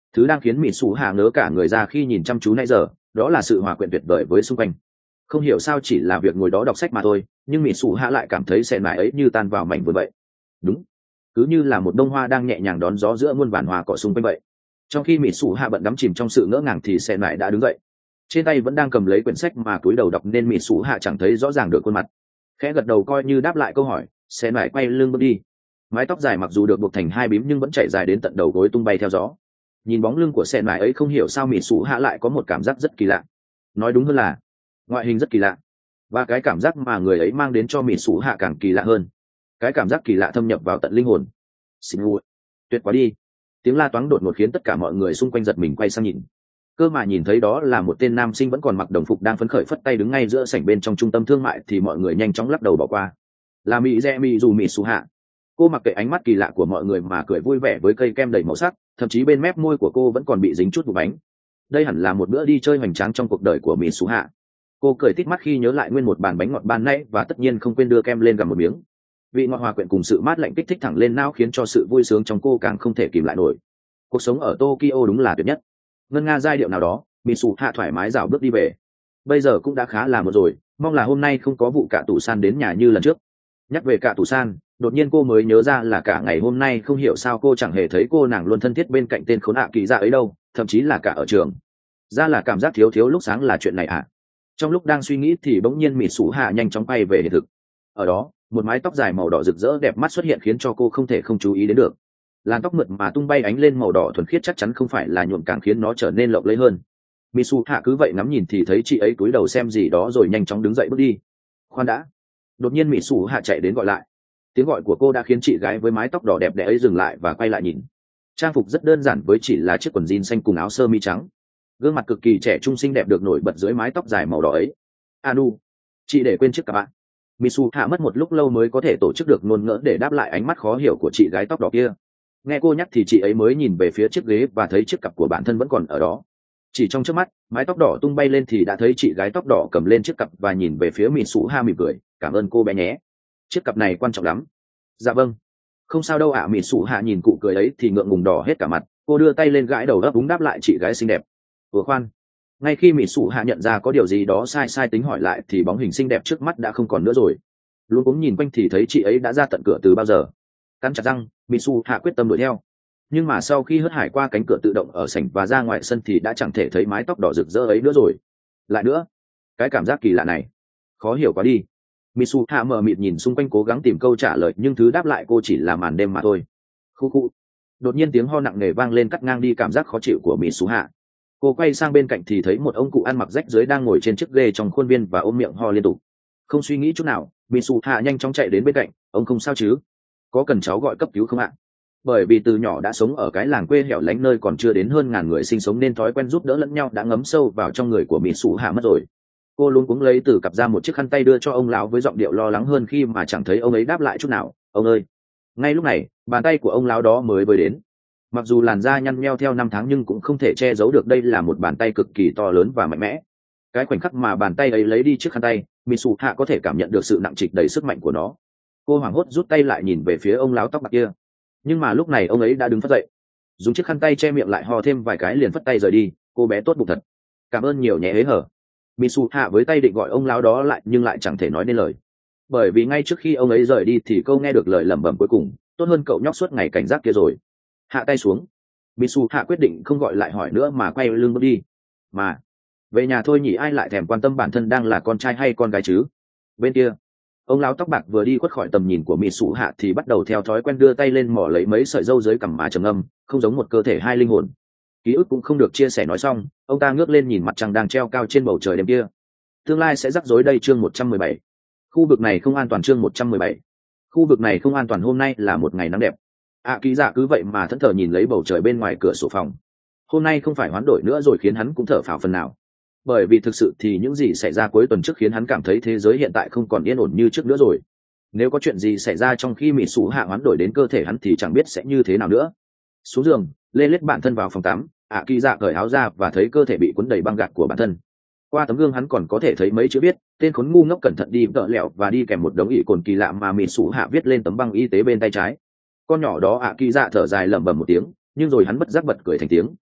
Thứ đang khiến mỹ sủ hạ ngớ cả người ra khi nhìn chăm chú nãy giờ đó là sự hòa quyện tuyệt vời với xung quanh. Không hiểu sao chỉ là việc ngồi đó đọc sách mà thôi, nhưng mỹ sủ hạ lại cảm thấy sẹn mãi ấy như tan vào mảnh vườn vậy. Đúng, cứ như là một bông hoa đang nhẹ nhàng đón gió giữa muôn vàn hoa cỏ xung quanh vậy. Trong khi mỹ sủ hạ bận đắm chìm trong sự ngỡ ngàng thì sẹn mãi đã đứng dậy, trên tay vẫn đang cầm lấy quyển sách mà cúi đầu đọc nên mỹ sủ hạ chẳng thấy rõ ràng được khuôn mặt. Khẽ gật đầu coi như đáp lại câu hỏi, sẹn mãi quay lưng bước đi. Mái tóc dài mặc dù được buộc thành hai bím nhưng vẫn chảy dài đến tận đầu gối tung bay theo gió. Nhìn bóng lưng của sẹn mãi ấy không hiểu sao mỹ sủ hạ lại có một cảm giác rất kỳ lạ. Nói đúng hơn là ngoại hình rất kỳ lạ, và cái cảm giác mà người ấy mang đến cho mỹ sủ hạ càng kỳ lạ hơn. Cái cảm giác kỳ lạ thâm nhập vào tận linh hồn. Xin lỗi, tuyệt quá đi. Tiếng la toáng đột ngột khiến tất cả mọi người xung quanh giật mình quay sang nhìn. Cơ mà nhìn thấy đó là một tên nam sinh vẫn còn mặc đồng phục đang phấn khởi phất tay đứng ngay giữa sảnh bên trong trung tâm thương mại thì mọi người nhanh chóng lắc đầu bỏ qua. Là mỹ rẽ mỹ dù mỹ sủ hạ. Cô mặc kệ ánh mắt kỳ lạ của mọi người mà cười vui vẻ với cây kem đầy màu sắc, thậm chí bên mép môi của cô vẫn còn bị dính chút bột bánh. Đây hẳn là một bữa đi chơi hoành tráng trong cuộc đời của mỹ sủ hạ. Cô cười tít mắt khi nhớ lại nguyên một bàn bánh ngọt ban nãy và tất nhiên không quên đưa kem lên gặm một miếng. Vị ngọt hòa quyện cùng sự mát lạnh kích thích thẳng lên não khiến cho sự vui sướng trong cô càng không thể kìm lại nổi. Cuộc sống ở Tokyo đúng là tuyệt nhất. Ngân nga giai điệu nào đó, mỹ sủ hạ thoải mái dạo bước đi về. Bây giờ cũng đã khá là một rồi, mong là hôm nay không có vụ cạ tủ san đến nhà như lần trước. Nhắc về cạ tủ san, đột nhiên cô mới nhớ ra là cả ngày hôm nay không hiểu sao cô chẳng hề thấy cô nàng luôn thân thiết bên cạnh tên khốn hạ kỳ dạ ấy đâu, thậm chí là cả ở trường. Ra là cảm giác thiếu thiếu lúc sáng là chuyện này à? Trong lúc đang suy nghĩ thì bỗng nhiên mỹ sủ hạ nhanh chóng bay về hiện thực. Ở đó, một mái tóc dài màu đỏ rực rỡ đẹp mắt xuất hiện khiến cho cô không thể không chú ý đến được. Làn tóc mượt mà tung bay ánh lên màu đỏ thuần khiết chắc chắn không phải là nhuộm càng khiến nó trở nên lộng lẫy hơn. Mỹ sủ hạ cứ vậy ngắm nhìn thì thấy chị ấy cúi đầu xem gì đó rồi nhanh chóng đứng dậy bước đi. Khoan đã! Đột nhiên mỹ sủ hạ chạy đến gọi lại. Tiếng gọi của cô đã khiến chị gái với mái tóc đỏ đẹp đẽ ấy dừng lại và quay lại nhìn. Trang phục rất đơn giản với chỉ là chiếc quần jean xanh cùng áo sơ mi trắng. Gương mặt cực kỳ trẻ trung xinh đẹp được nổi bật dưới mái tóc dài màu đỏ ấy. Anu, chị để quên chiếc cặp ạ. Misu hạ mất một lúc lâu mới có thể tổ chức được ngôn ngữ để đáp lại ánh mắt khó hiểu của chị gái tóc đỏ kia. Nghe cô nhắc thì chị ấy mới nhìn về phía chiếc ghế và thấy chiếc cặp của bản thân vẫn còn ở đó. Chỉ trong chớp mắt, mái tóc đỏ tung bay lên thì đã thấy chị gái tóc đỏ cầm lên chiếc cặp và nhìn về phía Misu hạ mỉm cười, cảm ơn cô bé nhé. Chiếc cặp này quan trọng lắm. Dạ vâng. Không sao đâu ạ. Misu hạ nhìn cụ cười ấy thì ngượng ngùng đỏ hết cả mặt. Cô đưa tay lên gãi đầu ấp úng đáp lại chị gái xinh đẹp. Vừa khoan, ngay khi mỹ sủ hạ nhận ra có điều gì đó sai sai tính hỏi lại thì bóng hình xinh đẹp trước mắt đã không còn nữa rồi. Luôn cũng nhìn quanh thì thấy chị ấy đã ra tận cửa từ bao giờ. Cắn chặt răng, mỹ sủ hạ quyết tâm đuổi theo. Nhưng mà sau khi hớt hải qua cánh cửa tự động ở sảnh và ra ngoài sân thì đã chẳng thể thấy mái tóc đỏ rực rỡ ấy nữa rồi. Lại nữa, cái cảm giác kỳ lạ này khó hiểu quá đi. Mỹ sủ hạ mờ mịt nhìn xung quanh cố gắng tìm câu trả lời nhưng thứ đáp lại cô chỉ là màn đêm mà thôi. Khu khu. Đột nhiên tiếng ho nặng nề vang lên cắt ngang đi cảm giác khó chịu của mỹ sủ hạ. Cô quay sang bên cạnh thì thấy một ông cụ ăn mặc rách dưới đang ngồi trên chiếc ghê trong khuôn viên và ôm miệng ho liên tục. Không suy nghĩ chút nào, mỹ sủ hạ nhanh chóng chạy đến bên cạnh. Ông không sao chứ? Có cần cháu gọi cấp cứu không ạ? Bởi vì từ nhỏ đã sống ở cái làng quê hẻo lánh nơi còn chưa đến hơn ngàn người sinh sống nên thói quen giúp đỡ lẫn nhau đã ngấm sâu vào trong người của mỹ sủ hạ mất rồi. Cô luôn cuống lấy từ cặp ra một chiếc khăn tay đưa cho ông lão với giọng điệu lo lắng hơn khi mà chẳng thấy ông ấy đáp lại chút nào. Ông ơi! Ngay lúc này, bàn tay của ông lão đó mới với đến. Mặc dù làn da nhăn nheo theo năm tháng nhưng cũng không thể che giấu được đây là một bàn tay cực kỳ to lớn và mạnh mẽ. Cái khoảnh khắc mà bàn tay ấy lấy đi chiếc khăn tay, Mitsu hạ có thể cảm nhận được sự nặng trịch đầy sức mạnh của nó. Cô hoảng hốt rút tay lại nhìn về phía ông lão tóc bạc kia. Nhưng mà lúc này ông ấy đã đứng phất dậy, dùng chiếc khăn tay che miệng lại ho thêm vài cái liền phất tay rời đi. Cô bé tốt bụng thật, cảm ơn nhiều nhé hế hở. Mitsu hạ với tay định gọi ông lão đó lại nhưng lại chẳng thể nói nên lời, bởi vì ngay trước khi ông ấy rời đi thì câu nghe được lời lẩm bẩm cuối cùng, tốt hơn cậu nhóc suốt ngày cảnh giác kia rồi. Hạ tay xuống, Mitsu hạ quyết định không gọi lại hỏi nữa mà quay lưng bước đi. Mà về nhà thôi nhỉ, ai lại thèm quan tâm bản thân đang là con trai hay con gái chứ. Bên kia, ông lão tóc bạc vừa đi khuất khỏi tầm nhìn của Mitsu hạ thì bắt đầu theo thói quen đưa tay lên mỏ lấy mấy sợi râu dưới cằm má trầm ngâm, không giống một cơ thể hai linh hồn. Ký ức cũng không được chia sẻ nói xong, ông ta ngước lên nhìn mặt trăng đang treo cao trên bầu trời đêm kia. Tương lai sẽ rắc rối đây. Chương 117. Khu vực này không an toàn. Chương 117. Khu vực này không an toàn. Hôm nay là một ngày nắng đẹp. Ký dạ cứ vậy mà thẫn thờ nhìn lấy bầu trời bên ngoài cửa sổ phòng. Hôm nay không phải hoán đổi nữa rồi khiến hắn cũng thở phào phần nào. Bởi vì thực sự thì những gì xảy ra cuối tuần trước khiến hắn cảm thấy thế giới hiện tại không còn yên ổn như trước nữa rồi. Nếu có chuyện gì xảy ra trong khi mỹ sủ hạ hoán đổi đến cơ thể hắn thì chẳng biết sẽ như thế nào nữa. Xuống giường, lê lết bản thân vào phòng tắm. Ký dạ cởi áo ra và thấy cơ thể bị cuốn đầy băng gạc của bản thân. Qua tấm gương hắn còn có thể thấy mấy chữ viết, tên khốn ngu ngốc cẩn thận đi tợ lẹo, và đi kèm một đống ỷ cồn kỳ lạ mà mỹ sủ hạ viết lên tấm băng y tế bên tay trái. Con nhỏ đó Kỳ dạ thở dài lẩm bẩm một tiếng, nhưng rồi hắn bất giác bật cười thành tiếng.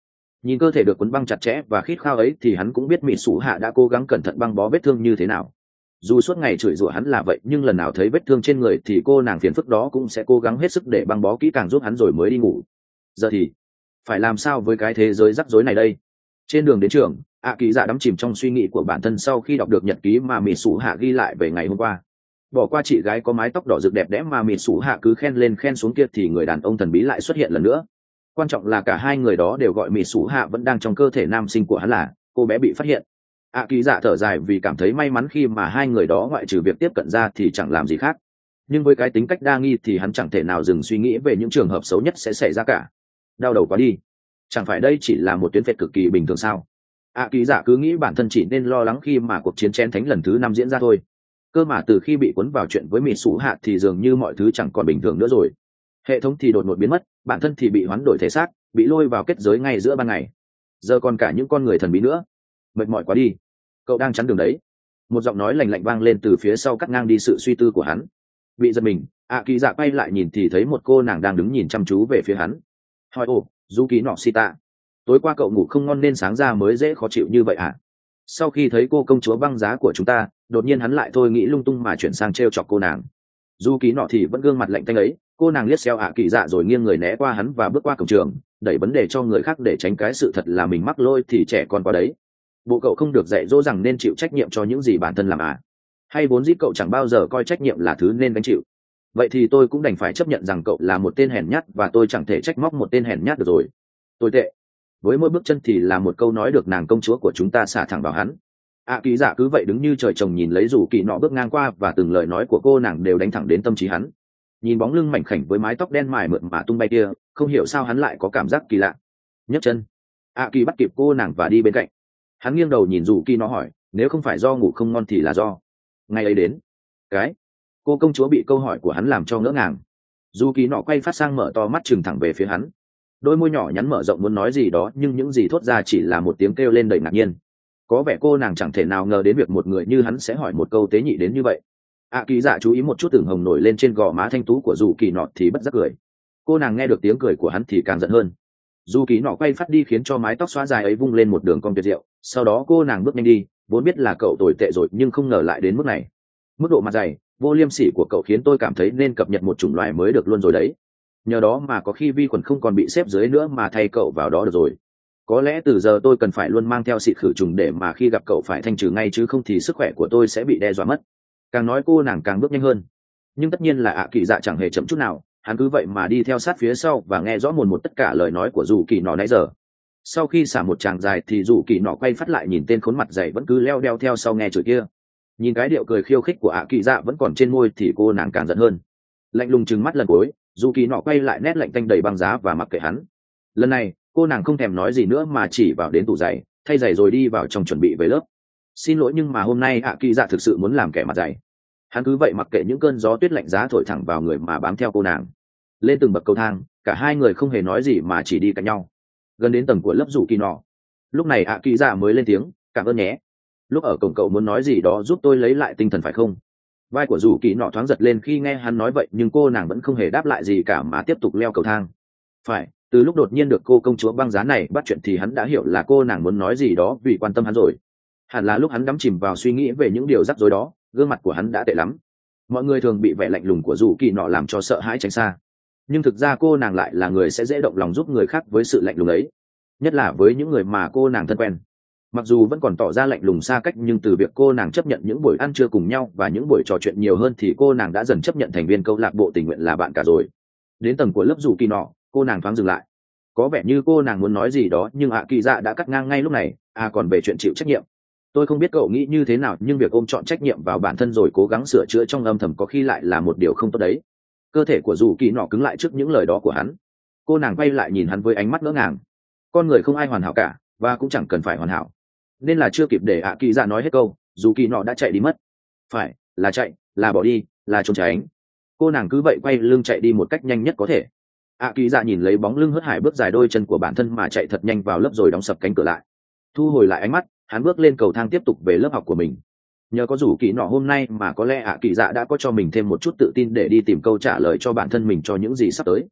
Nhìn cơ thể được quấn băng chặt chẽ và khít khao ấy thì hắn cũng biết mỹ sủ hạ đã cố gắng cẩn thận băng bó vết thương như thế nào. Dù suốt ngày chửi rủa hắn là vậy nhưng lần nào thấy vết thương trên người thì cô nàng phiền phức đó cũng sẽ cố gắng hết sức để băng bó kỹ càng giúp hắn rồi mới đi ngủ. Giờ thì phải làm sao với cái thế giới rắc rối này đây? Trên đường đến trường, kỳ dạ đắm chìm trong suy nghĩ của bản thân sau khi đọc được nhật ký mà mỹ sủ hạ ghi lại về ngày hôm qua. Bỏ qua chị gái có mái tóc đỏ rực đẹp đẽ mà mỹ sủ hạ cứ khen lên khen xuống kia thì người đàn ông thần bí lại xuất hiện lần nữa. Quan trọng là cả hai người đó đều gọi mỹ sủ hạ vẫn đang trong cơ thể nam sinh của hắn là cô bé bị phát hiện. Kỳ dạ thở dài vì cảm thấy may mắn khi mà hai người đó ngoại trừ việc tiếp cận ra thì chẳng làm gì khác. Nhưng với cái tính cách đa nghi thì hắn chẳng thể nào dừng suy nghĩ về những trường hợp xấu nhất sẽ xảy ra cả. Đau đầu quá đi, chẳng phải đây chỉ là một tuyến phệt cực kỳ bình thường sao? Kỳ dạ cứ nghĩ bản thân chỉ nên lo lắng khi mà cuộc chiến chén thánh lần thứ 5 diễn ra thôi. Cơ mà từ khi bị cuốn vào chuyện với mỹ sủ hạ thì dường như mọi thứ chẳng còn bình thường nữa rồi. Hệ thống thì đột ngột biến mất, bản thân thì bị hoán đổi thể xác, bị lôi vào kết giới ngay giữa ban ngày. Giờ còn cả những con người thần bí nữa. Mệt mỏi quá đi, cậu đang chắn đường đấy. Một giọng nói lành lạnh vang lên từ phía sau cắt ngang đi sự suy tư của hắn. Bị giật mình, kỳ dạ quay lại nhìn thì thấy một cô nàng đang đứng nhìn chăm chú về phía hắn. Hỏi ồ, Yuki Noshita, tối qua cậu ngủ không ngon nên sáng ra mới dễ khó chịu như vậy à? Sau khi thấy cô công chúa băng giá của chúng ta, đột nhiên hắn lại thôi nghĩ lung tung mà chuyển sang trêu chọc cô nàng. Yuki Nọ thì vẫn gương mặt lạnh tanh ấy. Cô nàng liếc xéo kỳ dạ rồi nghiêng người né qua hắn và bước qua cổng trường, đẩy vấn đề cho người khác để tránh cái sự thật là mình mắc lỗi thì trẻ con quá đấy. Bộ cậu không được dạy dỗ rằng nên chịu trách nhiệm cho những gì bản thân làm à? Hay vốn dĩ cậu chẳng bao giờ coi trách nhiệm là thứ nên gánh chịu? Vậy thì tôi cũng đành phải chấp nhận rằng cậu là một tên hèn nhát và tôi chẳng thể trách móc một tên hèn nhát được rồi. Tồi tệ. Với mỗi bước chân thì là một câu nói được nàng công chúa của chúng ta xả thẳng vào hắn. Kỳ dạ cứ vậy đứng như trời trồng nhìn lấy dù kỳ nọ bước ngang qua và từng lời nói của cô nàng đều đánh thẳng đến tâm trí hắn. Nhìn bóng lưng mảnh khảnh với mái tóc đen mài mượt mà tung bay kia, không hiểu sao hắn lại có cảm giác kỳ lạ. Nhấc chân, kỳ bắt kịp cô nàng và đi bên cạnh. Hắn nghiêng đầu nhìn dù kỳ nọ hỏi, nếu không phải do ngủ không ngon thì là do ngày ấy đến cái cô công chúa bị câu hỏi của hắn làm cho ngỡ ngàng. Dù kỳ nọ quay phát sang mở to mắt trừng thẳng về phía hắn, đôi môi nhỏ nhắn mở rộng muốn nói gì đó nhưng những gì thốt ra chỉ là một tiếng kêu lên đầy ngạc nhiên. Có vẻ cô nàng chẳng thể nào ngờ đến việc một người như hắn sẽ hỏi một câu tế nhị đến như vậy. Kỳ dạ chú ý một chút tưởng hồng nổi lên trên gò má thanh tú của dù kỳ nọ thì bất giác cười. Cô nàng nghe được tiếng cười của hắn thì càng giận hơn. Dù kỳ nọ quay phát đi khiến cho mái tóc xóa dài ấy vung lên một đường cong tuyệt diệu. Sau đó cô nàng bước nhanh đi, vốn biết là cậu tồi tệ rồi nhưng không ngờ lại đến mức này. Mức độ mặt dày, vô liêm sỉ của cậu khiến tôi cảm thấy nên cập nhật một chủng loại mới được luôn rồi đấy. Nhờ đó mà có khi vi khuẩn không còn bị xếp dưới nữa mà thay cậu vào đó được rồi. Có lẽ từ giờ tôi cần phải luôn mang theo xịt khử trùng để mà khi gặp cậu phải thanh trừ ngay chứ không thì sức khỏe của tôi sẽ bị đe dọa mất. Càng nói cô nàng càng bước nhanh hơn. Nhưng tất nhiên là kỳ dạ chẳng hề chậm chút nào, hắn cứ vậy mà đi theo sát phía sau và nghe rõ một tất cả lời nói của dù kỳ nọ nãy giờ. Sau khi xả một tràng dài thì dù kỳ nọ quay phát lại nhìn tên khốn mặt dày vẫn cứ leo đeo theo sau nghe chửi kia. Nhìn cái điệu cười khiêu khích của kỳ dạ vẫn còn trên môi thì cô nàng càng giận hơn. Lạnh lùng trừng mắt lần cuối, dù kỳ nọ quay lại nét lạnh tanh đầy băng giá và mặc kệ hắn. Lần này cô nàng không thèm nói gì nữa mà chỉ vào đến tủ giày, thay giày rồi đi vào trong chuẩn bị về lớp. Xin lỗi nhưng mà hôm nay kỳ dạ thực sự muốn làm kẻ mặt dày. Hắn cứ vậy mặc kệ những cơn gió tuyết lạnh giá thổi thẳng vào người mà bám theo cô nàng. Lên từng bậc cầu thang, cả hai người không hề nói gì mà chỉ đi cạnh nhau. Gần đến tầng của lớp rủ kỳ nọ, lúc này kỳ dạ mới lên tiếng, cảm ơn nhé. Lúc ở cổng cậu muốn nói gì đó giúp tôi lấy lại tinh thần phải không? Vai của rủ kỳ nọ thoáng giật lên khi nghe hắn nói vậy nhưng cô nàng vẫn không hề đáp lại gì cả mà tiếp tục leo cầu thang. Phải, từ lúc đột nhiên được cô công chúa băng giá này bắt chuyện thì hắn đã hiểu là cô nàng muốn nói gì đó vì quan tâm hắn rồi. Hẳn là lúc hắn đắm chìm vào suy nghĩ về những điều rắc rối đó, gương mặt của hắn đã tệ lắm. Mọi người thường bị vẻ lạnh lùng của rủ kỳ nọ làm cho sợ hãi tránh xa, nhưng thực ra cô nàng lại là người sẽ dễ động lòng giúp người khác với sự lạnh lùng ấy, nhất là với những người mà cô nàng thân quen. Mặc dù vẫn còn tỏ ra lạnh lùng xa cách nhưng từ việc cô nàng chấp nhận những buổi ăn trưa cùng nhau và những buổi trò chuyện nhiều hơn thì cô nàng đã dần chấp nhận thành viên câu lạc bộ tình nguyện là bạn cả rồi. Đến tầng của lớp rủ kỳ nọ, cô nàng thoáng dừng lại. Có vẻ như cô nàng muốn nói gì đó nhưng kỳ dạ đã cắt ngang ngay lúc này. Còn về chuyện chịu trách nhiệm, tôi không biết cậu nghĩ như thế nào nhưng việc ôm trọn trách nhiệm vào bản thân rồi cố gắng sửa chữa trong âm thầm có khi lại là một điều không tốt đấy. Cơ thể của rủ kỳ nọ cứng lại trước những lời đó của hắn. Cô nàng quay lại nhìn hắn với ánh mắt ngỡ ngàng. Con người không ai hoàn hảo cả và cũng chẳng cần phải hoàn hảo, nên là chưa kịp để kỳ dạ nói hết câu, dù kỳ nọ đã chạy đi mất. Phải là chạy, là bỏ đi, là trốn tránh. Cô nàng cứ vậy quay lưng chạy đi một cách nhanh nhất có thể. Kỳ dạ nhìn lấy bóng lưng hớt hải bước dài đôi chân của bản thân mà chạy thật nhanh vào lớp rồi đóng sập cánh cửa lại. Thu hồi lại ánh mắt, hắn bước lên cầu thang tiếp tục về lớp học của mình. Nhờ có rủ kỳ nọ hôm nay mà có lẽ kỳ dạ đã có cho mình thêm một chút tự tin để đi tìm câu trả lời cho bản thân mình cho những gì sắp tới.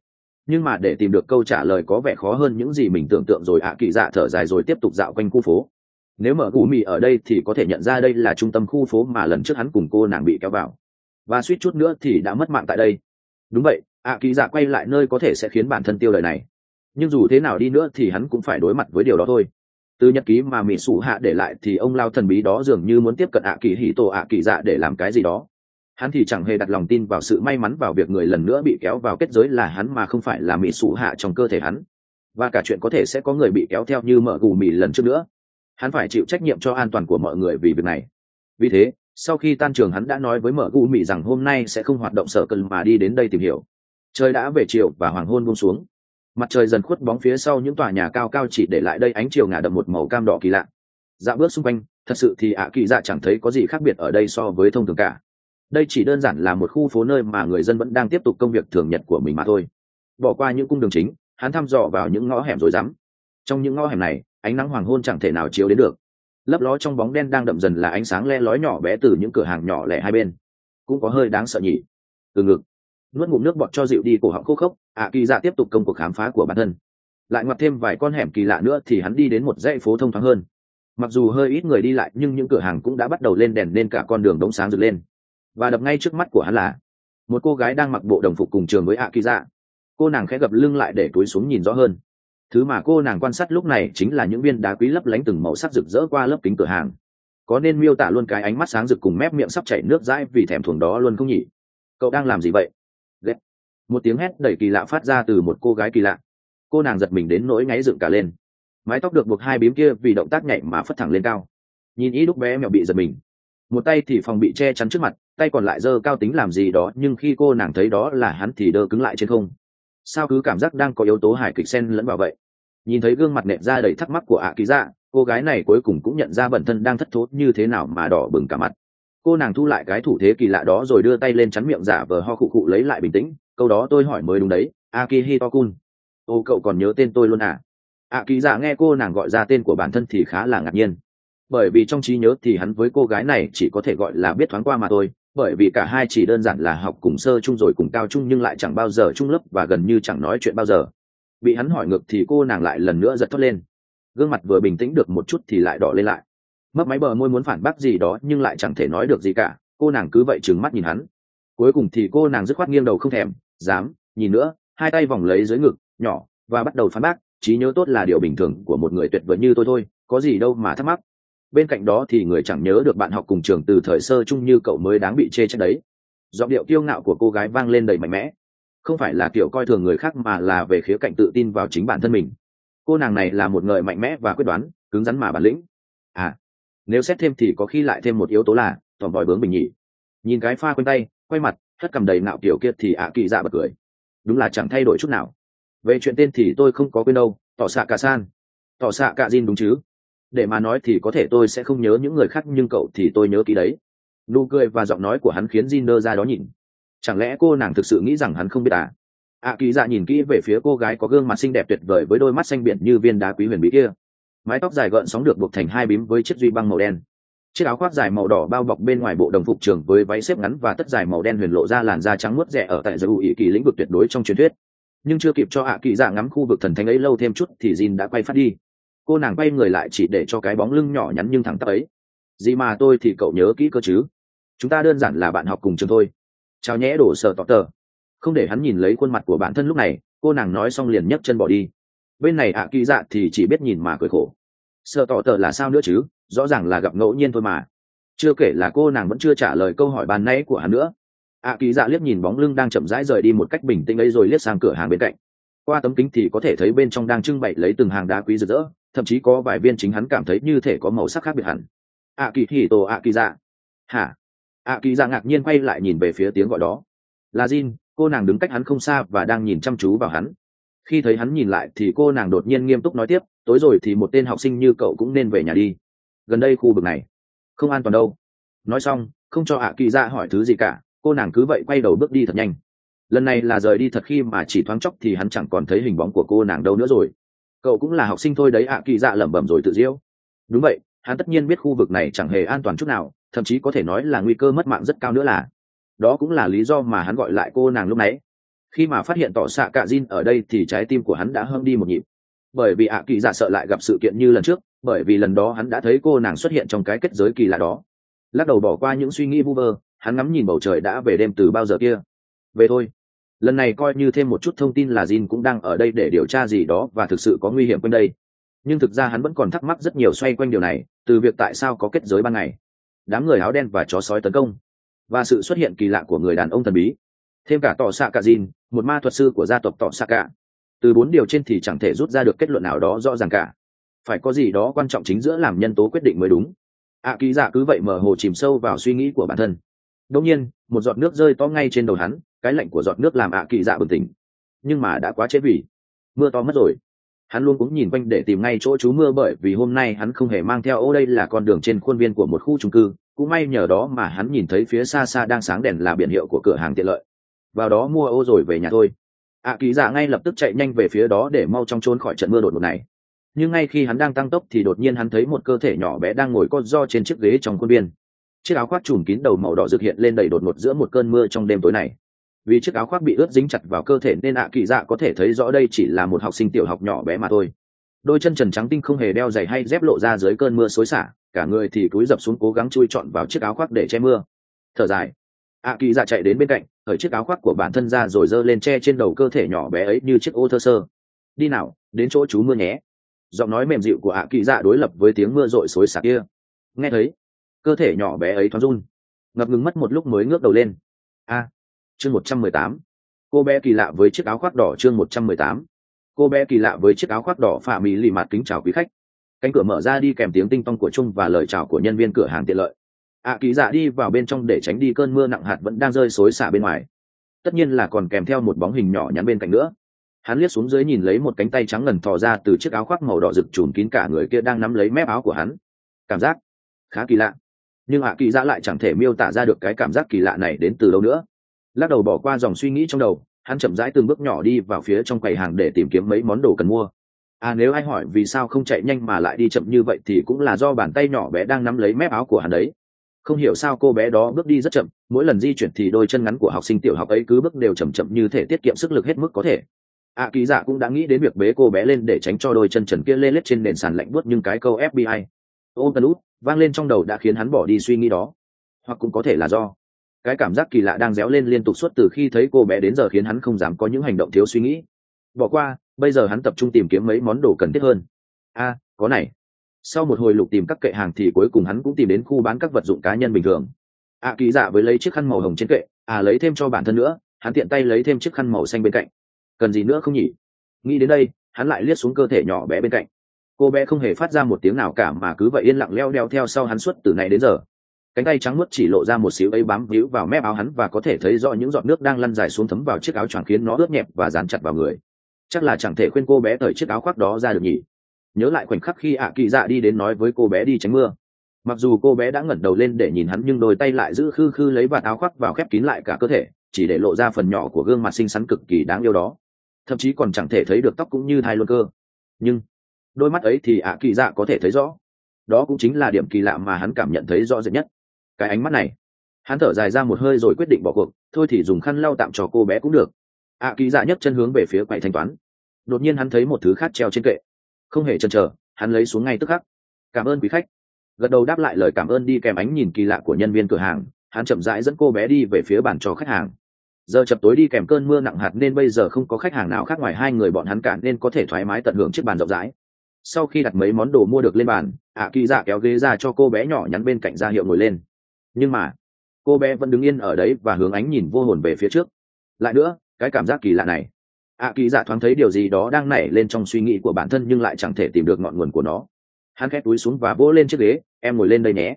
nhưng mà để tìm được câu trả lời có vẻ khó hơn những gì mình tưởng tượng rồi. Kỳ dạ thở dài rồi tiếp tục dạo quanh khu phố. Nếu mở gù mì ở đây thì có thể nhận ra đây là trung tâm khu phố mà lần trước hắn cùng cô nàng bị kéo vào, và suýt chút nữa thì đã mất mạng tại đây. Đúng vậy, Kỳ dạ quay lại nơi có thể sẽ khiến bản thân tiêu đời này, nhưng dù thế nào đi nữa thì hắn cũng phải đối mặt với điều đó thôi. Từ nhật ký mà mỹ sủ hạ để lại thì ông lao thần bí đó dường như muốn tiếp cận kỳ hỉ tổ kỳ dạ để làm cái gì đó. Hắn thì chẳng hề đặt lòng tin vào sự may mắn vào việc người lần nữa bị kéo vào kết giới là hắn mà không phải là mỹ sủ hạ trong cơ thể hắn, và cả chuyện có thể sẽ có người bị kéo theo như mở gù mì lần trước nữa. Hắn phải chịu trách nhiệm cho an toàn của mọi người vì việc này. Vì thế sau khi tan trường hắn đã nói với mở gù mì rằng hôm nay sẽ không hoạt động sở cần mà đi đến đây tìm hiểu. Trời đã về chiều và hoàng hôn buông xuống, mặt trời dần khuất bóng phía sau những tòa nhà cao cao, chỉ để lại đây ánh chiều ngả đậm một màu cam đỏ kỳ lạ. Dạo bước xung quanh, thật sự thì kỳ dạ chẳng thấy có gì khác biệt ở đây so với thông thường cả. Đây chỉ đơn giản là một khu phố nơi mà người dân vẫn đang tiếp tục công việc thường nhật của mình mà thôi. Bỏ qua những cung đường chính, hắn thăm dò vào những ngõ hẻm rối rắm. Trong những ngõ hẻm này, ánh nắng hoàng hôn chẳng thể nào chiếu đến được. Lấp ló trong bóng đen đang đậm dần là ánh sáng le lói nhỏ bé từ những cửa hàng nhỏ lẻ hai bên. Cũng có hơi đáng sợ nhỉ. Từ ngực nuốt ngụm nước bọt cho dịu đi cổ họng khô khốc, kỳ dạ tiếp tục công cuộc khám phá của bản thân. Lại ngoặt thêm vài con hẻm kỳ lạ nữa thì hắn đi đến một dãy phố thông thoáng hơn. Mặc dù hơi ít người đi lại nhưng những cửa hàng cũng đã bắt đầu lên đèn nên cả con đường đống sáng rực lên. Và đập ngay trước mắt của hắn là một cô gái đang mặc bộ đồng phục cùng trường với kỳ dạ. Cô nàng khẽ gập lưng lại để cúi xuống nhìn rõ hơn. Thứ mà cô nàng quan sát lúc này chính là những viên đá quý lấp lánh từng màu sắc rực rỡ qua lớp kính cửa hàng. Có nên miêu tả luôn cái ánh mắt sáng rực cùng mép miệng sắp chảy nước dãi vì thèm thuồng đó luôn không nhỉ? Cậu đang làm gì vậy? Ghét. Một tiếng hét đầy kỳ lạ phát ra từ một cô gái kỳ lạ. Cô nàng giật mình đến nỗi ngáy dựng cả lên. Mái tóc được buộc hai bím kia vì động tác nhảy mà phất thẳng lên cao. Nhìn ý đúc bé mèo bị giật mình. Một tay thì phòng bị che chắn trước mặt, tay còn lại giơ cao tính làm gì đó, nhưng khi cô nàng thấy đó là hắn thì đơ cứng lại trên không. Sao cứ cảm giác đang có yếu tố hài kịch xen lẫn vào vậy? Nhìn thấy gương mặt nện ra đầy thắc mắc của kỳ dạ, cô gái này cuối cùng cũng nhận ra bản thân đang thất thố như thế nào mà đỏ bừng cả mặt. Cô nàng thu lại cái thủ thế kỳ lạ đó rồi đưa tay lên chắn miệng giả vờ ho khụ khụ lấy lại bình tĩnh. Câu đó tôi hỏi mới đúng đấy, Akihito-kun. Ô, cậu còn nhớ tên tôi luôn à? Kỳ dạ nghe cô nàng gọi ra tên của bản thân thì khá là ngạc nhiên, bởi vì trong trí nhớ thì hắn với cô gái này chỉ có thể gọi là biết thoáng qua mà thôi, bởi vì cả hai chỉ đơn giản là học cùng sơ chung rồi cùng cao chung nhưng lại chẳng bao giờ chung lớp và gần như chẳng nói chuyện bao giờ. Bị hắn hỏi ngược thì cô nàng lại lần nữa giật thoát lên, gương mặt vừa bình tĩnh được một chút thì lại đỏ lên lại, mấp máy bờ môi muốn phản bác gì đó nhưng lại chẳng thể nói được gì cả. Cô nàng cứ vậy trừng mắt nhìn hắn. Cuối cùng thì cô nàng dứt khoát nghiêng đầu không thèm dám nhìn nữa, hai tay vòng lấy dưới ngực nhỏ và bắt đầu phản bác. Trí nhớ tốt là điều bình thường của một người tuyệt vời như tôi thôi, có gì đâu mà thắc mắc. Bên cạnh đó thì người chẳng nhớ được bạn học cùng trường từ thời sơ chung như cậu mới đáng bị chê trách đấy. Giọng điệu kiêu ngạo của cô gái vang lên đầy mạnh mẽ, không phải là kiểu coi thường người khác mà là về khía cạnh tự tin vào chính bản thân mình. Cô nàng này là một người mạnh mẽ và quyết đoán, cứng rắn mà bản lĩnh. Nếu xét thêm thì có khi lại thêm một yếu tố là tỏm vòi bướng bình nhỉ. Nhìn cái pha quanh tay quay mặt hất cằm đầy ngạo kiểu kia thì kỳ dạ bật cười. Đúng là chẳng thay đổi chút nào. Về chuyện tên thì tôi không có quên đâu, tỏ xạ cả san. Tỏ xạ cả Jin đúng chứ? Để mà nói thì có thể tôi sẽ không nhớ những người khác nhưng cậu thì tôi nhớ kỹ đấy. Nụ cười và giọng nói của hắn khiến Jin đơ ra đó nhìn. Chẳng lẽ cô nàng thực sự nghĩ rằng hắn không biết à? Kỳ dạ nhìn kỹ về phía cô gái có gương mặt xinh đẹp tuyệt vời với đôi mắt xanh biển như viên đá quý huyền bí kia. Mái tóc dài gợn sóng được buộc thành hai bím với chiếc duy băng màu đen. Chiếc áo khoác dài màu đỏ bao bọc bên ngoài bộ đồng phục trường với váy xếp ngắn và tất dài màu đen huyền lộ ra làn da trắng muốt rẻ ở tại giới ý kỳ lĩnh vực tuyệt đối trong truyền thuyết. Nhưng chưa kịp cho kỳ dạ ngắm khu vực thần thánh ấy lâu thêm chút thì Jin đã quay phát đi. Cô nàng quay người lại chỉ để cho cái bóng lưng nhỏ nhắn nhưng thẳng tắp ấy. Gì mà tôi thì cậu nhớ kỹ cơ chứ? Chúng ta đơn giản là bạn học cùng trường thôi. Chào nhé đổ sợ tỏ tờ. Không để hắn nhìn lấy khuôn mặt của bản thân lúc này, cô nàng nói xong liền nhấc chân bỏ đi. Bên này kỳ dạ thì chỉ biết nhìn mà cười khổ. Sợ tỏ tờ là sao nữa chứ, rõ ràng là gặp ngẫu nhiên thôi mà. Chưa kể là cô nàng vẫn chưa trả lời câu hỏi ban nãy của hắn nữa. Kỳ dạ liếc nhìn bóng lưng đang chậm rãi rời đi một cách bình tĩnh ấy rồi liếc sang cửa hàng bên cạnh. Qua tấm kính thì có thể thấy bên trong đang trưng bày lấy từng hàng đá quý rực rỡ, thậm chí có vài viên chính hắn cảm thấy như thể có màu sắc khác biệt hẳn. Kỳ dạ. Hả? Kỳ dạ ngạc nhiên quay lại nhìn về phía tiếng gọi đó. Là Jin. Cô nàng đứng cách hắn không xa và đang nhìn chăm chú vào hắn. Khi thấy hắn nhìn lại thì cô nàng đột nhiên nghiêm túc nói tiếp, tối rồi thì một tên học sinh như cậu cũng nên về nhà đi. Gần đây khu vực này không an toàn đâu. Nói xong không cho kỳ dạ hỏi thứ gì cả, cô nàng cứ vậy quay đầu bước đi thật nhanh. Lần này là rời đi thật khi mà chỉ thoáng chốc thì hắn chẳng còn thấy hình bóng của cô nàng đâu nữa rồi. Cậu cũng là học sinh thôi đấy, kỳ dạ lẩm bẩm rồi tự diễu. Đúng vậy, hắn tất nhiên biết khu vực này chẳng hề an toàn chút nào, thậm chí có thể nói là nguy cơ mất mạng rất cao nữa là. Đó cũng là lý do mà hắn gọi lại cô nàng lúc nãy. Khi mà phát hiện tỏ xạ cạ Jin ở đây thì trái tim của hắn đã hơn đi một nhịp, bởi vì ạ kỳ dạ sợ lại gặp sự kiện như lần trước, bởi vì lần đó hắn đã thấy cô nàng xuất hiện trong cái kết giới kỳ lạ đó. Lắc đầu bỏ qua những suy nghĩ vu vơ, hắn ngắm nhìn bầu trời đã về đêm từ bao giờ kia. Về thôi, lần này coi như thêm một chút thông tin là Jin cũng đang ở đây để điều tra gì đó và thực sự có nguy hiểm quanh đây. Nhưng thực ra hắn vẫn còn thắc mắc rất nhiều xoay quanh điều này, từ việc tại sao có kết giới ban ngày, đám người áo đen và chó sói tấn công, và sự xuất hiện kỳ lạ của người đàn ông thần bí, thêm cả tỏ xạ cạ Jin, một ma thuật sư của gia tộc tỏ xạ cạ. Từ 4 điều trên thì chẳng thể rút ra được kết luận nào đó rõ ràng cả, phải có gì đó quan trọng chính giữa làm nhân tố quyết định mới đúng. Kỳ dạ cứ vậy mờ hồ chìm sâu vào suy nghĩ của bản thân. Đột nhiên một giọt nước rơi to ngay trên đầu hắn, cái lạnh của giọt nước làm kỳ dạ bừng tỉnh, nhưng mà đã quá trễ vì mưa to mất rồi. Hắn luôn cũng nhìn quanh để tìm ngay chỗ trú mưa, bởi vì hôm nay hắn không hề mang theo ô. Đây là con đường trên khuôn viên của một khu chung cư, cũng may nhờ đó mà hắn nhìn thấy phía xa xa đang sáng đèn là biển hiệu của cửa hàng tiện lợi. Vào đó mua ô rồi về nhà thôi. Kỳ dạ ngay lập tức chạy nhanh về phía đó để mau chóng trốn khỏi trận mưa đột ngột này. Nhưng ngay khi hắn đang tăng tốc thì đột nhiên hắn thấy một cơ thể nhỏ bé đang ngồi co ro trên chiếc ghế trong khuôn viên. Chiếc áo khoác trùm kín đầu màu đỏ rực hiện lên đầy đột ngột giữa một cơn mưa trong đêm tối này. Vì chiếc áo khoác bị ướt dính chặt vào cơ thể nên kỳ dạ có thể thấy rõ đây chỉ là một học sinh tiểu học nhỏ bé mà thôi. Đôi chân trần trắng tinh không hề đeo giày hay dép lộ ra dưới cơn mưa xối xả, cả người thì cúi dập xuống cố gắng chui trọn vào chiếc áo khoác để che mưa. Thở dài, kỳ dạ chạy đến bên cạnh, cởi chiếc áo khoác của bản thân ra rồi giơ lên che trên đầu cơ thể nhỏ bé ấy như chiếc ô thơ sơ. Đi nào, đến chỗ chú mưa nhé. Giọng nói mềm dịu của kỳ dạ đối lập với tiếng mưa rội xối xả kia. Nghe thấy, cơ thể nhỏ bé ấy thoáng run, ngập ngừng mất một lúc mới ngước đầu lên. Chương 118. Cô bé kỳ lạ với chiếc áo khoác đỏ. Chương 118. Cô bé kỳ lạ với chiếc áo khoác đỏ. Phạm Mỹ lì mặt kính chào quý khách. Cánh cửa mở ra đi kèm tiếng tinh tong của Trung và lời chào của nhân viên cửa hàng tiện lợi. Kỳ dạ đi vào bên trong để tránh đi cơn mưa nặng hạt vẫn đang rơi xối xả bên ngoài. Tất nhiên là còn kèm theo một bóng hình nhỏ nhắn bên cạnh nữa. Hắn liếc xuống dưới nhìn lấy một cánh tay trắng ngần thò ra từ chiếc áo khoác màu đỏ rực trùm kín cả người kia đang nắm lấy mép áo của hắn. Cảm giác khá kỳ lạ, nhưng kỳ dạ lại chẳng thể miêu tả ra được cái cảm giác kỳ lạ này đến từ đâu nữa. Lắc đầu bỏ qua dòng suy nghĩ trong đầu, hắn chậm rãi từng bước nhỏ đi vào phía trong quầy hàng để tìm kiếm mấy món đồ cần mua. Nếu ai hỏi vì sao không chạy nhanh mà lại đi chậm như vậy thì cũng là do bàn tay nhỏ bé đang nắm lấy mép áo của hắn đấy. Không hiểu sao cô bé đó bước đi rất chậm, mỗi lần di chuyển thì đôi chân ngắn của học sinh tiểu học ấy cứ bước đều chậm chậm như thể tiết kiệm sức lực hết mức có thể. Kỳ dạ cũng đã nghĩ đến việc bế cô bé lên để tránh cho đôi chân trần kia lê lết trên nền sàn lạnh buốt, nhưng cái câu FBI ôm tần út vang lên trong đầu đã khiến hắn bỏ đi suy nghĩ đó. Hoặc cũng có thể là do cái cảm giác kỳ lạ đang réo lên liên tục suốt từ khi thấy cô bé đến giờ khiến hắn không dám có những hành động thiếu suy nghĩ. Bỏ qua, bây giờ hắn tập trung tìm kiếm mấy món đồ cần thiết hơn. Có này. Sau một hồi lục tìm các kệ hàng thì cuối cùng hắn cũng tìm đến khu bán các vật dụng cá nhân bình thường. Kỳ dạ với lấy chiếc khăn màu hồng trên kệ, lấy thêm cho bản thân nữa, hắn tiện tay lấy thêm chiếc khăn màu xanh bên cạnh. Cần gì nữa không nhỉ? Nghĩ đến đây, hắn lại liếc xuống cơ thể nhỏ bé bên cạnh. Cô bé không hề phát ra một tiếng nào cả mà cứ vậy yên lặng leo đeo theo sau hắn suốt từ nay đến giờ. Cánh tay trắng muốt chỉ lộ ra một xíu ấy bám víu vào mép áo hắn và có thể thấy rõ những giọt nước đang lăn dài xuống thấm vào chiếc áo choàng khiến nó ướt nhẹp và dán chặt vào người. Chắc là chẳng thể khuyên cô bé cởi chiếc áo khoác đó ra được nhỉ. Nhớ lại khoảnh khắc khi kỳ dạ đi đến nói với cô bé đi tránh mưa. Mặc dù cô bé đã ngẩng đầu lên để nhìn hắn nhưng đôi tay lại giữ khư khư lấy vạt áo khoác vào khép kín lại cả cơ thể, chỉ để lộ ra phần nhỏ của gương mặt xinh xắn cực kỳ đáng yêu đó. Thậm chí còn chẳng thể thấy được tóc cũng như thai luôn cơ. Nhưng đôi mắt ấy thì kỳ dạ có thể thấy rõ. Đó cũng chính là điểm kỳ lạ mà hắn cảm nhận thấy rõ rệt nhất. Cái ánh mắt này. Hắn thở dài ra một hơi rồi quyết định bỏ cuộc, thôi thì dùng khăn lau tạm cho cô bé cũng được. Kỳ dạ nhấc chân hướng về phía quầy thanh toán. Đột nhiên hắn thấy một thứ khác treo trên kệ. Không hề chần chờ, hắn lấy xuống ngay tức khắc. Cảm ơn quý khách. Gật đầu đáp lại lời cảm ơn đi kèm ánh nhìn kỳ lạ của nhân viên cửa hàng, hắn chậm rãi dẫn cô bé đi về phía bàn cho khách hàng. Giờ chập tối đi kèm cơn mưa nặng hạt nên bây giờ không có khách hàng nào khác ngoài hai người bọn hắn cả nên có thể thoải mái tận hưởng chiếc bàn rộng rãi. Sau khi đặt mấy món đồ mua được lên bàn, kỳ dạ kéo ghế ra cho cô bé nhỏ nhắn bên cạnh ra hiệu ngồi lên. Nhưng mà cô bé vẫn đứng yên ở đấy và hướng ánh nhìn vô hồn về phía trước. Lại nữa, cái cảm giác kỳ lạ này. Kỳ dạ thoáng thấy điều gì đó đang nảy lên trong suy nghĩ của bản thân nhưng lại chẳng thể tìm được ngọn nguồn của nó. Hắn khép túi xuống và vỗ lên chiếc ghế. Em ngồi lên đây nhé.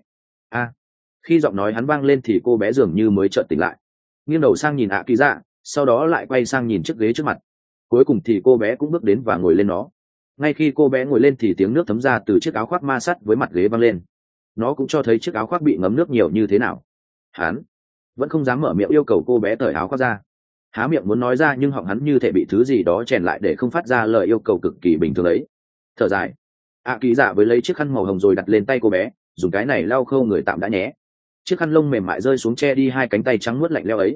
Khi giọng nói hắn vang lên thì cô bé dường như mới chợt tỉnh lại, nghiêng đầu sang nhìn kỳ dạ, sau đó lại quay sang nhìn chiếc ghế trước mặt. Cuối cùng thì cô bé cũng bước đến và ngồi lên nó. Ngay khi cô bé ngồi lên thì tiếng nước thấm ra từ chiếc áo khoác ma sát với mặt ghế vang lên. Nó cũng cho thấy chiếc áo khoác bị ngấm nước nhiều như thế nào. Hắn vẫn không dám mở miệng yêu cầu cô bé cởi áo khoác ra. Há miệng muốn nói ra nhưng họng hắn như thể bị thứ gì đó chèn lại để không phát ra lời yêu cầu cực kỳ bình thường ấy. Thở dài, kỳ dạ với lấy chiếc khăn màu hồng rồi đặt lên tay cô bé, dùng cái này lau khô người tạm đã nhé. Chiếc khăn lông mềm mại rơi xuống che đi hai cánh tay trắng muốt lạnh lẽo ấy.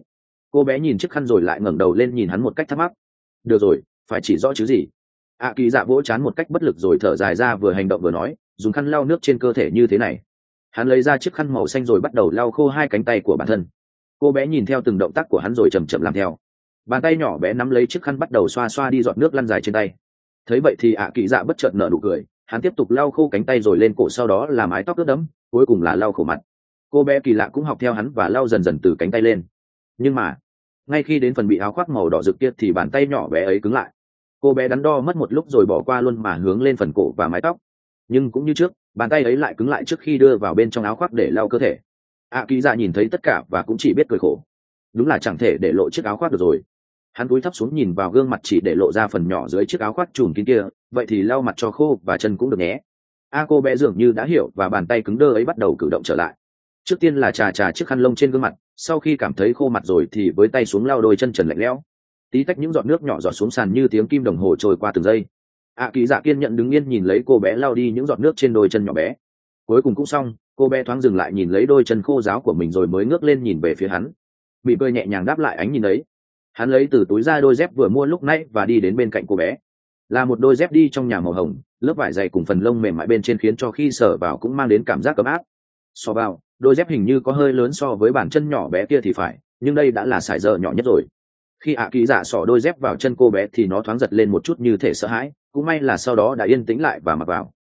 Cô bé nhìn chiếc khăn rồi lại ngẩng đầu lên nhìn hắn một cách thắc mắc. Được rồi, phải chỉ rõ chứ gì. Kỳ dạ vỗ chán một cách bất lực rồi thở dài ra, vừa hành động vừa nói, dùng khăn lau nước trên cơ thể như thế này. Hắn lấy ra chiếc khăn màu xanh rồi bắt đầu lau khô hai cánh tay của bản thân. Cô bé nhìn theo từng động tác của hắn rồi chậm chậm làm theo. Bàn tay nhỏ bé nắm lấy chiếc khăn bắt đầu xoa xoa đi giọt nước lăn dài trên tay. Thấy vậy thì kỳ dạ bất chợt nở nụ cười, hắn tiếp tục lau khô cánh tay rồi lên cổ, sau đó là mái tóc ướt đẫm, cuối cùng là lau khổ mặt. Cô bé kỳ lạ cũng học theo hắn và lau dần dần từ cánh tay lên. Nhưng mà ngay khi đến phần bị áo khoác màu đỏ rực kia thì bàn tay nhỏ bé ấy cứng lại. Cô bé đắn đo mất một lúc rồi bỏ qua luôn mà hướng lên phần cổ và mái tóc. Nhưng cũng như trước, bàn tay ấy lại cứng lại trước khi đưa vào bên trong áo khoác để lau cơ thể. Kỳ dạ nhìn thấy tất cả và cũng chỉ biết cười khổ. Đúng là chẳng thể để lộ chiếc áo khoác được rồi. Hắn cúi thấp xuống nhìn vào gương mặt chỉ để lộ ra phần nhỏ dưới chiếc áo khoác trùm kín kia. Vậy thì lau mặt cho khô và chân cũng được nhé. Cô bé dường như đã hiểu và bàn tay cứng đơ ấy bắt đầu cử động trở lại. Trước tiên là chà chiếc khăn lông trên gương mặt, sau khi cảm thấy khô mặt rồi thì với tay xuống lau đôi chân trần lạnh lẽo. Tí tách những giọt nước nhỏ giọt xuống sàn như tiếng kim đồng hồ trôi qua từng giây. Kỳ dạ kiên nhận đứng yên nhìn lấy cô bé lau đi những giọt nước trên đôi chân nhỏ bé. Cuối cùng cũng xong, cô bé thoáng dừng lại nhìn lấy đôi chân khô ráo của mình rồi mới ngước lên nhìn về phía hắn. Mỉm cười nhẹ nhàng đáp lại ánh nhìn ấy. Hắn lấy từ túi ra đôi dép vừa mua lúc nãy và đi đến bên cạnh cô bé. Là một đôi dép đi trong nhà màu hồng, lớp vải dày cùng phần lông mềm mại bên trên khiến cho khi sờ vào cũng mang đến cảm giác ấm áp. So vào, đôi dép hình như có hơi lớn so với bàn chân nhỏ bé kia thì phải, nhưng đây đã là size giờ nhỏ nhất rồi. Khi kỳ dạ xỏ đôi dép vào chân cô bé thì nó thoáng giật lên một chút như thể sợ hãi, cũng may là sau đó đã yên tĩnh lại và mặc vào.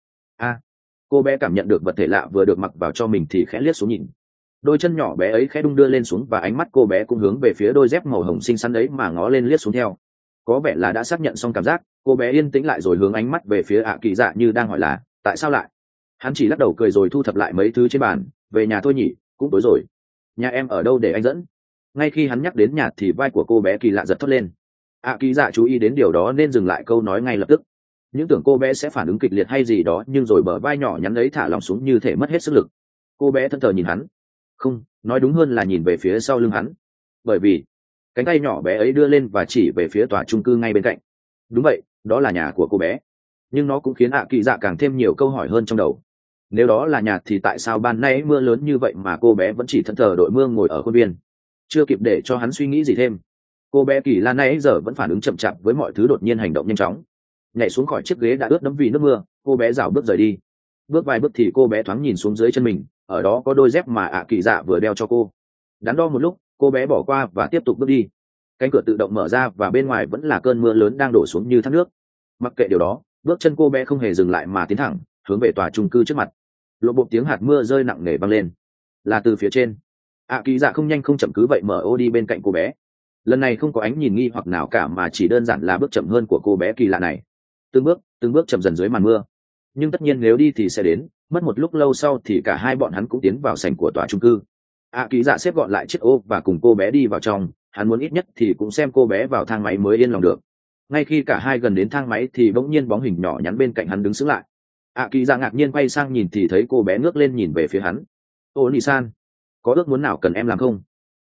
Cô bé cảm nhận được vật thể lạ vừa được mặc vào cho mình thì khẽ liếc xuống nhìn. Đôi chân nhỏ bé ấy khẽ đung đưa lên xuống và ánh mắt cô bé cũng hướng về phía đôi dép màu hồng xinh xắn ấy mà ngó lên liếc xuống theo. Có vẻ là đã xác nhận xong cảm giác, cô bé yên tĩnh lại rồi hướng ánh mắt về phía kỳ dạ như đang hỏi là tại sao lại. Hắn chỉ lắc đầu cười rồi thu thập lại mấy thứ trên bàn. Về nhà thôi nhỉ, cũng tối rồi. Nhà em ở đâu để anh dẫn? Ngay khi hắn nhắc đến nhà thì vai của cô bé kỳ lạ giật thót lên. Kỳ dạ chú ý đến điều đó nên dừng lại câu nói ngay lập tức. Những tưởng cô bé sẽ phản ứng kịch liệt hay gì đó, nhưng rồi bờ vai nhỏ nhắn ấy thả lỏng xuống như thể mất hết sức lực. Cô bé thẫn thờ nhìn hắn. Không, nói đúng hơn là nhìn về phía sau lưng hắn. Bởi vì cánh tay nhỏ bé ấy đưa lên và chỉ về phía tòa chung cư ngay bên cạnh. Đúng vậy, đó là nhà của cô bé. Nhưng nó cũng khiến kỳ dạ càng thêm nhiều câu hỏi hơn trong đầu. Nếu đó là nhà thì tại sao ban nay mưa lớn như vậy mà cô bé vẫn chỉ thẫn thờ đội mưa ngồi ở khuôn viên? Chưa kịp để cho hắn suy nghĩ gì thêm, cô bé kỳ lan nay giờ vẫn phản ứng chậm chạp với mọi thứ, đột nhiên hành động nhanh chóng. Nhảy xuống khỏi chiếc ghế đã ướt đẫm vì nước mưa, cô bé rảo bước rời đi. Bước vài bước thì cô bé thoáng nhìn xuống dưới chân mình, ở đó có đôi dép mà kỳ dạ vừa đeo cho cô. Đắn đo một lúc, cô bé bỏ qua và tiếp tục bước đi. Cánh cửa tự động mở ra và bên ngoài vẫn là cơn mưa lớn đang đổ xuống như thác nước. Mặc kệ điều đó, bước chân cô bé không hề dừng lại mà tiến thẳng hướng về tòa chung cư trước mặt. Lộ bộ tiếng hạt mưa rơi nặng nề vang lên, là từ phía trên. Kỳ dạ không nhanh không chậm cứ vậy mở ô đi bên cạnh cô bé. Lần này không có ánh nhìn nghi hoặc nào cả mà chỉ đơn giản là bước chậm hơn của cô bé kỳ lạ này. Từng bước chậm dần dưới màn mưa. Nhưng tất nhiên nếu đi thì sẽ đến. Mất một lúc lâu sau thì cả hai bọn hắn cũng tiến vào sảnh của tòa chung cư. Kỳ dạ xếp gọn lại chiếc ô và cùng cô bé đi vào trong. Hắn muốn ít nhất thì cũng xem cô bé vào thang máy mới yên lòng được. Ngay khi cả hai gần đến thang máy thì bỗng nhiên bóng hình nhỏ nhắn bên cạnh hắn đứng sững lại. Kỳ dạ ngạc nhiên quay sang nhìn thì thấy cô bé ngước lên nhìn về phía hắn. Ô nị san, có ước muốn nào cần em làm không?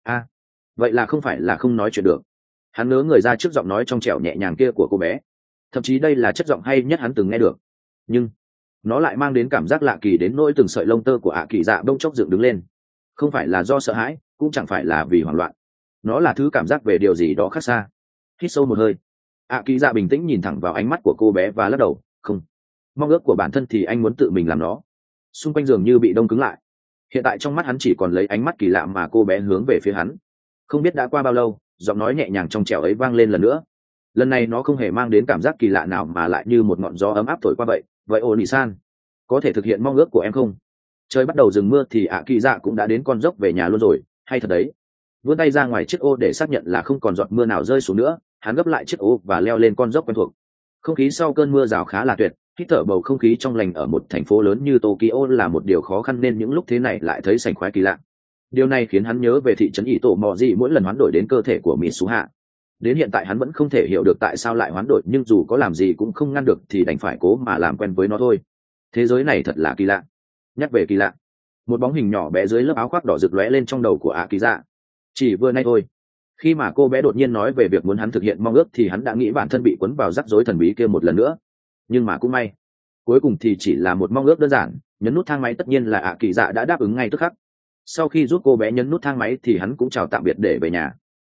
Vậy là không phải là không nói chuyện được. Hắn ngớ người ra trước giọng nói trong trẻo nhẹ nhàng kia của cô bé. Thậm chí đây là chất giọng hay nhất hắn từng nghe được. Nhưng nó lại mang đến cảm giác lạ kỳ đến nỗi từng sợi lông tơ của kỳ dạ bỗng chốc dựng đứng lên. Không phải là do sợ hãi, cũng chẳng phải là vì hoảng loạn. Nó là thứ cảm giác về điều gì đó khác xa. Hít sâu một hơi, kỳ dạ bình tĩnh nhìn thẳng vào ánh mắt của cô bé và lắc đầu. Không, mong ước của bản thân thì anh muốn tự mình làm nó. Xung quanh dường như bị đông cứng lại. Hiện tại trong mắt hắn chỉ còn lấy ánh mắt kỳ lạ mà cô bé hướng về phía hắn. Không biết đã qua bao lâu, giọng nói nhẹ nhàng trong trẻo ấy vang lên lần nữa. Lần này nó không hề mang đến cảm giác kỳ lạ nào mà lại như một ngọn gió ấm áp thổi qua vậy. Vậy ô nị san, có thể thực hiện mong ước của em không? Trời bắt đầu dừng mưa thì kỳ dạ cũng đã đến con dốc về nhà luôn rồi. Hay thật đấy. Vươn tay ra ngoài chiếc ô để xác nhận là không còn giọt mưa nào rơi xuống nữa, hắn gấp lại chiếc ô và leo lên con dốc quen thuộc. Không khí sau cơn mưa rào khá là tuyệt. Hít thở bầu không khí trong lành ở một thành phố lớn như Tokyo là một điều khó khăn, nên những lúc thế này lại thấy sảng khoái kỳ lạ. Điều này khiến hắn nhớ về thị trấn ỷ tổ mò gì mỗi lần hoán đổi đến cơ thể của Mitsuha. Đến hiện tại hắn vẫn không thể hiểu được tại sao lại hoán đổi, nhưng dù có làm gì cũng không ngăn được thì đành phải cố mà làm quen với nó thôi. Thế giới này thật là kỳ lạ. Nhắc về kỳ lạ, một bóng hình nhỏ bé dưới lớp áo khoác đỏ rực lóe lên trong đầu của Akiza. Chỉ vừa nay thôi, khi mà cô bé đột nhiên nói về việc muốn hắn thực hiện mong ước thì hắn đã nghĩ bản thân bị cuốn vào rắc rối thần bí kia một lần nữa. Nhưng mà cũng may, cuối cùng thì chỉ là một mong ước đơn giản, nhấn nút thang máy. Tất nhiên là Akiza đã đáp ứng ngay tức khắc. Sau khi giúp cô bé nhấn nút thang máy thì hắn cũng chào tạm biệt để về nhà.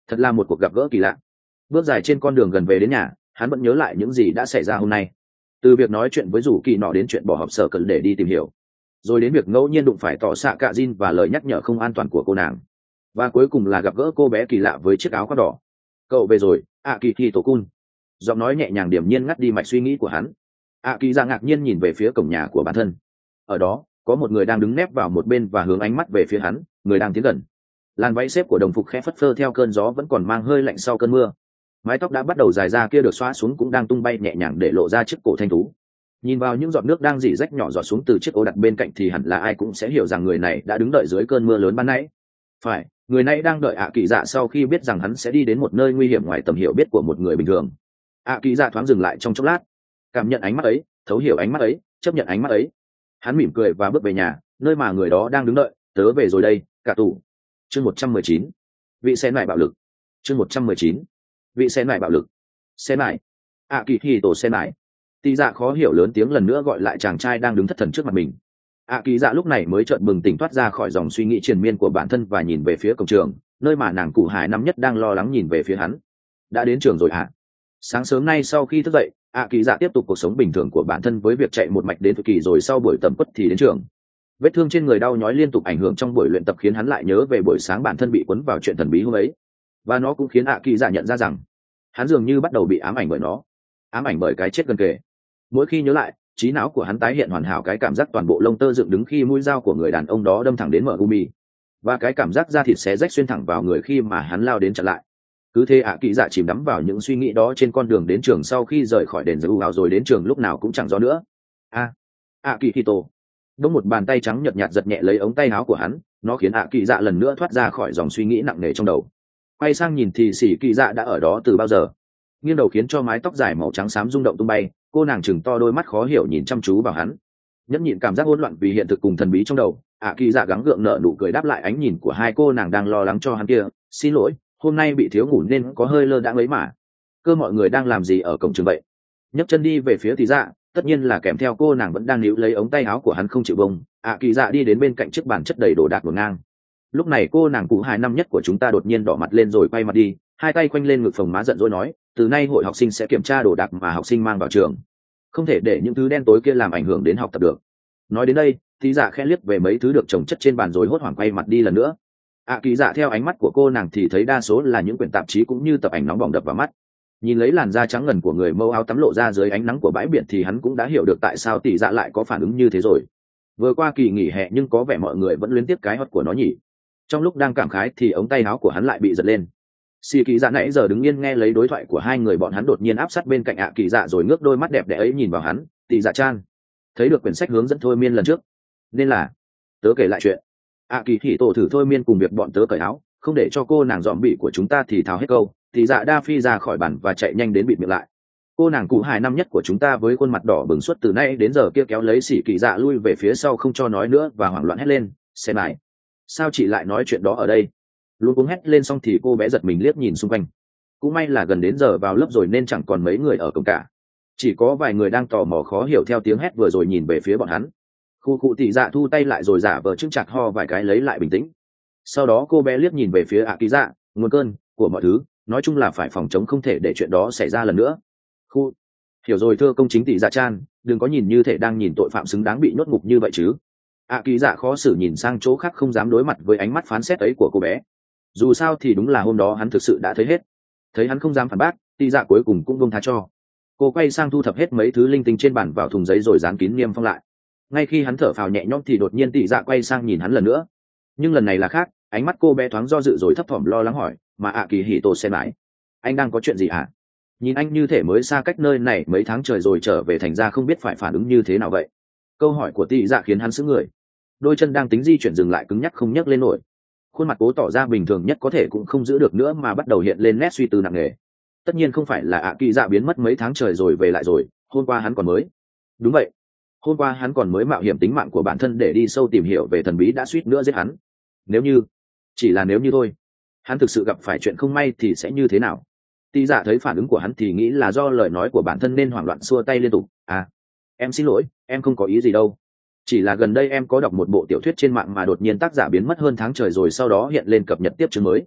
Thật là một cuộc gặp gỡ kỳ lạ. Bước dài trên con đường gần về đến nhà, hắn vẫn nhớ lại những gì đã xảy ra hôm nay, từ việc nói chuyện với rủ kỳ nọ đến chuyện bỏ học sở cần để đi tìm hiểu, rồi đến việc ngẫu nhiên đụng phải tỏ xạ cạ Jin và lời nhắc nhở không an toàn của cô nàng, và cuối cùng là gặp gỡ cô bé kỳ lạ với chiếc áo khoác đỏ. Cậu về rồi, ạ kỳ thì tổ cun. Giọng nói nhẹ nhàng điềm nhiên ngắt đi mạch suy nghĩ của hắn. ạ kỳ ra ngạc nhiên nhìn về phía cổng nhà của bản thân. Ở đó có một người đang đứng nép vào một bên và hướng ánh mắt về phía hắn, người đang tiến gần. Làn váy xếp của đồng phục khẽ phất phơ theo cơn gió vẫn còn mang hơi lạnh sau cơn mưa. Mái tóc đã bắt đầu dài ra kia được xóa xuống cũng đang tung bay nhẹ nhàng để lộ ra chiếc cổ thanh tú. Nhìn vào những giọt nước đang rỉ rách nhỏ giọt xuống từ chiếc ô đặt bên cạnh thì hẳn là ai cũng sẽ hiểu rằng người này đã đứng đợi dưới cơn mưa lớn ban nãy. Phải, người này đang đợi ạ kỳ dạ sau khi biết rằng hắn sẽ đi đến một nơi nguy hiểm ngoài tầm hiểu biết của một người bình thường. ạ kỳ dạ thoáng dừng lại trong chốc lát, cảm nhận ánh mắt ấy, thấu hiểu ánh mắt ấy, chấp nhận ánh mắt ấy. Hắn mỉm cười và bước về nhà, nơi mà người đó đang đứng đợi. Tớ về rồi đây, cả tù. Chương 119. Vị xe nải bạo lực. Chương 119. Vị xe nải bạo lực. Xe nải. ạ kỳ thì tổ xe nải. Tì dạ khó hiểu lớn tiếng lần nữa gọi lại chàng trai đang đứng thất thần trước mặt mình. ạ kỳ dạ lúc này mới chợt bừng tỉnh thoát ra khỏi dòng suy nghĩ triền miên của bản thân và nhìn về phía cổng trường, nơi mà nàng cụ hải năm nhất đang lo lắng nhìn về phía hắn. Đã đến trường rồi hả? Sáng sớm nay sau khi thức dậy, ạ kỳ dạ tiếp tục cuộc sống bình thường của bản thân với việc chạy một mạch đến thời kỳ, rồi sau buổi tầm quất thì đến trường. Vết thương trên người đau nhói liên tục ảnh hưởng trong buổi luyện tập khiến hắn lại nhớ về buổi sáng bản thân bị cuốn vào chuyện thần bí hôm ấy, và nó cũng khiến ạ kỳ dạ nhận ra rằng hắn dường như bắt đầu bị ám ảnh bởi nó, ám ảnh bởi cái chết gần kề. Mỗi khi nhớ lại, trí não của hắn tái hiện hoàn hảo cái cảm giác toàn bộ lông tơ dựng đứng khi mũi dao của người đàn ông đó đâm thẳng đến mở gumi, và cái cảm giác da thịt xé rách xuyên thẳng vào người khi mà hắn lao đến chặn lại. Cứ thế ạ kỳ dạ chìm đắm vào những suy nghĩ đó trên con đường đến trường sau khi rời khỏi đền dầu áo, rồi đến trường lúc nào cũng chẳng rõ nữa. ạ kỳ hito. Đông một bàn tay trắng nhợt nhạt giật nhẹ lấy ống tay áo của hắn, nó khiến ạ kỳ dạ lần nữa thoát ra khỏi dòng suy nghĩ nặng nề trong đầu. Quay sang nhìn thì xỉ kỳ dạ đã ở đó từ bao giờ. Nghiêng đầu khiến cho mái tóc dài màu trắng xám rung động tung bay, cô nàng chừng to đôi mắt khó hiểu nhìn chăm chú vào hắn. Nhẫn nhịn cảm giác hỗn loạn vì hiện thực cùng thần bí trong đầu, ạ kỳ dạ gắng gượng nở nụ cười đáp lại ánh nhìn của hai cô nàng đang lo lắng cho hắn kia. Xin lỗi, hôm nay bị thiếu ngủ nên có hơi lơ đãng ấy mà. Cơ mọi người đang làm gì ở cổng trường vậy? Nhấc chân đi về phía thì dạ, tất nhiên là kèm theo cô nàng vẫn đang níu lấy ống tay áo của hắn không chịu bông. ạ kỳ dạ đi đến bên cạnh chiếc bàn chất đầy đồ đạc ngổn ngang. Lúc này cô nàng cụ hai năm nhất của chúng ta đột nhiên đỏ mặt lên rồi quay mặt đi, hai tay quanh lên ngực phồng má giận dỗi nói, từ nay hội học sinh sẽ kiểm tra đồ đạc mà học sinh mang vào trường, không thể để những thứ đen tối kia làm ảnh hưởng đến học tập được. Nói đến đây thì dạ khẽ liếc về mấy thứ được chồng chất trên bàn rồi hốt hoảng quay mặt đi lần nữa. ạ kỳ dạ theo ánh mắt của cô nàng thì thấy đa số là những quyển tạp chí cũng như tập ảnh nóng bỏng đập vào mắt. Nhìn lấy làn da trắng ngần của người mâu áo tắm lộ ra dưới ánh nắng của bãi biển thì hắn cũng đã hiểu được tại sao tỷ dạ lại có phản ứng như thế rồi. Vừa qua kỳ nghỉ hè nhưng có vẻ mọi người vẫn luyến tiếc cái hót của nó nhỉ. Trong lúc đang cảm khái thì ống tay áo của hắn lại bị giật lên. Xì kỳ dạ nãy giờ đứng yên nghe lấy đối thoại của hai người bọn hắn đột nhiên áp sát bên cạnh ạ kỳ dạ rồi ngước đôi mắt đẹp đẽ ấy nhìn vào hắn. Tỷ dạ chan, thấy được quyển sách hướng dẫn thôi miên lần trước nên là tớ kể lại chuyện. ạ kỳ thì tổ thử thôi miên cùng việc bọn tớ cởi áo, không để cho cô nàng dòm bị của chúng ta thì thào hết câu. Tỷ dạ đa phi ra khỏi bàn và chạy nhanh đến bịt miệng lại. Cô nàng cụ hài năm nhất của chúng ta với khuôn mặt đỏ bừng suốt từ nay đến giờ kia kéo lấy xỉ kỳ dạ lui về phía sau không cho nói nữa và hoảng loạn hét lên, xem lại, sao chị lại nói chuyện đó ở đây? Luôn cuống hét lên xong thì cô bé giật mình liếc nhìn xung quanh. Cũng may là gần đến giờ vào lớp rồi nên chẳng còn mấy người ở cổng cả, chỉ có vài người đang tò mò khó hiểu theo tiếng hét vừa rồi nhìn về phía bọn hắn. Khu cụ tỷ dạ thu tay lại rồi giả vờ chững chạc ho vài cái lấy lại bình tĩnh. Sau đó cô bé liếc nhìn về phía ạ kỳ dạ, nguồn cơn của mọi thứ, nói chung là phải phòng chống không thể để chuyện đó xảy ra lần nữa. Khu hiểu rồi thưa công chính tỷ dạ chan, đừng có nhìn như thể đang nhìn tội phạm xứng đáng bị nhốt ngục như vậy chứ. ạ kỳ dạ khó xử nhìn sang chỗ khác không dám đối mặt với ánh mắt phán xét ấy của cô bé. Dù sao thì đúng là hôm đó hắn thực sự đã thấy hết. Thấy hắn không dám phản bác, tỷ dạ cuối cùng cũng buông tha cho. Cô quay sang thu thập hết mấy thứ linh tinh trên bàn vào thùng giấy rồi dán kín niêm phong lại. Ngay khi hắn thở phào nhẹ nhõm thì đột nhiên tỷ dạ quay sang nhìn hắn lần nữa. Nhưng lần này là khác, ánh mắt cô bé thoáng do dự rồi thấp thỏm lo lắng hỏi, mà ạ kỳ hỉ tổ xem lại, anh đang có chuyện gì hả? Nhìn anh như thể mới xa cách nơi này mấy tháng trời rồi trở về thành ra không biết phải phản ứng như thế nào vậy. Câu hỏi của tỷ dạ khiến hắn sững người, đôi chân đang tính di chuyển dừng lại cứng nhắc không nhấc lên nổi. Khuôn mặt cố tỏ ra bình thường nhất có thể cũng không giữ được nữa mà bắt đầu hiện lên nét suy tư nặng nề. Tất nhiên không phải là ạ kỳ dạ biến mất mấy tháng trời rồi về lại rồi, hôm qua hắn còn mới. Đúng vậy, hôm qua hắn còn mới mạo hiểm tính mạng của bản thân để đi sâu tìm hiểu về thần bí đã suýt nữa giết hắn. Nếu như, chỉ là nếu như thôi, hắn thực sự gặp phải chuyện không may thì sẽ như thế nào? Tỷ dạ thấy phản ứng của hắn thì nghĩ là do lời nói của bản thân nên hoảng loạn xua tay liên tục. Em xin lỗi, em không có ý gì đâu. Chỉ là gần đây em có đọc một bộ tiểu thuyết trên mạng mà đột nhiên tác giả biến mất hơn tháng trời rồi sau đó hiện lên cập nhật tiếp chương mới.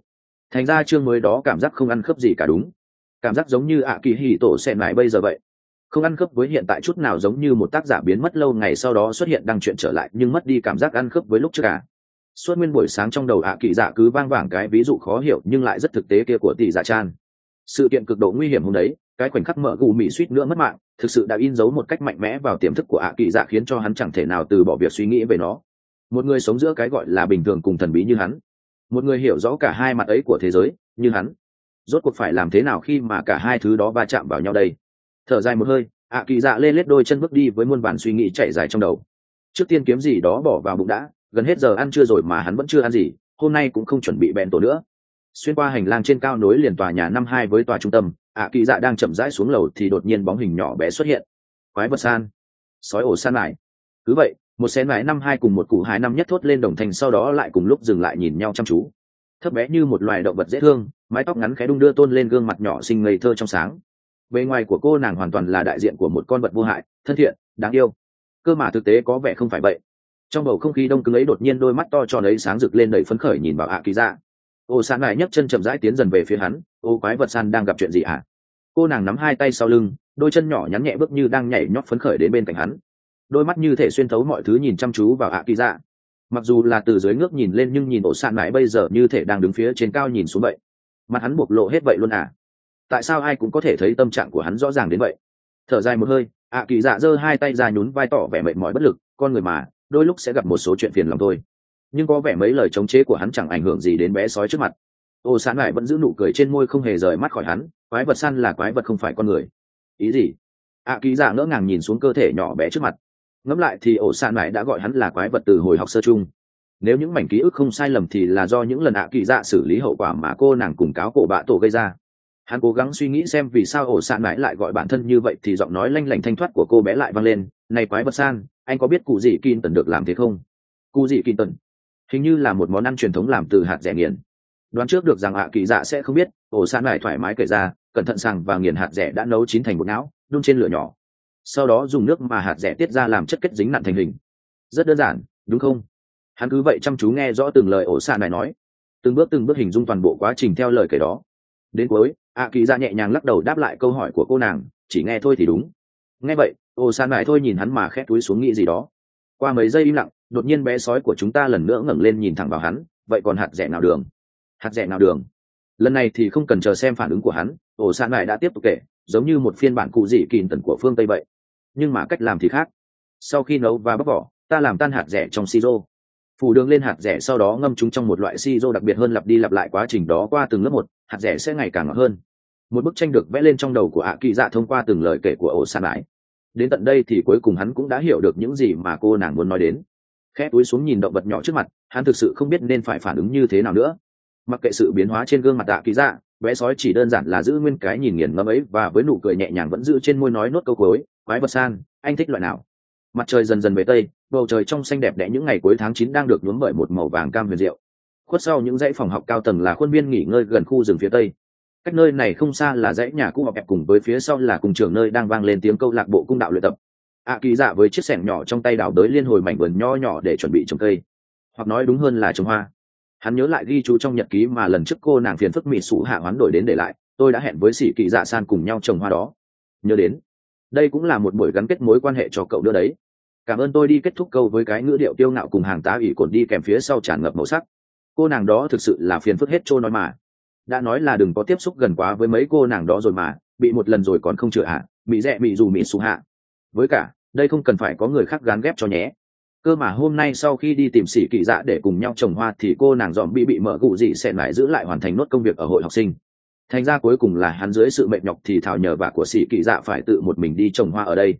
thành ra chương mới đó cảm giác không ăn khớp gì cả, đúng, cảm giác giống như ạ kỳ hì tổ xen mãi bây giờ vậy, không ăn khớp với hiện tại chút nào, giống như một tác giả biến mất lâu ngày sau đó xuất hiện đăng chuyện trở lại nhưng mất đi cảm giác ăn khớp với lúc trước cả. Suốt nguyên buổi sáng trong đầu ạ kỳ dạ cứ vang vẳng cái ví dụ khó hiểu nhưng lại rất thực tế kia của tỷ dạ chan. Sự kiện cực độ nguy hiểm hôm đấy, cái khoảnh khắc mở gù mị suýt nữa mất mạng thực sự đã in dấu một cách mạnh mẽ vào tiềm thức của ạ kỳ dạ, khiến cho hắn chẳng thể nào từ bỏ việc suy nghĩ về nó. Một người sống giữa cái gọi là bình thường cùng thần bí như hắn, một người hiểu rõ cả hai mặt ấy của thế giới như hắn, rốt cuộc phải làm thế nào khi mà cả hai thứ đó va chạm vào nhau đây? Thở dài một hơi, ạ kỳ dạ lê lết đôi chân bước đi với muôn vàn suy nghĩ chạy dài trong đầu. Trước tiên kiếm gì đó bỏ vào bụng đã, gần hết giờ ăn trưa rồi mà hắn vẫn chưa ăn gì, hôm nay cũng không chuẩn bị bẹn tổ nữa. Xuyên qua hành lang trên cao nối liền tòa nhà 5-2 với tòa trung tâm, ạ kỳ dạ đang chậm rãi xuống lầu thì đột nhiên bóng hình nhỏ bé xuất hiện. Quái vật san, sói ổ san lại. Cứ vậy, một xén mái 5-2 cùng một cụ hái năm nhất thốt lên đồng thanh, sau đó lại cùng lúc dừng lại nhìn nhau chăm chú. Thấp bé như một loài động vật dễ thương, mái tóc ngắn khẽ đung đưa tôn lên gương mặt nhỏ xinh ngây thơ trong sáng. Bề ngoài của cô nàng hoàn toàn là đại diện của một con vật vô hại, thân thiện, đáng yêu. Cơ mà thực tế có vẻ không phải vậy. Trong bầu không khí đông cứng ấy đột nhiên đôi mắt to tròn ấy sáng rực lên đầy phấn khởi nhìn vào ạ kỳ dạ. Ô san lại nhấc chân chậm rãi tiến dần về phía hắn. Ô quái vật san đang gặp chuyện gì hả? Cô nàng nắm hai tay sau lưng, đôi chân nhỏ nhắn nhẹ bước như đang nhảy nhót phấn khởi đến bên cạnh hắn. Đôi mắt như thể xuyên thấu mọi thứ nhìn chăm chú vào ạ kỳ dạ. Mặc dù là từ dưới ngước nhìn lên nhưng nhìn ổ san lại bây giờ như thể đang đứng phía trên cao nhìn xuống vậy. Mặt hắn bộc lộ hết vậy luôn à? Tại sao ai cũng có thể thấy tâm trạng của hắn rõ ràng đến vậy? Thở dài một hơi, ạ kỳ dạ giơ hai tay ra nhún vai tỏ vẻ mệt mỏi bất lực. Con người mà, đôi lúc sẽ gặp một số chuyện phiền lòng thôi. Nhưng có vẻ mấy lời chống chế của hắn chẳng ảnh hưởng gì đến bé sói trước mặt. Ô san lại vẫn giữ nụ cười trên môi, không hề rời mắt khỏi hắn. Quái vật san là quái vật không phải con người. Ý gì? ạ kỳ dạ ngỡ ngàng nhìn xuống cơ thể nhỏ bé trước mặt. Ngẫm lại thì ổ san lại đã gọi hắn là quái vật từ hồi học sơ chung. Nếu những mảnh ký ức không sai lầm thì là do những lần ạ kỳ dạ xử lý hậu quả mà cô nàng cùng cáo cổ bạ tổ gây ra. Hắn cố gắng suy nghĩ xem vì sao ổ san lại gọi bản thân như vậy thì giọng nói lanh lảnh thanh thoát của cô bé lại vang lên. Này quái vật san, anh có biết cụ gì kin tần được làm thế không? Cụ gì kin tần hình như là một món ăn truyền thống làm từ hạt rẻ nghiền. Đoán trước được rằng ạ kỳ dạ sẽ không biết, ổ san lại thoải mái kể ra, cẩn thận sàng và nghiền hạt rẻ đã nấu chín thành bột não, đun trên lửa nhỏ, sau đó dùng nước mà hạt rẻ tiết ra làm chất kết dính nặn thành hình. Rất đơn giản, đúng không? Hắn cứ vậy chăm chú nghe rõ từng lời ổ san lại nói, từng bước hình dung toàn bộ quá trình theo lời kể đó. Đến cuối, ạ kỳ dạ nhẹ nhàng lắc đầu đáp lại câu hỏi của cô nàng, chỉ nghe thôi thì đúng. Nghe vậy, ổ san lại thôi nhìn hắn mà khép túi xuống nghĩ gì đó. Qua mấy giây im lặng, đột nhiên bé sói của chúng ta lần nữa ngẩng lên nhìn thẳng vào hắn. Vậy còn hạt rẻ nào đường? Hạt rẻ nào đường? Lần này thì không cần chờ xem phản ứng của hắn, ổ san lại đã tiếp tục kể, giống như một phiên bản cụ dị kìn tần của phương Tây vậy. Nhưng mà cách làm thì khác. Sau khi nấu và bóc vỏ, ta làm tan hạt rẻ trong siro, phủ đường lên hạt rẻ, sau đó ngâm chúng trong một loại siro đặc biệt hơn, lặp đi lặp lại quá trình đó qua từng lớp một, hạt rẻ sẽ ngày càng ngọt hơn. Một bức tranh được vẽ lên trong đầu của ạ kỳ dạ thông qua từng lời kể của ổ san lại. Đến tận đây thì cuối cùng hắn cũng đã hiểu được những gì mà cô nàng muốn nói đến. Khẽ túi xuống nhìn động vật nhỏ trước mặt, hắn thực sự không biết nên phải phản ứng như thế nào nữa. Mặc kệ sự biến hóa trên gương mặt ạ kỳ dạ, bé sói chỉ đơn giản là giữ nguyên cái nhìn nghiền ngẫm ấy và với nụ cười nhẹ nhàng vẫn giữ trên môi nói nốt câu cuối. Quái vật san, anh thích loại nào? Mặt trời dần dần về tây, bầu trời trong xanh đẹp đẽ những ngày cuối tháng 9 đang được nhuốm bởi một màu vàng cam huyền diệu. Khuất sau những dãy phòng học cao tầng là khuôn viên nghỉ ngơi gần khu rừng phía tây. Cách nơi này không xa là dãy nhà cũ học hẹp, cùng với phía sau là cùng trường nơi đang vang lên tiếng câu lạc bộ cung đạo luyện tập. ạ kỳ dạ với chiếc xẻng nhỏ trong tay đào đới liên hồi mảnh vườn nho nhỏ để chuẩn bị trồng cây, hoặc nói đúng hơn là trồng hoa. Hắn nhớ lại ghi chú trong nhật ký mà lần trước cô nàng phiền phức mị sủ hạ hoán đổi đến để lại, tôi đã hẹn với sĩ kỳ dạ san cùng nhau trồng hoa đó. Nhớ đến, đây cũng là một buổi gắn kết mối quan hệ cho cậu nữa đấy. Cảm ơn, tôi đi kết thúc câu với cái ngữ điệu kiêu ngạo cùng hàng tá ủy cồn đi kèm phía sau tràn ngập màu sắc. Cô nàng đó thực sự là phiền phức hết trôi nói mà. Đã nói là đừng có tiếp xúc gần quá với mấy cô nàng đó rồi mà, bị một lần rồi còn không chữa hả? Mị rẻ mị dù mị sủ hạ. Với cả, đây không cần phải có người khác gán ghép cho nhé. Cơ mà hôm nay sau khi đi tìm sĩ kỳ dạ để cùng nhau trồng hoa thì cô nàng dòm bị mở gụ dị sẽ lại giữ lại hoàn thành nốt công việc ở hội học sinh. Thành ra cuối cùng là hắn dưới sự mệt nhọc thì thảo nhờ vả của sĩ kỳ dạ phải tự một mình đi trồng hoa ở đây.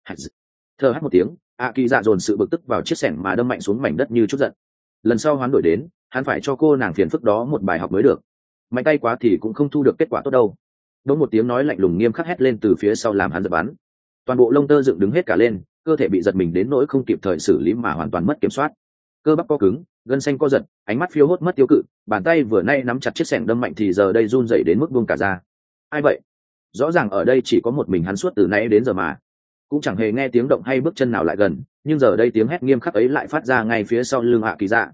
Thở hắt một tiếng, ạ kỳ dạ dồn sự bực tức vào chiếc xẻng mà đâm mạnh xuống mảnh đất như chút giận. Lần sau hắn đổi đến, hắn phải cho cô nàng phiền phức đó một bài học mới được. Mạnh tay quá thì cũng không thu được kết quả tốt đâu. Đống một tiếng nói lạnh lùng nghiêm khắc hét lên từ phía sau làm hắn giật bắn. Toàn bộ lông tơ dựng đứng hết cả lên, cơ thể bị giật mình đến nỗi không kịp thời xử lý mà hoàn toàn mất kiểm soát. Cơ bắp co cứng, gân xanh co giật, ánh mắt phiêu hốt mất tiêu cự, bàn tay vừa nay nắm chặt chiếc xẻng đâm mạnh thì giờ đây run rẩy đến mức buông cả ra. Ai vậy? Rõ ràng ở đây chỉ có một mình hắn suốt từ nãy đến giờ mà cũng chẳng hề nghe tiếng động hay bước chân nào lại gần, nhưng giờ đây tiếng hét nghiêm khắc ấy lại phát ra ngay phía sau lưng hạ kỳ dạ.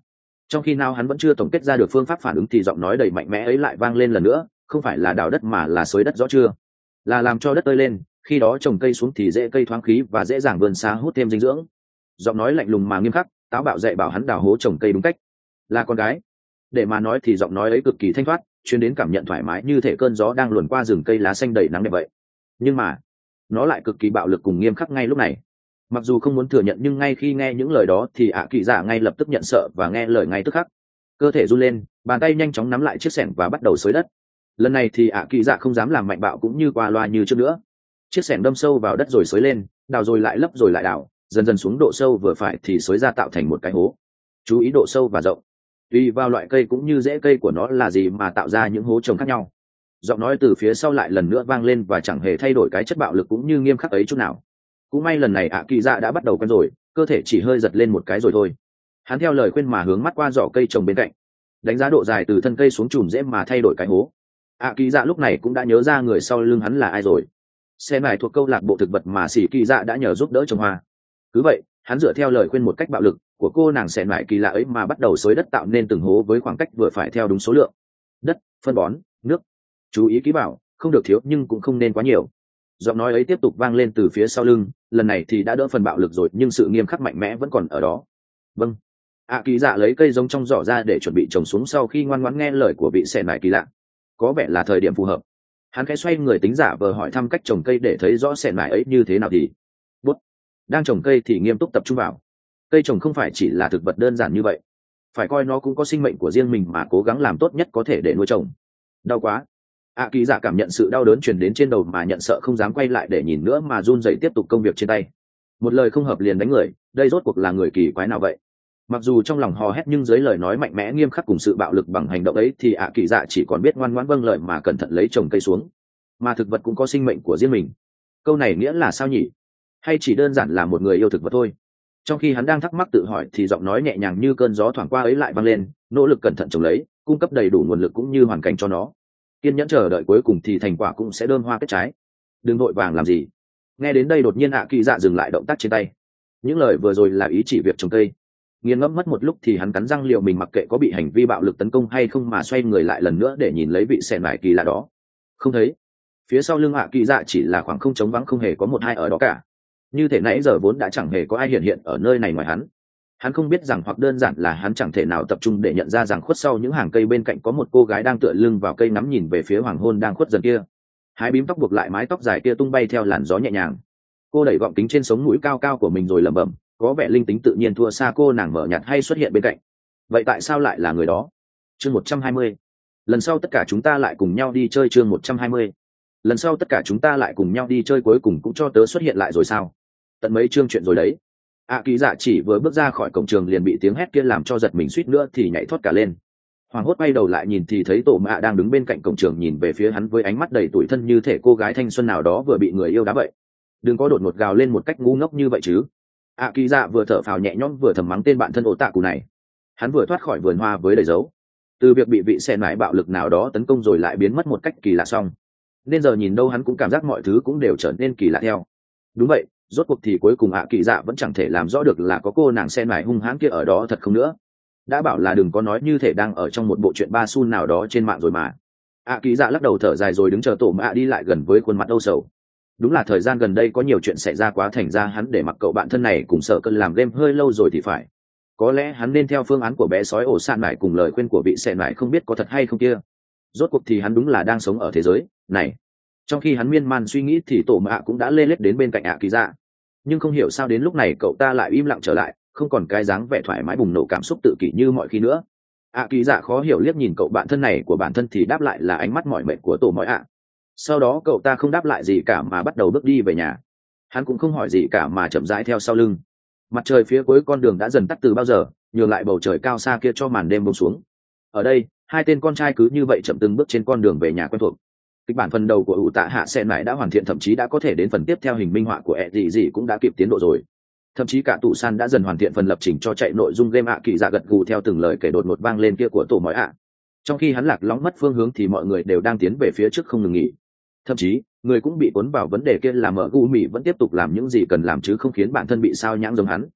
Trong khi nào hắn vẫn chưa tổng kết ra được phương pháp phản ứng thì giọng nói đầy mạnh mẽ ấy lại vang lên lần nữa, không phải là đào đất mà là xới đất, rõ chưa? Là làm cho đất tơi lên, khi đó trồng cây xuống thì dễ cây thoáng khí và dễ dàng vươn xa hút thêm dinh dưỡng. Giọng nói lạnh lùng mà nghiêm khắc, táo bạo dạy bảo hắn đào hố trồng cây đúng cách. Là con gái. Để mà nói thì giọng nói ấy cực kỳ thanh thoát, chuyên đến cảm nhận thoải mái như thể cơn gió đang luồn qua rừng cây lá xanh đầy nắng đẹp vậy. Nhưng mà nó lại cực kỳ bạo lực cùng nghiêm khắc ngay lúc này. Mặc dù không muốn thừa nhận nhưng ngay khi nghe những lời đó thì ạ kỳ dạ ngay lập tức nhận sợ và nghe lời ngay tức khắc. Cơ thể run lên, bàn tay nhanh chóng nắm lại chiếc xẻng và bắt đầu xới đất. Lần này thì ạ kỳ dạ không dám làm mạnh bạo cũng như qua loa như trước nữa. Chiếc xẻng đâm sâu vào đất rồi xới lên, đào rồi lại lấp rồi lại đào, dần dần xuống độ sâu vừa phải thì xới ra tạo thành một cái hố. Chú ý độ sâu và rộng, tùy vào loại cây cũng như rễ cây của nó là gì mà tạo ra những hố trồng khác nhau. Giọng nói từ phía sau lại lần nữa vang lên và chẳng hề thay đổi cái chất bạo lực cũng như nghiêm khắc ấy chút nào. Cũng may lần này ạ kỳ dạ đã bắt đầu quen rồi, cơ thể chỉ hơi giật lên một cái rồi thôi. Hắn theo lời khuyên mà hướng mắt qua giỏ cây trồng bên cạnh, đánh giá độ dài từ thân cây xuống chùm rễ mà thay đổi cái hố. ạ kỳ dạ lúc này cũng đã nhớ ra người sau lưng hắn là ai rồi. Xe này thuộc câu lạc bộ thực vật mà sĩ kỳ dạ đã nhờ giúp đỡ trồng hoa. Cứ vậy hắn dựa theo lời khuyên một cách bạo lực của cô nàng xẻ nải kỳ lạ ấy mà bắt đầu xới đất tạo nên từng hố với khoảng cách vừa phải theo đúng số lượng đất, phân bón, nước. Chú ý kỹ bảo, không được thiếu nhưng cũng không nên quá nhiều. Giọng nói ấy tiếp tục vang lên từ phía sau lưng, lần này thì đã đỡ phần bạo lực rồi nhưng sự nghiêm khắc mạnh mẽ vẫn còn ở đó. Vâng. ạ kỳ dạ lấy cây giống trong giỏ ra để chuẩn bị trồng xuống sau khi ngoan ngoãn nghe lời của vị xẻ nải kỳ lạ. Có vẻ là thời điểm phù hợp. Hắn khẽ xoay người tính giả vờ hỏi thăm cách trồng cây để thấy rõ xẻ nải ấy như thế nào thì bút. Đang trồng cây thì nghiêm túc tập trung vào. Cây trồng không phải chỉ là thực vật đơn giản như vậy, phải coi nó cũng có sinh mệnh của riêng mình mà cố gắng làm tốt nhất có thể để nuôi trồng. Đau quá. ạ kỳ dạ cảm nhận sự đau đớn truyền đến trên đầu mà nhận sợ không dám quay lại để nhìn nữa mà run rẩy tiếp tục công việc trên tay. Một lời không hợp liền đánh người, đây rốt cuộc là người kỳ quái nào vậy? Mặc dù trong lòng hò hét nhưng dưới lời nói mạnh mẽ nghiêm khắc cùng sự bạo lực bằng hành động ấy thì ạ kỳ dạ chỉ còn biết ngoan ngoãn vâng lời mà cẩn thận lấy trồng cây xuống. Mà thực vật cũng có sinh mệnh của riêng mình. Câu này nghĩa là sao nhỉ? Hay chỉ đơn giản là một người yêu thực vật thôi? Trong khi hắn đang thắc mắc tự hỏi thì giọng nói nhẹ nhàng như cơn gió thoảng qua ấy lại vang lên, nỗ lực cẩn thận trồng lấy, cung cấp đầy đủ nguồn lực cũng như hoàn cảnh cho nó. Kiên nhẫn chờ đợi cuối cùng thì thành quả cũng sẽ đơm hoa kết trái. Đừng vội vàng làm gì. Nghe đến đây đột nhiên ạ kỳ dạ dừng lại động tác trên tay. Những lời vừa rồi là ý chỉ việc trồng cây. Nghiền ngẫm mất một lúc thì hắn cắn răng liệu mình mặc kệ có bị hành vi bạo lực tấn công hay không mà xoay người lại lần nữa để nhìn lấy vị xẻ nải kỳ lạ đó. Không thấy. Phía sau lưng ạ kỳ dạ chỉ là khoảng không trống vắng, không hề có một ai ở đó cả. Như thể nãy giờ vốn đã chẳng hề có ai hiện ở nơi này ngoài hắn. Hắn không biết rằng hoặc đơn giản là hắn chẳng thể nào tập trung để nhận ra rằng khuất sau những hàng cây bên cạnh có một cô gái đang tựa lưng vào cây ngắm nhìn về phía hoàng hôn đang khuất dần kia. Hai bím tóc buộc lại mái tóc dài kia tung bay theo làn gió nhẹ nhàng. Cô đẩy gọng kính trên sống mũi cao cao của mình rồi lẩm bẩm, có vẻ linh tính tự nhiên thua xa cô nàng mở nhạt hay xuất hiện bên cạnh. Vậy tại sao lại là người đó? Chương 120. Lần sau tất cả chúng ta lại cùng nhau đi chơi. Chương 120. Lần sau tất cả chúng ta lại cùng nhau đi chơi, cuối cùng cũng cho tớ xuất hiện lại rồi sao? Tận mấy chương chuyện rồi đấy. ạ kỳ dạ chỉ vừa bước ra khỏi cổng trường liền bị tiếng hét kia làm cho giật mình, suýt nữa thì nhảy thoát cả lên. Hoàng hốt bay đầu lại nhìn thì thấy tổ mạ đang đứng bên cạnh cổng trường nhìn về phía hắn với ánh mắt đầy tủi thân như thể cô gái thanh xuân nào đó vừa bị người yêu đá vậy. Đừng có đột ngột gào lên một cách ngu ngốc như vậy chứ. ạ kỳ dạ vừa thở phào nhẹ nhõm vừa thầm mắng tên bạn thân ổ tạ cụ này. Hắn vừa thoát khỏi vườn hoa với đầy dấu, từ việc bị vị xe nải bạo lực nào đó tấn công rồi lại biến mất một cách kỳ lạ xong, nên giờ nhìn đâu hắn cũng cảm giác mọi thứ cũng đều trở nên kỳ lạ theo. Đúng vậy, rốt cuộc thì cuối cùng ạ kỳ dạ vẫn chẳng thể làm rõ được là có cô nàng xe nải hung hãn kia ở đó thật không nữa. Đã bảo là đừng có nói như thể đang ở trong một bộ truyện ba xu nào đó trên mạng rồi mà. ạ kỳ dạ lắc đầu thở dài rồi đứng chờ tổ mạ đi lại gần với khuôn mặt âu sầu. Đúng là thời gian gần đây có nhiều chuyện xảy ra quá, thành ra hắn để mặc cậu bạn thân này cùng sợ cơn làm game hơi lâu rồi thì phải. Có lẽ hắn nên theo phương án của bé sói ổ sạn nải cùng lời khuyên của vị xe nải không biết có thật hay không kia. Rốt cuộc thì hắn đúng là đang sống ở thế giới này. Trong khi hắn miên man suy nghĩ thì tổ mạ cũng đã lê lết đến bên cạnh ạ kỳ dạ. Nhưng không hiểu sao đến lúc này cậu ta lại im lặng trở lại, không còn cái dáng vẻ thoải mái bùng nổ cảm xúc tự kỷ như mọi khi nữa. ạ kỳ dạ khó hiểu liếc nhìn cậu bạn thân này của bản thân thì đáp lại là ánh mắt mỏi mệt của tổ mọi ạ. Sau đó cậu ta không đáp lại gì cả mà bắt đầu bước đi về nhà. Hắn cũng không hỏi gì cả mà chậm rãi theo sau lưng. Mặt trời phía cuối con đường đã dần tắt từ bao giờ, nhường lại bầu trời cao xa kia cho màn đêm buông xuống. Ở đây hai tên con trai cứ như vậy chậm từng bước trên con đường về nhà quen thuộc. Kịch bản phần đầu của ủ tạ hạ sen này đã hoàn thiện, thậm chí đã có thể đến phần tiếp theo hình minh họa của ẹ gì gì cũng đã kịp tiến độ rồi. Thậm chí cả tủ san đã dần hoàn thiện phần lập trình cho chạy nội dung game. ạ kỳ dạ gật gù theo từng lời kể đột ngột vang lên kia của tổ mọi ạ. Trong khi hắn lạc lõng mất phương hướng thì mọi người đều đang tiến về phía trước không ngừng nghỉ. Thậm chí người cũng bị cuốn vào vấn đề kia là mở gu mì vẫn tiếp tục làm những gì cần làm chứ không khiến bản thân bị sao nhãng giống hắn.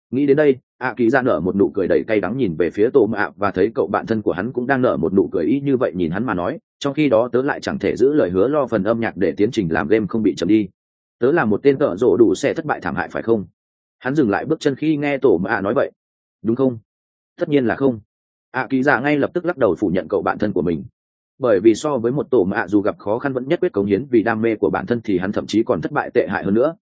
Nghĩ đến đây, kỳ ra nở một nụ cười đầy cay đắng nhìn về phía tổ mạ và thấy cậu bạn thân của hắn cũng đang nở một nụ cười y như vậy nhìn hắn mà nói, trong khi đó tớ lại chẳng thể giữ lời hứa lo phần âm nhạc để tiến trình làm game không bị chậm đi. Tớ là một tên cỡ rộ đủ sẽ thất bại thảm hại phải không? Hắn dừng lại bước chân khi nghe tổ mạ nói vậy. Đúng không? Tất nhiên là không. Kỳ ra ngay lập tức lắc đầu phủ nhận cậu bạn thân của mình. Bởi vì so với một tổ mạ dù gặp khó khăn vẫn nhất quyết cống hiến vì đam mê của bản thân thì hắn thậm chí còn thất bại tệ hại hơn nữa.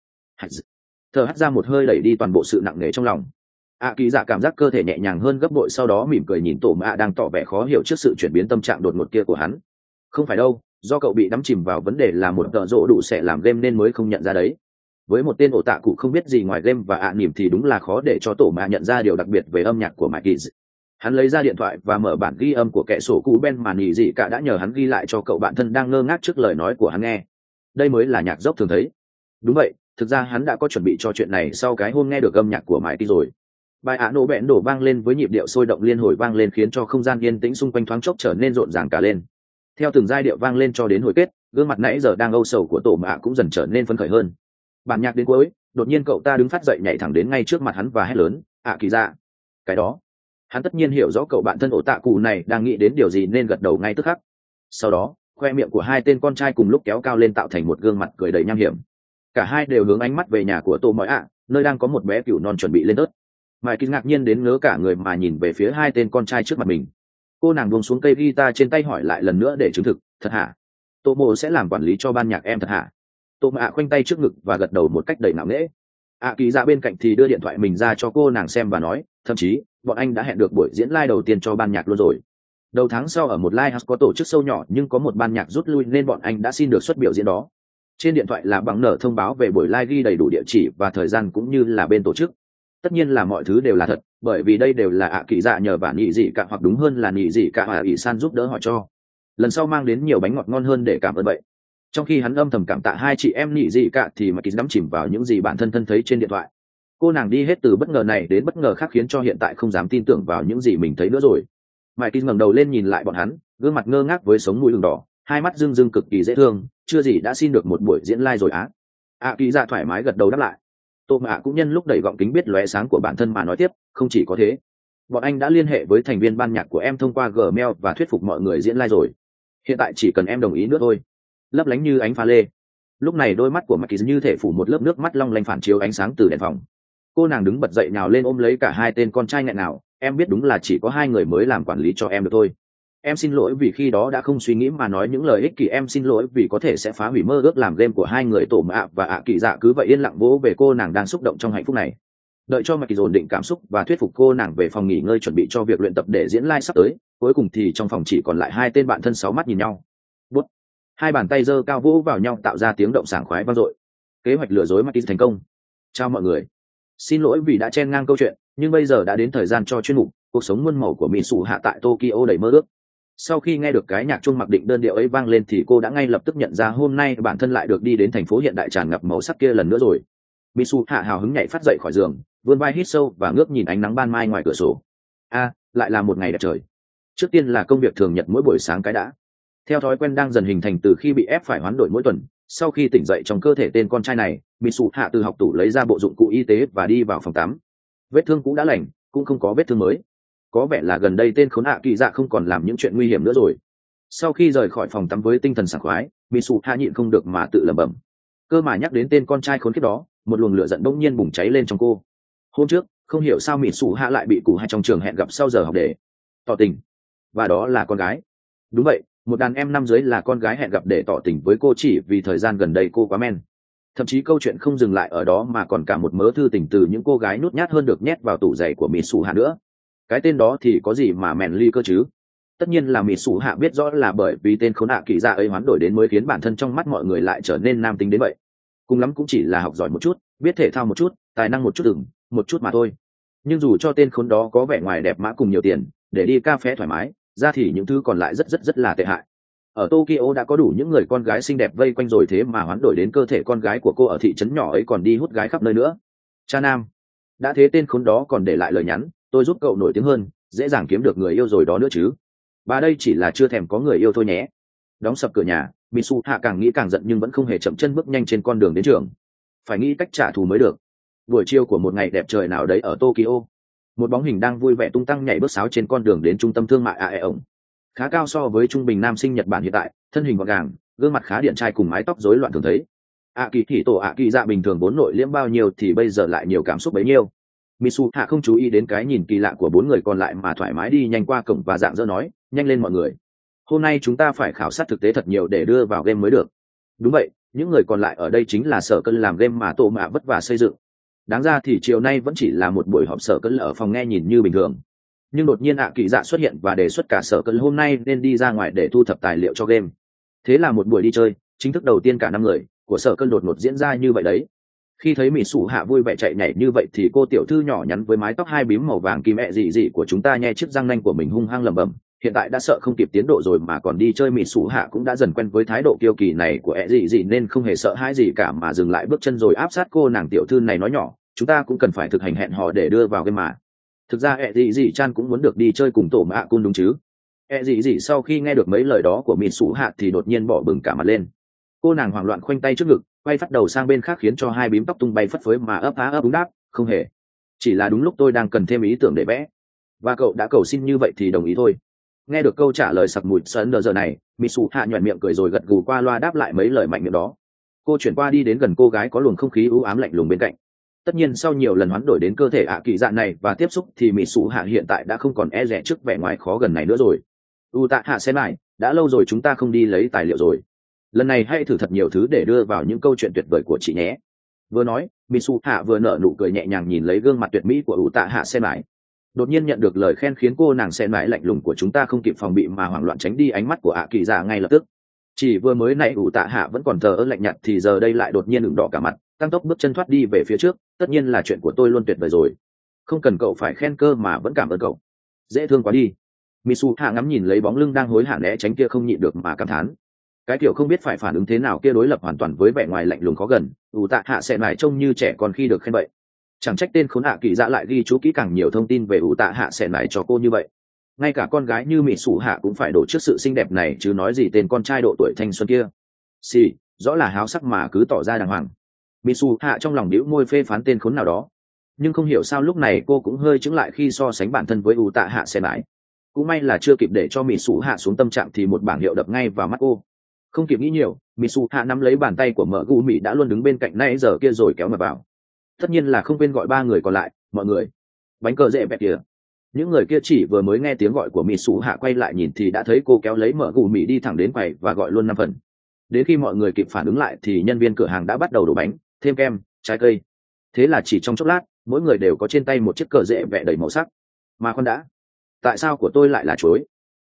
Thở hắt ra một hơi đẩy đi toàn bộ sự nặng nề trong lòng. Kỳ dạ cảm giác cơ thể nhẹ nhàng hơn gấp bội, sau đó mỉm cười nhìn tổ mạ đang tỏ vẻ khó hiểu trước sự chuyển biến tâm trạng đột ngột kia của hắn. Không phải đâu, do cậu bị đắm chìm vào vấn đề là một tợ rỗ đủ sẽ làm game nên mới không nhận ra đấy. Với một tên ổ tạ cụ không biết gì ngoài game và nỉm thì đúng là khó để cho tổ mạ nhận ra điều đặc biệt về âm nhạc của Mike Kids. Hắn lấy ra điện thoại và mở bản ghi âm của kẻ sổ cũ Ben mà nghỉ gì cả đã nhờ hắn ghi lại cho cậu bạn thân đang ngơ ngác trước lời nói của hắn nghe. Đây mới là nhạc dốc thường thấy. Đúng vậy, thực ra hắn đã có chuẩn bị cho chuyện này sau cái hôm nghe được âm nhạc của Mike Kids rồi. Bài nổ bẹn đổ vang lên với nhịp điệu sôi động liên hồi vang lên khiến cho không gian yên tĩnh xung quanh thoáng chốc trở nên rộn ràng cả lên. Theo từng giai điệu vang lên cho đến hồi kết, gương mặt nãy giờ đang âu sầu của tổ mạ cũng dần trở nên phấn khởi hơn. Bản nhạc đến cuối, đột nhiên cậu ta đứng phát dậy nhảy thẳng đến ngay trước mặt hắn và hét lớn, Kỳ dạ. Cái đó, hắn tất nhiên hiểu rõ cậu bạn thân ổ tạ cụ này đang nghĩ đến điều gì nên gật đầu ngay tức khắc. Sau đó, khoe miệng của hai tên con trai cùng lúc kéo cao lên tạo thành một gương mặt cười đầy nham hiểm. Cả hai đều hướng ánh mắt về nhà của tổ mọi nơi đang có một bé cừu non chuẩn bị lên tớt. Mai Kỳ ngạc nhiên đến ngớ cả người mà nhìn về phía hai tên con trai trước mặt mình. Cô nàng buông xuống cây guitar trên tay hỏi lại lần nữa để chứng thực, thật hả? Tô mộ sẽ làm quản lý cho ban nhạc em thật hả? Tô mạ khoanh tay trước ngực và gật đầu một cách đầy ngạo nghễ. Kỳ dạ bên cạnh thì đưa điện thoại mình ra cho cô nàng xem và nói, thậm chí bọn anh đã hẹn được buổi diễn live đầu tiên cho ban nhạc luôn rồi. Đầu tháng sau ở một live house có tổ chức show nhỏ nhưng có một ban nhạc rút lui nên bọn anh đã xin được xuất biểu diễn đó. Trên điện thoại là bằng nở thông báo về buổi live ghi đầy đủ địa chỉ và thời gian cũng như là bên tổ chức. Tất nhiên là mọi thứ đều là thật, bởi vì đây đều là Kỳ dạ nhờ bản nhị dị cả hoặc đúng hơn là nhị dị cả ỷ san giúp đỡ họ cho. Lần sau mang đến nhiều bánh ngọt ngon hơn để cảm ơn vậy. Trong khi hắn âm thầm cảm tạ hai chị em nhị dị cả thì mà Kỳ đắm chìm vào những gì bản thân thân thấy trên điện thoại. Cô nàng đi hết từ bất ngờ này đến bất ngờ khác khiến cho hiện tại không dám tin tưởng vào những gì mình thấy nữa rồi. Mike Kỳ ngẩng đầu lên nhìn lại bọn hắn, gương mặt ngơ ngác với sống mũi ửng đỏ, hai mắt rưng rưng cực kỳ dễ thương, chưa gì đã xin được một buổi diễn live rồi á. Kỳ dạ thoải mái gật đầu đáp lại. Tô mạ cũng nhân lúc đẩy gọng kính biết lóe sáng của bản thân mà nói tiếp, không chỉ có thế, bọn anh đã liên hệ với thành viên ban nhạc của em thông qua Gmail và thuyết phục mọi người diễn live rồi. Hiện tại chỉ cần em đồng ý nữa thôi. Lấp lánh như ánh pha lê. Lúc này đôi mắt của Maki như thể phủ một lớp nước mắt long lanh phản chiếu ánh sáng từ đèn phòng. Cô nàng đứng bật dậy nhào lên ôm lấy cả hai tên con trai nghẹn nào. Em biết đúng là chỉ có hai người mới làm quản lý cho em được thôi. Em xin lỗi vì khi đó đã không suy nghĩ mà nói những lời ích kỷ. Em xin lỗi vì có thể sẽ phá hủy mơ ước làm game của hai người tổ mạ và Kỳ dạ. Cứ vậy yên lặng vỗ về cô nàng đang xúc động trong hạnh phúc này. Đợi cho Maki ổn định cảm xúc và thuyết phục cô nàng về phòng nghỉ ngơi chuẩn bị cho việc luyện tập để diễn live sắp tới. Cuối cùng thì trong phòng chỉ còn lại hai tên bạn thân sáu mắt nhìn nhau. Bút. Hai bàn tay giơ cao vỗ vào nhau tạo ra tiếng động sảng khoái vang dội. Kế hoạch lừa dối Maki thành công. Chào mọi người. Xin lỗi vì đã chen ngang câu chuyện, nhưng bây giờ đã đến thời gian cho chuyên mục cuộc sống muôn màu của Mỹ Sủ Hạ tại Tokyo đầy mơ ước. Sau khi nghe được cái nhạc chuông mặc định đơn điệu ấy vang lên thì cô đã ngay lập tức nhận ra hôm nay bản thân lại được đi đến thành phố hiện đại tràn ngập màu sắc kia lần nữa rồi. Mỹ Sủ Hạ hào hứng nhảy phát dậy khỏi giường, vươn vai hít sâu và ngước nhìn ánh nắng ban mai ngoài cửa sổ. Lại là một ngày đẹp trời. Trước tiên là công việc thường nhật mỗi buổi sáng cái đã. Theo thói quen đang dần hình thành từ khi bị ép phải hoán đổi mỗi tuần, sau khi tỉnh dậy trong cơ thể tên con trai này, Mỹ Sủ Hạ từ học tủ lấy ra bộ dụng cụ y tế và đi vào phòng tắm. Vết thương cũ đã lành, cũng không có vết thương mới. Có vẻ là gần đây tên khốn Kỳ dạ không còn làm những chuyện nguy hiểm nữa rồi. Sau khi rời khỏi phòng tắm với tinh thần sảng khoái, Mỹ Sủ Hạ nhịn không được mà tự lẩm bẩm. Cơ mà nhắc đến tên con trai khốn kiếp đó, một luồng lửa giận bỗng nhiên bùng cháy lên trong cô. Hôm trước, không hiểu sao Mỹ Sủ Hạ lại bị cụ hai trong trường hẹn gặp sau giờ học để tỏ tình, và đó là con gái. Đúng vậy, một đàn em năm dưới là con gái hẹn gặp để tỏ tình với cô chỉ vì thời gian gần đây cô quá men. Thậm chí câu chuyện không dừng lại ở đó mà còn cả một mớ thư tình từ những cô gái nhút nhát hơn được nhét vào tủ giày của Mỹ Sủ Hạ nữa. Cái tên đó thì có gì mà mèn ly cơ chứ. Tất nhiên là Mỹ Sủ Hạ biết rõ là bởi vì tên khốn Kỳ dạ ấy hoán đổi đến mới khiến bản thân trong mắt mọi người lại trở nên nam tính đến vậy. Cùng lắm cũng chỉ là học giỏi một chút, biết thể thao một chút, tài năng một chút một chút mà thôi. Nhưng dù cho tên khốn đó có vẻ ngoài đẹp mã cùng nhiều tiền để đi cà phê thoải mái, ra thì những thứ còn lại rất là tệ hại. Ở Tokyo đã có đủ những người con gái xinh đẹp vây quanh rồi, thế mà hoán đổi đến cơ thể con gái của cô ở thị trấn nhỏ ấy còn đi hút gái khắp nơi nữa. Cha nam, đã thế tên khốn đó còn để lại lời nhắn, tôi giúp cậu nổi tiếng hơn, dễ dàng kiếm được người yêu rồi đó nữa chứ. Bà đây chỉ là chưa thèm có người yêu thôi nhé. Đóng sập cửa nhà, Mitsu Hạ càng nghĩ càng giận nhưng vẫn không hề chậm chân bước nhanh trên con đường đến trường. Phải nghĩ cách trả thù mới được. Buổi chiều của một ngày đẹp trời nào đấy ở Tokyo, một bóng hình đang vui vẻ tung tăng nhảy bước sáo trên con đường đến trung tâm thương mại Aeon. Khá cao so với trung bình nam sinh Nhật Bản hiện tại, thân hình gọn gàng, gương mặt khá điển trai cùng mái tóc rối loạn thường thấy. Kỳ Hỉ Tổ Kỳ Dạ bình thường vốn nội liễm bao nhiêu thì bây giờ lại nhiều cảm xúc bấy nhiêu. Misu Hạ không chú ý đến cái nhìn kỳ lạ của bốn người còn lại mà thoải mái đi nhanh qua cổng và dạng dỡ nói, nhanh lên mọi người. Hôm nay chúng ta phải khảo sát thực tế thật nhiều để đưa vào game mới được. Đúng vậy, những người còn lại ở đây chính là sở cân làm game mà Tô Mạ vất vả xây dựng. Đáng ra thì chiều nay vẫn chỉ là một buổi họp sở cân ở phòng nghe nhìn như bình thường. Nhưng đột nhiên Kỳ Dạ xuất hiện và đề xuất cả sở cân hôm nay nên đi ra ngoài để thu thập tài liệu cho game. Thế là một buổi đi chơi, chính thức đầu tiên cả năm người của sở cân đột ngột diễn ra như vậy đấy. Khi thấy Mỹ Sủ Hạ vui vẻ chạy nhảy như vậy thì cô tiểu thư nhỏ nhắn với mái tóc hai bím màu vàng kim mẹ dị dị của chúng ta nhe chiếc răng nanh của mình hung hăng lẩm bẩm, hiện tại đã sợ không kịp tiến độ rồi mà còn đi chơi. Mỹ Sủ Hạ cũng đã dần quen với thái độ kiêu kỳ này của ẹ dị dị nên không hề sợ hãi gì cả mà dừng lại bước chân rồi áp sát cô nàng tiểu thư này nói nhỏ, chúng ta cũng cần phải thực hành hẹn hò để đưa vào game mà. Thực ra ẹ dị dị chan cũng muốn được đi chơi cùng tổ mạ cun đúng chứ. Ẹ dị dị sau khi nghe được mấy lời đó của Mỹ Sủ Hạ thì đột nhiên bỏ bừng cả mặt lên. Cô nàng hoảng loạn khoanh tay trước ngực, quay phát đầu sang bên khác khiến cho hai bím tóc tung bay phất phới mà ấp á ấp đúng đáp, không hề, chỉ là đúng lúc tôi đang cần thêm ý tưởng để vẽ và cậu đã cầu xin như vậy thì đồng ý thôi. Nghe được câu trả lời sặc mùi sấn giờ này, Mitsu Hạ nhoẻn miệng cười rồi gật gù qua loa đáp lại mấy lời mạnh miệng đó. Cô chuyển qua đi đến gần cô gái có luồng không khí u ám lạnh lùng bên cạnh. Tất nhiên sau nhiều lần hoán đổi đến cơ thể kỳ dạ này và tiếp xúc thì Mitsu Hạ hiện tại đã không còn e dè trước vẻ ngoài khó gần này nữa rồi. Tạ Hạ xem lại, đã lâu rồi chúng ta không đi lấy tài liệu rồi, lần này hãy thử thật nhiều thứ để đưa vào những câu chuyện tuyệt vời của chị nhé. Vừa nói, Mitsu Hạ vừa nở nụ cười nhẹ nhàng nhìn lấy gương mặt tuyệt mỹ của Tạ Hạ xem lại. Đột nhiên nhận được lời khen khiến cô nàng xem lại lạnh lùng của chúng ta không kịp phòng bị mà hoảng loạn tránh đi ánh mắt của kỳ dạ ngay lập tức. Chỉ vừa mới nãy Tạ Hạ vẫn còn thờ ơ lạnh nhạt thì giờ đây lại đột nhiên ửng đỏ cả mặt, tăng tốc bước chân thoát đi về phía trước. Tất nhiên là chuyện của tôi luôn tuyệt vời rồi, không cần cậu phải khen cơ mà vẫn cảm ơn cậu, dễ thương quá đi. Mitsu Hạ ngắm nhìn lấy bóng lưng đang hối hả né tránh kia không nhịn được mà cảm thán. Cái kiểu không biết phải phản ứng thế nào kia đối lập hoàn toàn với vẻ ngoài lạnh lùng khó gần, Tạ Hạ sẽ lại trông như trẻ con khi được khen vậy. Chẳng trách tên khốn kỳ dạ lại ghi chú kỹ càng nhiều thông tin về Tạ Hạ sẽ lại cho cô như vậy. Ngay cả con gái như Mỹ Sủ Hạ cũng phải đổ trước sự xinh đẹp này chứ nói gì tên con trai độ tuổi thanh xuân kia. Rõ là háo sắc mà cứ tỏ ra đàng hoàng. Mỹ Sủ Hạ trong lòng đĩu môi phê phán tên khốn nào đó, nhưng không hiểu sao lúc này cô cũng hơi chững lại khi so sánh bản thân với Tạ Hạ sẽ lại. Cũng may là chưa kịp để cho Mỹ Sủ Hạ xuống tâm trạng thì một bảng hiệu đập ngay vào mắt cô. Không kịp nghĩ nhiều, Mitsu Hạ nắm lấy bàn tay của mợ gu mỹ đã luôn đứng bên cạnh nãy giờ kia rồi kéo mà vào. Tất nhiên là không quên gọi ba người còn lại, mọi người. Bánh cờ dễ bẹt kìa. Những người kia chỉ vừa mới nghe tiếng gọi của Mitsu Hạ quay lại nhìn thì đã thấy cô kéo lấy mợ gu mỹ đi thẳng đến quầy và gọi luôn 5 phần. Đến khi mọi người kịp phản ứng lại thì nhân viên cửa hàng đã bắt đầu đổ bánh, thêm kem, trái cây. Thế là chỉ trong chốc lát, mỗi người đều có trên tay một chiếc cờ dễ vẽ đầy màu sắc. Mà khoan đã, tại sao của tôi lại là chuối?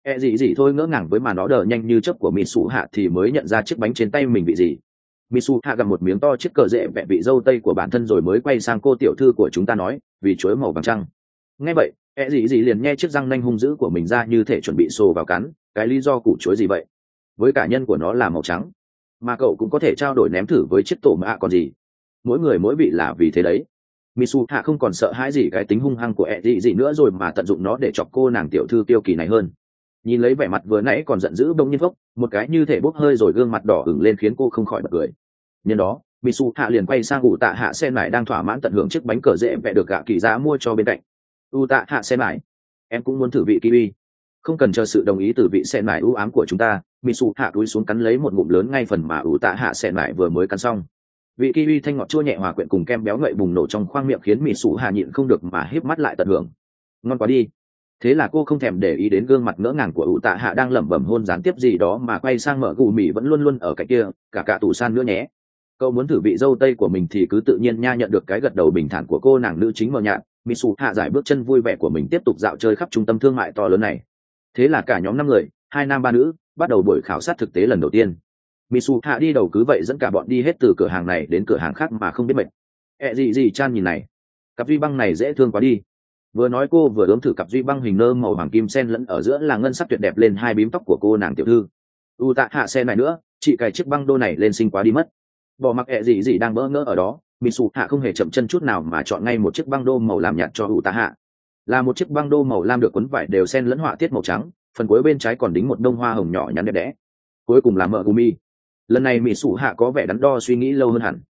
Gì thôi ngỡ ngàng với màn đó đờ nhanh như chớp của Mitsu Hạ thì mới nhận ra chiếc bánh trên tay mình bị gì. Mitsu Hạ gặm một miếng to chiếc cờ rễ vẽ vị dâu tây của bản thân rồi mới quay sang cô tiểu thư của chúng ta nói, vì chuối màu vàng trăng. Nghe vậy, gì liền nhe chiếc răng nanh hung dữ của mình ra như thể chuẩn bị xô vào cắn. Cái lý do củ chuối gì vậy? Với cả nhân của nó là màu trắng, mà cậu cũng có thể trao đổi ném thử với chiếc tổ mạ còn gì. Mỗi người mỗi vị là vì thế đấy. Mitsu Hạ không còn sợ hãi gì cái tính hung hăng của gì nữa rồi mà tận dụng nó để chọc cô nàng tiểu thư kiêu kỳ này hơn. Nhìn lấy vẻ mặt vừa nãy còn giận dữ bỗng nhiên phốc một cái như thể bốc hơi rồi gương mặt đỏ ửng lên khiến cô không khỏi bật cười. Nhân đó, Mitsu Hạ liền quay sang Tạ Hạ Sen lại đang thỏa mãn tận hưởng chiếc bánh cờ dễ vẽ được kỳ giá mua cho bên cạnh. Tạ Hạ Sen lại, em cũng muốn thử vị kiwi. Không cần chờ sự đồng ý từ vị Sen lại ưu ám của chúng ta, Mitsu Hạ cúi xuống cắn lấy một ngụm lớn ngay phần mà Tạ Hạ Sen lại vừa mới cắn xong. Vị kiwi thanh ngọt chua nhẹ hòa quyện cùng kem béo ngậy bùng nổ trong khoang miệng khiến Mitsu Hạ nhịn không được mà híp mắt lại tận hưởng. Ngon quá đi. Thế là cô không thèm để ý đến gương mặt ngỡ ngàng của Tạ Hạ đang lẩm bẩm hôn gián tiếp gì đó mà quay sang mở gù mì vẫn luôn luôn ở cạnh kia, cả tủ san nữa nhé. Cậu muốn thử vị dâu tây của mình thì cứ tự nhiên nha. Nhận được cái gật đầu bình thản của cô nàng nữ chính mờ nhạt, Mitsu Hạ giải bước chân vui vẻ của mình tiếp tục dạo chơi khắp trung tâm thương mại to lớn này. Thế là cả nhóm 5 người, 2 nam 3 nữ, bắt đầu buổi khảo sát thực tế lần đầu tiên. Mitsu Hạ đi đầu cứ vậy dẫn cả bọn đi hết từ cửa hàng này đến cửa hàng khác mà không biết mệt. Gì chan nhìn này, cặp duy băng này dễ thương quá đi. Vừa nói cô vừa ướm thử cặp duy băng hình nơ màu hoàng kim sen lẫn ở giữa là ngân sắc tuyệt đẹp lên hai bím tóc của cô nàng tiểu thư. Tạ Hạ sen này nữa, chị cài chiếc băng đô này lên xinh quá đi mất. Bỏ mặc gì đang bỡ ngỡ ở đó, Mitsu Hạ không hề chậm chân chút nào mà chọn ngay một chiếc băng đô màu làm nhạt cho Tạ Hạ. Là một chiếc băng đô màu lam được quấn vải đều sen lẫn họa tiết màu trắng, phần cuối bên trái còn đính một bông hoa hồng nhỏ nhắn đẹp đẽ. Cuối cùng là mợ gumi. Lần này Mitsu Hạ có vẻ đắn đo suy nghĩ lâu hơn hẳn.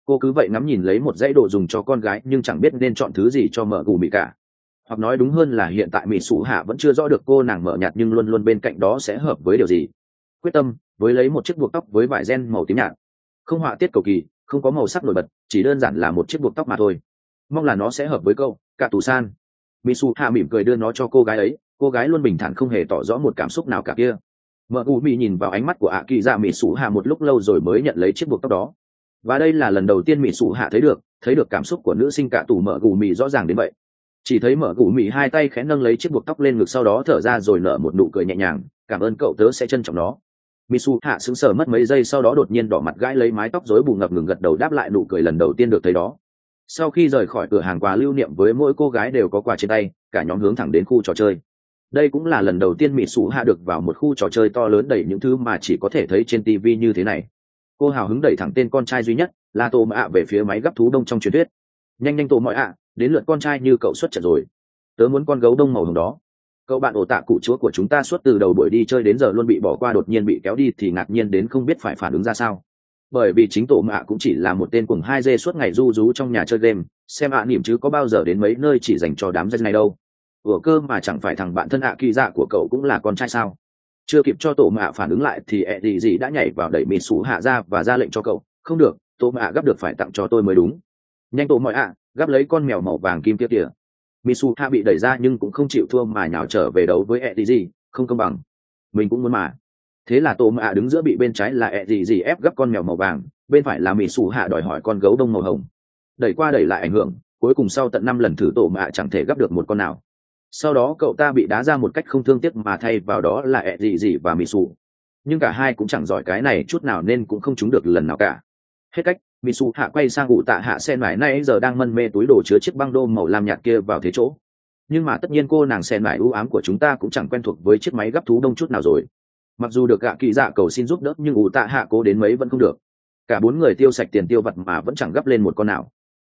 Cô cứ vậy ngắm nhìn lấy một dãy đồ dùng cho con gái nhưng chẳng biết nên chọn thứ gì cho mở gù mị cả. Hoặc nói đúng hơn là hiện tại mỹ sủ hạ vẫn chưa rõ được cô nàng mở nhạt nhưng luôn luôn bên cạnh đó sẽ hợp với điều gì. Quyết tâm với lấy một chiếc buộc tóc với vải ren màu tím nhạt, không họa tiết cầu kỳ, không có màu sắc nổi bật, chỉ đơn giản là một chiếc buộc tóc mà thôi. Mong là nó sẽ hợp với câu cả tù san. Mỹ sủ hạ mỉm cười đưa nó cho cô gái ấy. Cô gái luôn bình thản không hề tỏ rõ một cảm xúc nào cả kia. Mở gù mị nhìn vào ánh mắt của ạ kỳ dạ mỹ sủ hạ một lúc lâu rồi mới nhận lấy chiếc buộc tóc đó. Và đây là lần đầu tiên mỹ sủ hạ thấy được cảm xúc của nữ sinh cả tù mở gù mị rõ ràng đến vậy. Chỉ thấy mở gù mị hai tay khẽ nâng lấy chiếc buộc tóc lên ngực, sau đó thở ra rồi nở một nụ cười nhẹ nhàng. Cảm ơn cậu, tớ sẽ trân trọng nó. Mỹ sủ hạ sững sờ mất mấy giây, sau đó đột nhiên đỏ mặt gãi lấy mái tóc rối bù ngập ngừng gật đầu đáp lại nụ cười lần đầu tiên được thấy đó. Sau khi rời khỏi cửa hàng quà lưu niệm với mỗi cô gái đều có quà trên tay, cả nhóm hướng thẳng đến khu trò chơi. Đây cũng là lần đầu tiên mỹ sủ hạ được vào một khu trò chơi to lớn đầy những thứ mà chỉ có thể thấy trên TV như thế này. Cô hào hứng đẩy thẳng tên con trai duy nhất là Tô Mạ về phía máy gấp thú đông trong truyền thuyết. Nhanh nhanh Tô Mọi ạ, đến lượt con trai như cậu xuất trận rồi. Tớ muốn con gấu đông màu hồng đó. Cậu bạn ổ tạ cụ chúa của chúng ta suốt từ đầu buổi đi chơi đến giờ luôn bị bỏ qua, đột nhiên bị kéo đi thì ngạc nhiên đến không biết phải phản ứng ra sao. Bởi vì chính Tô Mạ cũng chỉ là một tên cuồng 2G suốt ngày ru rú trong nhà chơi game, xem ạ niệm chứ có bao giờ đến mấy nơi chỉ dành cho đám dân này đâu. Ủa cơ mà chẳng phải thằng bạn thân ạ kỳ dạ của cậu cũng là con trai sao? Chưa kịp cho Tổ Mạ phản ứng lại thì ẹ gì đã nhảy vào đẩy mỹ sủ hạ ra và ra lệnh cho cậu. Không được, Tổ Mạ gấp được phải tặng cho tôi mới đúng. Nhanh Tổ Mọi ạ, gấp lấy con mèo màu vàng kim kia kìa. Mỹ sủ hạ bị đẩy ra nhưng cũng không chịu thua mà nhào trở về đấu với ẹ gì, không công bằng. Mình cũng muốn mà. Thế là Tổ Mạ đứng giữa, bị bên trái là ẹ gì ép gấp con mèo màu vàng, bên phải là mỹ sủ hạ đòi hỏi con gấu đông màu hồng. Đẩy qua đẩy lại ảnh hưởng, cuối cùng sau tận 5 lần thử Tổ Mạ chẳng thể gấp được một con nào. Sau đó cậu ta bị đá ra một cách không thương tiếc mà thay vào đó là ẹ gì và mỹ sủ. Nhưng cả hai cũng chẳng giỏi cái này chút nào nên cũng không trúng được lần nào cả. Hết cách, mỹ sủ hạ quay sang ủ tạ hạ sen mải nay giờ đang mân mê túi đồ chứa chiếc băng đô màu lam nhạt kia vào thế chỗ. Nhưng mà tất nhiên cô nàng sen mải ưu ám của chúng ta cũng chẳng quen thuộc với chiếc máy gấp thú đông chút nào rồi. Mặc dù được gạ kỳ dạ cầu xin giúp đỡ nhưng ủ tạ hạ cố đến mấy vẫn không được. Cả 4 người tiêu sạch tiền tiêu vặt mà vẫn chẳng gấp lên một con nào.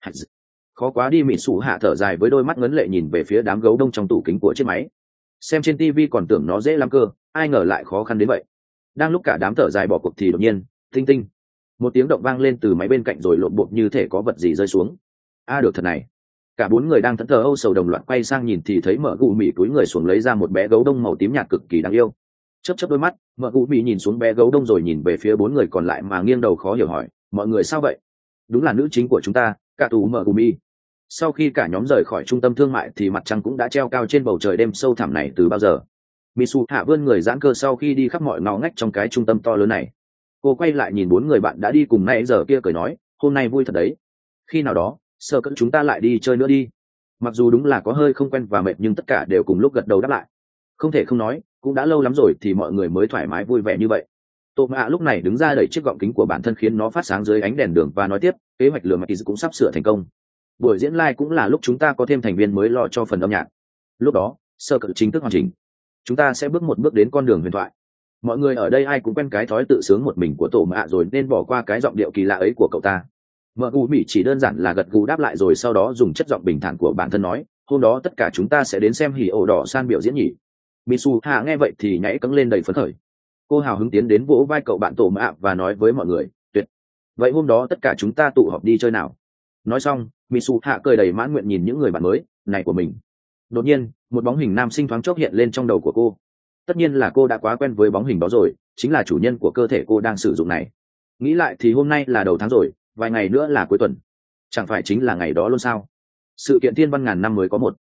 Khó quá đi, mỹ sủ hạ thở dài với đôi mắt ngấn lệ nhìn về phía đám gấu đông trong tủ kính của chiếc máy. Xem trên TV còn tưởng nó dễ lắm cơ, ai ngờ lại khó khăn đến vậy. Đang lúc cả đám thở dài bỏ cuộc thì đột nhiên tinh tinh, một tiếng động vang lên từ máy bên cạnh rồi lộn bột như thể có vật gì rơi xuống. Được thật này. Cả 4 người đang thẫn thờ âu sầu đồng loạt quay sang nhìn thì thấy mở gù mị túi người xuống lấy ra một bé gấu đông màu tím nhạt cực kỳ đáng yêu. Chớp chớp đôi mắt, mở gù mị nhìn xuống bé gấu đông rồi nhìn về phía 4 người còn lại mà nghiêng đầu khó hiểu hỏi, mọi người sao vậy? Đúng là nữ chính của chúng ta, cả tù mở gù mị. Sau khi cả nhóm rời khỏi trung tâm thương mại thì mặt trăng cũng đã treo cao trên bầu trời đêm sâu thẳm này từ bao giờ. Misu hạ vươn người giãn cơ sau khi đi khắp mọi ngõ ngách trong cái trung tâm to lớn này. Cô quay lại nhìn 4 người bạn đã đi cùng nãy giờ kia cười nói, hôm nay vui thật đấy. Khi nào đó, sợ cỡ chúng ta lại đi chơi nữa đi. Mặc dù đúng là có hơi không quen và mệt nhưng tất cả đều cùng lúc gật đầu đáp lại. Không thể không nói, cũng đã lâu lắm rồi thì mọi người mới thoải mái vui vẻ như vậy. Tô Mạ lúc này đứng ra đẩy chiếc gọng kính của bản thân khiến nó phát sáng dưới ánh đèn đường và nói tiếp, kế hoạch lừa mạch cũng sắp sửa thành công. Buổi diễn live cũng là lúc chúng ta có thêm thành viên mới lo cho phần âm nhạc. Lúc đó, sơ cự chính thức hoàn chỉnh. Chúng ta sẽ bước một bước đến con đường huyền thoại. Mọi người ở đây ai cũng quen cái thói tự sướng một mình của Tổ Mạ rồi nên bỏ qua cái giọng điệu kỳ lạ ấy của cậu ta. Mợ gù mỉ chỉ đơn giản là gật gù đáp lại rồi sau đó dùng chất giọng bình thản của bản thân nói, hôm đó tất cả chúng ta sẽ đến xem hỉ ổ đỏ san biểu diễn nhỉ. Misu hạ nghe vậy thì nhảy cẫng lên đầy phấn khởi. Cô hào hứng tiến đến vỗ vai cậu bạn Tổ Mạ và nói với mọi người, tuyệt. Vậy hôm đó tất cả chúng ta tụ họp đi chơi nào. Nói xong, Misu hạ cười đầy mãn nguyện nhìn những người bạn mới này của mình. Đột nhiên, một bóng hình nam sinh thoáng chốc hiện lên trong đầu của cô. Tất nhiên là cô đã quá quen với bóng hình đó rồi, chính là chủ nhân của cơ thể cô đang sử dụng này. Nghĩ lại thì hôm nay là đầu tháng rồi, vài ngày nữa là cuối tuần. Chẳng phải chính là ngày đó luôn sao? Sự kiện thiên văn ngàn năm mới có một.